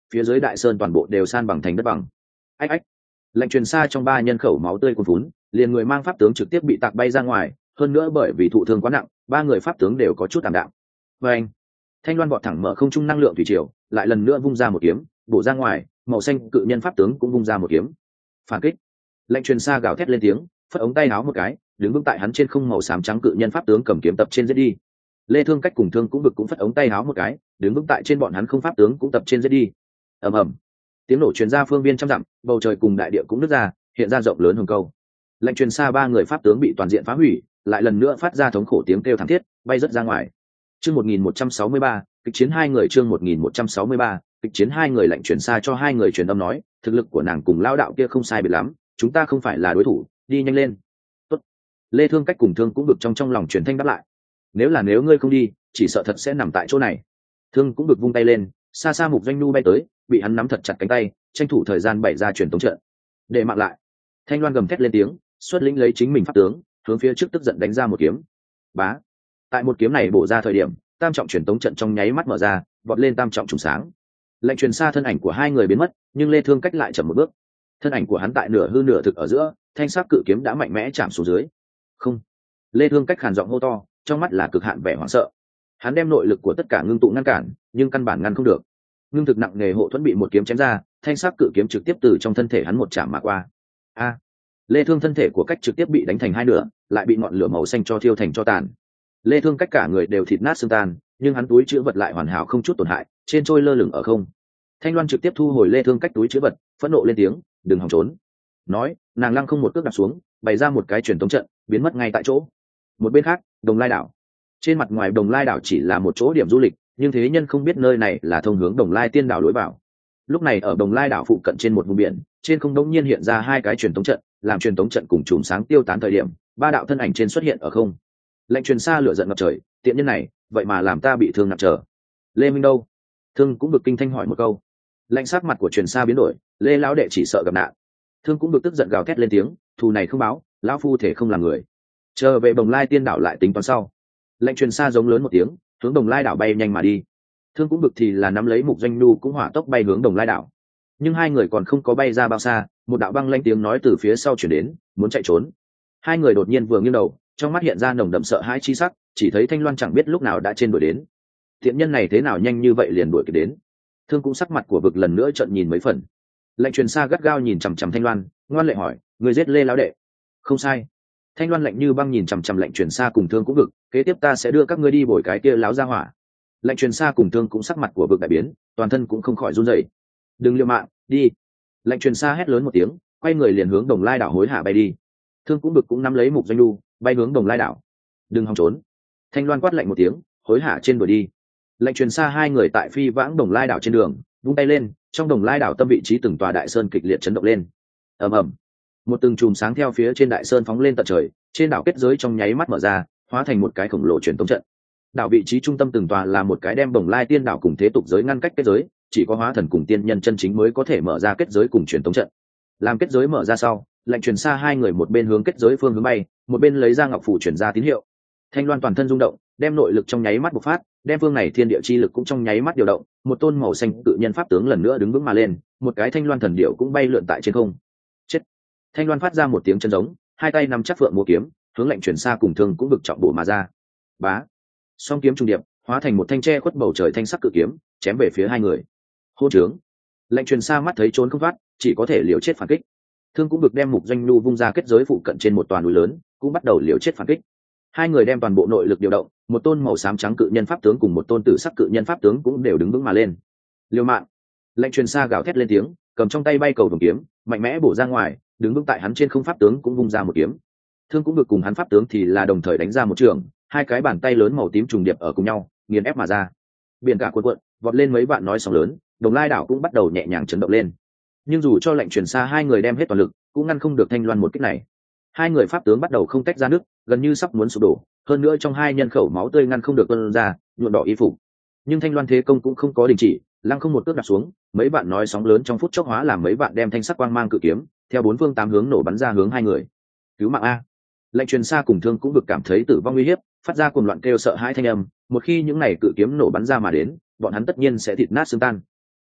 phía dưới đại sơn toàn bộ đều san bằng thành đất bằng. Ách ách, lệnh truyền xa trong 3 nhân khẩu máu tươi cuồn phún, liền người mang pháp tướng trực tiếp bị tạc bay ra ngoài, hơn nữa bởi vì thụ thương quá nặng, 3 người pháp tướng đều có chút tạm đạm. Và anh, thanh loan vọt thẳng mở không trung năng lượng thủy triều, lại lần nữa vung ra một kiếm bổ ra ngoài, màu xanh cự nhân pháp tướng cũng vung ra một kiếm phản kích. Lệnh truyền xa gào thét lên tiếng, phất ống tay áo một cái, đứng vững tại hắn trên không, màu xám trắng cự nhân pháp tướng cầm kiếm tập trên giết đi. Lê Thương Cách cùng Thương cũng Bực cũng phất ống tay áo một cái, đứng vững tại trên bọn hắn không pháp tướng cũng tập trên giết đi. Ầm ầm, tiếng nổ truyền ra phương viên trăm dặm, bầu trời cùng đại địa cũng nứt ra, hiện ra rộng lớn hồng câu. Lệnh truyền xa 3 người pháp tướng bị toàn diện phá hủy, lại lần nữa phát ra thống khổ tiếng kêu thảm thiết, bay rất ra ngoài. Chương 1163, kịch chiến 2 người. Chương 1163, kịch chiến 2 người. Lệnh truyền xa cho 2 người truyền âm nói, thực lực của nàng cùng lao đạo kia không sai biệt lắm, chúng ta không phải là đối thủ, đi nhanh lên. Tốt. Lê Thương Cách cùng Thương cũng Bực trong lòng truyền thanh đáp lại. Nếu ngươi không đi, chỉ sợ thật sẽ nằm tại chỗ này. Thương cũng Bực vung tay lên, xa xa Mục Doanh Nhu bay tới, bị hắn nắm thật chặt cánh tay, tranh thủ thời gian bày ra truyền tống trận. Để mạng lại. Thanh Loan gầm thét lên tiếng, xuất lĩnh lấy chính mình pháp tướng, hướng phía trước tức giận đánh ra một kiếm. Bá. Tại một kiếm này bổ ra thời điểm, tam trọng truyền tống trận trong nháy mắt mở ra, vọt lên tam trọng trùng sáng. Lệnh truyền xa thân ảnh của 2 người biến mất, nhưng Lê Thương Cách lại chậm một bước. Thân ảnh của hắn tại nửa hư nửa thực ở giữa, thanh sắc cự kiếm đã mạnh mẽ chạm xuống dưới. Không. Lê Thương Cách khàn giọng hô to, trong mắt là cực hạn vẻ hoảng sợ. Hắn đem nội lực của tất cả ngưng tụ ngăn cản, nhưng căn bản ngăn không được. Ngưng thực nặng nề hộ thuẫn bị một kiếm chém ra, thanh sắc cự kiếm trực tiếp từ trong thân thể hắn một chạm mà qua. A. Lê Thương thân thể của Cách trực tiếp bị đánh thành 2 nửa, lại bị ngọn lửa màu xanh cho thiêu thành tro tàn. Lê Thương Cách cả người đều thịt nát xương tan, nhưng hắn túi trữ vật lại hoàn hảo không chút tổn hại, trên trôi lơ lửng ở không. Thanh Loan trực tiếp thu hồi Lê Thương Cách túi trữ vật, phẫn nộ lên tiếng, đừng hòng trốn. Nói, nàng lăng không một cước đạp xuống, bày ra một cái truyền tống trận, biến mất ngay tại chỗ. Một bên khác, Đồng Lai đảo. Trên mặt ngoài Đồng Lai đảo chỉ là một chỗ điểm du lịch, nhưng thế nhân không biết nơi này là thông hướng Đồng Lai Tiên đảo lối vào. Lúc này ở Đồng Lai đảo phụ cận trên một vùng biển, trên không đống nhiên hiện ra 2 cái truyền tống trận, làm truyền tống trận cùng chùm sáng tiêu tán thời điểm, 3 đạo thân ảnh trên xuất hiện ở không. Lệnh truyền xa lửa giận ngập trời, tiện nhân này, vậy mà làm ta bị thương nặng trở. Lê Minh đâu? Thương cũng Bực kinh thanh hỏi một câu. Lệnh sắc mặt của truyền xa biến đổi, Lê lão đệ chỉ sợ gặp nạn. Thương cũng Bực tức giận gào thét lên tiếng, thù này không báo, lão phu thể không làm người. Chờ về Đồng Lai Tiên đảo lại tính toán sau. Lệnh truyền xa giống lớn một tiếng, hướng Đồng Lai đảo bay nhanh mà đi. Thương cũng Bực thì là nắm lấy Mục Doanh Nhu cũng hỏa tốc bay hướng Đồng Lai đảo. Nhưng 2 người còn không có bay ra bao xa, một đạo băng lanh tiếng nói từ phía sau truyền đến, muốn chạy trốn. 2 người đột nhiên vừa nghiêng đầu, trong mắt hiện ra nồng đậm sợ hãi chi sắc, chỉ thấy Thanh Loan chẳng biết lúc nào đã trên đuổi đến. Thiện nhân này thế nào nhanh như vậy liền đuổi kịp đến. Thương cũng sắc mặt của Vực lần nữa trợn nhìn mấy phần. Lệnh truyền xa gắt gao nhìn chằm chằm Thanh Loan, ngoan lệ hỏi, người giết Lê lão đệ? Không sai. Thanh Loan lạnh như băng nhìn chằm chằm Lệnh truyền xa cùng Thương cũng Vực, kế tiếp ta sẽ đưa các ngươi đi bồi cái kia láo ra hỏa. Lệnh truyền xa cùng Thương cũng sắc mặt của Vực đại biến, toàn thân cũng không khỏi run rẩy. Đừng liều mạng, đi. Lệnh truyền xa hét lớn một tiếng, quay người liền hướng Đồng Lai đảo hối hả bay đi. Thương cũng Bực cũng nắm lấy Mục Doanh Nhu, bay hướng Đồng Lai đảo. Đừng hòng trốn. Thanh Loan quát lạnh một tiếng, hối hả trên đuổi đi. Lệnh truyền xa 2 người tại phi vãng Đồng Lai đảo trên đường, vung tay lên, trong Đồng Lai đảo tâm vị trí từng tòa đại sơn kịch liệt chấn động lên. Ầm ầm, một từng chùm sáng theo phía trên đại sơn phóng lên tận trời, trên đảo kết giới trong nháy mắt mở ra, hóa thành một cái khổng lồ truyền tống trận. Đảo vị trí trung tâm từng tòa là một cái đem Đồng Lai Tiên đảo cùng thế tục giới ngăn cách kết giới, chỉ có hóa thần cùng tiên nhân chân chính mới có thể mở ra kết giới cùng truyền tống trận. Làm kết giới mở ra sau, Lệnh truyền xa 2 người một bên hướng kết giới phương hướng bay, một bên lấy ra ngọc phù truyền ra tín hiệu. Thanh Loan toàn thân rung động, đem nội lực trong nháy mắt bộc phát, đem phương này thiên địa chi lực cũng trong nháy mắt điều động, một tôn màu xanh cự nhân pháp tướng lần nữa đứng vững mà lên, một cái Thanh Loan thần điệu cũng bay lượn tại trên không. Chết! Thanh Loan phát ra một tiếng chân giống, 2 tay nắm chắc phượng múa kiếm, hướng Lệnh truyền xa cùng Thương cũng Bực trọng bổ mà ra. Bá! Song kiếm trùng điệp, hóa thành một thanh tre khuất bầu trời thanh sắc cự kiếm, chém về phía 2 người. Hô trướng! Lệnh truyền xa mắt thấy trốn không thoát, chỉ có thể liều chết phản kích. Thương cũng Bực đem Mục Doanh Nhu vung ra kết giới phụ cận trên một toàn núi lớn, cũng bắt đầu liều chết phản kích. 2 người đem toàn bộ nội lực điều động, một tôn màu xám trắng cự nhân pháp tướng cùng một tôn tử sắc cự nhân pháp tướng cũng đều đứng vững mà lên. Liều mạng! Lệnh truyền xa gào thét lên tiếng, cầm trong tay bay cầu vồng kiếm, mạnh mẽ bổ ra ngoài, đứng vững tại hắn trên không pháp tướng cũng vung ra một kiếm. Thương cũng Bực cùng hắn pháp tướng thì là đồng thời đánh ra một trường, 2 cái bàn tay lớn màu tím trùng điệp ở cùng nhau, nghiền ép mà ra. Biển cả cuộn cuộn, vọt lên mấy vạn nói sóng lớn, Đồng Lai đảo cũng bắt đầu nhẹ nhàng chấn động lên. Nhưng dù cho Lệnh truyền xa 2 người đem hết toàn lực, cũng ngăn không được Thanh Loan một kích này. 2 người pháp tướng bắt đầu không tách ra nước, gần như sắp muốn sụp đổ, hơn nữa trong 2 nhân khẩu máu tươi ngăn không được tuôn ra, nhuộm đỏ y phục. Nhưng Thanh Loan thế công cũng không có đình chỉ, lăng không một cước đặt xuống, mấy vạn nói sóng lớn trong phút chốc hóa làm mấy vạn đem thanh sắc quang mang cự kiếm, theo 4 phương 8 hướng nổ bắn ra hướng 2 người. Cứu mạng a! Lệnh truyền xa cùng Thương cũng Bực cảm thấy tử vong nguy hiểm, phát ra cuồng loạn kêu sợ hãi thanh âm, một khi những này cự kiếm nổ bắn ra mà đến, bọn hắn tất nhiên sẽ thịt nát xương tan.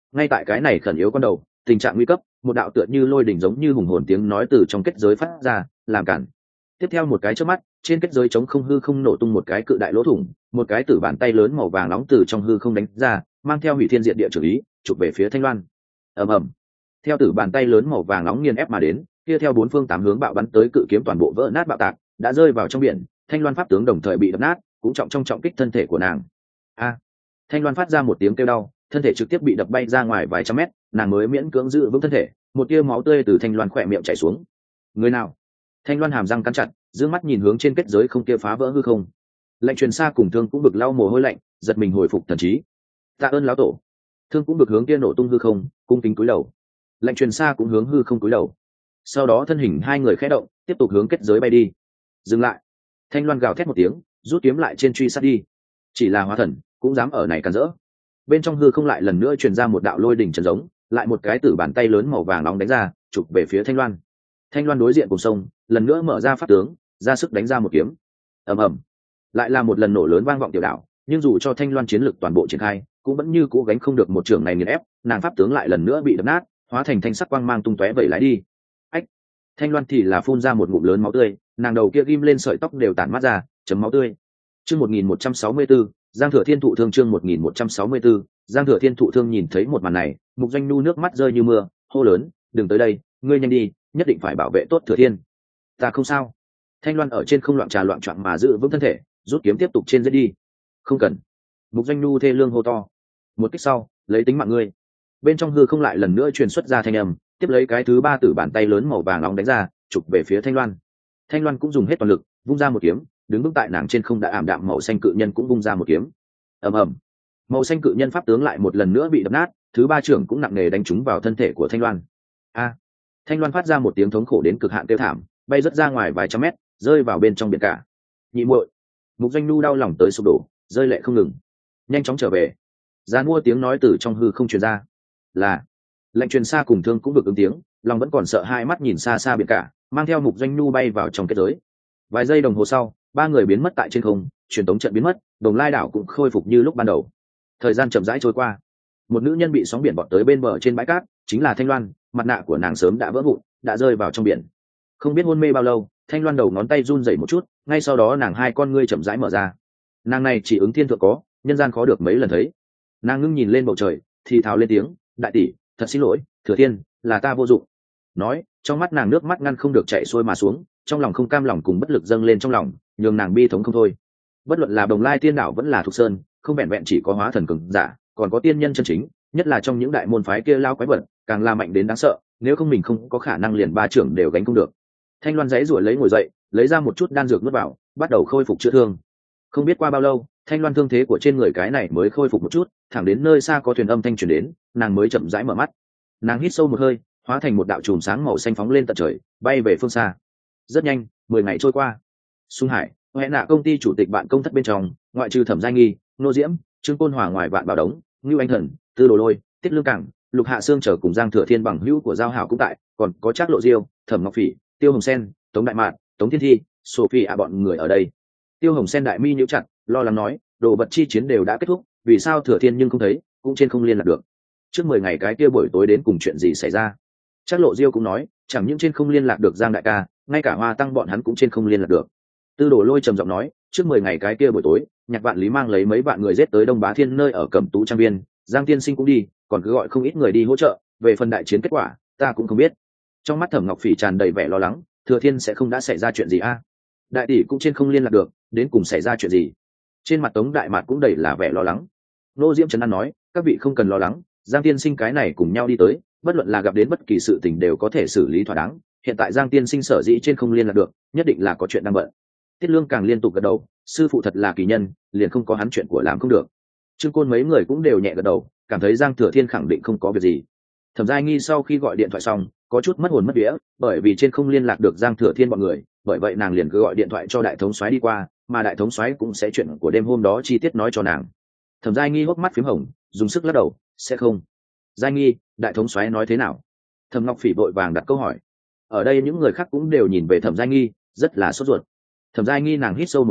Ngay tại cái này khẩn yếu con đầu, tình trạng nguy cấp, một đạo tựa như lôi đỉnh giống như hùng hồn tiếng nói từ trong kết giới phát ra, làm cản. Tiếp theo một cái chớp mắt, trên kết giới chống không hư không nổ tung một cái cự đại lỗ thủng, một cái tử bàn tay lớn màu vàng nóng từ trong hư không đánh ra, mang theo hủy thiên diệt địa chủ ý, chụp về phía Thanh Loan. Ầm ầm. Theo tử bàn tay lớn màu vàng nóng nghiền ép mà đến, kia theo bốn phương tám hướng bạo bắn tới cự kiếm toàn bộ vỡ nát bạo tạc, đã rơi vào trong biển. Thanh Loan pháp tướng đồng thời bị đập nát, cũng trọng kích thân thể của nàng. A! Thanh Loan phát ra một tiếng kêu đau, thân thể trực tiếp bị đập bay ra ngoài vài trăm mét, nàng mới miễn cưỡng giữ vững thân thể, một tia máu tươi từ Thanh Loan khỏe miệng chảy xuống. Người nào? Thanh Loan hàm răng cắn chặt, dương mắt nhìn hướng trên kết giới không kia phá vỡ hư không. Lệnh truyền xa cùng Thương cũng bực lau mồ hôi lạnh, giật mình hồi phục thần trí. Tạ ơn lão tổ. Thương cũng bực hướng kia nổ tung hư không, cung kính cúi đầu. Lệnh truyền xa cũng hướng hư không cúi đầu. Sau đó thân hình hai người khẽ động, tiếp tục hướng kết giới bay đi. Dừng lại. Thanh Loan gào thét một tiếng, rút kiếm lại trên truy sát đi. Chỉ là hóa thần, cũng dám ở này cản rỡ. Bên trong hư không lại lần nữa truyền ra một đạo lôi đỉnh trần giống, lại một cái tử bàn tay lớn màu vàng nóng đánh ra, chụp về phía Thanh Loan. Thanh Loan đối diện cùng sông, lần nữa mở ra pháp tướng, ra sức đánh ra một kiếm. Ầm ầm. Lại là một lần nổ lớn vang vọng tiểu đảo, nhưng dù cho Thanh Loan chiến lực toàn bộ triển khai, cũng vẫn như cũ gánh không được một trường này nghiền ép, nàng pháp tướng lại lần nữa bị đập nát, hóa thành thanh sắc quang mang tung tóe vẩy lái đi. Ách. Thanh Loan thì là phun ra một ngụm lớn máu tươi, nàng đầu kia ghim lên sợi tóc đều tản mát ra, chấm máu tươi. Chương 1164, Giang Thừa Thiên thụ thương. Chương 1164, Giang Thừa Thiên thụ thương. Nhìn thấy một màn này, Mục Doanh Nhu nước mắt rơi như mưa, hô lớn, đừng tới đây, ngươi nhanh đi, nhất định phải bảo vệ tốt Thừa Thiên. Ta không sao. Thanh Loan ở trên không loạn trà loạn choạng mà giữ vững thân thể, rút kiếm tiếp tục trên dưới đi. Không cần. Mục Doanh Nhu thê lương hô to. Một kích sau, lấy tính mạng ngươi. Bên trong hư không lại lần nữa truyền xuất ra thanh âm, tiếp lấy cái thứ ba tử bàn tay lớn màu vàng nóng đánh ra, chụp về phía Thanh Loan. Thanh Loan cũng dùng hết toàn lực, vung ra một kiếm, đứng vững tại nàng trên không đã ảm đạm màu xanh cự nhân cũng vung ra một kiếm. Ầm ầm. Màu xanh cự nhân pháp tướng lại một lần nữa bị đập nát, thứ ba trưởng cũng nặng nề đánh trúng vào thân thể của Thanh Loan. A! Thanh Loan phát ra một tiếng thống khổ đến cực hạn kêu thảm, bay rất ra ngoài vài trăm mét, rơi vào bên trong biển cả. Nhị muội. Mục Doanh Nhu đau lòng tới sụp đổ, rơi lệ không ngừng. Nhanh chóng trở về. Giàn mua tiếng nói từ trong hư không truyền ra. Là. Lệnh truyền xa cùng Thương cũng được ứng tiếng, lòng vẫn còn sợ hai mắt nhìn xa xa biển cả, mang theo Mục Doanh Nhu bay vào trong kết giới. Vài giây đồng hồ sau, ba người biến mất tại trên không, truyền tống trận biến mất, Đồng Lai đảo cũng khôi phục như lúc ban đầu. Thời gian chậm rãi trôi qua, một nữ nhân bị sóng biển bọt tới bên bờ trên bãi cát, chính là Thanh Loan, mặt nạ của nàng sớm đã vỡ vụn, đã rơi vào trong biển. Không biết hôn mê bao lâu, Thanh Loan đầu ngón tay run rẩy một chút, ngay sau đó nàng hai con ngươi chậm rãi mở ra. Nàng này chỉ ứng thiên thượng có, nhân gian khó được mấy lần thấy. Nàng ngưng nhìn lên bầu trời, thì thào lên tiếng, đại tỷ, thật xin lỗi, Thừa Thiên, là ta vô dụng. Nói, trong mắt nàng nước mắt ngăn không được chảy xuôi mà xuống, trong lòng không cam lòng cùng bất lực dâng lên trong lòng, nhường nàng bi thống không thôi. Bất luận là Đồng Lai Tiên Đảo vẫn là Thục Sơn, không vẹn vẹn chỉ có hóa thần cường giả, còn có tiên nhân chân chính, nhất là trong những đại môn phái kia lao quái vật, càng là mạnh đến đáng sợ, nếu không mình không có khả năng liền ba trưởng đều gánh không được. Thanh Loan giãy giụa lấy ngồi dậy, lấy ra một chút đan dược nuốt vào, bắt đầu khôi phục chữa thương. Không biết qua bao lâu, Thanh Loan thương thế của trên người cái này mới khôi phục một chút, thẳng đến nơi xa có thuyền âm thanh truyền đến, nàng mới chậm rãi mở mắt. Nàng hít sâu một hơi, hóa thành một đạo chùm sáng màu xanh phóng lên tận trời, bay về phương xa. Rất nhanh, 10 ngày trôi qua. Xuân Hải, Hoè Nạ công ty chủ tịch bạn công thất bên trong, ngoại trừ Thẩm Giai Nghi, Nô Diễm, Trương Côn Hòa ngoài Vạn Bảo Đống, Ngưu Anh Thần, Tư Đồ Lôi, Tiết Lương Cảng, Lục Hạ Sương chờ cùng Giang Thừa Thiên bằng hữu của Giao Hảo cũng tại, còn có Trác Lộ Diêu, Thẩm Ngọc Phỉ, Tiêu Hồng Sen, Tống Đại Mạn, Tống Thiên Thi, Sophie bọn người ở đây. Tiêu Hồng Sen đại mi nhíu chặt, lo lắng nói, đồ vật chi chiến đều đã kết thúc, vì sao Thừa Thiên nhưng không thấy, cũng trên không liên lạc được. Trước 10 ngày cái kia buổi tối đến cùng chuyện gì xảy ra? Trác Lộ Diêu cũng nói, chẳng những trên không liên lạc được Giang đại ca, ngay cả Hoa Tăng bọn hắn cũng trên không liên lạc được. Tư Đồ Lôi trầm giọng nói, trước 10 ngày cái kia buổi tối, Nhạc Vạn Lý mang lấy mấy vạn người giết tới Đông Bá Thiên nơi ở Cẩm Tú Trang Viên, Giang Tiên Sinh cũng đi, còn cứ gọi không ít người đi hỗ trợ, về phần đại chiến kết quả, ta cũng không biết. Trong mắt Thẩm Ngọc Phỉ tràn đầy vẻ lo lắng, Thừa Thiên sẽ không đã xảy ra chuyện gì a? Đại tỷ cũng trên không liên lạc được, đến cùng xảy ra chuyện gì? Trên mặt Tống Đại Mạt cũng đầy là vẻ lo lắng. Nô Diễm Trấn An nói, các vị không cần lo lắng, Giang Tiên Sinh cái này cùng nhau đi tới, bất luận là gặp đến bất kỳ sự tình đều có thể xử lý thỏa đáng. Hiện tại Giang Tiên Sinh sở dĩ trên không liên lạc được, nhất định là có chuyện đang bận. Tiết Lương càng liên tục gật đầu, sư phụ thật là kỳ nhân, liền không có hắn chuyện của làm không được. Trương Côn mấy người cũng đều nhẹ gật đầu, cảm thấy Giang Thừa Thiên khẳng định không có việc gì. Thẩm Giai Nghi sau khi gọi điện thoại xong, có chút mất hồn mất vía, bởi vì trên không liên lạc được Giang Thừa Thiên bọn người, bởi vậy nàng liền cứ gọi điện thoại cho đại thống soái đi qua, mà đại thống soái cũng sẽ chuyện của đêm hôm đó chi tiết nói cho nàng. Thẩm Giai Nghi hốc mắt phím hồng, dùng sức lắc đầu, sẽ không. Giai Nghi, đại thống soái nói thế nào? Thẩm Ngọc Phỉ vội vàng đặt câu hỏi. Ở đây những người khác cũng đều nhìn về Thẩm Giai Nghi, rất là sốt ruột. Thẩm Giai Nghi nàng hít sâu một hơi,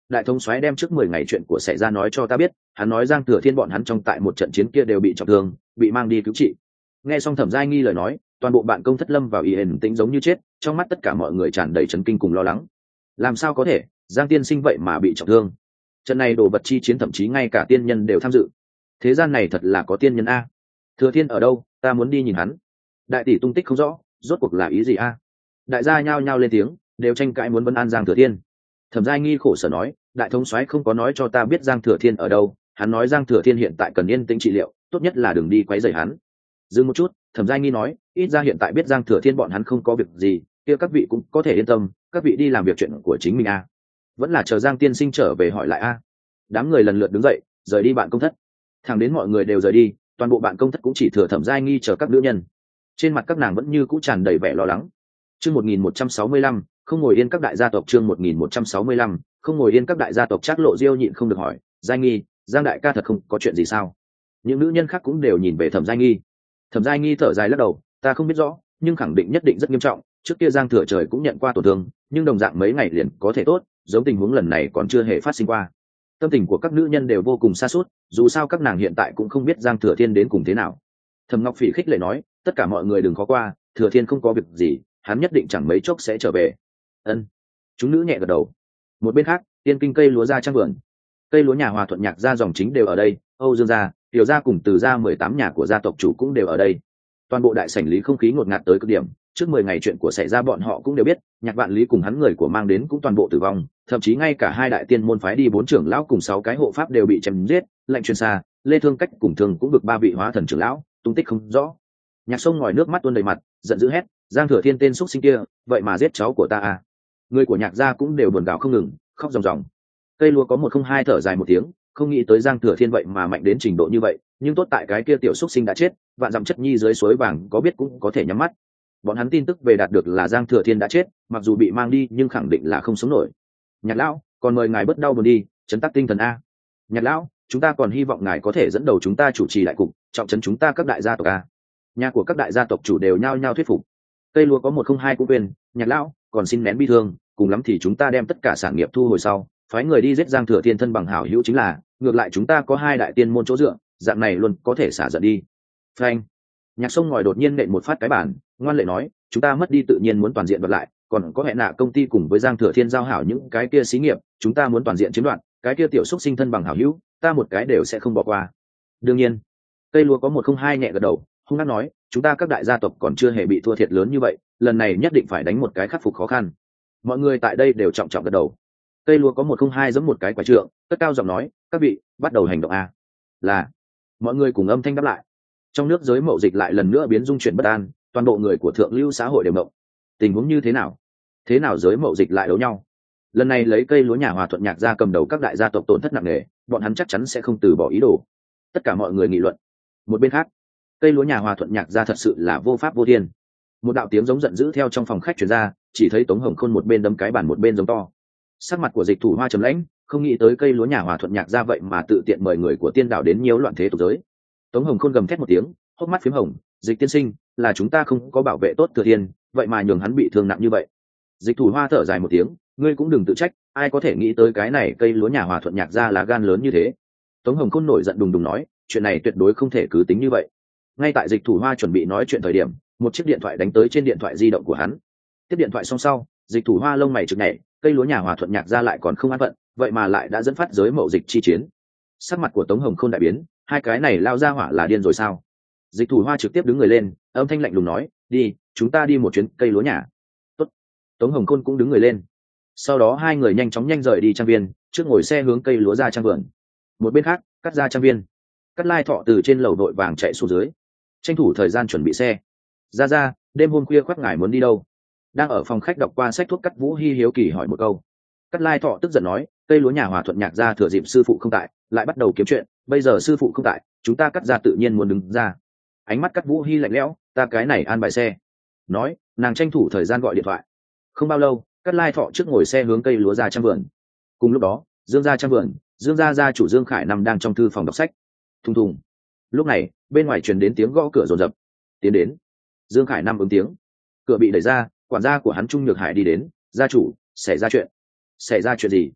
đại thống soái đem trước 10 ngày chuyện của xảy ra nói cho ta biết, hắn nói Giang Thừa Thiên bọn hắn trong tại một trận chiến kia đều bị trọng thương, bị mang đi cứu trị. Nghe xong Thẩm Giai Nghi lời nói, toàn bộ bạn công thất lâm vào yên tĩnh giống như chết, trong mắt tất cả mọi người tràn đầy chấn kinh cùng lo lắng. Làm sao có thể, Giang tiên sinh vậy mà bị trọng thương? Trận này đồ vật chi chiến thậm chí ngay cả tiên nhân đều tham dự. Thế gian này thật là có tiên nhân a. Thừa Thiên ở đâu, ta muốn đi nhìn hắn. Đại tỷ tung tích không rõ, rốt cuộc là ý gì a? Đại gia nhao nhao lên tiếng, đều tranh cãi muốn vấn an Giang Thừa Thiên. Thẩm Giai Nghi khổ sở nói, đại thống soái không có nói cho ta biết Giang Thừa Thiên ở đâu, hắn nói Giang Thừa Thiên hiện tại cần yên tĩnh trị liệu, tốt nhất là đừng đi quấy rầy hắn. Dừng một chút, Thẩm Giai Nghi nói, ít ra hiện tại biết Giang Thừa Thiên bọn hắn không có việc gì, kia các vị cũng có thể yên tâm, các vị đi làm việc chuyện của chính mình a. Vẫn là chờ Giang tiên sinh trở về hỏi lại a. Đám người lần lượt đứng dậy, rời đi bạn công thất. Thẳng đến mọi người đều rời đi, toàn bộ bạn công thất cũng chỉ thừa Thẩm Giai Nghi chờ các nữ nhân. Trên mặt các nàng vẫn như cũ tràn đầy vẻ lo lắng. Chương 1165, không ngồi yên các đại gia tộc. Chương 1165, không ngồi yên các đại gia tộc. Trác Lộ Diêu nhịn không được hỏi, Giai Nghi, Giang đại ca thật không có chuyện gì sao? Những nữ nhân khác cũng đều nhìn về Thẩm Giai Nghi. Thẩm Giai Nghi thở dài lắc đầu, ta không biết rõ, nhưng khẳng định nhất định rất nghiêm trọng. Trước kia Giang Thừa Trời cũng nhận qua tổn thương, nhưng đồng dạng mấy ngày liền có thể tốt, giống tình huống lần này còn chưa hề phát sinh qua. Tâm tình của các nữ nhân đều vô cùng sa sút, dù sao các nàng hiện tại cũng không biết Giang Thừa Thiên đến cùng thế nào. Thẩm Ngọc Phỉ khích lệ nói, tất cả mọi người đừng khó qua, Thừa Thiên không có việc gì, hắn nhất định chẳng mấy chốc sẽ trở về. Ân. Chúng nữ nhẹ gật đầu. Một bên khác, tiên kinh cây lúa ra trang vườn, cây lúa nhà Hòa Thuận Nhạc gia dòng chính đều ở đây, Âu Dương gia, Tiểu gia cùng Từ gia 18 nhà của gia tộc chủ cũng đều ở đây. Toàn bộ đại sảnh lý không khí ngột ngạt tới cực điểm, trước 10 ngày chuyện của xảy ra bọn họ cũng đều biết, Nhạc Vạn Lý cùng hắn người của mang đến cũng toàn bộ tử vong, thậm chí ngay cả hai đại tiên môn phái đi 4 trưởng lão cùng 6 cái hộ pháp đều bị chém giết, lệnh truyền xa, Lê Thương Cách cùng Thương cũng được 3 vị hóa thần trưởng lão, tung tích không rõ. Nhạc Sông ngòi nước mắt tuôn đầy mặt, giận dữ hét, Giang Thừa Thiên tên xúc sinh kia, vậy mà giết cháu của ta à? Người của Nhạc gia cũng đều buồn gào không ngừng, khóc ròng ròng. Cây lúa có 102 thở dài một tiếng, không nghĩ tới Giang Thừa Thiên vậy mà mạnh đến trình độ như vậy, nhưng tốt tại cái kia tiểu xúc sinh đã chết, vạn dặm chất nhi dưới suối vàng có biết cũng có thể nhắm mắt. Bọn hắn tin tức về đạt được là Giang Thừa Thiên đã chết, mặc dù bị mang đi nhưng khẳng định là không sống nổi. Nhạc lão, còn mời ngài bớt đau buồn đi, trấn tác tinh thần a. Nhạc lão, chúng ta còn hy vọng ngài có thể dẫn đầu chúng ta chủ trì đại cục, trọng trấn chúng ta các đại gia tộc a. Nhà của các đại gia tộc chủ đều nhao nhao thuyết phục. Cây lúa có 102 cũng quên, Nhạc lão, còn xin nén bi thương, cùng lắm thì chúng ta đem tất cả sản nghiệp thu hồi sau, phái người đi giết Giang Thừa Thiên thân bằng hảo hữu chính là, ngược lại chúng ta có hai đại tiên môn chỗ dựa, dạng này luôn có thể xả giận đi. Phanh. Nhạc Sông ngòi đột nhiên nện một phát cái bản, ngoan lệ nói, chúng ta mất đi tự nhiên muốn toàn diện đoạt lại, còn có hệ nạ công ty cùng với Giang Thừa Thiên giao hảo những cái kia xí nghiệp, chúng ta muốn toàn diện chiếm đoạt, cái kia tiểu xúc sinh thân bằng hảo hữu, ta một cái đều sẽ không bỏ qua. Đương nhiên. Cây lúa có 102 nhẹ gật đầu, hung hăng nói, chúng ta các đại gia tộc còn chưa hề bị thua thiệt lớn như vậy, lần này nhất định phải đánh một cái khắc phục khó khăn. Mọi người tại đây đều trọng trọng gật đầu. Cây lúa có 102 giẫm một cái quả trượng, cất cao giọng nói, các vị, bắt đầu hành động a. Là. Mọi người cùng âm thanh đáp lại. Trong nước giới mậu dịch lại lần nữa biến dung chuyển bất an, toàn bộ người của thượng lưu xã hội đều động. Tình huống như thế nào? Thế nào giới mậu dịch lại đấu nhau? Lần này lấy cây lúa nhà Hòa Thuận Nhạc gia cầm đầu các đại gia tộc tổn thất nặng nề, bọn hắn chắc chắn sẽ không từ bỏ ý đồ. Tất cả mọi người nghị luận. Một bên khác, cây lúa nhà Hòa Thuận Nhạc gia thật sự là vô pháp vô thiên. Một đạo tiếng giống giận dữ theo trong phòng khách truyền ra, chỉ thấy Tống Hồng Khôn một bên đấm cái bàn một bên giống to. Sắc mặt của Dịch Thủ Hoa trầm lãnh, không nghĩ tới cây lúa nhà Hòa Thuận Nhạc gia vậy mà tự tiện mời người của tiên đảo đến nhiễu loạn thế tục giới. Tống Hồng Khôn gầm thét một tiếng, hốc mắt phím hồng, Dịch tiên sinh, là chúng ta không có bảo vệ tốt Thừa Thiên, vậy mà nhường hắn bị thương nặng như vậy. Dịch Thủ Hoa thở dài một tiếng, ngươi cũng đừng tự trách, ai có thể nghĩ tới cái này cây lúa nhà Hòa Thuận Nhạc gia là gan lớn như thế. Tống Hồng Khôn nổi giận đùng đùng nói, chuyện này tuyệt đối không thể cứ tính như vậy. Ngay tại Dịch Thủ Hoa chuẩn bị nói chuyện thời điểm, một chiếc điện thoại đánh tới trên điện thoại di động của hắn. Tiếp điện thoại xong sau, Dịch Thủ Hoa lông mày chực nhảy, cây lúa nhà Hòa Thuận Nhạc gia lại còn không an phận, vậy mà lại đã dẫn phát giới mậu dịch chi chiến. Sắc mặt của Tống Hồng Khôn đại biến, hai cái này lao ra hỏa là điên rồi sao? Dịch Thủ Hoa trực tiếp đứng người lên, âm thanh lạnh lùng nói, đi, chúng ta đi một chuyến cây lúa nhà. Tốt. Tống Hồng Khôn cũng đứng người lên. Sau đó hai người nhanh chóng rời đi trang viên, trước ngồi xe hướng cây lúa ra trang vườn. Một bên khác, Cắt ra trang viên. Cắt Lai Thọ từ trên lầu đội vàng chạy xuống dưới, tranh thủ thời gian chuẩn bị xe. Ra, đêm hôm khuya khoác ngài muốn đi đâu? Đang ở phòng khách đọc qua sách thuốc, Cắt Vũ Hi hiếu kỳ hỏi một câu. Cắt Lai Thọ tức giận nói, cây lúa nhà Hòa Thuận Nhạc gia thừa dịp sư phụ không tại, lại bắt đầu kiếm chuyện, bây giờ sư phụ không tại, chúng ta Cắt gia tự nhiên muốn đứng ra. Ánh mắt Cắt Vũ Hi lạnh lẽo, ta cái này an bài xe. Nói, nàng tranh thủ thời gian gọi điện thoại. Không bao lâu, Cắt Lai Thọ trước ngồi xe hướng cây lúa ra trang vườn. Cùng lúc đó, Dương gia trang vườn, Dương gia gia chủ Dương Khải Năm đang trong thư phòng đọc sách. Thùng thùng. Lúc này, bên ngoài truyền đến tiếng gõ cửa rồn rập. Tiến đến. Dương Khải Năm ứng tiếng. Cửa bị đẩy ra, quản gia của hắn Trung Nhược Hải đi đến, gia chủ, xảy ra chuyện. Xảy ra chuyện gì?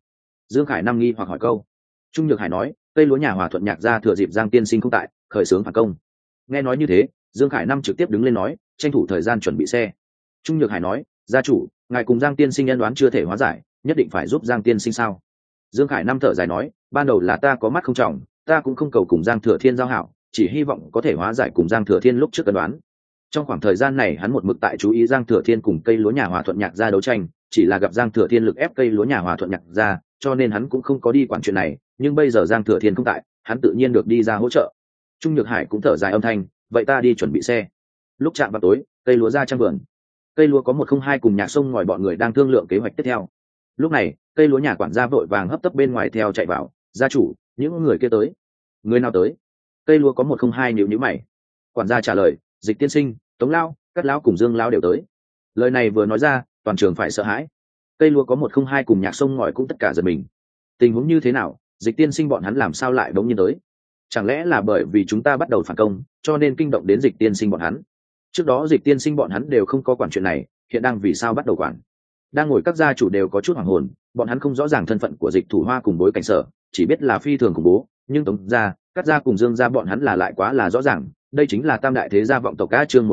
Dương Khải Nam nghi hoặc hỏi câu. Trung Nhược Hải nói, cây lúa nhà Hòa Thuận Nhạc gia thừa dịp Giang tiên sinh không tại, khởi xướng phản công. Nghe nói như thế, Dương Khải Nam trực tiếp đứng lên nói, tranh thủ thời gian chuẩn bị xe. Trung Nhược Hải nói, gia chủ, ngài cùng Giang tiên sinh nhân đoán chưa thể hóa giải, nhất định phải giúp Giang tiên sinh sao? Dương Khải Nam thở dài nói, ban đầu là ta có mắt không trọng, ta cũng không cầu cùng Giang Thừa Thiên giao hảo, chỉ hy vọng có thể hóa giải cùng Giang Thừa Thiên lúc trước cân đoán. Trong khoảng thời gian này hắn một mực tại chú ý Giang Thừa Thiên cùng cây lúa nhà Hòa Thuận Nhạc gia đấu tranh, chỉ là gặp Giang Thừa Thiên lực ép cây lúa nhà Hòa Thuận Nhạc gia, cho nên hắn cũng không có đi quản chuyện này, nhưng bây giờ Giang Thừa Thiên không tại, hắn tự nhiên được đi ra hỗ trợ. Trung Nhược Hải cũng thở dài âm thanh, vậy ta đi chuẩn bị xe. Lúc chạm vào tối, cây lúa ra trang vườn. Cây lúa có 102 cùng Nhạc Sông ngồi bọn người đang thương lượng kế hoạch tiếp theo. Lúc này, cây lúa nhà quản gia vội vàng hấp tấp bên ngoài theo chạy vào, gia chủ, những người kia tới. Người nào tới? Cây lúa có 102 nhíu mày. Quản gia trả lời, Dịch tiên sinh, Tống lão, Cát lão cùng Dương lão đều tới. Lời này vừa nói ra, toàn trường phải sợ hãi. Cây lúa có 102 cùng Nhạc Sông ngồi cũng tất cả giật mình. Tình huống như thế nào? Dịch tiên sinh bọn hắn làm sao lại bỗng nhiên tới? Chẳng lẽ là bởi vì chúng ta bắt đầu phản công, cho nên kinh động đến Dịch tiên sinh bọn hắn? Trước đó Dịch tiên sinh bọn hắn đều không có quản chuyện này, hiện đang vì sao bắt đầu quản? Đang ngồi các gia chủ đều có chút hoảng hồn, bọn hắn không rõ ràng thân phận của Dịch Thủ Hoa cùng bối cảnh sở, chỉ biết là phi thường khủng bố, nhưng Tống gia, Cát gia cùng Dương gia bọn hắn là lại quá là rõ ràng, đây chính là tam đại thế gia vọng tộc. Cá chương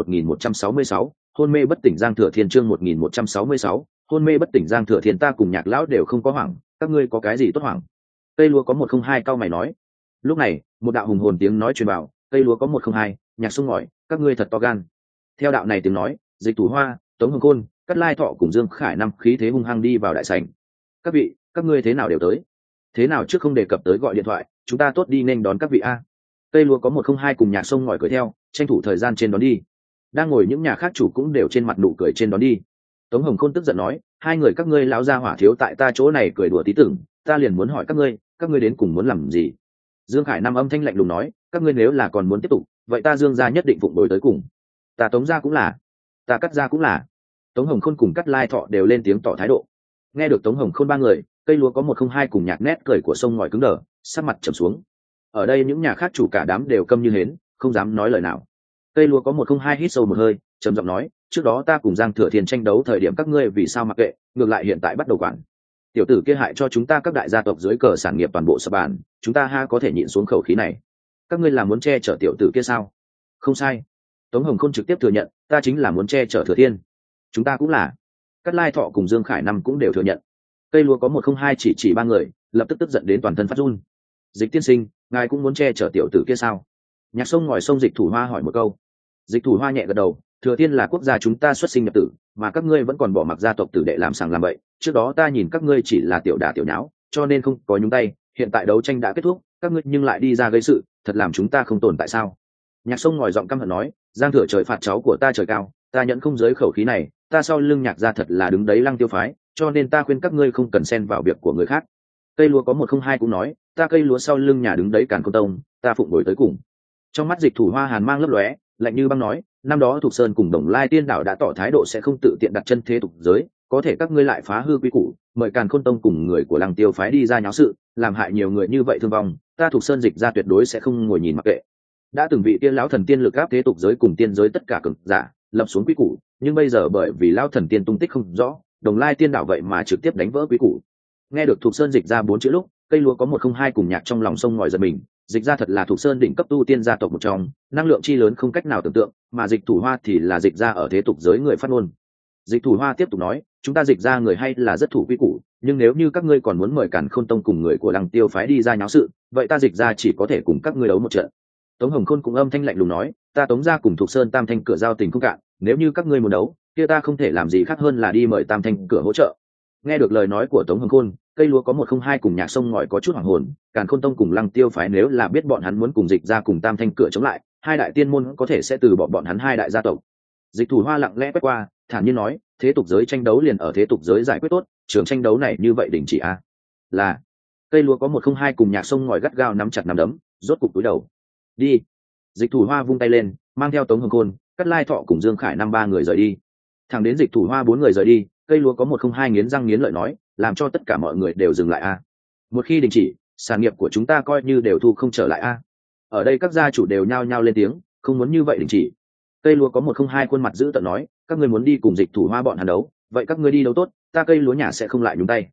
1166, hôn mê bất tỉnh Giang Thừa Thiên. Chương 1166, hôn mê bất tỉnh Giang Thừa Thiên. Ta cùng Nhạc lão đều không có hoảng, các ngươi có cái gì tốt hoảng? Cây lúa có 102 cao mày nói. Lúc này, một đạo hùng hồn tiếng nói truyền vào, cây lúa có 102, Nhạc Sông ngỏi, các ngươi thật to gan. Theo đạo này tiếng nói, Dịch Thủ Hoa, Tống Hồng Khôn, Cát Lai Thọ cùng Dương Khải Năm khí thế hung hăng đi vào đại sảnh. Các vị, các ngươi thế nào đều tới? Thế nào trước không đề cập tới gọi điện thoại, chúng ta tốt đi nên đón các vị a. Cây lúa có 102 cùng Nhạc Sông ngỏi cười theo, tranh thủ thời gian trên đón đi. Đang ngồi những nhà khác chủ cũng đều trên mặt nụ cười trên đón đi. Tống Hồng Khôn tức giận nói, hai người các ngươi lão gia hỏa thiếu tại ta chỗ này cười đùa tí tưởng, ta liền muốn hỏi các ngươi đến cùng muốn làm gì? Dương Khải Năm âm thanh lạnh lùng nói, các ngươi nếu là còn muốn tiếp tục, vậy ta Dương gia nhất định phụng đối tới cùng. Ta Tống gia cũng là, ta Cát gia cũng là. Tống Hồng Khôn cùng Cát Lai Thọ đều lên tiếng tỏ thái độ. Nghe được Tống Hồng Khôn ba người, cây lúa có 102 cùng Nhạc nét cười của sông ngòi cứng đờ, sắc mặt trầm xuống. Ở đây những nhà khác chủ cả đám đều câm như hến, không dám nói lời nào. Cây lúa có 102 hít sâu một hơi, trầm giọng nói, trước đó ta cùng Giang Thừa Thiên tranh đấu thời điểm các ngươi vì sao mặc kệ, ngược lại hiện tại bắt đầu quản. Tiểu tử kia hại cho chúng ta các đại gia tộc dưới cờ sản nghiệp toàn bộ sập bàn, chúng ta ha có thể nhịn xuống khẩu khí này. Các ngươi là muốn che chở tiểu tử kia sao? Không sai. Tống Hồng Khôn trực tiếp thừa nhận, ta chính là muốn che chở Thừa Thiên. Chúng ta cũng là. Cát Lai Thọ cùng Dương Khải Năm cũng đều thừa nhận. Cây lúa có 102 chỉ ba người, lập tức tức giận đến toàn thân phát run. Dịch tiên sinh, ngài cũng muốn che chở tiểu tử kia sao? Nhạc Sông ngồi sông Dịch Thủ Hoa hỏi một câu. Dịch Thủ Hoa nhẹ gật đầu, Thừa Thiên là quốc gia chúng ta xuất sinh nhập tử, mà các ngươi vẫn còn bỏ mặc gia tộc tử đệ làm sàng làm bậy. Trước đó ta nhìn các ngươi chỉ là tiểu đả tiểu nháo, cho nên không có nhúng tay. Hiện tại đấu tranh đã kết thúc, các ngươi nhưng lại đi ra gây sự, thật làm chúng ta không tồn tại sao? Nhạc Sông ngồi giọng căm hận nói, Giang Thừa trời phạt cháu của ta trời cao, ta nhận không giới khẩu khí này, ta sau lưng Nhạc gia thật là đứng đấy Lăng Tiêu phái, cho nên ta khuyên các ngươi không cần xen vào việc của người khác. Cây lúa có 102 cũng nói, ta cây lúa sau lưng nhà đứng đấy Càn Khôn Tông, ta phụng đổi tới cùng. Trong mắt Dịch Thủ Hoa hàn mang lấp lóe, lạnh như băng nói, năm đó Thục Sơn cùng Đồng Lai Tiên Đảo đã tỏ thái độ sẽ không tự tiện đặt chân thế tục giới, có thể các ngươi lại phá hư quy củ, mời Càn Khôn Tông cùng người của Lăng Tiêu phái đi ra nháo sự, làm hại nhiều người như vậy thương vong, ta Thục Sơn Dịch ra tuyệt đối sẽ không ngồi nhìn mặc kệ. Đã từng vị tiên lão thần tiên lực áp thế tục giới cùng tiên giới tất cả cường giả, lập xuống quy củ, nhưng bây giờ bởi vì lão thần tiên tung tích không rõ, Đồng Lai Tiên Đảo vậy mà trực tiếp đánh vỡ quy củ. Nghe được Thục Sơn Dịch ra 4 chữ lúc, cây lúa có 102 cùng Nhạc trong lòng sông ngòi giật mình. Dịch ra thật là Thục Sơn đỉnh cấp tu tiên gia tộc một trong, năng lượng chi lớn không cách nào tưởng tượng, mà Dịch Thủ Hoa thì là dịch ra ở thế tục giới người phát ngôn. Dịch Thủ Hoa tiếp tục nói, chúng ta dịch ra người hay là rất thủ quy củ, nhưng nếu như các ngươi còn muốn mời Càn Khôn Tông cùng người của Lăng Tiêu phái đi ra nháo sự, vậy ta dịch ra chỉ có thể cùng các ngươi đấu một trận. Tống Hồng Khôn cũng âm thanh lạnh lùng nói, ta Tống gia cùng Thục Sơn Tam Thanh cửa giao tình không cạn, nếu như các ngươi muốn đấu, kia ta không thể làm gì khác hơn là đi mời Tam Thanh cửa hỗ trợ. Nghe được lời nói của Tống Hồng Khôn, cây lúa có 102 cùng Nhạc sông ngòi có chút hoảng hồn, Càn Khôn Tông cùng Lăng Tiêu phái nếu là biết bọn hắn muốn cùng dịch ra cùng Tam Thanh cửa chống lại, hai đại tiên môn có thể sẽ từ bỏ bọn hắn hai đại gia tộc. Dịch Thủ Hoa lặng lẽ quét qua, thản nhiên nói, thế tục giới tranh đấu liền ở thế tục giới giải quyết tốt, trường tranh đấu này như vậy đình chỉ a. Là. Cây lúa có 102 cùng Nhạc sông ngòi gắt gao nắm chặt nắm đấm, rốt cục túi đầu. Đi. Dịch Thủ Hoa vung tay lên, mang theo Tống Hồng Khôn, Cát Lai Thọ cùng Dương Khải năm ba người rời đi. Thẳng đến Dịch Thủ Hoa bốn người rời đi, cây lúa có 102 nghiến răng nghiến lợi nói, làm cho tất cả mọi người đều dừng lại a. Một khi đình chỉ, sản nghiệp của chúng ta coi như đều thu không trở lại a. Ở đây các gia chủ đều nhao nhao lên tiếng, không muốn như vậy đình chỉ. Cây lúa có 102 khuôn mặt giữ tợn nói, các ngươi muốn đi cùng Dịch Thủ Hoa bọn hắn đấu, vậy các ngươi đi đấu tốt, ta cây lúa nhà sẽ không lại nhúng tay.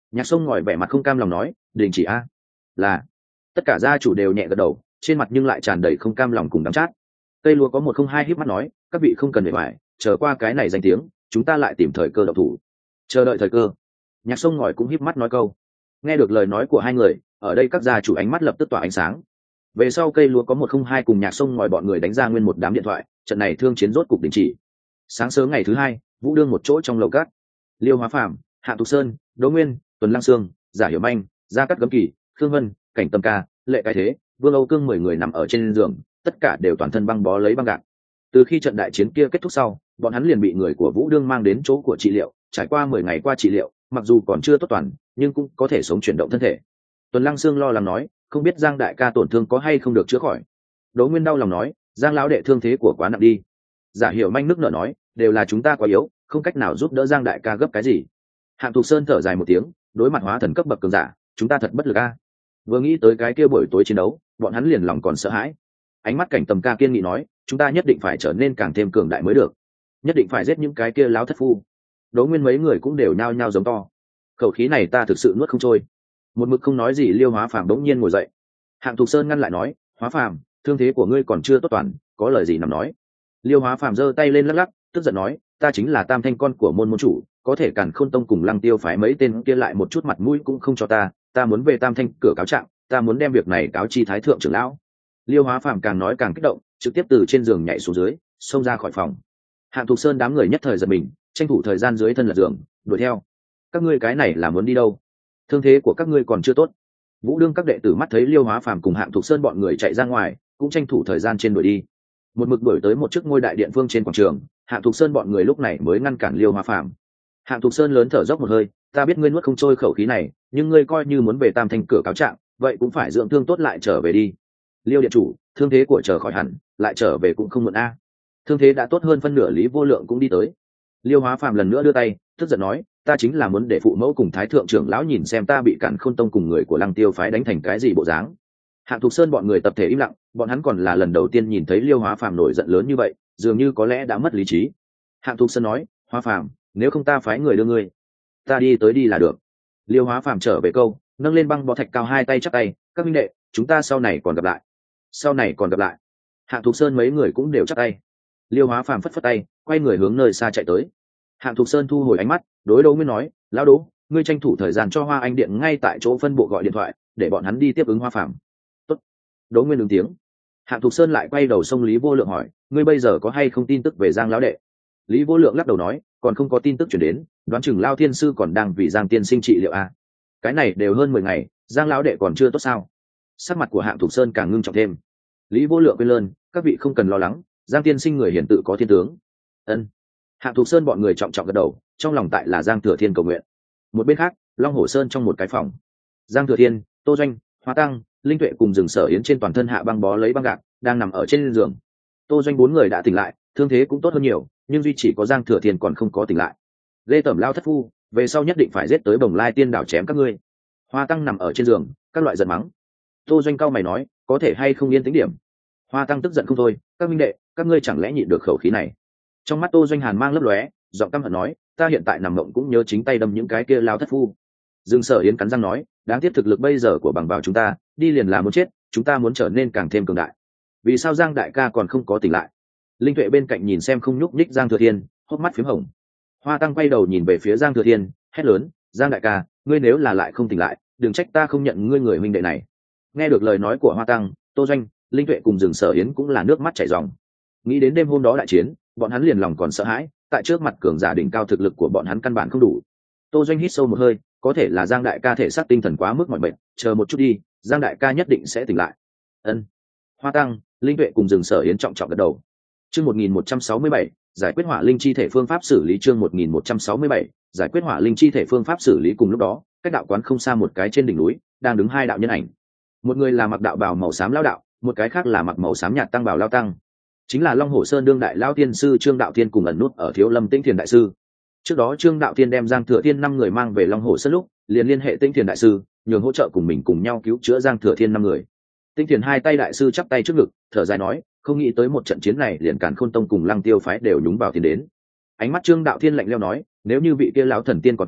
Nhạc Sông ngòi vẻ mặt không cam lòng nói, đình chỉ a. Là. Tất cả gia chủ đều nhẹ gật đầu, trên mặt nhưng lại tràn đầy không cam lòng cùng đắng chát. Cây lúa có 102 híp mắt nói, các vị không cần để hoài, chờ qua cái này danh tiếng, chúng ta lại tìm thời cơ động thủ. Chờ đợi thời cơ. Nhạc Sông ngòi cũng híp mắt nói câu. Nghe được lời nói của hai người, ở đây các gia chủ ánh mắt lập tức tỏa ánh sáng. Về sau cây lúa có 102 cùng Nhạc Sông ngòi bọn người đánh ra nguyên một đám điện thoại, trận này thương chiến rốt cục đình chỉ. Sáng sớm ngày thứ hai, Vũ Đương một chỗ trong lầu cát. Liêu Hóa Phàm, Hạ Thục Sơn, Đỗ Nguyên, Tuần Lăng Sương, Giả Hiểu Manh, Gia Cát Gấm Kỳ, Khương Vân, Cảnh Tâm Ca, Lệ Cái Thế, Vương Âu Cương 10 người nằm ở trên giường, tất cả đều toàn thân băng bó lấy băng gạc. Từ khi trận đại chiến kia kết thúc sau, bọn hắn liền bị người của Vũ Đương mang đến chỗ của trị liệu, trải qua 10 ngày qua trị liệu, mặc dù còn chưa tốt toàn, nhưng cũng có thể sống chuyển động thân thể. Tuần Lăng Sương lo lắng nói, không biết Giang đại ca tổn thương có hay không được chữa khỏi. Đỗ Nguyên đau lòng nói, Giang lão đệ thương thế của quá nặng đi. Giả Hiểu Manh nức nở nói, đều là chúng ta quá yếu, không cách nào giúp đỡ Giang đại ca gấp cái gì. Hạng Thục Sơn thở dài một tiếng, đối mặt hóa thần cấp bậc cường giả, chúng ta thật bất lực a. Vừa nghĩ tới cái kia buổi tối chiến đấu, bọn hắn liền lòng còn sợ hãi. Ánh mắt Cảnh Tầm Ca kiên nghị nói, chúng ta nhất định phải trở nên càng thêm cường đại mới được, nhất định phải giết những cái kia láo thất phu. Đỗ Nguyên mấy người cũng đều nhao nhao giống to. Khẩu khí này ta thực sự nuốt không trôi. Một mực không nói gì Liêu Hóa Phàm đống nhiên ngồi dậy. Hạng Thục Sơn ngăn lại nói, Hóa Phàm, thương thế của ngươi còn chưa tốt toàn, có lời gì nằm nói. Liêu Hóa Phàm giơ tay lên lắc lắc, tức giận nói, ta chính là Tam Thanh con của môn môn chủ, có thể Càn Khôn Tông cùng Lăng Tiêu phái mấy tên kia lại một chút mặt mũi cũng không cho ta muốn về Tam Thanh cửa cáo trạng, ta muốn đem việc này cáo chi Thái thượng trưởng lão. Liêu Hóa Phàm càng nói càng kích động, trực tiếp từ trên giường nhảy xuống dưới, xông ra khỏi phòng. Hạng Thục Sơn đám người nhất thời giật mình, tranh thủ thời gian dưới thân lật giường, đuổi theo. Các ngươi cái này là muốn đi đâu? Thương thế của các ngươi còn chưa tốt. Vũ Đương các đệ tử mắt thấy Liêu Hóa Phàm cùng Hạng Thục Sơn bọn người chạy ra ngoài, cũng tranh thủ thời gian trên đuổi đi. Một mực đuổi tới một chiếc ngôi đại điện phương trên quảng trường, Hạng Thục Sơn bọn người lúc này mới ngăn cản Liêu Hóa Phàm. Hạng Thục Sơn lớn thở dốc một hơi, ta biết ngươi nuốt không trôi khẩu khí này, nhưng ngươi coi như muốn về Tam Thanh cửa cáo trạng, vậy cũng phải dưỡng thương tốt lại trở về đi. Liêu điện chủ, thương thế của chờ khỏi hẳn, lại trở về cũng không muộn a. Thương thế đã tốt hơn phân nửa, Lý Vô Lượng cũng đi tới. Liêu Hóa Phàm lần nữa đưa tay, tức giận nói, ta chính là muốn để phụ mẫu cùng Thái thượng trưởng lão nhìn xem ta bị Càn Khôn Tông cùng người của Lăng Tiêu phái đánh thành cái gì bộ dáng. Hạng Thục Sơn bọn người tập thể im lặng, bọn hắn còn là lần đầu tiên nhìn thấy Liêu Hóa Phàm nổi giận lớn như vậy, dường như có lẽ đã mất lý trí. Hạng Thục Sơn nói, Hóa Phàm, nếu không ta phái người đưa ngươi, ta đi tới đi là được. Liêu Hóa Phàm trở về câu, nâng lên băng bó thạch cao hai tay chắp tay, các minh đệ, chúng ta sau này còn gặp lại. Sau này còn gặp lại. Hạng Thục Sơn mấy người cũng đều chắp tay. Liêu Hóa Phàm phất phất tay, quay người hướng nơi xa chạy tới. Hạng Thục Sơn thu hồi ánh mắt, đối Đỗ Nguyên nói, lão Đỗ, ngươi tranh thủ thời gian cho Hoa Anh Điện ngay tại chỗ phân bộ gọi điện thoại, để bọn hắn đi tiếp ứng Hóa Phàm. Tốt. Đỗ Nguyên ứng tiếng. Hạng Thục Sơn lại quay đầu xông Lý Vô Lượng hỏi, ngươi bây giờ có hay không tin tức về Giang lão đệ? Lý Vô Lượng lắc đầu nói, còn không có tin tức chuyển đến, đoán chừng Lao Thiên sư còn đang vì Giang tiên sinh trị liệu a. Cái này đều hơn 10 ngày, Giang lão đệ còn chưa tốt sao? Sắc mặt của Hạng Thục Sơn càng ngưng trọng thêm. Lý Vô Lượng quên lơn, các vị không cần lo lắng, Giang tiên sinh người hiển tự có thiên tướng. Ân. Hạng Thục Sơn bọn người trọng trọng gật đầu, trong lòng tại là Giang Thừa Thiên cầu nguyện. Một bên khác, Long Hổ Sơn trong một cái phòng, Giang Thừa Thiên, Tô Doanh, Hóa Tăng, Linh Tuệ cùng Rừng Sở Yến trên toàn thân hạ băng bó lấy băng gạc, đang nằm ở trên giường. Tô Doanh 4 người đã tỉnh lại, thương thế cũng tốt hơn nhiều, nhưng duy chỉ có Giang Thừa Thiên còn không có tỉnh lại. Lê Tẩm Lao thất phu, về sau nhất định phải giết tới Bồng Lai Tiên đảo chém các ngươi. Hoa Tăng nằm ở trên giường, các loại giận mắng. Tô Doanh cao mày nói, có thể hay không yên tĩnh điểm. Hoa Tăng tức giận không thôi, các minh đệ, các ngươi chẳng lẽ nhịn được khẩu khí này? Trong mắt Tô Doanh hàn mang lấp lóe, giọng căm hận nói, ta hiện tại nằm mộng cũng nhớ chính tay đâm những cái kia lao thất phu. Dương Sở Yến cắn răng nói, đáng tiếc thực lực bây giờ của bằng vào chúng ta, đi liền là muốn chết, chúng ta muốn trở nên càng thêm cường đại. Vì sao Giang đại ca còn không có tỉnh lại? Linh Tuệ bên cạnh nhìn xem không nhúc nhích Giang Thừa Thiên, hốc mắt phím hồng. Hoa Tăng quay đầu nhìn về phía Giang Thừa Thiên, hét lớn, Giang đại ca, ngươi nếu là lại không tỉnh lại, đừng trách ta không nhận ngươi người huynh đệ này. Nghe được lời nói của Hoa Tăng, Tô Doanh, Linh Tuệ cùng Dương Sở Yến cũng là nước mắt chảy ròng. Nghĩ đến đêm hôm đó đại chiến, bọn hắn liền lòng còn sợ hãi, tại trước mặt cường giả đỉnh cao thực lực của bọn hắn căn bản không đủ. Tô Doanh hít sâu một hơi, có thể là Giang đại ca thể xác tinh thần quá mức mỏi mệt, chờ một chút đi, Giang đại ca nhất định sẽ tỉnh lại. Ân. Hoa Tăng, Linh Tuệ cùng Dương Sở Yến trọng trọng gật đầu. Chương 1167, giải quyết hỏa linh chi thể phương pháp xử lý. Chương 1167, giải quyết hỏa linh chi thể phương pháp xử lý. Cùng lúc đó, cách đạo quán không xa một cái trên đỉnh núi, đang đứng hai đạo nhân ảnh. Một người là mặc đạo bào màu xám lão đạo, một cái khác là mặc màu xám nhạt tăng bào lao tăng. Chính là Long Hổ Sơn đương đại lão tiên sư Trương Đạo Thiên cùng ẩn nút ở Thiếu Lâm Tĩnh Thiền đại sư. Trước đó Trương Đạo Thiên đem Giang Thừa Thiên 5 người mang về Long Hổ Sơn lúc, liền liên hệ Tĩnh Thiền đại sư, nhường hỗ trợ cùng mình cùng nhau cứu chữa Giang Thừa Thiên 5 người. Tĩnh Thiền hai tay đại sư chắp tay trước ngực, thở dài nói, không nghĩ tới một trận chiến này liền Càn Khôn Tông cùng Lăng Tiêu phái đều nhúng vào tiền đến. Ánh mắt Trương Đạo Thiên lạnh lẽo nói, nếu như vị kia lão thần tiên còn tại,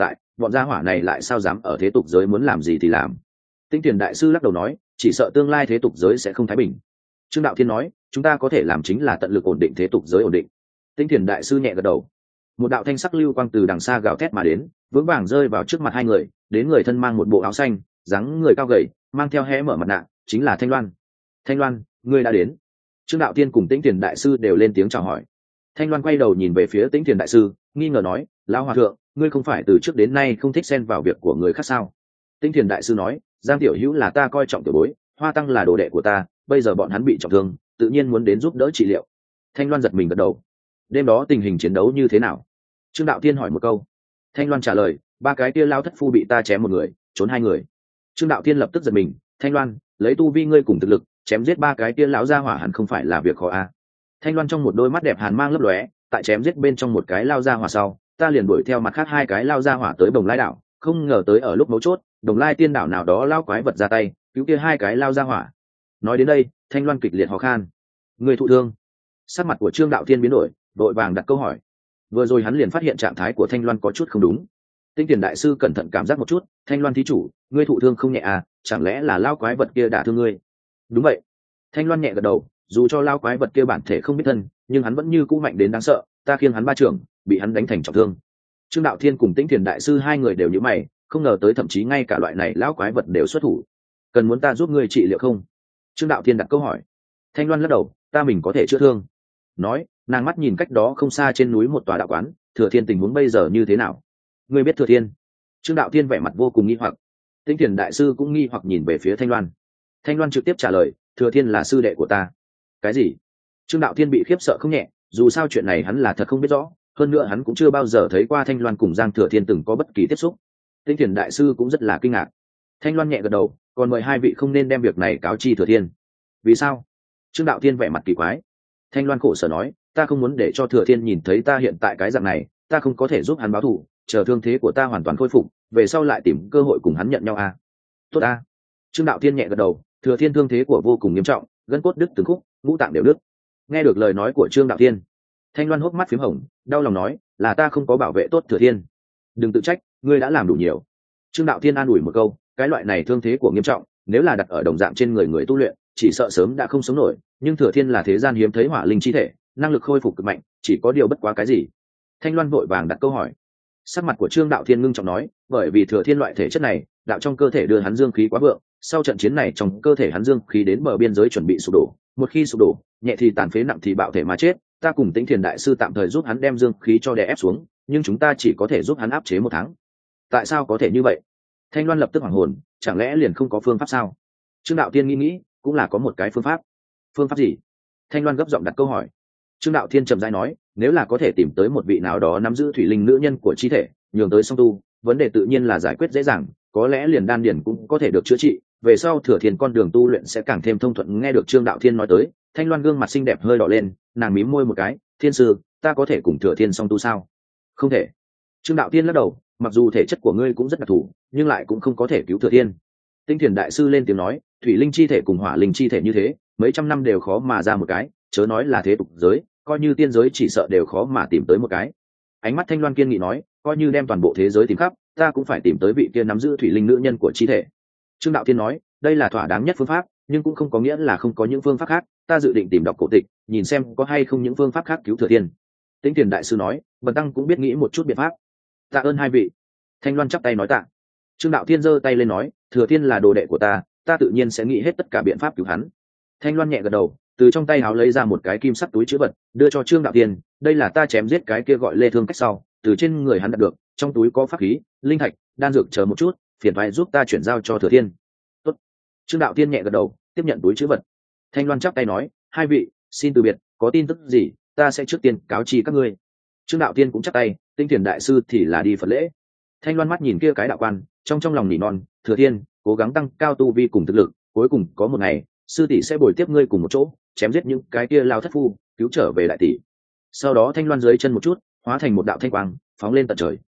bọn gia hỏa này lại sao dám ở thế tục giới muốn làm gì thì làm. Tinh Tiền đại sư lắc đầu nói, chỉ sợ tương lai thế tục giới sẽ không thái bình. Trương Đạo Thiên nói, chúng ta có thể làm chính là tận lực ổn định thế tục giới ổn định. Tinh Tiền đại sư nhẹ gật đầu. Một đạo thanh sắc lưu quang từ đằng xa gào thét mà đến, vững vàng rơi vào trước mặt hai người, đến người thân mang một bộ áo xanh, dáng người cao gầy, mang theo hé mở mặt nạ, chính là Thanh Loan. Thanh Loan, ngươi đã đến. Trương Đạo Thiên cùng Tinh Tiền đại sư đều lên tiếng chào hỏi. Thanh Loan quay đầu nhìn về phía Tinh Tiền đại sư, nghi ngờ nói, lão hòa thượng, ngươi không phải từ trước đến nay không thích xen vào việc của người khác sao? Tinh Tiền đại sư nói, Giang tiểu hữu là ta coi trọng tiểu bối, Hoa tăng là đồ đệ của ta, bây giờ bọn hắn bị trọng thương, tự nhiên muốn đến giúp đỡ trị liệu. Thanh Loan giật mình gật đầu. Đêm đó tình hình chiến đấu như thế nào? Trương Đạo Thiên hỏi một câu. Thanh Loan trả lời, ba cái kia lao thất phu bị ta chém một người, trốn hai người. Trương Đạo Thiên lập tức giật mình, Thanh Loan, lấy tu vi ngươi cùng thực lực, chém giết ba cái kia lão gia hỏa hẳn không phải là việc khó a. Thanh Loan trong một đôi mắt đẹp hàn mang lấp lóe, tại chém giết bên trong một cái lao gia hỏa sau, ta liền đuổi theo mặt khác hai cái lao gia hỏa tới Đồng Lai đảo, không ngờ tới ở lúc mấu chốt, Đồng Lai tiên đảo nào đó lao quái vật ra tay, cứu kia hai cái lao gia hỏa. Nói đến đây, Thanh Loan kịch liệt ho khan. Người thụ thương? Sắc mặt của Trương Đạo Thiên biến đổi, đội vàng đặt câu hỏi. Vừa rồi hắn liền phát hiện trạng thái của Thanh Loan có chút không đúng. Tinh Tiền đại sư cẩn thận cảm giác một chút, Thanh Loan thí chủ, ngươi thụ thương không nhẹ à, chẳng lẽ là lao quái vật kia đả thương ngươi? Đúng vậy. Thanh Loan nhẹ gật đầu, dù cho lao quái vật kia bản thể không biết thân, nhưng hắn vẫn như cũ mạnh đến đáng sợ, ta khiêng hắn ba trưởng, bị hắn đánh thành trọng thương. Trương Đạo Thiên cùng Tinh Tiền đại sư hai người đều nhíu mày, không ngờ tới thậm chí ngay cả loại này lao quái vật đều xuất thủ. Cần muốn ta giúp ngươi trị liệu không? Trương Đạo Thiên đặt câu hỏi. Thanh Loan lắc đầu, ta mình có thể chữa thương. Nói, nàng mắt nhìn cách đó không xa trên núi một tòa đạo quán, Thừa Thiên tình huống bây giờ như thế nào? Ngươi biết Thừa Thiên? Trương Đạo Thiên vẻ mặt vô cùng nghi hoặc. Tinh Tiền đại sư cũng nghi hoặc nhìn về phía Thanh Loan. Thanh Loan trực tiếp trả lời, Thừa Thiên là sư đệ của ta. Cái gì? Trương Đạo Thiên bị khiếp sợ không nhẹ, dù sao chuyện này hắn là thật không biết rõ, hơn nữa hắn cũng chưa bao giờ thấy qua Thanh Loan cùng Giang Thừa Thiên từng có bất kỳ tiếp xúc. Tinh Tiền đại sư cũng rất là kinh ngạc. Thanh Loan nhẹ gật đầu, còn mời hai vị không nên đem việc này cáo chi Thừa Thiên. Vì sao? Trương Đạo Thiên vẻ mặt kỳ quái. Thanh Loan khổ sở nói, ta không muốn để cho Thừa Thiên nhìn thấy ta hiện tại cái dạng này, ta không có thể giúp hắn báo thù, chờ thương thế của ta hoàn toàn khôi phục, về sau lại tìm cơ hội cùng hắn nhận nhau a. Tốt a. Trương Đạo Thiên nhẹ gật đầu, Thừa Thiên thương thế của vô cùng nghiêm trọng, gân cốt đứt từng khúc, ngũ tạng đều đứt. Nghe được lời nói của Trương Đạo Thiên, Thanh Loan hốc mắt phím hồng, đau lòng nói, là ta không có bảo vệ tốt Thừa Thiên. Đừng tự trách, ngươi đã làm đủ nhiều. Trương Đạo Thiên an ủi một câu, cái loại này thương thế của nghiêm trọng, nếu là đặt ở đồng dạng trên người người tu luyện, chỉ sợ sớm đã không sống nổi, nhưng Thừa Thiên là thế gian hiếm thấy hỏa linh chi thể, năng lực khôi phục cực mạnh, chỉ có điều bất quá cái gì? Thanh Loan vội vàng đặt câu hỏi. Sắc mặt của Trương Đạo Thiên ngưng trọng nói, bởi vì Thừa Thiên loại thể chất này, đạo trong cơ thể đưa hắn dương khí quá vượng, sau trận chiến này trong cơ thể hắn dương khí đến bờ biên giới chuẩn bị sụp đổ, một khi sụp đổ, nhẹ thì tàn phế nặng thì bạo thể mà chết, ta cùng Tĩnh Thiền đại sư tạm thời giúp hắn đem dương khí cho đè ép xuống, nhưng chúng ta chỉ có thể giúp hắn áp chế 1 tháng. Tại sao có thể như vậy? Thanh Loan lập tức hoảng hồn, chẳng lẽ liền không có phương pháp sao? Trương Đạo Thiên nghĩ, cũng là có một cái phương pháp. Phương pháp gì? Thanh Loan gấp giọng đặt câu hỏi. Trương Đạo Thiên trầm rãi nói, nếu là có thể tìm tới một vị nào đó nắm giữ thủy linh nữ nhân của chi thể, nhường tới song tu, vấn đề tự nhiên là giải quyết dễ dàng, có lẽ liền đan điển cũng có thể được chữa trị, về sau Thừa Thiên con đường tu luyện sẽ càng thêm thông thuận. Nghe được Trương Đạo Thiên nói tới, Thanh Loan gương mặt xinh đẹp hơi đỏ lên, nàng mím môi một cái, Thiên sư, ta có thể cùng Thừa Thiên song tu sao? Không thể. Trương Đạo Thiên lắc đầu, mặc dù thể chất của ngươi cũng rất đặc thù, nhưng lại cũng không có thể cứu Thừa Thiên. Tinh Thiền đại sư lên tiếng nói, thủy linh chi thể cùng hỏa linh chi thể như thế, mấy trăm năm đều khó mà ra một cái, chớ nói là thế tục giới, coi như tiên giới chỉ sợ đều khó mà tìm tới một cái. Ánh mắt Thanh Loan kiên nghị nói, coi như đem toàn bộ thế giới tìm khắp, ta cũng phải tìm tới vị kia nắm giữ thủy linh nữ nhân của chi thể. Trương Đạo Thiên nói, đây là thỏa đáng nhất phương pháp, nhưng cũng không có nghĩa là không có những phương pháp khác, ta dự định tìm đọc cổ tịch, nhìn xem có hay không những phương pháp khác cứu Thừa Thiên. Tinh Thiền đại sư nói, bần tăng cũng biết nghĩ một chút biện pháp. Tạ ơn hai vị. Thanh Loan chắp tay nói tạ. Trương Đạo Thiên giơ tay lên nói, Thừa Thiên là đồ đệ của ta, ta tự nhiên sẽ nghĩ hết tất cả biện pháp cứu hắn. Thanh Loan nhẹ gật đầu, từ trong tay áo lấy ra một cái kim sắc túi chứa vật, đưa cho Trương Đạo Thiên, đây là ta chém giết cái kia gọi Lê Thương cách sau, từ trên người hắn đạt được, trong túi có pháp khí, linh thạch, đan dược, chờ một chút, phiền toái giúp ta chuyển giao cho Thừa Thiên. Tốt. Trương Đạo Thiên nhẹ gật đầu, tiếp nhận túi chứa vật. Thanh Loan chắp tay nói, hai vị, xin từ biệt, có tin tức gì, ta sẽ trước tiên cáo chi các ngươi. Trương Đạo Thiên cũng chắp tay, Tinh Thiền đại sư thì là đi Phật lễ. Thanh Loan mắt nhìn kia cái đạo quan, trong lòng nỉ non, Thừa Thiên, cố gắng tăng cao tu vi cùng thực lực, cuối cùng có một ngày, sư tỷ sẽ bồi tiếp ngươi cùng một chỗ, chém giết những cái kia lao thất phu, cứu trở về đại tỷ. Sau đó Thanh Loan dưới chân một chút, hóa thành một đạo thanh quang, phóng lên tận trời.